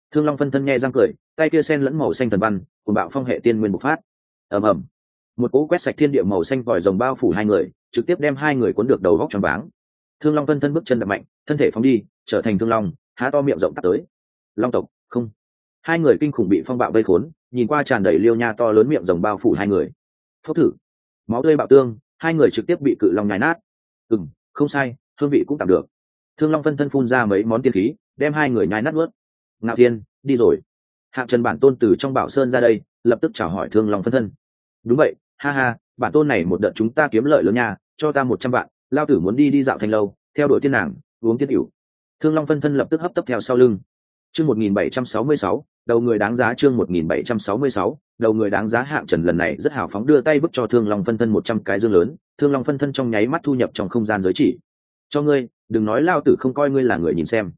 Thương Long phân thân nghe răng cười, tay kia sen lẫn màu xanh thần văn, cùng bạo phong hệ tiên nguyên bộc phát. Ầm ầm, một cỗ quét sạch thiên địa màu xanh vòi rồng bao phủ hai người, trực tiếp đem hai người cuốn được đầu vóc choáng váng. Thương Long phân thân bước chân đập mạnh, thân thể phóng đi, trở thành Thương Long, há to miệng rộng tắt tới. Long tộc, không. Hai người kinh khủng bị phong bạo vây khốn, nhìn qua tràn đầy liêu nha to lớn miệng rồng bao phủ hai người. Phốc thử, máu tươi bạo tương, hai người trực tiếp bị cự long nhai nát. Không sai, hương vị cũng tạm được. Thương Long phân thân phun ra mấy món tiên khí, đem hai người nhai nát nuốt. Ngạo Thiên, đi rồi. Hạng Trần bản tôn từ trong Bảo Sơn ra đây, lập tức chào hỏi Thương Long phân thân. Đúng vậy, ha ha, bản tôn này một đợt chúng ta kiếm lợi lớn nha, cho ta 100 vạn, lao tử muốn đi dạo thanh lâu, theo đuổi tiên nàng, uống tiên tiểu. Thương Long phân thân lập tức hấp tấp theo sau lưng. Chương 1766, đầu người đáng giá. Chương 1766, đầu người đáng giá. Hạng Trần lần này rất hào phóng đưa tay bức cho Thương Long phân thân 100 cái dương lớn, Thương Long phân thân trong nháy mắt thu nhập trong không gian giới chỉ. Cho ngươi, đừng nói lao tử không coi ngươi là người nhìn xem.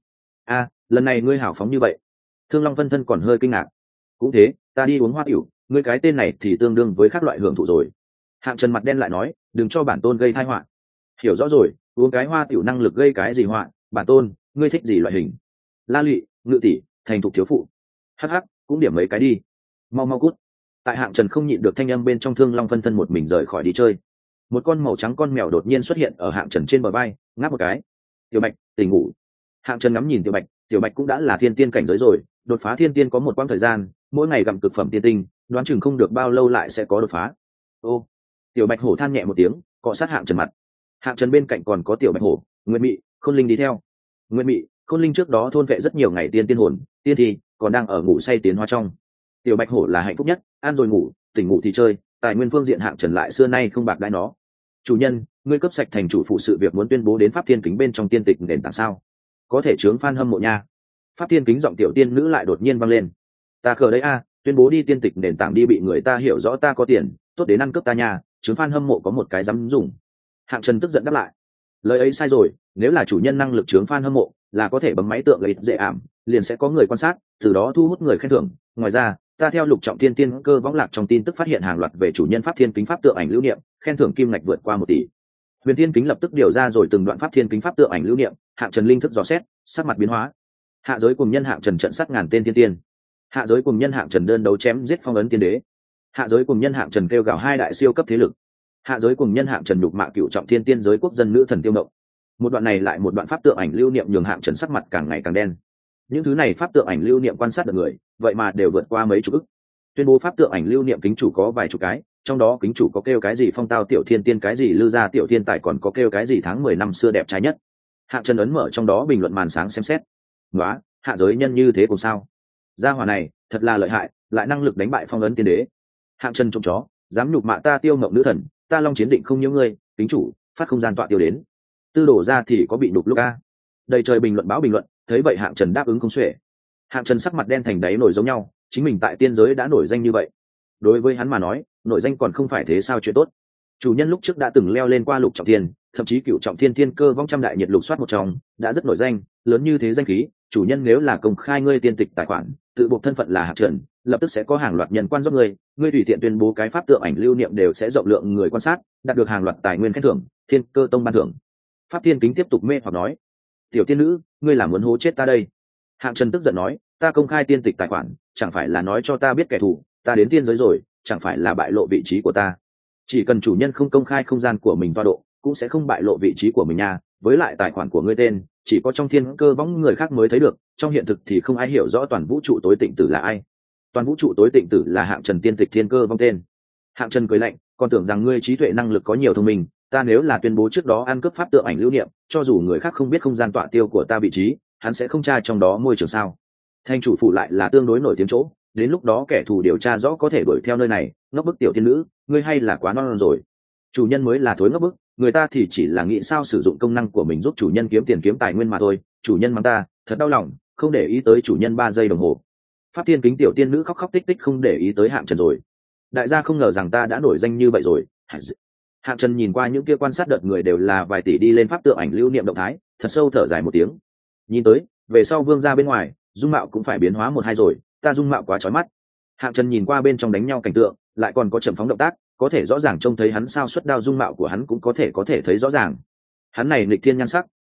Lần này ngươi hào phóng như vậy. Thương Long phân thân còn hơi kinh ngạc. Cũng thế, ta đi uống hoa tiểu, ngươi cái tên này thì tương đương với các loại hưởng thụ rồi. Hạng Trần mặt đen lại nói, đừng cho bản tôn gây tai họa. Hiểu rõ rồi, uống cái hoa tiểu năng lực gây cái gì họa, bản tôn, ngươi thích gì loại hình? La Lụy, Ngự tỷ, thành thục thiếu phụ. Hắc, cũng điểm mấy cái đi. Mau mau cút. Tại Hạng Trần không nhịn được thanh âm bên trong, Thương Long phân thân một mình rời khỏi đi chơi. Một con màu trắng con mèo đột nhiên xuất hiện ở Hạng Trần trên bờ vai, ngáp một cái. Tiểu Bạch, tỉnh ngủ. Hạng Trần ngắm nhìn Tiểu Bạch cũng đã là thiên tiên cảnh giới rồi, đột phá thiên tiên có một quãng thời gian, mỗi ngày gặm cực phẩm tiên tinh, đoán chừng không được bao lâu lại sẽ có đột phá. Ô, Tiểu Bạch hổ than nhẹ một tiếng, cọ sát Hạng Trần mặt. Hạng Trần bên cạnh còn có Tiểu Bạch hổ, Nguyệt Mị, Khôn Linh đi theo. Nguyệt Mị, Khôn Linh trước đó thôn vệ rất nhiều ngày tiên hồn, tiên thì còn đang ở ngủ say tiến hóa trong. Tiểu Bạch hổ là hạnh phúc nhất, ăn rồi ngủ, tỉnh ngủ thì chơi, tài nguyên phương diện Hạng Trần lại xưa nay không bạc đãi nó. Chủ nhân, ngươi cấp sạch thành chủ phụ sự việc muốn tuyên bố đến Pháp Thiên Kính bên trong tiên tịch nền tảng sao? Có thể chướng fan hâm mộ nha. Pháp Thiên Kính giọng tiểu tiên nữ lại đột nhiên vang lên. Ta khờ đấy tuyên bố đi tiên tịch nền tảng đi, bị người ta hiểu rõ ta có tiền, tốt đến ăn cướp ta nha, chướng fan hâm mộ có một cái dám dùng. Hạng Trần tức giận đáp lại. Lời ấy sai rồi, nếu là chủ nhân năng lực chướng fan hâm mộ, là có thể bấm máy tượng lấy dễ ảm, liền sẽ có người quan sát, từ đó thu hút người khen thưởng. Ngoài ra, ta theo Lục Trọng Thiên tiên cơ võng lạc trong tin tức phát hiện hàng loạt về chủ nhân Pháp Thiên Kính pháp tượng ảnh lưu niệm, khen thưởng kim ngạch vượt qua 1 tỷ. Huyền Thiên Kính lập tức điều ra rồi từng đoạn Pháp Thiên Kính pháp tượng ảnh lưu niệm, Hạng Trần linh thức dò xét, sắc mặt biến hóa. Hạ giới cùng nhân Hạng Trần trận sát ngàn tên tiên tiên. Hạ giới cùng nhân Hạng Trần đơn đấu chém giết phong ấn tiên đế. Hạ giới cùng nhân Hạng Trần kêu gào 2 đại siêu cấp thế lực. Hạ giới cùng nhân Hạng Trần nhục mạ Cửu Trọng Thiên tiên giới quốc dân nữ thần Tiêu Mộng. Một đoạn này lại một đoạn pháp tượng ảnh lưu niệm nhường Hạng Trần sắc mặt càng ngày càng đen. Những thứ này pháp tượng ảnh lưu niệm quan sát được người, vậy mà đều vượt qua mấy chục ức. Tuyên bố pháp tượng ảnh lưu niệm kính chủ có vài chục cái, trong đó kính chủ có kêu cái gì phong tao tiểu thiên tiên, cái gì lư gia tiểu thiên tài, còn có kêu cái gì tháng 10 năm xưa đẹp trai nhất. Hạng Trần ấn mở trong đó bình luận màn sáng xem xét. Nóa, hạ giới nhân như thế cùng sao? Gia hỏa này thật là lợi hại, lại năng lực đánh bại phong ấn tiên đế. Hạng Trần trộm chó, dám nhục mạ ta Tiêu Mộng nữ thần, ta Long Chiến định không nhiễu ngươi, kính chủ, phát không gian tọa tiêu đến. Tư đổ ra thì có bị đục lúc a. Đầy trời bình luận báo bình luận, thấy vậy Hạng Trần đáp ứng không xuể. Hạng Trần sắc mặt đen thành đáy nổi giống nhau, chính mình tại tiên giới đã nổi danh như vậy, đối với hắn mà nói, nổi danh còn không phải thế sao chuyện tốt. Chủ nhân lúc trước đã từng leo lên qua Lục Trọng Thiên, thậm chí Cửu Trọng Thiên thiên cơ vong trăm đại nhiệt lục soát một trong, đã rất nổi danh, lớn như thế danh khí, chủ nhân nếu là công khai ngươi tiên tịch tài khoản, tự buộc thân phận là Hạng Trần, lập tức sẽ có hàng loạt nhân quan giúp ngươi, ngươi tùy tiện tuyên bố cái pháp tượng ảnh lưu niệm đều sẽ rộng lượng người quan sát, đạt được hàng loạt tài nguyên khen thưởng, thiên cơ tông ban thưởng. Pháp Thiên Kính tiếp tục mê hoặc nói, tiểu tiên nữ, ngươi là muốn hố chết ta đây? Hạng Trần tức giận nói, ta công khai tiên tịch tài khoản, chẳng phải là nói cho ta biết kẻ thù, ta đến tiên giới rồi, chẳng phải là bại lộ vị trí của ta? Chỉ cần chủ nhân không công khai không gian của mình toa độ, cũng sẽ không bại lộ vị trí của mình nha. Với lại tài khoản của ngươi tên chỉ có trong thiên cơ võng người khác mới thấy được, trong hiện thực thì không ai hiểu rõ toàn vũ trụ tối tịnh tử là ai. Toàn vũ trụ tối tịnh tử là Hạng Trần tiên tịch thiên cơ vong tên. Hạng Trần cười lạnh, còn tưởng rằng ngươi trí tuệ năng lực có nhiều thông minh, ta nếu là tuyên bố trước đó ăn cướp pháp tượng ảnh lưu niệm, cho dù người khác không biết không gian tọa tiêu của ta vị trí, hắn sẽ không tra trong đó môi trường sao? Thanh chủ phụ lại là tương đối nổi tiếng chỗ, đến lúc đó kẻ thù điều tra rõ có thể đuổi theo nơi này. Ngốc bức tiểu tiên nữ, ngươi hay là quá non rồi. Chủ nhân mới là thối ngốc bức, người ta thì chỉ là nghĩ sao sử dụng công năng của mình giúp chủ nhân kiếm tiền kiếm tài nguyên mà thôi. Chủ nhân mắng ta, thật đau lòng, không để ý tới chủ nhân 3 giây đồng hồ. Pháp Thiên Kính tiểu tiên nữ khóc khóc tích tích không để ý tới Hạng Trần rồi. Đại gia không ngờ rằng ta đã nổi danh như vậy rồi. Hạng Trần nhìn qua những kia quan sát đợt người đều là vài tỷ đi lên pháp tượng ảnh lưu niệm động thái, thật sâu thở dài một tiếng. Nhìn tới, về sau vương gia bên ngoài, dung mạo cũng phải biến hóa 1-2 rồi, ta dung mạo quá chói mắt. Hạng Trần nhìn qua bên trong đánh nhau cảnh tượng, lại còn có chậm phóng động tác, có thể rõ ràng trông thấy hắn sao xuất đao, dung mạo của hắn cũng có thể thấy rõ ràng. Hắn này nghịch thiên nhan sắc,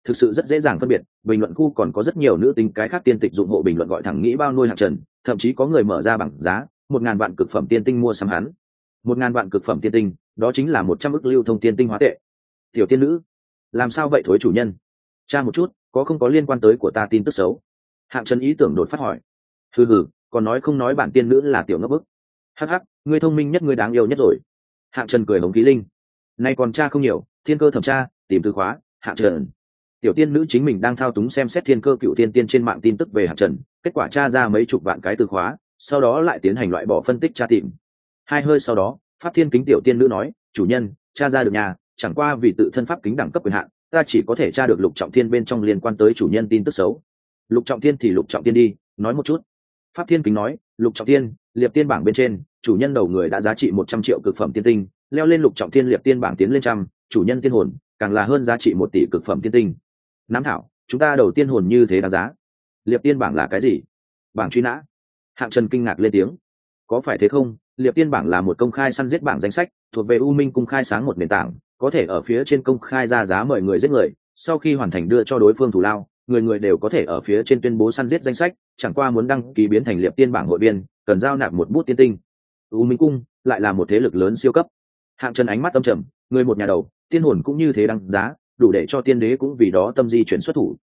thực sự rất dễ dàng phân biệt. Bình luận khu còn có rất nhiều nữ tính cái khác tiên tịch dụng hộ bình luận gọi thẳng nghĩ bao nuôi Hạng Trần, thậm chí có người mở ra bảng giá 1.000 vạn cực phẩm tiên tinh mua sắm hắn. 1.000 vạn cực phẩm tiên tinh, đó chính là 100 ức lưu thông tiên tinh hóa tệ. Tiểu tiên nữ, làm sao vậy thối chủ nhân? Tra một chút, có không có liên quan tới của ta tin tức xấu? Hạng Trần ý tưởng đột phát hỏi. Hừ, còn nói không nói bản tiên nữ là tiểu ngốc bức. Hắc hắc, ngươi thông minh nhất, ngươi đáng yêu nhất rồi. Hạng Trần cười hống khí linh. Nay còn tra không nhiều, thiên cơ thẩm tra, tìm từ khóa, Hạng Trần. Tiểu tiên nữ chính mình đang thao túng xem xét thiên cơ cựu tiên tiên trên mạng tin tức về Hạng Trần, kết quả tra ra mấy chục vạn cái từ khóa, sau đó lại tiến hành loại bỏ phân tích tra tìm. Hai hơi sau đó, Pháp Thiên Kính tiểu tiên nữ nói, chủ nhân, tra ra được nhà, chẳng qua vì tự thân pháp kính đẳng cấp quyền hạn, ta chỉ có thể tra được Lục Trọng Thiên bên trong liên quan tới chủ nhân tin tức xấu. Lục Trọng Thiên thì Lục Trọng Thiên đi, nói một chút. Pháp Thiên Kính nói, Lục Trọng Thiên, liệp tiên bảng bên trên, chủ nhân đầu người đã giá trị 100 triệu cực phẩm tiên tinh, leo lên Lục Trọng Thiên liệp tiên bảng tiến lên trăm, chủ nhân tiên hồn càng là hơn giá trị 1 tỷ cực phẩm tiên tinh. Nắm thảo, chúng ta đầu tiên hồn như thế đáng giá. Liệp tiên bảng là cái gì? Bảng truy nã. Hạng Trần kinh ngạc lên tiếng. Có phải thế không? Liệp tiên bảng là một công khai săn giết bảng danh sách, thuộc về U Minh cung khai sáng một nền tảng, có thể ở phía trên công khai ra giá mời người giết người, sau khi hoàn thành đưa cho đối phương thù lao, người người đều có thể ở phía trên tuyên bố săn giết danh sách, chẳng qua muốn đăng ký biến thành liệp tiên bảng hội viên, cần giao nạp một bút tiên tinh. U Minh cung lại là một thế lực lớn siêu cấp. Hạng Trần ánh mắt âm trầm, người một nhà đầu, tiên hồn cũng như thế đăng giá, đủ để cho tiên đế cũng vì đó tâm di chuyển xuất thủ,